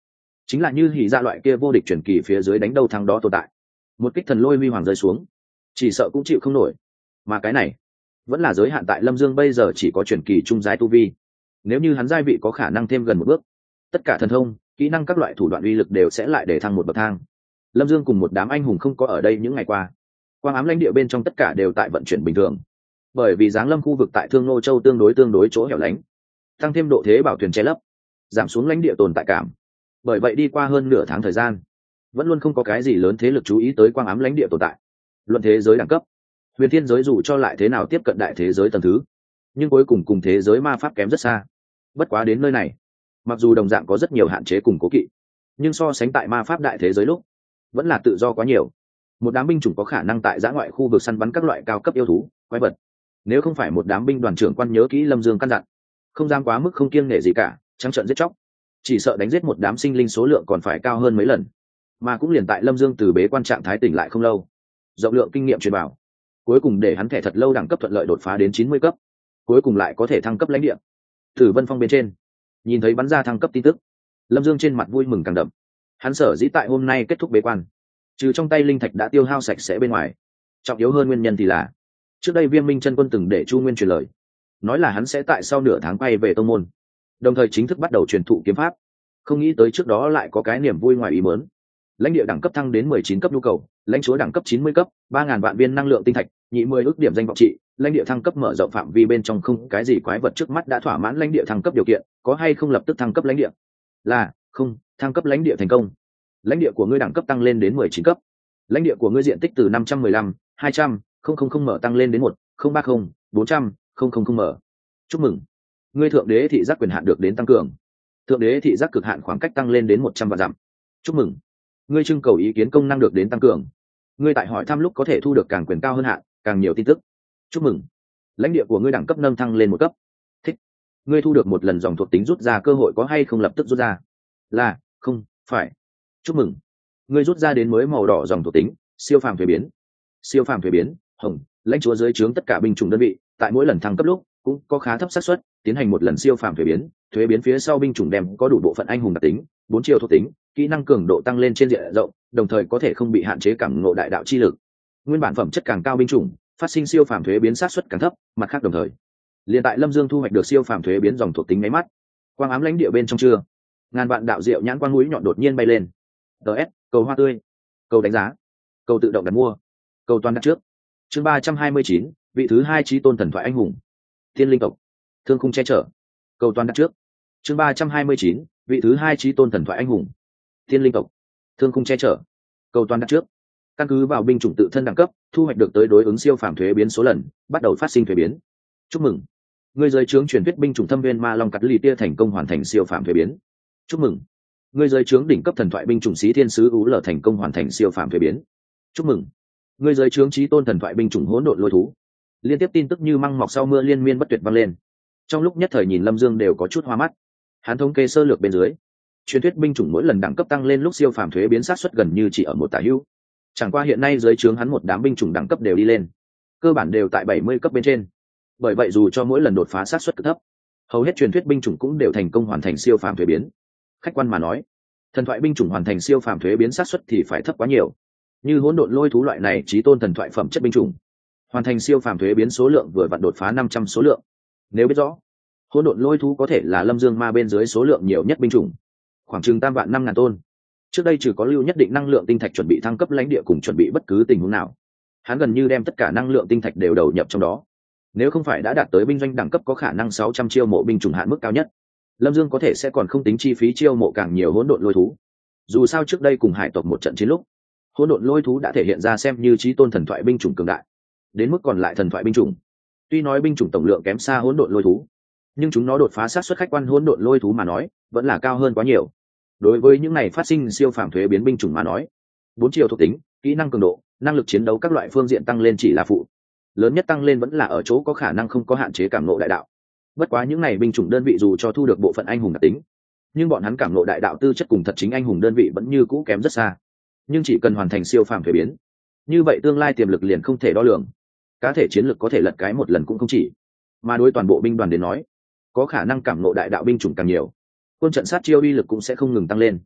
chính là như hỉ ra loại kia vô địch truyền kỳ phía dưới đánh đâu thắng đó tồn tại. Một kích thần lôi huy hoàng rơi xuống, chỉ sợ cũng chịu không nổi. Mà cái này vẫn là giới hạn tại Lâm Dương bây giờ chỉ có truyền kỳ trung giai tu vi. Nếu như hắn giai vị có khả năng thêm gần một bước, tất cả thần thông, kỹ năng các loại thủ đoạn uy lực đều sẽ lại để thăng một bậc thang. Lâm Dương cùng một đám anh hùng không có ở đây những ngày qua, quang ám lãnh địa bên trong tất cả đều tại vận chuyển bình thường. Bởi vì giáng lâm khu vực tại Thương Nô Châu tương đối chỗ hẻo lánh, tăng thêm độ thế bảo thuyền che lấp, giảm xuống lãnh địa tồn tại cảm. Bởi vậy đi qua hơn nửa tháng thời gian, vẫn luôn không có cái gì lớn thế lực chú ý tới quang ám lãnh địa tồn tại. Luận thế giới đẳng cấp, huyền thiên giới dù cho lại thế nào tiếp cận đại thế giới tầng thứ, nhưng cuối cùng cùng thế giới ma pháp kém rất xa. Bất quá đến nơi này, mặc dù đồng dạng có rất nhiều hạn chế cùng cố kỵ, nhưng so sánh tại ma pháp đại thế giới lúc, vẫn là tự do quá nhiều. Một đám binh chủng có khả năng tại giã ngoại khu vực săn bắn các loại cao cấp yêu thú, quái vật. Nếu không phải một đám binh đoàn trưởng quan nhớ kỹ Lâm Dương căn dặn, không dám quá mức không kiêng nể gì cả, trắng trợn giết chóc, chỉ sợ đánh giết một đám sinh linh số lượng còn phải cao hơn mấy lần. Mà cũng liền tại Lâm Dương từ bế quan trạng thái tỉnh lại không lâu, rộng lượng kinh nghiệm truyền bảo, cuối cùng để hắn thẻ thật lâu đẳng cấp thuận lợi đột phá đến 90 cấp, cuối cùng lại có thể thăng cấp lãnh địa. Tử Vân Phong bên trên, nhìn thấy bắn ra thăng cấp tin tức, Lâm Dương trên mặt vui mừng càng đậm. Hắn sở dĩ tại hôm nay kết thúc bế quan, trừ trong tay linh thạch đã tiêu hao sạch sẽ bên ngoài, trọng yếu hơn nguyên nhân thì là trước đây Viêm Minh Chân Quân từng để Chu Nguyên truyền lời, nói là hắn sẽ tại sau nửa tháng quay về tông môn, đồng thời chính thức bắt đầu truyền thụ kiếm pháp. Không nghĩ tới trước đó lại có cái niềm vui ngoài ý muốn. Lãnh địa đẳng cấp thăng đến 19 cấp nhu cầu, lãnh chúa đẳng cấp 90 cấp, 3000 vạn viên năng lượng tinh thạch, nhị 10 ước điểm danh vọng trị, lãnh địa thăng cấp mở rộng phạm vi bên trong không cái gì quái vật trước mắt đã thỏa mãn lãnh địa thăng cấp điều kiện, có hay không lập tức thăng cấp lãnh địa? Là, không, thăng cấp lãnh địa thành công. Lãnh địa của ngươi đẳng cấp tăng lên đến 19 cấp. Lãnh địa của ngươi diện tích từ 515, 200, 000 mở tăng lên đến 1, 030, 400, 000 mở. Chúc mừng. Ngươi thượng đế thị giác quyền hạn được đến tăng cường. Thượng đế thị giác cực hạn khoảng cách tăng lên đến 100 vạn dặm. Chúc mừng. Ngươi trưng cầu ý kiến công năng được đến tăng cường. Ngươi tại hỏi thăm lúc có thể thu được càng quyền cao hơn hạn, càng nhiều tin tức. Chúc mừng. Lãnh địa của ngươi đẳng cấp nâng thăng lên một cấp. Thích. Ngươi thu được một lần dòng thuộc tính rút ra cơ hội có hay không lập tức rút ra? Là, không, phải. Chúc mừng. Ngươi rút ra đến mới màu đỏ dòng thuộc tính, siêu phàm thuế biến. Siêu phàm thuế biến, hồng, lãnh chúa dưới trướng tất cả binh chủng đơn vị, tại mỗi lần thăng cấp lúc cũng có khá thấp xác suất tiến hành một lần siêu phàm thuế biến phía sau binh chủng đem có đủ bộ phận anh hùng đặc tính, 4 chiều thuộc tính, kỹ năng cường độ tăng lên trên diện rộng, đồng thời có thể không bị hạn chế cảm ngộ đại đạo chi lực. Nguyên bản phẩm chất càng cao binh chủng, phát sinh siêu phàm thuế biến xác suất càng thấp, mặt khác đồng thời, liền tại Lâm Dương thu hoạch được siêu phàm thuế biến dòng thuộc tính máy mắt. Quang ám lãnh địa bên trong chưa, ngàn vạn đạo diệu nhãn quang mũi nhọn đột nhiên bay lên. DS, cầu hoa tươi, cầu đánh giá, cầu tự động đặt mua, cầu toàn đặt trước. Chương 329, vị thứ 2 chí tôn thần thoại anh hùng. Thiên linh tộc, thương khung che chở, cầu toàn đặt trước. Chương 329, vị thứ 2 chí tôn thần thoại anh hùng. Thiên linh tộc, thương khung che chở, cầu toàn đặt trước. Căn cứ vào binh chủng tự thân đẳng cấp, thu hoạch được tới đối ứng siêu phàm thuế biến số lần, bắt đầu phát sinh thuế biến. Chúc mừng. Ngươi dưới trướng truyền thuyết binh chủng Thâm Viên Ma Long cắt lì tia thành công hoàn thành siêu phàm thuế biến. Chúc mừng. Ngươi dưới trướng đỉnh cấp thần thoại binh chủng Xí Thiên Sứ Ú Lở thành công hoàn thành siêu phàm thuế biến. Chúc mừng. Ngươi dưới trướng chí tôn thần thoại binh chủng Hỗn Độn Lôi Thú. Liên tiếp tin tức như măng mọc sau mưa liên miên bất tuyệt vang lên. Trong lúc nhất thời nhìn Lâm Dương đều có chút hoa mắt. Hắn thống kê sơ lược bên dưới, truyền thuyết binh chủng mỗi lần đẳng cấp tăng lên lúc siêu phàm thuế biến sát suất gần như chỉ ở một tả hữu. Chẳng qua hiện nay dưới trướng hắn một đám binh chủng đẳng cấp đều đi lên, cơ bản đều tại 70 cấp bên trên. Bởi vậy dù cho mỗi lần đột phá sát suất cực thấp, hầu hết truyền thuyết binh chủng cũng đều thành công hoàn thành siêu phàm thuế biến. Khách quan mà nói, thần thoại binh chủng hoàn thành siêu phàm thuế biến sát suất thì phải thấp quá nhiều. Như Hỗn Độn Lôi Thú loại này chí tôn thần thoại phẩm chất binh chủng, hoàn thành siêu phàm thuế biến số lượng vừa vặn đột phá 500 số lượng. Nếu biết rõ, Hỗn Độn Lôi Thú có thể là Lâm Dương ma bên dưới số lượng nhiều nhất binh chủng, khoảng chừng tam vạn 5.000 tôn. Trước đây trừ có lưu nhất định năng lượng tinh thạch chuẩn bị thăng cấp lãnh địa cùng chuẩn bị bất cứ tình huống nào, hắn gần như đem tất cả năng lượng tinh thạch đều đầu nhập trong đó. Nếu không phải đã đạt tới binh doanh đẳng cấp có khả năng 600 chiêu mộ binh chủng hạn mức cao nhất, Lâm Dương có thể sẽ còn không tính chi phí chiêu mộ càng nhiều Hỗn Độn Lôi Thú. Dù sao trước đây cùng hải tộc một trận chiến lúc, Hỗn Độn Lôi Thú đã thể hiện ra xem như chí tôn thần thoại binh chủng cường đại. Đến mức còn lại thần thoại binh chủng, tuy nói binh chủng tổng lượng kém xa Hỗn Độn Lôi Thú, nhưng chúng nó đột phá sát suất khách quan Hỗn Độn Lôi Thú mà nói, vẫn là cao hơn quá nhiều. Đối với những này phát sinh siêu phàm thuế biến binh chủng mà nói, 4 chiều thuộc tính, kỹ năng cường độ, năng lực chiến đấu các loại phương diện tăng lên chỉ là phụ. Lớn nhất tăng lên vẫn là ở chỗ có khả năng không có hạn chế cảm ngộ đại đạo. Bất quá những này binh chủng đơn vị dù cho thu được bộ phận anh hùng đặc tính, nhưng bọn hắn cảm ngộ đại đạo tư chất cùng thật chính anh hùng đơn vị vẫn như cũ kém rất xa. Nhưng chỉ cần hoàn thành siêu phàm thuế biến, như vậy tương lai tiềm lực liền không thể đo lường. Cá thể chiến lực có thể lật cái một lần cũng không chỉ. Mà đối toàn bộ binh đoàn đến nói, có khả năng cảm ngộ đại đạo binh chủng càng nhiều, quân trận sát chiêu uy lực cũng sẽ không ngừng tăng lên.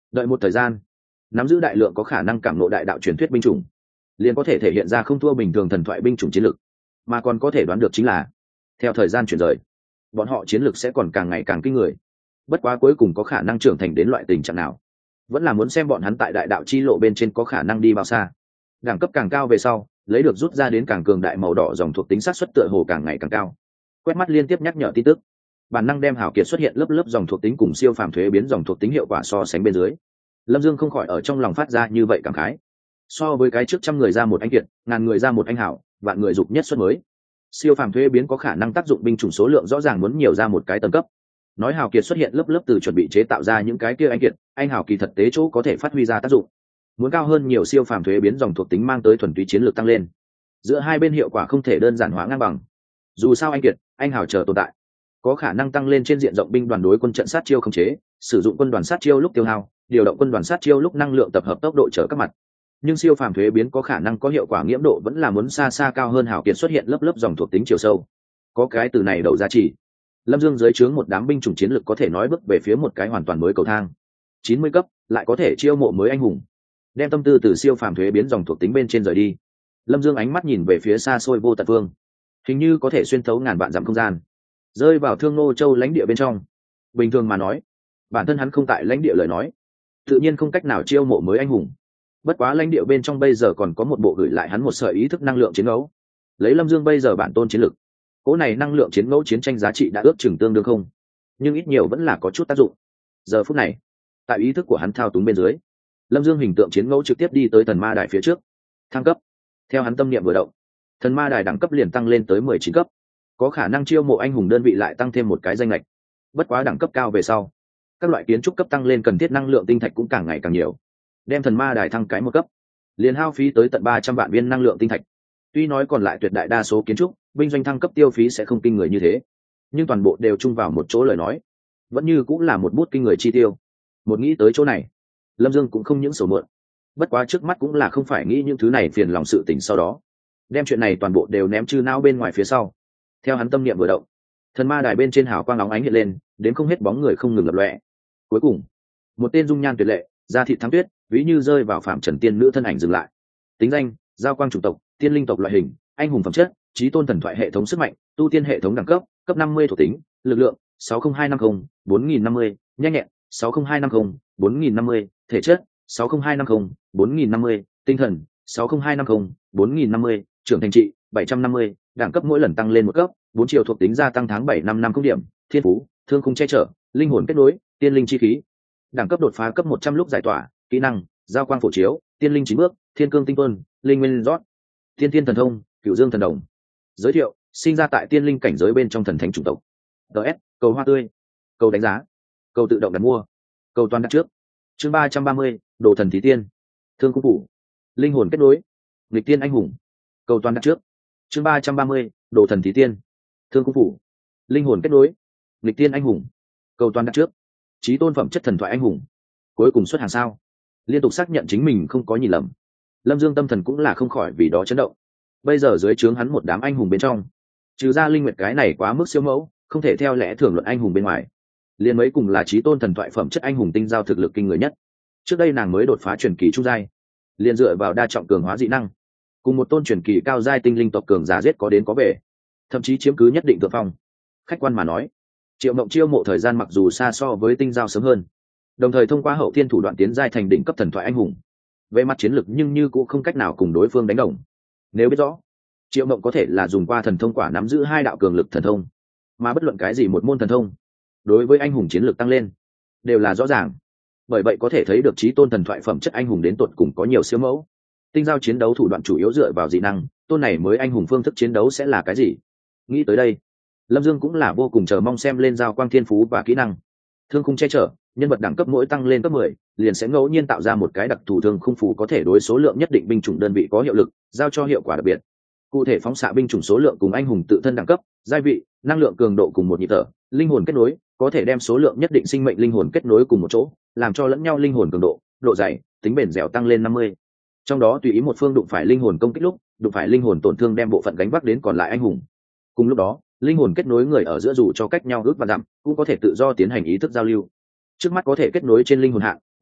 đợi một thời gian, nắm giữ đại lượng có khả năng cảm ngộ đại đạo truyền thuyết binh chủng, liền có thể thể hiện ra không thua bình thường thần thoại binh chủng chiến lực, mà còn có thể đoán được chính là theo thời gian chuyển rời, bọn họ chiến lực sẽ còn càng ngày càng kinh người. Bất quá cuối cùng có khả năng trưởng thành đến loại tình trạng nào, vẫn là muốn xem bọn hắn tại đại đạo chi lộ bên trên có khả năng đi bao xa. Đẳng cấp càng cao về sau, lấy được rút ra đến càng cường đại màu đỏ dòng thuộc tính sát xuất tựa hồ càng ngày càng cao. Quét mắt liên tiếp nhắc nhở tin tức, bản năng đem hảo kiệt xuất hiện lớp lớp dòng thuộc tính cùng siêu phàm thuế biến dòng thuộc tính hiệu quả so sánh bên dưới. Lâm Dương không khỏi ở trong lòng phát ra như vậy cảm khái. So với cái trước 100 người ra một anh kiệt, ngàn người ra một anh hảo, vạn người dục nhất xuất mới, siêu phàm thuế biến có khả năng tác dụng binh chủng số lượng rõ ràng muốn nhiều ra một cái tầng cấp. Nói hào kiệt xuất hiện lớp lớp từ chuẩn bị chế tạo ra những cái kia anh kiệt, anh hào kỳ thực tế chỗ có thể phát huy ra tác dụng, muốn cao hơn nhiều siêu phàm thuế biến dòng thuộc tính mang tới thuần túy chiến lược tăng lên. Giữa hai bên hiệu quả không thể đơn giản hóa ngang bằng. Dù sao anh kiệt, anh hào chờ tồn tại, có khả năng tăng lên trên diện rộng binh đoàn đối quân trận sát chiêu khống chế, sử dụng quân đoàn sát chiêu lúc tiêu hao, điều động quân đoàn sát chiêu lúc năng lượng tập hợp tốc độ trở các mặt. Nhưng siêu phàm thuế biến có khả năng có hiệu quả nghiễm độ vẫn là muốn xa xa cao hơn hào kiệt xuất hiện lớp lớp dòng thuộc tính chiều sâu. Có cái từ này đầu giá trị, Lâm Dương dưới trướng một đám binh chủng chiến lực có thể nói bước về phía một cái hoàn toàn mới cầu thang. 90 cấp lại có thể chiêu mộ mới anh hùng, đem tâm tư từ siêu phàm thuế biến dòng thuộc tính bên trên rời đi. Lâm Dương ánh mắt nhìn về phía xa xôi vô tận phương, hình như có thể xuyên thấu ngàn vạn dặm không gian, rơi vào Thương Nô Châu lãnh địa bên trong. Bình thường mà nói, bản thân hắn không tại lãnh địa lời nói, tự nhiên không cách nào chiêu mộ mới anh hùng. Bất quá lãnh địa bên trong bây giờ còn có một bộ gửi lại hắn một sợi ý thức năng lượng chiến ngẫu. Lấy Lâm Dương bây giờ bản tôn chiến lực, cỗ này năng lượng chiến ngẫu chiến tranh giá trị đã ước chừng tương đương không, nhưng ít nhiều vẫn là có chút tác dụng. Giờ phút này, tại ý thức của hắn thao túng bên dưới, Lâm Dương hình tượng chiến ngẫu trực tiếp đi tới thần ma đài phía trước, thăng cấp. Theo hắn tâm niệm vừa động, thần ma đài đẳng cấp liền tăng lên tới 19 cấp, có khả năng chiêu mộ anh hùng đơn vị lại tăng thêm một cái danh lệch. Bất quá đẳng cấp cao về sau, các loại kiến trúc cấp tăng lên cần thiết năng lượng tinh thạch cũng càng ngày càng nhiều. Đem thần ma đài thăng cái một cấp, liền hao phí tới tận 300 vạn viên năng lượng tinh thạch. Tuy nói còn lại tuyệt đại đa số kiến trúc, binh doanh thăng cấp tiêu phí sẽ không kinh người như thế, nhưng toàn bộ đều chung vào một chỗ lời nói, vẫn như cũng là một bút kinh người chi tiêu. Một nghĩ tới chỗ này, Lâm Dương cũng không những sầu mượn. Bất quá trước mắt cũng là không phải nghĩ những thứ này phiền lòng sự tình, sau đó đem chuyện này toàn bộ đều ném chư não bên ngoài phía sau. Theo hắn tâm niệm vừa động, thần ma đài bên trên hào quang óng ánh hiện lên, đến không hết bóng người không ngừng lập lòe. Cuối cùng, một tên dung nhan tuyệt lệ, da thịt thắng tuyết, ví như rơi vào phạm trần tiên nữ thân ảnh dừng lại. Tính danh: giao quang chủng tộc, tiên linh tộc loại hình, anh hùng phẩm chất, chí tôn thần thoại hệ thống sức mạnh, tu tiên hệ thống đẳng cấp, cấp 50 thuộc tính, lực lượng 60250, 4050, nhanh nhẹn 60250, 4050, thể chất 60250, 4050, tinh thần 60250, 4050, trưởng thành trị 750, đẳng cấp mỗi lần tăng lên một cấp, 4 chiều thuộc tính gia tăng tháng 7 năm năm không điểm, thiên phú, thương khung che chở, linh hồn kết nối, tiên linh chi khí. Đẳng cấp đột phá cấp 100 lúc giải tỏa, kỹ năng, giao quang phổ chiếu, tiên linh 9 bước, thiên cương tinh tuân, linh nguyên rót, tiên tiên thần thông, cửu dương thần đồng. Giới thiệu: sinh ra tại tiên linh cảnh giới bên trong thần thánh chủng tộc. DS, cầu hoa tươi, cầu đánh giá, cầu tự động đặt mua, cầu toàn đặt trước. Chương 330, đồ thần thí tiên, thương cung phủ, linh hồn kết nối, nghịch tiên anh hùng, cầu toàn đặt trước. Chương 330, đồ thần thí tiên, thương cung phủ, linh hồn kết nối, nghịch tiên anh hùng, cầu toàn đặt trước. Chí tôn phẩm chất thần thoại anh hùng, cuối cùng xuất hàng sao. Liên tục xác nhận chính mình không có nhìn lầm, Lâm Dương tâm thần cũng là không khỏi vì đó chấn động. Bây giờ dưới trướng hắn một đám anh hùng bên trong, trừ ra Linh Nguyệt cái này quá mức siêu mẫu, không thể theo lẽ thường luận anh hùng bên ngoài, liền mấy cùng là chí tôn thần thoại phẩm chất anh hùng tinh giao thực lực kinh người nhất. Trước đây nàng mới đột phá truyền kỳ trung giai, liền dựa vào đa trọng cường hóa dị năng, cùng một tôn truyền kỳ cao giai tinh linh tộc cường giả giết có đến có về, thậm chí chiếm cứ nhất định thượng phong. Khách quan mà nói, Triệu Mộng chiêu mộ thời gian mặc dù xa so với tinh giao sớm hơn, đồng thời thông qua hậu thiên thủ đoạn tiến giai thành đỉnh cấp thần thoại anh hùng, về mặt chiến lược nhưng như cũng không cách nào cùng đối phương đánh đồng. Nếu biết rõ Triệu Mộng có thể là dùng qua thần thông quả nắm giữ 2 đạo cường lực thần thông, mà bất luận cái gì một môn thần thông đối với anh hùng chiến lược tăng lên đều là rõ ràng. Bởi vậy có thể thấy được chí tôn thần thoại phẩm chất anh hùng đến tột cùng có nhiều siêu mẫu. Tinh giao chiến đấu thủ đoạn chủ yếu dựa vào dị năng, tôn này mới anh hùng phương thức chiến đấu sẽ là cái gì? Nghĩ tới đây, Lâm Dương cũng là vô cùng chờ mong xem lên giao quang thiên phú và kỹ năng. Thương khung che chở, nhân vật đẳng cấp mỗi tăng lên cấp 10, liền sẽ ngẫu nhiên tạo ra một cái đặc thù thương khung phù có thể đối số lượng nhất định binh chủng đơn vị có hiệu lực, giao cho hiệu quả đặc biệt. Cụ thể phóng xạ binh chủng số lượng cùng anh hùng tự thân đẳng cấp, giai vị, năng lượng cường độ cùng một nhịp thở, linh hồn kết nối, có thể đem số lượng nhất định sinh mệnh linh hồn kết nối cùng một chỗ, làm cho lẫn nhau linh hồn cường độ, độ dày, tính bền dẻo tăng lên 50. Trong đó tùy ý một phương đụng phải linh hồn công kích lúc, đụng phải linh hồn tổn thương đem bộ phận gánh vác đến còn lại anh hùng. Cùng lúc đó, linh hồn kết nối người ở giữa dù cho cách nhau ước và dặm, cũng có thể tự do tiến hành ý thức giao lưu. Trước mắt có thể kết nối trên linh hồn hạng 3,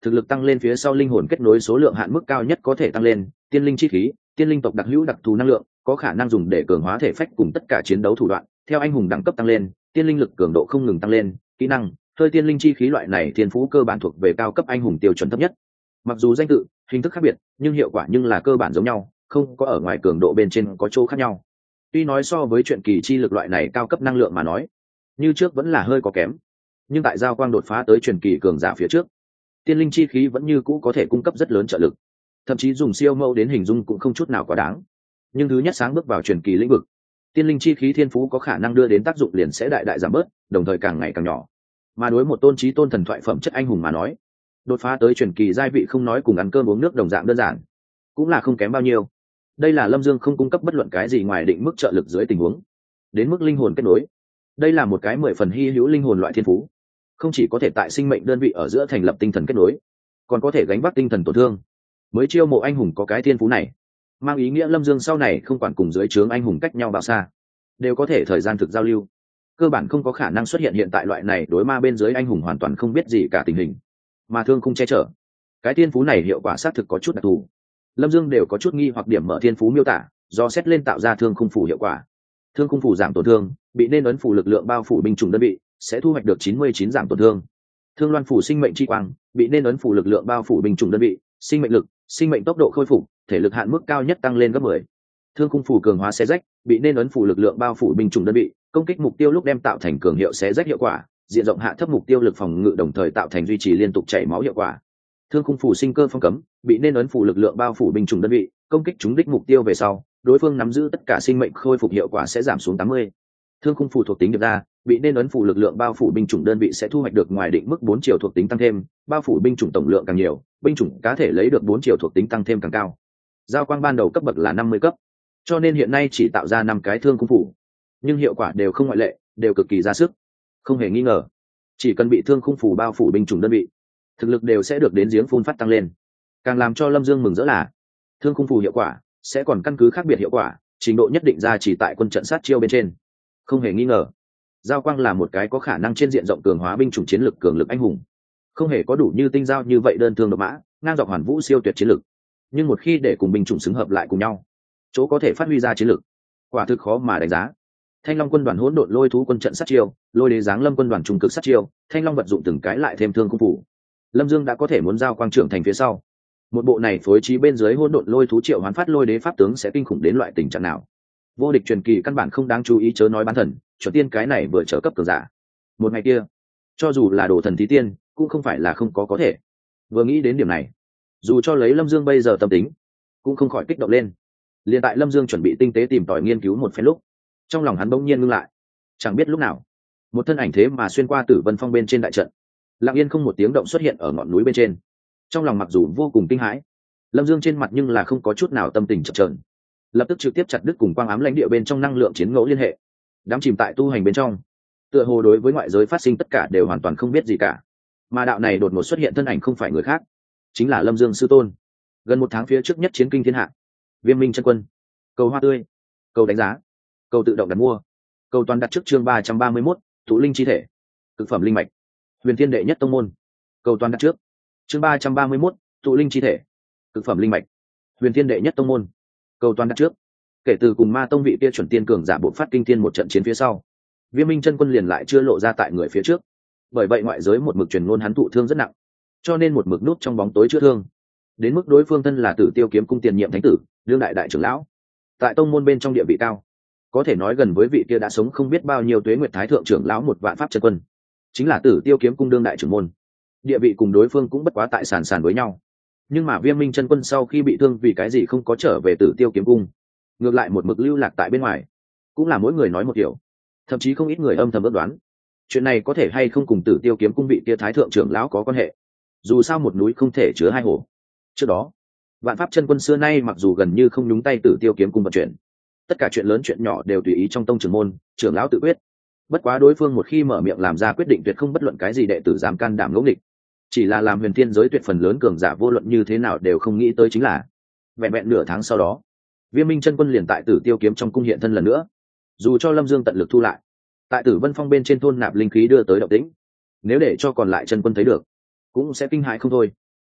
thực lực tăng lên phía sau linh hồn kết nối số lượng hạn mức cao nhất có thể tăng lên, tiên linh chi khí, tiên linh tộc đặc hữu đặc thù năng lượng, có khả năng dùng để cường hóa thể phách cùng tất cả chiến đấu thủ đoạn. Theo anh hùng đẳng cấp tăng lên, tiên linh lực cường độ không ngừng tăng lên, kỹ năng, hơi tiên linh chi khí loại này thiên phú cơ bản thuộc về cao cấp anh hùng tiêu chuẩn thấp nhất. Mặc dù danh tự, hình thức khác biệt, nhưng hiệu quả nhưng là cơ bản giống nhau, không có ở ngoài cường độ bên trên có chỗ khác nhau. Tuy nói so với truyện kỳ chi lực loại này cao cấp năng lượng mà nói, như trước vẫn là hơi có kém, nhưng tại giao quang đột phá tới truyền kỳ cường giả phía trước, tiên linh chi khí vẫn như cũ có thể cung cấp rất lớn trợ lực, thậm chí dùng siêu mẫu đến hình dung cũng không chút nào quá đáng. Nhưng thứ nhất sáng bước vào truyền kỳ lĩnh vực, tiên linh chi khí thiên phú có khả năng đưa đến tác dụng liền sẽ đại đại giảm bớt, đồng thời càng ngày càng nhỏ. Mà đối một tôn chí tôn thần thoại phẩm chất anh hùng mà nói, đột phá tới truyền kỳ giai vị không nói cùng ăn cơm uống nước đồng dạng đơn giản, cũng là không kém bao nhiêu. Đây là Lâm Dương không cung cấp bất luận cái gì ngoài định mức trợ lực dưới tình huống. Đến mức linh hồn kết nối, đây là một cái 10 phần hy hữu linh hồn loại thiên phú, không chỉ có thể tại sinh mệnh đơn vị ở giữa thành lập tinh thần kết nối, còn có thể gánh vác tinh thần tổn thương. Mới chiêu mộ anh hùng có cái thiên phú này, mang ý nghĩa Lâm Dương sau này không quản cùng dưới trướng anh hùng cách nhau bao xa, đều có thể thời gian thực giao lưu. Cơ bản không có khả năng xuất hiện hiện tại loại này đối ma bên dưới anh hùng hoàn toàn không biết gì cả tình hình, mà thương không che chở. Cái thiên phú này hiệu quả xác thực có chút đặc thù. Lâm Dương đều có chút nghi hoặc điểm mở thiên phú miêu tả, do xét lên tạo ra thương khung phủ hiệu quả. Thương khung phủ giảm tổn thương, bị nên ấn phủ lực lượng bao phủ binh chủng đơn vị, sẽ thu hoạch được 99 giảm tổn thương. Thương loan phủ sinh mệnh chi quang, bị nên ấn phủ lực lượng bao phủ binh chủng đơn vị, sinh mệnh lực, sinh mệnh tốc độ khôi phục, thể lực hạn mức cao nhất tăng lên gấp 10. Thương khung phủ cường hóa xé rách, bị nên ấn phủ lực lượng bao phủ binh chủng đơn vị, công kích mục tiêu lúc đem tạo thành cường hiệu xé rách hiệu quả, diện rộng hạ thấp mục tiêu lực phòng ngự đồng thời tạo thành duy trì liên tục chảy máu hiệu quả. Thương khung phủ sinh cơ phong cấm, bị nên ấn phủ lực lượng bao phủ binh chủng đơn vị, công kích trúng đích mục tiêu về sau, đối phương nắm giữ tất cả sinh mệnh khôi phục hiệu quả sẽ giảm xuống 80. Thương khung phủ thuộc tính được ra, bị nên ấn phủ lực lượng bao phủ binh chủng đơn vị sẽ thu hoạch được ngoài định mức 4 triệu thuộc tính tăng thêm, bao phủ binh chủng tổng lượng càng nhiều, binh chủng cá thể lấy được 4 triệu thuộc tính tăng thêm càng cao. Giao quang ban đầu cấp bậc là 50 cấp, cho nên hiện nay chỉ tạo ra 5 cái thương khung phủ, nhưng hiệu quả đều không ngoại lệ, đều cực kỳ ra sức. Không hề nghi ngờ, chỉ cần bị thương khung phủ bao phủ binh chủng đơn vị, thực lực đều sẽ được đến giếng phun phát tăng lên. Càng làm cho Lâm Dương mừng rỡ là, thương khung phủ hiệu quả sẽ còn căn cứ khác biệt hiệu quả, trình độ nhất định ra chỉ tại quân trận sát chiêu bên trên. Không hề nghi ngờ, Giao Quang là một cái có khả năng trên diện rộng cường hóa binh chủng chiến lực cường lực anh hùng, không hề có đủ như tinh giao như vậy đơn thương độc mã, ngang dọc hoàn vũ siêu tuyệt chiến lực. Nhưng một khi để cùng binh chủng xứng hợp lại cùng nhau, chỗ có thể phát huy ra chiến lực, quả thực khó mà đánh giá. Thanh Long quân đoàn hỗn độn lôi thú quân trận sát chiêu, lôi đế giáng lâm quân đoàn trung cực sát chiêu, Thanh Long vật dụng từng cái lại thêm thương khung phủ. Lâm Dương đã có thể muốn Giao Quang trưởng thành phía sau, một bộ này phối trí bên dưới hỗn độn lôi thú triệu hoán phát lôi đế pháp tướng sẽ kinh khủng đến loại tình trạng nào. Vô địch truyền kỳ căn bản không đáng chú ý, chớ nói bán thần, chuẩn tiên cái này vừa trở cấp cường giả. Một ngày kia, cho dù là đồ thần thí tiên, cũng không phải là không có thể. Vừa nghĩ đến điểm này, dù cho lấy Lâm Dương bây giờ tâm tính, cũng không khỏi kích động lên. Liền tại Lâm Dương chuẩn bị tinh tế tìm tòi nghiên cứu một phen lúc, trong lòng hắn bỗng nhiên ngưng lại. Chẳng biết lúc nào, một thân ảnh thế mà xuyên qua Tử Vân Phong bên trên đại trận, lặng yên không một tiếng động xuất hiện ở ngọn núi bên trên. Trong lòng mặc dù vô cùng kinh hãi, Lâm Dương trên mặt nhưng là không có chút nào tâm tình chập chờn, lập tức trực tiếp chặt đứt cùng quang ám lãnh địa bên trong năng lượng chiến ngẫu liên hệ, đắm chìm tại tu hành bên trong, tựa hồ đối với ngoại giới phát sinh tất cả đều hoàn toàn không biết gì cả. Mà đạo này đột ngột xuất hiện thân ảnh không phải người khác, chính là Lâm Dương sư tôn. Gần 1 tháng phía trước nhất chiến kinh thiên hạ, Viêm Minh chân quân. Cầu hoa tươi, cầu đánh giá, cầu tự động đặt mua, cầu toàn đặt trước chương 331, Thụ linh chi thể, cực phẩm linh mạch, Huyền Thiên đệ nhất tông môn. Cầu toàn đặt trước chương 331, Thụ linh chi thể, cực phẩm linh mạch, Huyền Thiên đệ nhất tông môn. Cầu toàn đặt trước. Kể từ cùng Ma tông vị kia chuẩn tiên cường giả bộ phát kinh thiên một trận chiến phía sau, Viêm Minh chân quân liền lại chưa lộ ra tại người phía trước. Bởi vậy ngoại giới một mực truyền ngôn hắn thụ thương rất nặng, cho nên một mực núp trong bóng tối chữa thương. Đến mức đối phương thân là Tử Tiêu kiếm cung tiền nhiệm thánh tử, đương đại đại trưởng lão, tại tông môn bên trong địa vị cao, có thể nói gần với vị kia đã sống không biết bao nhiêu tuế nguyệt thái thượng trưởng lão một vạn pháp chân quân, chính là Tử Tiêu kiếm cung đương đại trưởng môn. Địa vị cùng đối phương cũng bất quá tại sàn sàn với nhau. Nhưng mà Viêm Minh chân quân sau khi bị thương vì cái gì không có trở về Tử Tiêu kiếm cung, ngược lại một mực lưu lạc tại bên ngoài, cũng là mỗi người nói một kiểu. Thậm chí không ít người âm thầm ước đoán, chuyện này có thể hay không cùng Tử Tiêu kiếm cung vị kia thái thượng trưởng lão có quan hệ. Dù sao một núi không thể chứa hai hổ. Trước đó, vạn pháp chân quân xưa nay mặc dù gần như không nhúng tay Tử Tiêu kiếm cung vận chuyển, tất cả chuyện lớn chuyện nhỏ đều tùy ý trong tông trưởng môn, trưởng lão tự quyết. Bất quá đối phương một khi mở miệng làm ra quyết định tuyệt không bất luận cái gì đệ tử dám can đảm ngỗ nghịch. Chỉ là làm Huyền Thiên giới tuyệt phần lớn cường giả vô luận như thế nào đều không nghĩ tới chính là, vẹn vẹn nửa tháng sau đó, Viêm Minh chân quân liền tại Tử Tiêu kiếm trong cung hiện thân lần nữa. Dù cho Lâm Dương tận lực thu lại, tại Tử Vân Phong bên trên thôn nạp linh khí đưa tới động tĩnh, nếu để cho còn lại chân quân thấy được, cũng sẽ kinh hãi không thôi.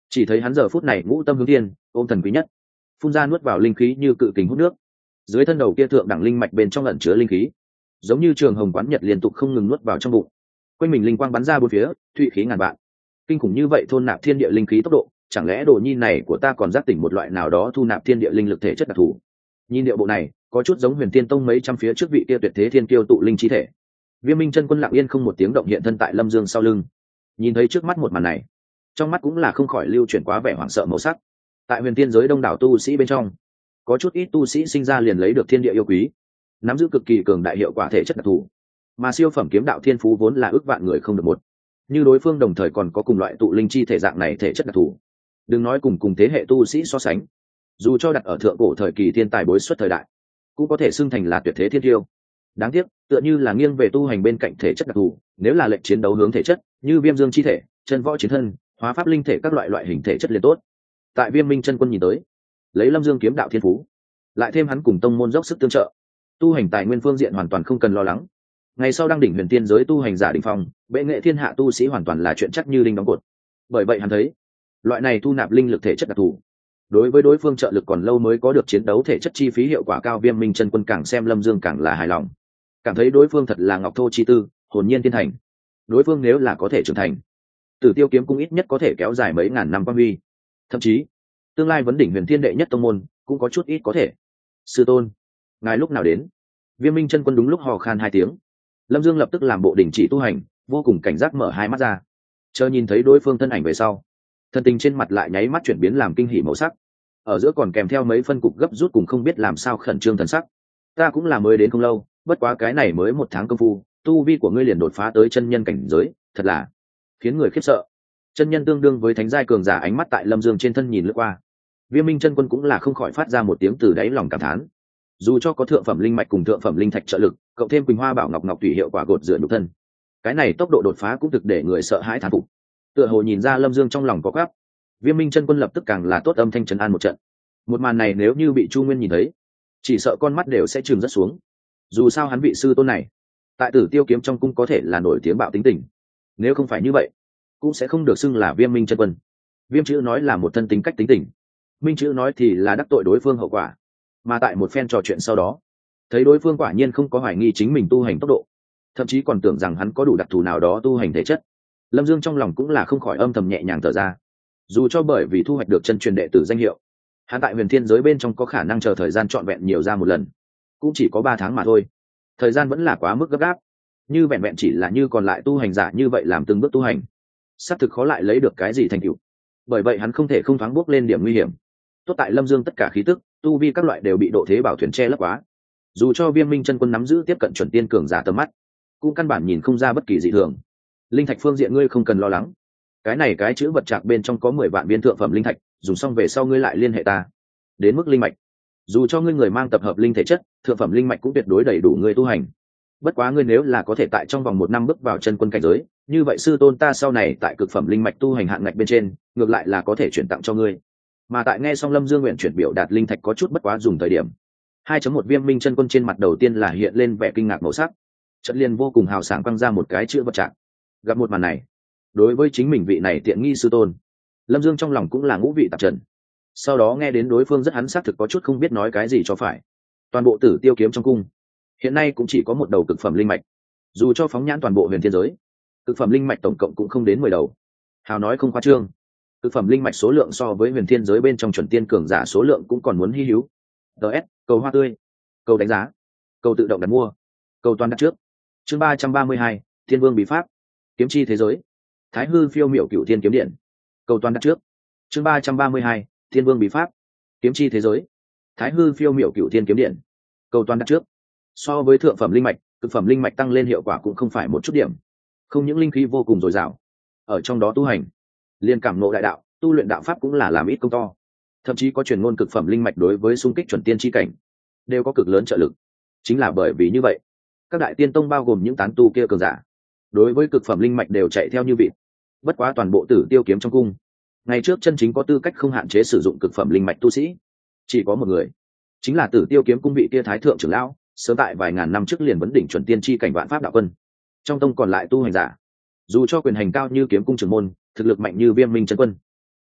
Chỉ thấy hắn giờ phút này ngũ tâm hướng thiên, ôm thần quý nhất, phun ra nuốt vào linh khí như cự kình hút nước. Dưới thân đầu kia thượng đẳng linh mạch bên trong ẩn chứa linh khí, giống như trường hồng quán nhật liên tục không ngừng nuốt vào trong bụng. Quanh mình linh quang bắn ra bốn phía, thụy khí ngàn vạn. Kinh khủng như vậy thôn nạp thiên địa linh khí tốc độ, chẳng lẽ đồ nhi này của ta còn giác tỉnh một loại nào đó thu nạp thiên địa linh lực thể chất đặc thù? Nhìn điệu bộ này, có chút giống Huyền Tiên Tông mấy trăm phía trước vị kia tuyệt thế thiên kiêu tụ linh chi thể. Viêm Minh chân quân lặng yên không một tiếng động hiện thân tại Lâm Dương sau lưng. Nhìn thấy trước mắt một màn này, trong mắt cũng là không khỏi lưu chuyển quá vẻ hoảng sợ màu sắc. Tại huyền tiên giới đông đảo tu sĩ bên trong, có chút ít tu sĩ sinh ra liền lấy được thiên địa yêu quý, nắm giữ cực kỳ cường đại hiệu quả thể chất đặc thù, mà siêu phẩm kiếm đạo thiên phú vốn là ước vạn người không được một. Như đối phương đồng thời còn có cùng loại tụ linh chi thể dạng này thể chất đặc thù, đừng nói cùng thế hệ tu sĩ so sánh, dù cho đặt ở thượng cổ thời kỳ thiên tài bối xuất thời đại, cũng có thể xưng thành là tuyệt thế thiên tiêu. Đáng tiếc, tựa như là nghiêng về tu hành bên cạnh thể chất đặc thù, nếu là lệnh chiến đấu hướng thể chất, như viêm dương chi thể, chân võ chiến thân, hóa pháp linh thể các loại hình thể chất liền tốt. Tại Viêm Minh chân quân nhìn tới, lấy Lâm Dương kiếm đạo thiên phú, lại thêm hắn cùng tông môn dốc sức tương trợ, tu hành tài nguyên phương diện hoàn toàn không cần lo lắng. Ngày sau đang đỉnh huyền tiên giới tu hành giả đỉnh phong, bệ nghệ thiên hạ tu sĩ hoàn toàn là chuyện chắc như đinh đóng cột. Bởi vậy hắn thấy, loại này thu nạp linh lực thể chất đặc thù, đối với đối phương trợ lực còn lâu mới có được chiến đấu thể chất chi phí hiệu quả cao. Viêm Minh chân quân càng xem Lâm Dương càng là hài lòng, cảm thấy đối phương thật là ngọc thô chi tư, hồn nhiên thiên thành. Đối phương nếu là có thể trưởng thành, Tử Tiêu kiếm cung ít nhất có thể kéo dài mấy ngàn năm quang huy, thậm chí tương lai vấn đỉnh huyền thiên đệ nhất tông môn cũng có chút ít có thể. Sư tôn, ngài lúc nào đến? Viêm Minh chân quân đúng lúc hò khan hai tiếng. Lâm Dương lập tức làm bộ đình chỉ tu hành, vô cùng cảnh giác mở hai mắt ra, chờ nhìn thấy đối phương thân ảnh về sau, thân tình trên mặt lại nháy mắt chuyển biến làm kinh hỉ màu sắc, ở giữa còn kèm theo mấy phân cục gấp rút cùng không biết làm sao khẩn trương thần sắc. Ta cũng là mới đến không lâu, bất quá cái này mới 1 tháng công phu, tu vi của ngươi liền đột phá tới chân nhân cảnh giới, thật là khiến người khiếp sợ. Chân nhân tương đương với thánh giai cường giả, ánh mắt tại Lâm Dương trên thân nhìn lướt qua, Viêm Minh chân quân cũng là không khỏi phát ra một tiếng từ đáy lòng cảm thán. Dù cho có thượng phẩm linh mạch cùng thượng phẩm linh thạch trợ lực, cộng thêm Quỳnh Hoa Bảo Ngọc Ngọc tùy hiệu quả gột rửa nhục thân, cái này tốc độ đột phá cũng thực để người sợ hãi thán phục. Tựa hồ nhìn ra Lâm Dương trong lòng có gấp, Viêm Minh chân quân lập tức càng là tốt âm thanh trấn an một trận. Một màn này nếu như bị Chu Nguyên nhìn thấy, chỉ sợ con mắt đều sẽ trừng rất xuống. Dù sao hắn vị sư tôn này, tại Tử Tiêu kiếm trong cung có thể là nổi tiếng bạo tính tình, nếu không phải như vậy, cũng sẽ không được xưng là Viêm Minh chân quân. Viêm chữ nói là một thân tính cách tính tình, Minh chữ nói thì là đắc tội đối phương hậu quả. Mà tại một phen trò chuyện sau đó, thấy đối phương quả nhiên không có hoài nghi chính mình tu hành tốc độ, thậm chí còn tưởng rằng hắn có đủ đặc thù nào đó tu hành thể chất, Lâm Dương trong lòng cũng là không khỏi âm thầm nhẹ nhàng thở ra. Dù cho bởi vì thu hoạch được chân truyền đệ tử danh hiệu, hắn tại huyền thiên giới bên trong có khả năng chờ thời gian trọn vẹn nhiều ra một lần, cũng chỉ có 3 tháng mà thôi. Thời gian vẫn là quá mức gấp gáp, như vẹn vẹn chỉ là như còn lại tu hành giả như vậy làm từng bước tu hành, xác thực khó lại lấy được cái gì thành tựu. Bởi vậy hắn không thể không thoáng bước lên điểm nguy hiểm. Tốt tại Lâm Dương tất cả khí tức, tu vi các loại đều bị độ thế bảo thuyền che lấp quá, dù cho Viêm Minh chân quân nắm giữ tiếp cận chuẩn tiên cường giả tầm mắt, cũng căn bản nhìn không ra bất kỳ dị thường. Linh thạch phương diện ngươi không cần lo lắng, cái này cái chữ vật trạc bên trong có 10 vạn viên thượng phẩm linh thạch, dùng xong về sau ngươi lại liên hệ ta. Đến mức linh mạch, dù cho ngươi người mang tập hợp linh thể chất, thượng phẩm linh mạch cũng tuyệt đối đầy đủ ngươi tu hành. Bất quá ngươi nếu là có thể tại trong vòng 1 năm bước vào chân quân cảnh giới, như vậy sư tôn ta sau này tại cực phẩm linh mạch tu hành hạng ngạch bên trên, ngược lại là có thể chuyển tặng cho ngươi. Mà tại nghe xong Lâm Dương nguyện chuyển biểu đạt linh thạch có chút bất quá dùng thời điểm, 2.1 Viêm Minh chân quân trên mặt đầu tiên là hiện lên vẻ kinh ngạc màu sắc, chợt liền vô cùng hào sảng quăng ra một cái chữ vật trạng. Gặp một màn này, đối với chính mình vị này tiện nghi sư tôn, Lâm Dương trong lòng cũng là ngũ vị tạp trần. Sau đó nghe đến đối phương rất hắn xác thực có chút không biết nói cái gì cho phải. Toàn bộ Tử Tiêu kiếm trong cung hiện nay cũng chỉ có một đầu cực phẩm linh mạch, dù cho phóng nhãn toàn bộ huyền thiên giới, cực phẩm linh mạch tổng cộng cũng không đến 10 đầu. Hào nói không khoa trương, cực phẩm linh mạch số lượng so với huyền thiên giới bên trong chuẩn tiên cường giả số lượng cũng còn muốn hy hữu. DS, cầu hoa tươi, cầu đánh giá, cầu tự động đặt mua, cầu toàn đặt trước. Chương 332, Thiên Vương bí pháp, kiếm chi thế giới, Thái Hư phiêu miểu cửu thiên kiếm điện, cầu toàn đặt trước. Chương 332, Thiên Vương bí pháp, kiếm chi thế giới, Thái Hư phiêu miểu cửu thiên kiếm điện, cầu toàn đặt trước. So với thượng phẩm linh mạch, cực phẩm linh mạch tăng lên hiệu quả cũng không phải một chút điểm. Không những linh khí vô cùng dồi dào, ở trong đó tu hành, liên cảm ngộ đại đạo, tu luyện đạo pháp cũng là làm ít công to. Thậm chí có truyền ngôn cực phẩm linh mạch đối với xung kích chuẩn tiên chi cảnh đều có cực lớn trợ lực. Chính là bởi vì như vậy, các đại tiên tông bao gồm những tán tu kia cường giả, đối với cực phẩm linh mạch đều chạy theo như vịt. Bất quá toàn bộ Tử Tiêu kiếm trong cung, ngày trước chân chính có tư cách không hạn chế sử dụng cực phẩm linh mạch tu sĩ chỉ có một người, chính là Tử Tiêu kiếm cung vị kia thái thượng trưởng lão, sớm tại vài ngàn năm trước liền vấn đỉnh chuẩn tiên chi cảnh vạn pháp đạo quân. Trong tông còn lại tu hành giả, dù cho quyền hành cao như kiếm cung trưởng môn, thực lực mạnh như Viêm Minh chân quân,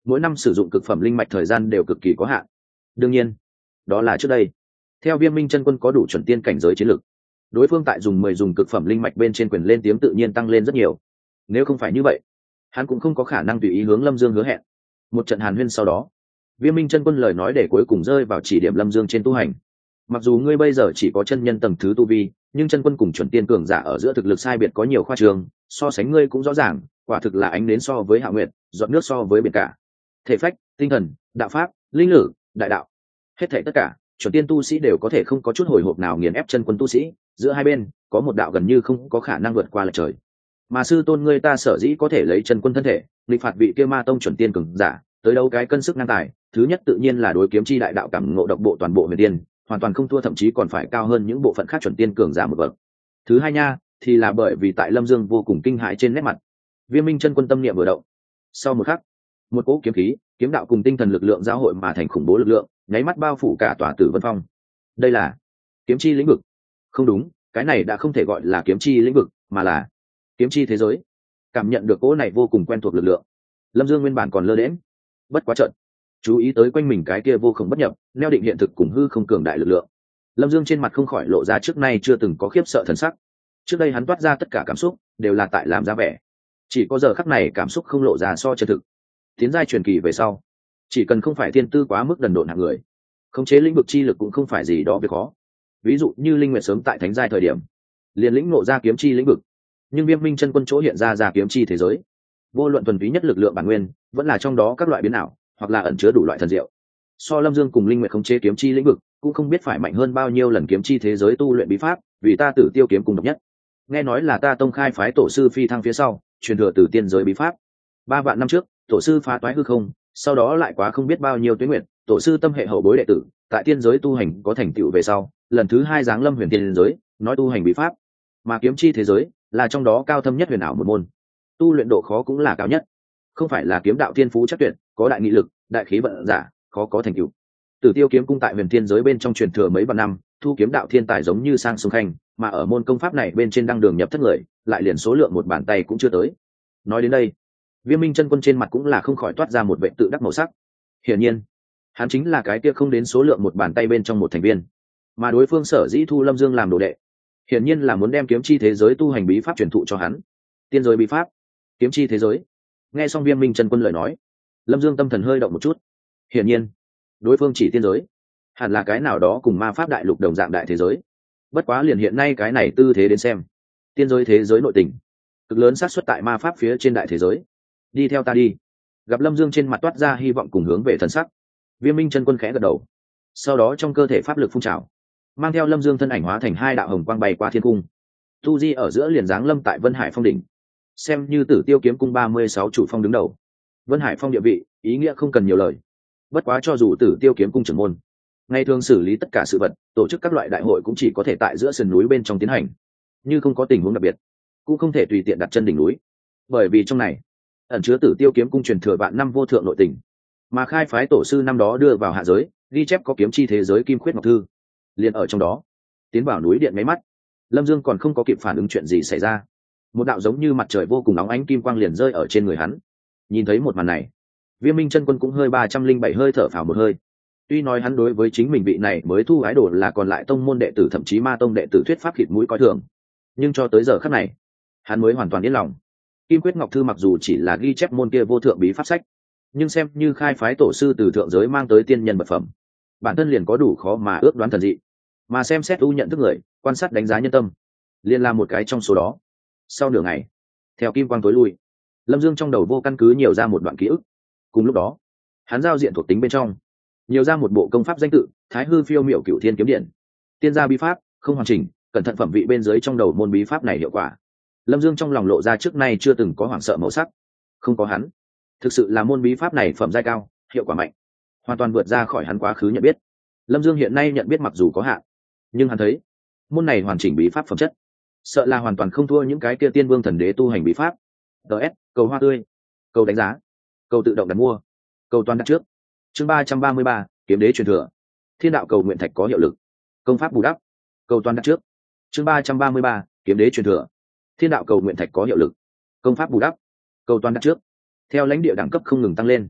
mỗi năm sử dụng cực phẩm linh mạch thời gian đều cực kỳ có hạn. Đương nhiên đó là trước đây theo Viêm Minh chân quân có đủ chuẩn tiên cảnh giới chiến lực, đối phương tại dùng cực phẩm linh mạch bên trên quyền lên tiếng tự nhiên tăng lên rất nhiều. Nếu không phải như vậy, hắn cũng không có khả năng tùy ý hướng Lâm Dương hứa hẹn. Một trận hàn huyên sau đó, Viêm Minh chân quân lời nói để cuối cùng rơi vào chỉ điểm Lâm Dương trên tu hành. Mặc dù ngươi bây giờ chỉ có chân nhân tầng thứ tu vi, nhưng chân quân cùng chuẩn tiên cường giả ở giữa thực lực sai biệt có nhiều khoa trường, so sánh ngươi cũng rõ ràng, quả thực là ánh đến so với hạ nguyệt, giọt nước so với biển cả. Thể phách, tinh thần, đạo pháp, linh lử, đại đạo, hết thảy tất cả, chuẩn tiên tu sĩ đều có thể không có chút hồi hộp nào nghiền ép chân quân tu sĩ, giữa hai bên có một đạo gần như không có khả năng vượt qua lệch trời. Mà sư tôn ngươi ta sở dĩ có thể lấy chân quân thân thể, nghịch phạt vị kia ma tông chuẩn tiên cường giả, tới đâu cái cân sức ngang tài, thứ nhất tự nhiên là đối kiếm chi đại đạo cảm ngộ độc bộ toàn bộ huyền tiên, hoàn toàn không thua, thậm chí còn phải cao hơn những bộ phận khác chuẩn tiên cường giả một bậc. Thứ hai nha, thì là bởi vì tại Lâm Dương vô cùng kinh hãi trên nét mặt. Viêm Minh chân quân tâm niệm vừa động, sau một khắc, một cỗ kiếm khí, kiếm đạo cùng tinh thần lực lượng giao hội mà thành khủng bố lực lượng, nháy mắt bao phủ cả tòa Tử Vân Phong. Đây là kiếm chi lĩnh vực. Không đúng, cái này đã không thể gọi là kiếm chi lĩnh vực, mà là kiếm chi thế giới. Cảm nhận được cỗ này vô cùng quen thuộc lực lượng, Lâm Dương nguyên bản còn lơ đễnh, bất quá trận chú ý tới quanh mình cái kia vô cùng bất nhập, neo định hiện thực cùng hư không cường đại lực lượng. Lâm Dương trên mặt không khỏi lộ ra trước nay chưa từng có khiếp sợ thần sắc. Trước đây hắn toát ra tất cả cảm xúc đều là tại làm ra vẻ, chỉ có giờ khắc này cảm xúc không lộ ra so chân thực. Tiến giai truyền kỳ về sau, chỉ cần không phải thiên tư quá mức đần độn hạng người, khống chế lĩnh vực chi lực cũng không phải gì đó việc khó. Ví dụ như Linh Nguyệt sớm tại thánh giai thời điểm liền lĩnh ngộ ra kiếm chi lĩnh vực, nhưng Viêm Minh chân quân chỗ hiện ra kiếm chi thế giới, vô luận thuần túy nhất lực lượng bản nguyên, vẫn là trong đó các loại biến ảo, hoặc là ẩn chứa đủ loại thần diệu. So Lâm Dương cùng Linh Nguyệt khống chế kiếm chi lĩnh vực, cũng không biết phải mạnh hơn bao nhiêu lần kiếm chi thế giới tu luyện bí pháp, vì ta Tử Tiêu kiếm cùng độc nhất. Nghe nói là ta tông khai phái tổ sư phi thăng phía sau, truyền thừa từ tiên giới bí pháp. 3 vạn năm trước, tổ sư phá toái hư không, sau đó lại quá không biết bao nhiêu tuế nguyệt, tổ sư tâm hệ hậu bối đệ tử, tại tiên giới tu hành có thành tựu về sau, lần thứ 2 giáng lâm huyền tiên giới, nói tu hành bí pháp. Mà kiếm chi thế giới là trong đó cao thâm nhất huyền ảo một môn, tu luyện độ khó cũng là cao nhất. Không phải là kiếm đạo thiên phú chắc tuyệt, có đại nghị lực, đại khí vận giả, khó có thành tựu. Tử Tiêu kiếm cung tại huyền thiên giới bên trong truyền thừa mấy vạn năm, thu kiếm đạo thiên tài giống như sang sông khanh, mà ở môn công pháp này bên trên đăng đường nhập thất người, lại liền số lượng một bàn tay cũng chưa tới. Nói đến đây, Viêm Minh chân quân trên mặt cũng là không khỏi toát ra một vẻ tự đắc màu sắc. Hiển nhiên, hắn chính là cái kia không đến số lượng một bàn tay bên trong một thành viên, mà đối phương sở dĩ thu Lâm Dương làm đồ đệ, hiển nhiên là muốn đem kiếm chi thế giới tu hành bí pháp truyền thụ cho hắn. Tiên giới bí pháp, kiếm chi thế giới. Nghe xong Viêm Minh chân quân lời nói, Lâm Dương tâm thần hơi động một chút. Hiển nhiên, đối phương chỉ tiên giới, hẳn là cái nào đó cùng ma pháp đại lục đồng dạng đại thế giới. Bất quá liền hiện nay cái này tư thế đến xem, tiên giới thế giới nội tình cực lớn xác suất tại ma pháp phía trên đại thế giới. Đi theo ta đi. Gặp Lâm Dương trên mặt toát ra hy vọng cùng hướng về thần sắc, Viêm Minh chân quân khẽ gật đầu, sau đó trong cơ thể pháp lực phun trào, mang theo Lâm Dương thân ảnh hóa thành 2 đạo hồng quang bay qua thiên cung. Tu di ở giữa liền giáng lâm tại Vân Hải Phong đỉnh, xem như Tử Tiêu kiếm cung 36 chủ phong đứng đầu. Vân Hải Phong địa vị, ý nghĩa không cần nhiều lời. Bất quá cho dù Tử Tiêu kiếm cung trưởng môn, ngày thường xử lý tất cả sự vật, tổ chức các loại đại hội cũng chỉ có thể tại giữa sườn núi bên trong tiến hành, như không có tình huống đặc biệt, cũng không thể tùy tiện đặt chân đỉnh núi, bởi vì trong này ẩn chứa Tử Tiêu kiếm cung truyền thừa vạn năm vô thượng nội tình, mà khai phái tổ sư năm đó đưa vào hạ giới, ghi chép có kiếm chi thế giới Kim Khuyết Ngọc Thư, liền ở trong đó. Tiến vào núi điện mấy mắt, Lâm Dương còn không có kịp phản ứng chuyện gì xảy ra, một đạo giống như mặt trời vô cùng nóng ánh kim quang liền rơi ở trên người hắn. Nhìn thấy một màn này, Viêm Minh chân quân cũng hơi 307 hơi thở phào một hơi. Tuy nói hắn đối với chính mình vị này mới thu ái đồ là còn lại tông môn đệ tử thậm chí ma tông đệ tử thuyết pháp khịt mũi coi thường, nhưng cho tới giờ khắc này, hắn mới hoàn toàn yên lòng. Kim Quyết Ngọc Thư mặc dù chỉ là ghi chép môn kia vô thượng bí pháp sách, nhưng xem như khai phái tổ sư từ thượng giới mang tới tiên nhân vật phẩm, bản thân liền có đủ khó mà ước đoán thần dị, mà xem xét u nhận thức người, quan sát đánh giá nhân tâm, liền là một cái trong số đó. Sau nửa ngày, theo kim quang tối lui, Lâm Dương trong đầu vô căn cứ nhiều ra một đoạn ký ức. Cùng lúc đó, hắn giao diện thuộc tính bên trong nhiều ra một bộ công pháp danh tự Thái Hư Phiêu Miểu Cửu Thiên Kiếm Điện, tiên gia bí pháp, không hoàn chỉnh, cẩn thận phẩm vị bên dưới trong đầu môn bí pháp này hiệu quả. Lâm Dương trong lòng lộ ra trước nay chưa từng có hoảng sợ màu sắc. Không có hắn, thực sự là môn bí pháp này phẩm giai cao, hiệu quả mạnh, hoàn toàn vượt ra khỏi hắn quá khứ nhận biết. Lâm Dương hiện nay nhận biết mặc dù có hạn, nhưng hắn thấy môn này hoàn chỉnh bí pháp phẩm chất, sợ là hoàn toàn không thua những cái kia tiên vương thần đế tu hành bí pháp. DS, cầu hoa tươi, cầu đánh giá, cầu tự động đặt mua, cầu toàn đặt trước. Chương 333, kiếm đế truyền thừa. Thiên đạo cầu nguyện thạch có hiệu lực. Công pháp bù đắp, cầu toàn đặt trước. Chương 333, kiếm đế truyền thừa. Thiên đạo cầu nguyện thạch có hiệu lực. Công pháp bù đắp, cầu toàn đặt trước. Theo lãnh địa đẳng cấp không ngừng tăng lên,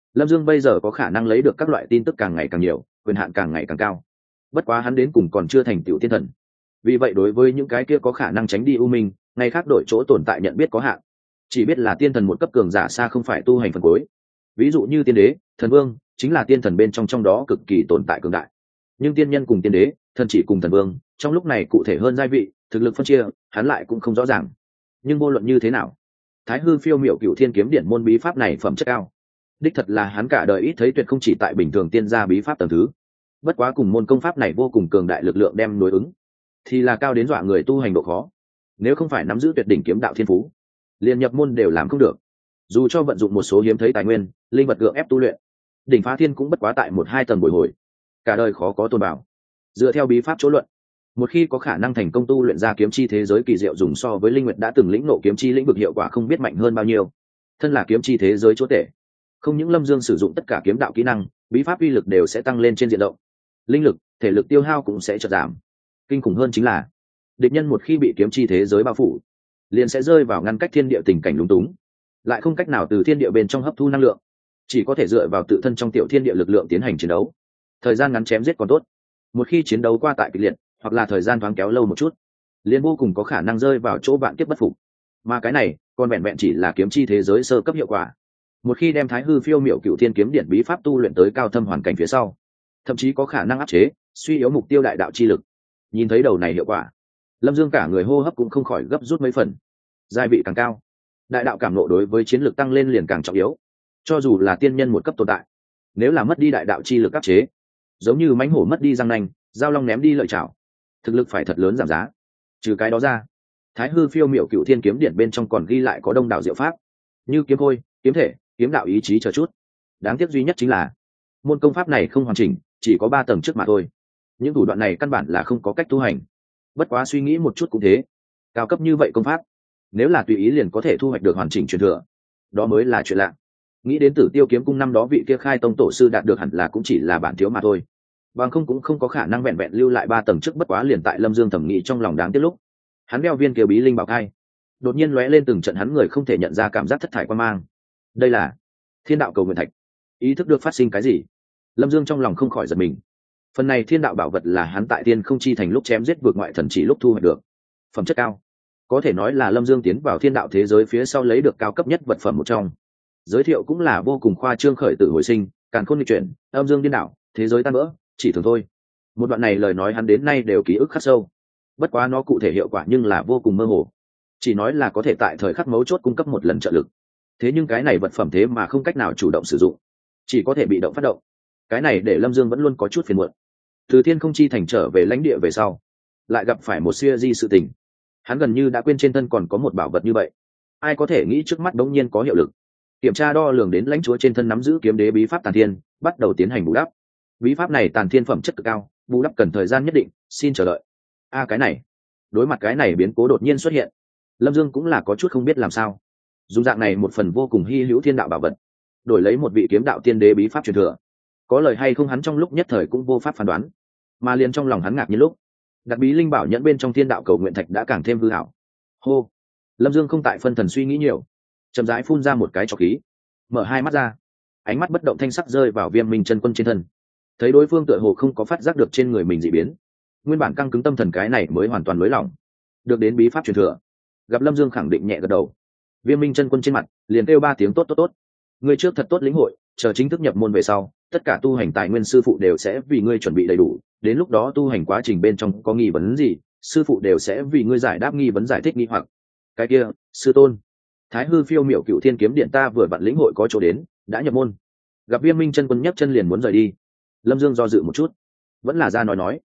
Lâm Dương bây giờ có khả năng lấy được các loại tin tức càng ngày càng nhiều, quyền hạn càng ngày càng cao. Bất quá hắn đến cùng còn chưa thành tựu tiên thần, vì vậy đối với những cái kia có khả năng tránh đi u minh, ngay khác đổi chỗ tồn tại nhận biết có hạn, chỉ biết là tiên thần một cấp cường giả xa không phải tu hành phần cuối. Ví dụ như tiên đế, thần vương chính là tiên thần bên trong đó cực kỳ tồn tại cường đại, nhưng tiên nhân cùng tiên đế, thần chỉ cùng thần vương trong lúc này cụ thể hơn giai vị, thực lực phân chia hắn lại cũng không rõ ràng. Nhưng vô luận như thế nào, Thái Hư Phiêu Miểu Cửu Thiên Kiếm Điển môn bí pháp này phẩm chất cao, đích thật là hắn cả đời ít thấy tuyệt không chỉ tại bình thường tiên gia bí pháp tầng thứ. Bất quá cùng môn công pháp này vô cùng cường đại lực lượng đem đối ứng, thì là cao đến dọa người tu hành độ khó. Nếu không phải nắm giữ tuyệt đỉnh kiếm đạo thiên phú, liền nhập môn đều làm không được. Dù cho vận dụng một số hiếm thấy tài nguyên, linh vật gượng ép tu luyện, đỉnh phá thiên cũng bất quá tại 1-2 tầng bồi hồi, cả đời khó có tôn bảo. Dựa theo bí pháp chỗ luận, một khi có khả năng thành công tu luyện ra kiếm chi thế giới kỳ diệu, dùng so với linh nguyệt đã từng lĩnh ngộ kiếm chi lĩnh vực hiệu quả không biết mạnh hơn bao nhiêu. Thân là kiếm chi thế giới chúa tể, không những Lâm Dương sử dụng tất cả kiếm đạo kỹ năng, bí pháp uy lực đều sẽ tăng lên trên diện rộng, linh lực, thể lực tiêu hao cũng sẽ chợt giảm. Kinh khủng hơn chính là, địch nhân một khi bị kiếm chi thế giới bao phủ, liền sẽ rơi vào ngăn cách thiên địa tình cảnh lúng túng, lại không cách nào từ thiên địa bên trong hấp thu năng lượng, chỉ có thể dựa vào tự thân trong tiểu thiên địa lực lượng tiến hành chiến đấu. Thời gian ngắn chém giết còn tốt, một khi chiến đấu qua tại kịch liệt, hoặc là thời gian thoáng kéo lâu một chút, liền vô cùng có khả năng rơi vào chỗ vạn kiếp bất phục. Mà cái này còn vẹn vẹn chỉ là kiếm chi thế giới sơ cấp hiệu quả. Một khi đem Thái Hư Phiêu Miểu Cửu Thiên Kiếm Điển bí pháp tu luyện tới cao thâm hoàn cảnh phía sau, thậm chí có khả năng áp chế, suy yếu mục tiêu đại đạo chi lực. Nhìn thấy đầu này hiệu quả, Lâm Dương cả người hô hấp cũng không khỏi gấp rút mấy phần. Giai vị càng cao, đại đạo cảm ngộ đối với chiến lược tăng lên liền càng trọng yếu. Cho dù là tiên nhân một cấp tồn tại, nếu là mất đi đại đạo chi lực áp chế, giống như mãnh hổ mất đi răng nanh, dao long ném đi lợi chảo, thực lực phải thật lớn giảm giá. Trừ cái đó ra, Thái Hư Phiêu Miểu Cửu Thiên Kiếm Điển bên trong còn ghi lại có đông đảo diệu pháp, như kiếm khôi, kiếm thể, kiếm đạo ý chí chờ chút. Đáng tiếc duy nhất chính là môn công pháp này không hoàn chỉnh, chỉ có 3 tầng trước mà thôi. Những thủ đoạn này căn bản là không có cách tu hành. Bất quá suy nghĩ một chút cũng thế, cao cấp như vậy công pháp, nếu là tùy ý liền có thể thu hoạch được hoàn chỉnh truyền thừa, đó mới là chuyện lạ. Nghĩ đến Tử Tiêu Kiếm Cung năm đó vị kia khai tông tổ sư đạt được hẳn là cũng chỉ là bản thiếu mà thôi, bằng không cũng không có khả năng vẹn vẹn lưu lại 3 tầng trước. Bất quá liền tại Lâm Dương thẩm nghĩ trong lòng đáng tiếc lúc, hắn đeo viên kia bí linh bảo thai, đột nhiên lóe lên từng trận hắn người không thể nhận ra cảm giác thất thải quan mang. Đây là Thiên Đạo Cầu Nguyện Thạch. Ý thức được phát sinh cái gì, Lâm Dương trong lòng không khỏi giật mình. Phần này thiên đạo bảo vật là hắn tại Tiên Không Chi Thành lúc chém giết vượt ngoại thần chỉ lúc thu hoạch được, phẩm chất cao, có thể nói là Lâm Dương tiến vào thiên đạo thế giới phía sau lấy được cao cấp nhất vật phẩm một trong. Giới thiệu cũng là vô cùng khoa trương, khởi tử hồi sinh, càn khôn nghịch chuyển, âm dương điên đảo, thế giới tan vỡ, chỉ thường thôi. Một đoạn này lời nói hắn đến nay đều ký ức khắc sâu. Bất quá nó cụ thể hiệu quả nhưng là vô cùng mơ hồ, chỉ nói là có thể tại thời khắc mấu chốt cung cấp một lần trợ lực. Thế nhưng cái này vật phẩm thế mà không cách nào chủ động sử dụng, chỉ có thể bị động phát động. Cái này để Lâm Dương vẫn luôn có chút phiền muộn. Từ Thiên Không Chi Thành trở về lãnh địa về sau, lại gặp phải một siêu di sự tình, hắn gần như đã quên trên thân còn có một bảo vật như vậy. Ai có thể nghĩ trước mắt đống nhiên có hiệu lực. Kiểm tra đo lường đến lãnh chúa trên thân nắm giữ kiếm đế bí pháp Tàn Thiên, bắt đầu tiến hành bù đắp. Bí pháp này Tàn Thiên phẩm chất cực cao, bù đắp cần thời gian nhất định, xin chờ đợi. Cái này, đối mặt cái này biến cố đột nhiên xuất hiện, Lâm Dương cũng là có chút không biết làm sao. Dùng dạng này một phần vô cùng hy hữu thiên đạo bảo vật, đổi lấy một vị kiếm đạo tiên đế bí pháp truyền thừa, có lời hay không hắn trong lúc nhất thời cũng vô pháp phán đoán. Mà liền trong lòng hắn ngạc nhiên lúc, đặc bí linh bảo nhẫn bên trong thiên đạo cầu nguyện thạch đã càng thêm hư hảo. Hô, Lâm Dương không tại phân thần suy nghĩ nhiều, chậm rãi phun ra một cái trọc khí, mở hai mắt ra, ánh mắt bất động thanh sắc rơi vào Viêm Minh Chân Quân trên thân. Thấy đối phương tựa hồ không có phát giác được trên người mình dị biến, nguyên bản căng cứng tâm thần cái này mới hoàn toàn nới lỏng. Được đến bí pháp truyền thừa, gặp Lâm Dương khẳng định nhẹ gật đầu, Viêm Minh Chân Quân trên mặt liền kêu 3 tiếng tốt tốt tốt. Ngươi trước thật tốt lĩnh hội, chờ chính thức nhập môn về sau, tất cả tu hành tài nguyên sư phụ đều sẽ vì ngươi chuẩn bị đầy đủ, đến lúc đó tu hành quá trình bên trong có nghi vấn gì, sư phụ đều sẽ vì ngươi giải đáp nghi vấn, giải thích nghi hoặc. Cái kia, sư tôn, Thái Hư Phiêu Miểu Cửu Thiên Kiếm Điện ta vừa vặn lĩnh hội có chỗ đến, đã nhập môn. Gặp Viêm Minh Chân Quân nhấc chân liền muốn rời đi, Lâm Dương do dự một chút, vẫn là ra nói.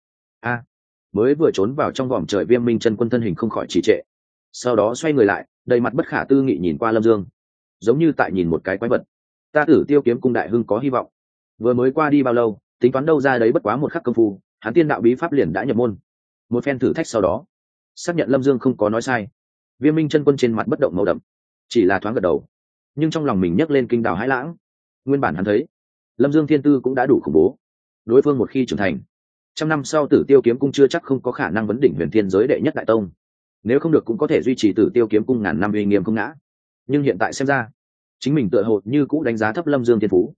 Mới vừa trốn vào trong vòm trời, Viêm Minh Chân Quân thân hình không khỏi trì trệ, sau đó xoay người lại, đầy mặt bất khả tư nghị nhìn qua Lâm Dương, giống như tại nhìn một cái quái vật. Ta Tử Tiêu Kiếm Cung đại hưng có hy vọng. Vừa mới qua đi bao lâu, tính toán đâu ra đấy bất quá một khắc công phu, hắn tiên đạo bí pháp liền đã nhập môn. Một phen thử thách sau đó, xác nhận Lâm Dương không có nói sai. Viêm Minh Chân Quân trên mặt bất động màu đậm, chỉ là thoáng gật đầu, nhưng trong lòng mình nhấc lên kinh đào hãi lãng. Nguyên bản hắn thấy Lâm Dương thiên tư cũng đã đủ khủng bố, đối phương một khi trưởng thành, 100 năm sau Tử Tiêu Kiếm Cung chưa chắc không có khả năng vấn đỉnh huyền thiên giới đệ nhất đại tông, nếu không được cũng có thể duy trì Tử Tiêu Kiếm Cung ngàn năm uy nghiêm không ngã. Nhưng hiện tại xem ra, chính mình tựa hồ như cũ đánh giá thấp Lâm Dương thiên phú,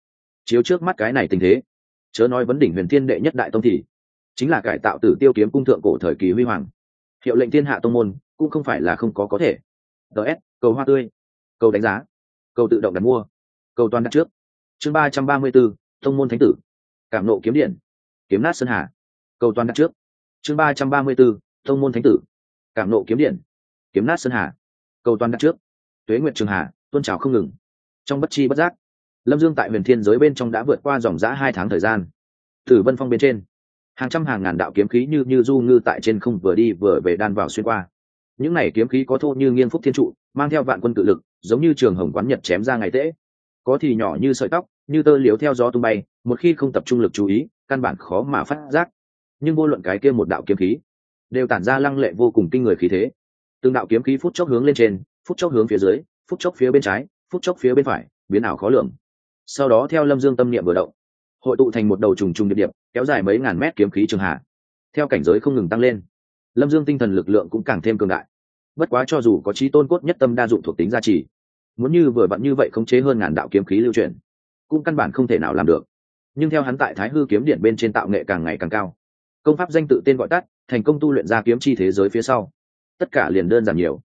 chiếu trước mắt cái này tình thế, chớ nói vấn đỉnh huyền thiên đệ nhất đại tông thì chính là cải tạo Tử Tiêu kiếm cung thượng cổ thời kỳ huy hoàng, hiệu lệnh thiên hạ tông môn cũng không phải là không có thể. DS, cầu hoa tươi, cầu đánh giá, cầu tự động đặt mua, cầu toàn đặt trước. Chương 334, tông môn thánh tử, cảm nộ kiếm điện, kiếm nát sơn hà, cầu toàn đặt trước. Chương 334, tông môn thánh tử, cảm nộ kiếm điện, kiếm nát sơn hà, cầu toàn đặt trước. Tuế nguyệt trường hà tuôn trào không ngừng. Trong bất chi bất giác, Lâm Dương tại huyền thiên giới bên trong đã vượt qua dòng dã 2 tháng thời gian. Tử Vân Phong bên trên, hàng trăm hàng ngàn đạo kiếm khí như du ngư tại trên không vừa đi vừa về đan vào xuyên qua. Những này kiếm khí có thô như nghiên phúc thiên trụ, mang theo vạn quân cự lực, giống như trường hồng quán nhật chém ra ngày tễ. Có thì nhỏ như sợi tóc, như tơ liếu theo gió tung bay, một khi không tập trung lực chú ý, căn bản khó mà phát giác. Nhưng vô luận cái kia một đạo kiếm khí, đều tản ra lăng lệ vô cùng kinh người khí thế. Từng đạo kiếm khí phút chốc hướng lên trên, phút chốc hướng phía dưới, phút chốc phía bên trái, phút chốc phía bên phải, biến ảo khó lường. Sau đó theo Lâm Dương tâm niệm vừa động, hội tụ thành một đầu trùng trùng điệp điệp, kéo dài mấy ngàn mét kiếm khí trường hạ. Theo cảnh giới không ngừng tăng lên, Lâm Dương tinh thần lực lượng cũng càng thêm cường đại. Bất quá cho dù có chí tôn cốt nhất tâm đa dụng thuộc tính gia trì, muốn như vừa vặn như vậy khống chế hơn ngàn đạo kiếm khí lưu chuyển, cũng căn bản không thể nào làm được. Nhưng theo hắn tại Thái Hư kiếm điện bên trên tạo nghệ càng ngày càng cao, công pháp danh tự tên gọi tắt, thành công tu luyện ra kiếm chi thế giới phía sau, tất cả liền đơn giản nhiều.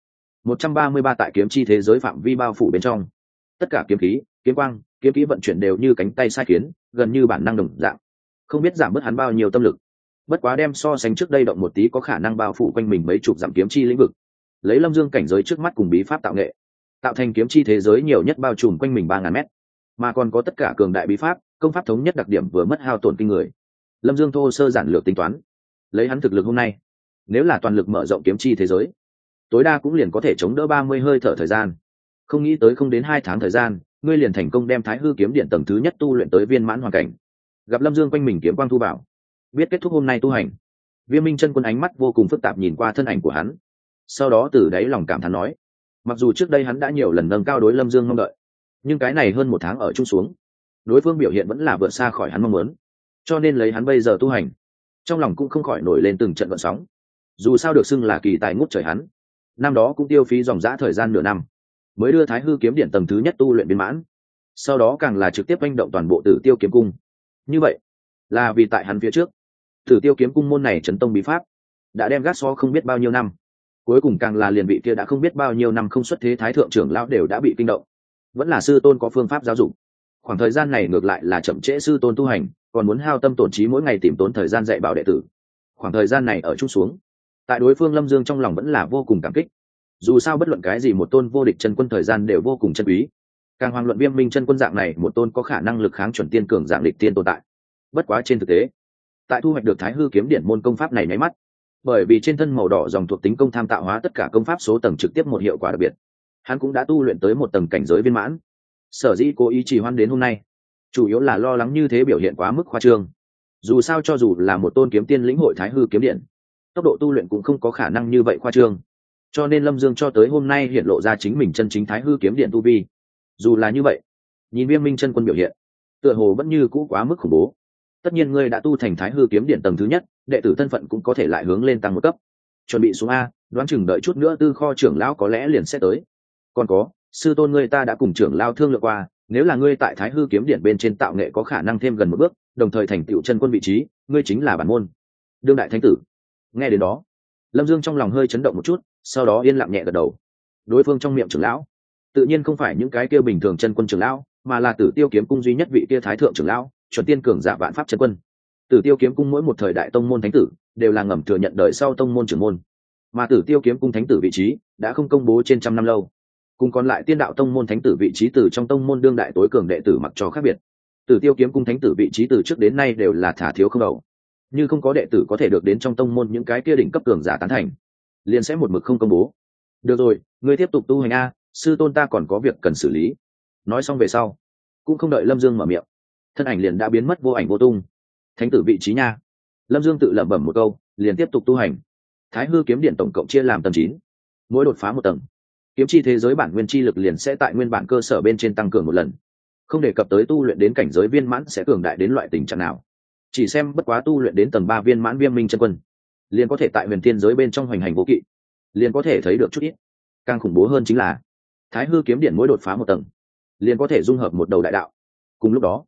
133 tại kiếm chi thế giới phạm vi bao phủ bên trong, tất cả kiếm khí, kiếm quang, kiếm khí vận chuyển đều như cánh tay sai khiến, gần như bản năng đồng dạng, không biết giảm bớt hắn bao nhiêu tâm lực. Bất quá đem so sánh trước đây động một tí có khả năng bao phủ quanh mình mấy chục dặm kiếm chi lĩnh vực, lấy Lâm Dương cảnh giới trước mắt cùng bí pháp tạo nghệ, tạo thành kiếm chi thế giới nhiều nhất bao trùm quanh mình 3000 mét, mà còn có tất cả cường đại bí pháp, công pháp thống nhất đặc điểm vừa mất hao tổn kinh người. Lâm Dương thô sơ giản lược tính toán, lấy hắn thực lực hôm nay, nếu là toàn lực mở rộng kiếm chi thế giới, tối đa cũng liền có thể chống đỡ 30 hơi thở thời gian. Không nghĩ tới không đến 2 tháng thời gian, ngươi liền thành công đem Thái Hư kiếm điện tầng thứ nhất tu luyện tới viên mãn hoàn cảnh. Gặp Lâm Dương quanh mình kiếm quang thu bảo, biết kết thúc hôm nay tu hành, Viêm Minh chân quân ánh mắt vô cùng phức tạp nhìn qua thân ảnh của hắn, sau đó từ đáy lòng cảm thán nói, mặc dù trước đây hắn đã nhiều lần nâng cao đối Lâm Dương mong đợi, nhưng cái này hơn 1 tháng ở chung xuống, đối phương biểu hiện vẫn là vượt xa khỏi hắn mong muốn, cho nên lấy hắn bây giờ tu hành, trong lòng cũng không khỏi nổi lên từng trận gợn sóng. Dù sao được xưng là kỳ tài ngút trời hắn, năm đó cũng tiêu phí dòng dã thời gian nửa năm mới đưa Thái Hư kiếm điện tầng thứ nhất tu luyện viên mãn, sau đó càng là trực tiếp manh động toàn bộ Tử Tiêu kiếm cung. Như vậy là vì tại hắn phía trước, Tử Tiêu kiếm cung môn này chấn tông bí pháp đã đem gác so không biết bao nhiêu năm, cuối cùng càng là liền vị kia đã không biết bao nhiêu năm không xuất thế thái thượng trưởng lão đều đã bị kinh động. Vẫn là sư tôn có phương pháp giáo dục, khoảng thời gian này ngược lại là chậm trễ sư tôn tu hành, còn muốn hao tâm tổn trí mỗi ngày tìm tốn thời gian dạy bảo đệ tử. Khoảng thời gian này ở chung xuống, tại đối phương Lâm Dương trong lòng vẫn là vô cùng cảm kích. Dù sao bất luận cái gì một tôn vô địch chân quân thời gian đều vô cùng chân quý, càng hoàng luận Viêm Minh chân quân dạng này một tôn có khả năng lực kháng chuẩn tiên cường dạng địch tiên tồn tại. Bất quá trên thực tế, tại thu hoạch được Thái Hư kiếm điện môn công pháp này nháy mắt, bởi vì trên thân màu đỏ dòng thuộc tính công tham tạo hóa tất cả công pháp số tầng trực tiếp một hiệu quả đặc biệt, hắn cũng đã tu luyện tới một tầng cảnh giới viên mãn. Sở dĩ cố ý trì hoãn đến hôm nay, chủ yếu là lo lắng như thế biểu hiện quá mức khoa trương. Dù sao cho dù là một tôn kiếm tiên lĩnh hội Thái Hư kiếm điện, tốc độ tu luyện cũng không có khả năng như vậy khoa trương. Cho nên Lâm Dương cho tới hôm nay hiện lộ ra chính mình chân chính Thái Hư kiếm điện tu vi. Dù là như vậy, nhìn Viêm Minh chân quân biểu hiện, tựa hồ vẫn như cũ quá mức khủng bố. Tất nhiên ngươi đã tu thành Thái Hư kiếm điện tầng thứ nhất, đệ tử thân phận cũng có thể lại hướng lên tăng một cấp. Chuẩn bị xuống a, đoán chừng đợi chút nữa Tư Kho trưởng lão có lẽ liền sẽ tới. Còn có, sư tôn ngươi ta đã cùng trưởng lão thương lượng qua, nếu là ngươi tại Thái Hư kiếm điện bên trên tạo nghệ có khả năng thêm gần một bước, đồng thời thành tựu chân quân vị trí, ngươi chính là bản môn đương đại thánh tử. Nghe đến đó, Lâm Dương trong lòng hơi chấn động một chút, sau đó yên lặng nhẹ gật đầu. Đối phương trong miệng trưởng lão, tự nhiên không phải những cái kia bình thường chân quân trưởng lão, mà là Tử Tiêu kiếm cung duy nhất vị kia thái thượng trưởng lão, chuẩn tiên cường giả vạn pháp chân quân. Tử Tiêu kiếm cung mỗi một thời đại tông môn thánh tử đều là ngầm thừa nhận đời sau tông môn trưởng môn, mà Tử Tiêu kiếm cung thánh tử vị trí đã không công bố trên trăm năm lâu. Cùng còn lại tiên đạo tông môn thánh tử vị trí từ trong tông môn đương đại tối cường đệ tử mặc cho khác biệt. Tử Tiêu kiếm cung thánh tử vị trí từ trước đến nay đều là thả thiếu không đầu, như không có đệ tử có thể được đến trong tông môn những cái kia đỉnh cấp cường giả tán thành, liền sẽ một mực không công bố. Được rồi, ngươi tiếp tục tu hành a, sư tôn ta còn có việc cần xử lý. Nói xong về sau, cũng không đợi Lâm Dương mở miệng, thân ảnh liền đã biến mất vô ảnh vô tung. Thánh tử vị trí nha. Lâm Dương tự lẩm bẩm một câu, liền tiếp tục tu hành. Thái Hư kiếm điện tổng cộng chia làm tầng 9, mỗi đột phá một tầng, kiếm chi thế giới bản nguyên chi lực liền sẽ tại nguyên bản cơ sở bên trên tăng cường một lần. Không đề cập tới tu luyện đến cảnh giới viên mãn sẽ cường đại đến loại tình trạng nào, chỉ xem bất quá tu luyện đến tầng 3 viên mãn Viêm Minh chân quân, liền có thể tại huyền thiên giới bên trong hoành hành vô kỵ, liền có thể thấy được chút ít. Càng khủng bố hơn chính là Thái Hư kiếm điện mỗi đột phá một tầng, liền có thể dung hợp một đầu đại đạo. Cùng lúc đó,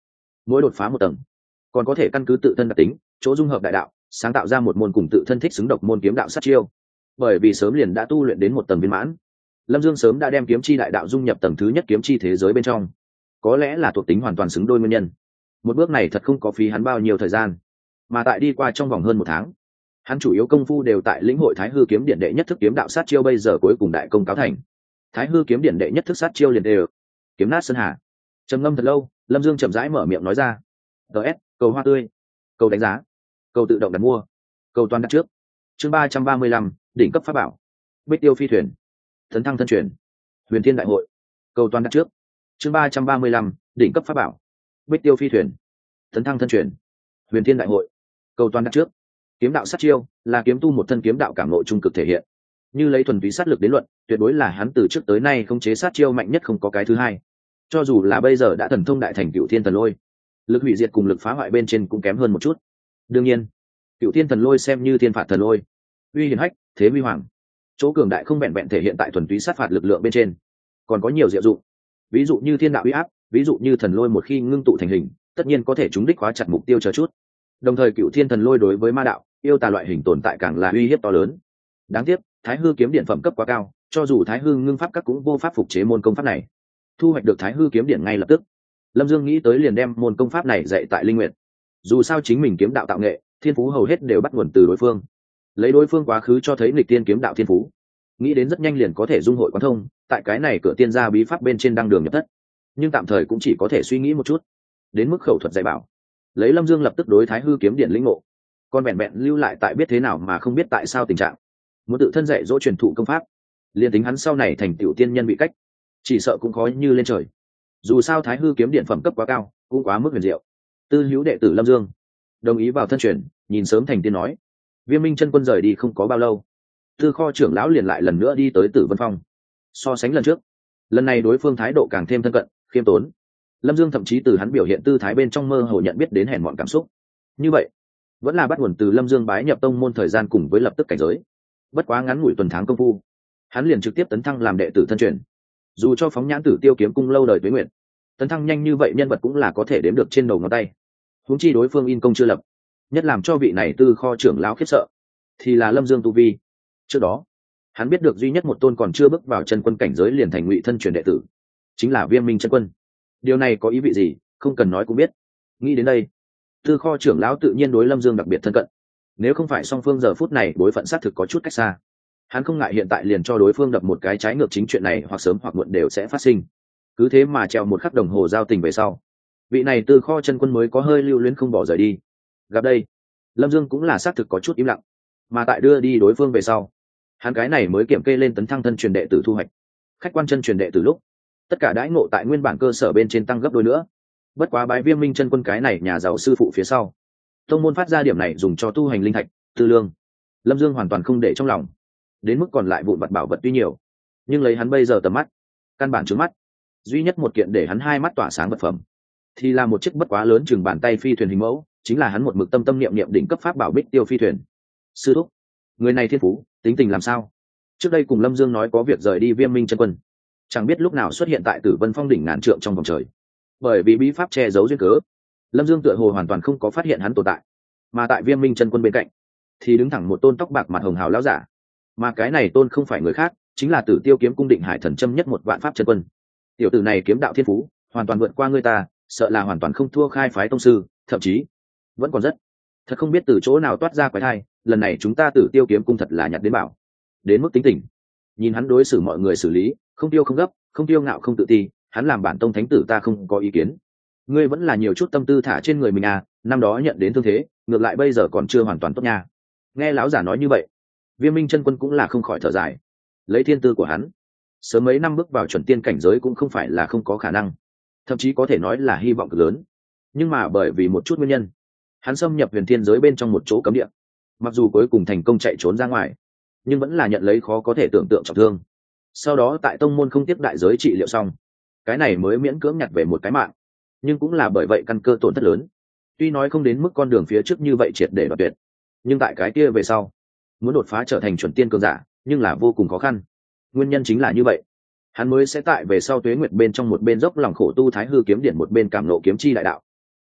mỗi đột phá một tầng còn có thể căn cứ tự thân đặc tính chỗ dung hợp đại đạo sáng tạo ra một môn cùng tự thân thích xứng độc môn kiếm đạo sát chiêu. Bởi vì sớm liền đã tu luyện đến một tầng viên mãn, Lâm Dương sớm đã đem kiếm chi đại đạo dung nhập tầng thứ nhất kiếm chi thế giới bên trong, có lẽ là thuộc tính hoàn toàn xứng đôi nguyên nhân. Một bước này thật không có phí hắn bao nhiêu thời gian, mà tại đi qua trong vòng hơn một tháng, hắn chủ yếu công phu đều tại lĩnh hội Thái Hư kiếm điện đệ nhất thức kiếm đạo sát chiêu, bây giờ cuối cùng đại công cáo thành. Thái Hư kiếm điện đệ nhất thức sát chiêu liền đều kiếm nát sơn hà. Trầm ngâm thật lâu, Lâm Dương chậm rãi mở miệng nói ra: "DS, cầu hoa tươi, cầu đánh giá, cầu tự động đặt mua, cầu toàn đặt trước." Chương 335, đỉnh cấp pháp bảo. Bích Tiêu phi thuyền, Tấn thăng thân truyền, Huyền Thiên đại hội. Cầu toàn đặt trước. Chương 335, đỉnh cấp pháp bảo. Bích Tiêu phi thuyền, Tấn thăng thân truyền, Huyền Thiên đại hội. Cầu toàn đặt trước. Kiếm đạo sát chiêu là kiếm tu một thân kiếm đạo cảm ngộ trung cực thể hiện. Như lấy thuần túy sát lực đến luận, tuyệt đối là hắn từ trước tới nay khống chế sát chiêu mạnh nhất, không có cái thứ hai. Cho dù là bây giờ đã thần thông đại thành Cửu Thiên Thần Lôi, lực hủy diệt cùng lực phá hoại bên trên cũng kém hơn một chút. Đương nhiên, Cửu Thiên Thần Lôi xem như thiên phạt thần lôi, uy hiển hách, thế huy hoàng. Chỗ cường đại không vẹn vẹn thể hiện tại thuần túy sát phạt lực lượng bên trên, còn có nhiều diệu dụng. Ví dụ như thiên đạo uy áp, ví dụ như thần lôi một khi ngưng tụ thành hình, tất nhiên có thể trúng đích khóa chặt mục tiêu chờ chút. Đồng thời Cửu Thiên Thần Lôi đối với ma đạo, yêu tà loại hình tồn tại càng là uy hiếp to lớn. Đáng tiếc, Thái Hư kiếm điện phẩm cấp quá cao, cho dù Thái Hư ngưng pháp các cũng vô pháp phục chế môn công pháp này. Thu hoạch được Thái Hư kiếm điện ngay lập tức, Lâm Dương nghĩ tới liền đem môn công pháp này dạy tại Linh Nguyệt. Dù sao chính mình kiếm đạo tạo nghệ, thiên phú hầu hết đều bắt nguồn từ đối phương. Lấy đối phương quá khứ cho thấy nghịch tiên kiếm đạo thiên phú, nghĩ đến rất nhanh liền có thể dung hội quán thông, tại cái này cửa tiên gia bí pháp bên trên đăng đường nhập thất. Nhưng tạm thời cũng chỉ có thể suy nghĩ một chút. Đến mức khẩu thuật dạy bảo, lấy Lâm Dương lập tức đối Thái Hư kiếm điện lĩnh ngộ, còn vẹn vẹn lưu lại tại biết thế nào mà không biết tại sao tình trạng. Muốn tự thân dạy dỗ truyền thụ công pháp, liền tính hắn sau này thành tiểu tiên nhân bị cách, chỉ sợ cũng khó như lên trời. Dù sao Thái Hư kiếm điện phẩm cấp quá cao, cũng quá mức huyền diệu. Tư hữu đệ tử Lâm Dương đồng ý vào thân truyền, nhìn sớm thành tiên nói. Viêm Minh chân quân rời đi không có bao lâu, Tư kho trưởng lão liền lại lần nữa đi tới Tử Vân Phong. So sánh lần trước, lần này đối phương thái độ càng thêm thân cận, khiêm tốn. Lâm Dương thậm chí từ hắn biểu hiện tư thái bên trong mơ hồ nhận biết đến hèn mọn cảm xúc. Như vậy, vẫn là bắt nguồn từ Lâm Dương bái nhập tông môn thời gian cùng với lập tức cảnh giới. Bất quá ngắn ngủi tuần tháng công phu, hắn liền trực tiếp tấn thăng làm đệ tử thân truyền. Dù cho phóng nhãn Tử Tiêu kiếm cung lâu đời tuế nguyện, tấn thăng nhanh như vậy nhân vật cũng là có thể đếm được trên đầu ngón tay. Huống chi đối phương in công chưa lập, nhất làm cho vị này Tư kho trưởng lão khiếp sợ thì là Lâm Dương tu vi. Trước đó, hắn biết được duy nhất một tôn còn chưa bước vào chân quân cảnh giới liền thành ngụy thân truyền đệ tử, chính là Viêm Minh chân quân. Điều này có ý vị gì, không cần nói cũng biết. Nghĩ đến đây, Tư kho trưởng lão tự nhiên đối Lâm Dương đặc biệt thân cận. Nếu không phải song phương giờ phút này đối phận xác thực có chút cách xa, hắn không ngại hiện tại liền cho đối phương đập một cái trái ngược, chính chuyện này hoặc sớm hoặc muộn đều sẽ phát sinh. Cứ thế mà treo một khắc đồng hồ giao tình về sau, vị này Tư kho chân quân mới có hơi lưu luyến không bỏ rời đi. Gặp đây, Lâm Dương cũng là xác thực có chút im lặng, mà tại đưa đi đối phương về sau, hắn cái này mới kiểm kê lên tấn thăng thân truyền đệ tử thu hoạch. Khách quan chân truyền đệ tử lúc, tất cả đãi ngộ tại nguyên bản cơ sở bên trên tăng gấp đôi nữa. Bất quá bái Viêm Minh chân quân cái này nhà giàu sư phụ phía sau, tông môn phát ra điểm này dùng cho tu hành linh thạch, tư lương, Lâm Dương hoàn toàn không để trong lòng. Đến mức còn lại vụn vặt bảo vật tuy nhiều, nhưng lấy hắn bây giờ tầm mắt, căn bản trướng mắt. Duy nhất một kiện để hắn hai mắt tỏa sáng vật phẩm, thì là một chiếc bất quá lớn chừng bàn tay phi thuyền hình mẫu, chính là hắn một mực tâm tâm niệm niệm đỉnh cấp pháp bảo Bích Tiêu phi thuyền. Sư thúc, người này thiên phú, tính tình làm sao? Trước đây cùng Lâm Dương nói có việc rời đi Viêm Minh chân quân, chẳng biết lúc nào xuất hiện tại Tử Vân Phong đỉnh ngàn trượng trong vòng trời. Bởi vì bí pháp che giấu duyên cớ, Lâm Dương tựa hồ hoàn toàn không có phát hiện hắn tồn tại. Mà tại Viêm Minh chân quân bên cạnh, thì đứng thẳng một tôn tóc bạc mặt hồng hào lão giả. Mà cái này tôn không phải người khác, chính là Tử Tiêu kiếm cung Định Hải thần châm nhất một vạn pháp chân quân. Tiểu tử này kiếm đạo thiên phú hoàn toàn vượt qua người ta, sợ là hoàn toàn không thua khai phái tông sư, thậm chí vẫn còn rất. Thật không biết từ chỗ nào toát ra quái thai, lần này chúng ta Tử Tiêu kiếm cung thật là nhặt đến bảo. Đến mức tính tình, nhìn hắn đối xử mọi người xử lý, không tiêu không gấp, không tiêu ngạo không tự ti, hắn làm bản tông thánh tử ta không có ý kiến. Ngươi vẫn là nhiều chút tâm tư thả trên người mình à, năm đó nhận đến thương thế, ngược lại bây giờ còn chưa hoàn toàn tốt nha. Nghe lão giả nói như vậy, Viêm Minh chân quân cũng là không khỏi thở dài. Lấy thiên tư của hắn, sớm mấy năm bước vào chuẩn tiên cảnh giới cũng không phải là không có khả năng, thậm chí có thể nói là hy vọng cực lớn. Nhưng mà bởi vì một chút nguyên nhân, hắn xâm nhập huyền thiên giới bên trong một chỗ cấm địa. Mặc dù cuối cùng thành công chạy trốn ra ngoài, nhưng vẫn là nhận lấy khó có thể tưởng tượng trọng thương. Sau đó tại tông môn không tiếp đại giới trị liệu xong, cái này mới miễn cưỡng nhặt về một cái mạng. Nhưng cũng là bởi vậy căn cơ tổn thất lớn. Tuy nói không đến mức con đường phía trước như vậy triệt để đoạt tuyệt, nhưng tại cái kia về sau, muốn đột phá trở thành chuẩn tiên cường giả, nhưng là vô cùng khó khăn. Nguyên nhân chính là như vậy, hắn mới sẽ tại về sau tuế nguyệt bên trong một bên dốc lòng khổ tu Thái Hư kiếm điển, một bên cảm nộ kiếm chi đại đạo.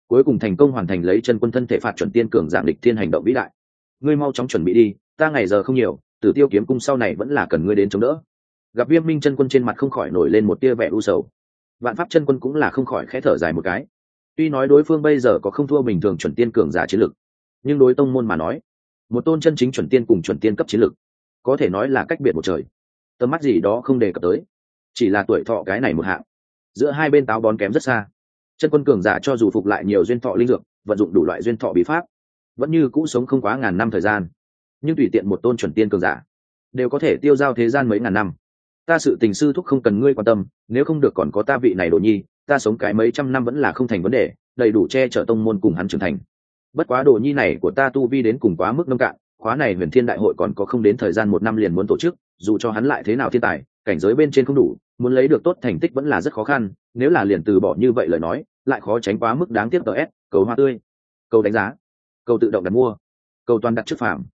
cuối cùng thành công hoàn thành lấy chân quân thân thể phạt chuẩn tiên cường dạng lịch thiên hành động vĩ đại. Ngươi mau chóng chuẩn bị đi, ta ngày giờ không nhiều, Tử Tiêu kiếm cung sau này vẫn là cần ngươi đến chống đỡ. Gặp Viêm Minh chân quân trên mặt không khỏi nổi lên một tia vẻ u sầu. Vạn Pháp chân quân cũng là không khỏi khẽ thở dài một cái. Tuy nói đối phương bây giờ có không thua bình thường chuẩn tiên cường giả chiến lực, nhưng đối tông môn mà nói, một tôn chân chính chuẩn tiên cùng chuẩn tiên cấp chiến lực, có thể nói là cách biệt một trời. Tầm mắt gì đó không đề cập tới, chỉ là tuổi thọ cái này một hạng. Giữa hai bên táo bón kém rất xa. Chân quân cường giả cho dù phục lại nhiều duyên thọ linh dược, vận dụng đủ loại duyên thọ bí pháp, vẫn như cũ sống không quá ngàn năm thời gian. Nhưng tùy tiện một tôn chuẩn tiên cường giả, đều có thể tiêu dao thế gian mấy ngàn năm. Ta sự tình sư thúc không cần ngươi quan tâm, nếu không được còn có ta vị này Đồ Nhi, ta sống cái mấy trăm năm vẫn là không thành vấn đề, đầy đủ che chở tông môn cùng hắn trưởng thành. Bất quá Đồ Nhi này của ta tu vi đến cùng quá mức nông cạn, khóa này Huyền Thiên đại hội còn có không đến thời gian 1 năm liền muốn tổ chức, dù cho hắn lại thế nào thiên tài, cảnh giới bên trên không đủ, muốn lấy được tốt thành tích vẫn là rất khó khăn, nếu là liền từ bỏ như vậy lời nói, lại khó tránh quá mức đáng tiếc. DS, cầu hoa tươi, cầu đánh giá, cầu tự động đặt mua, cầu toàn đặt trước phàm.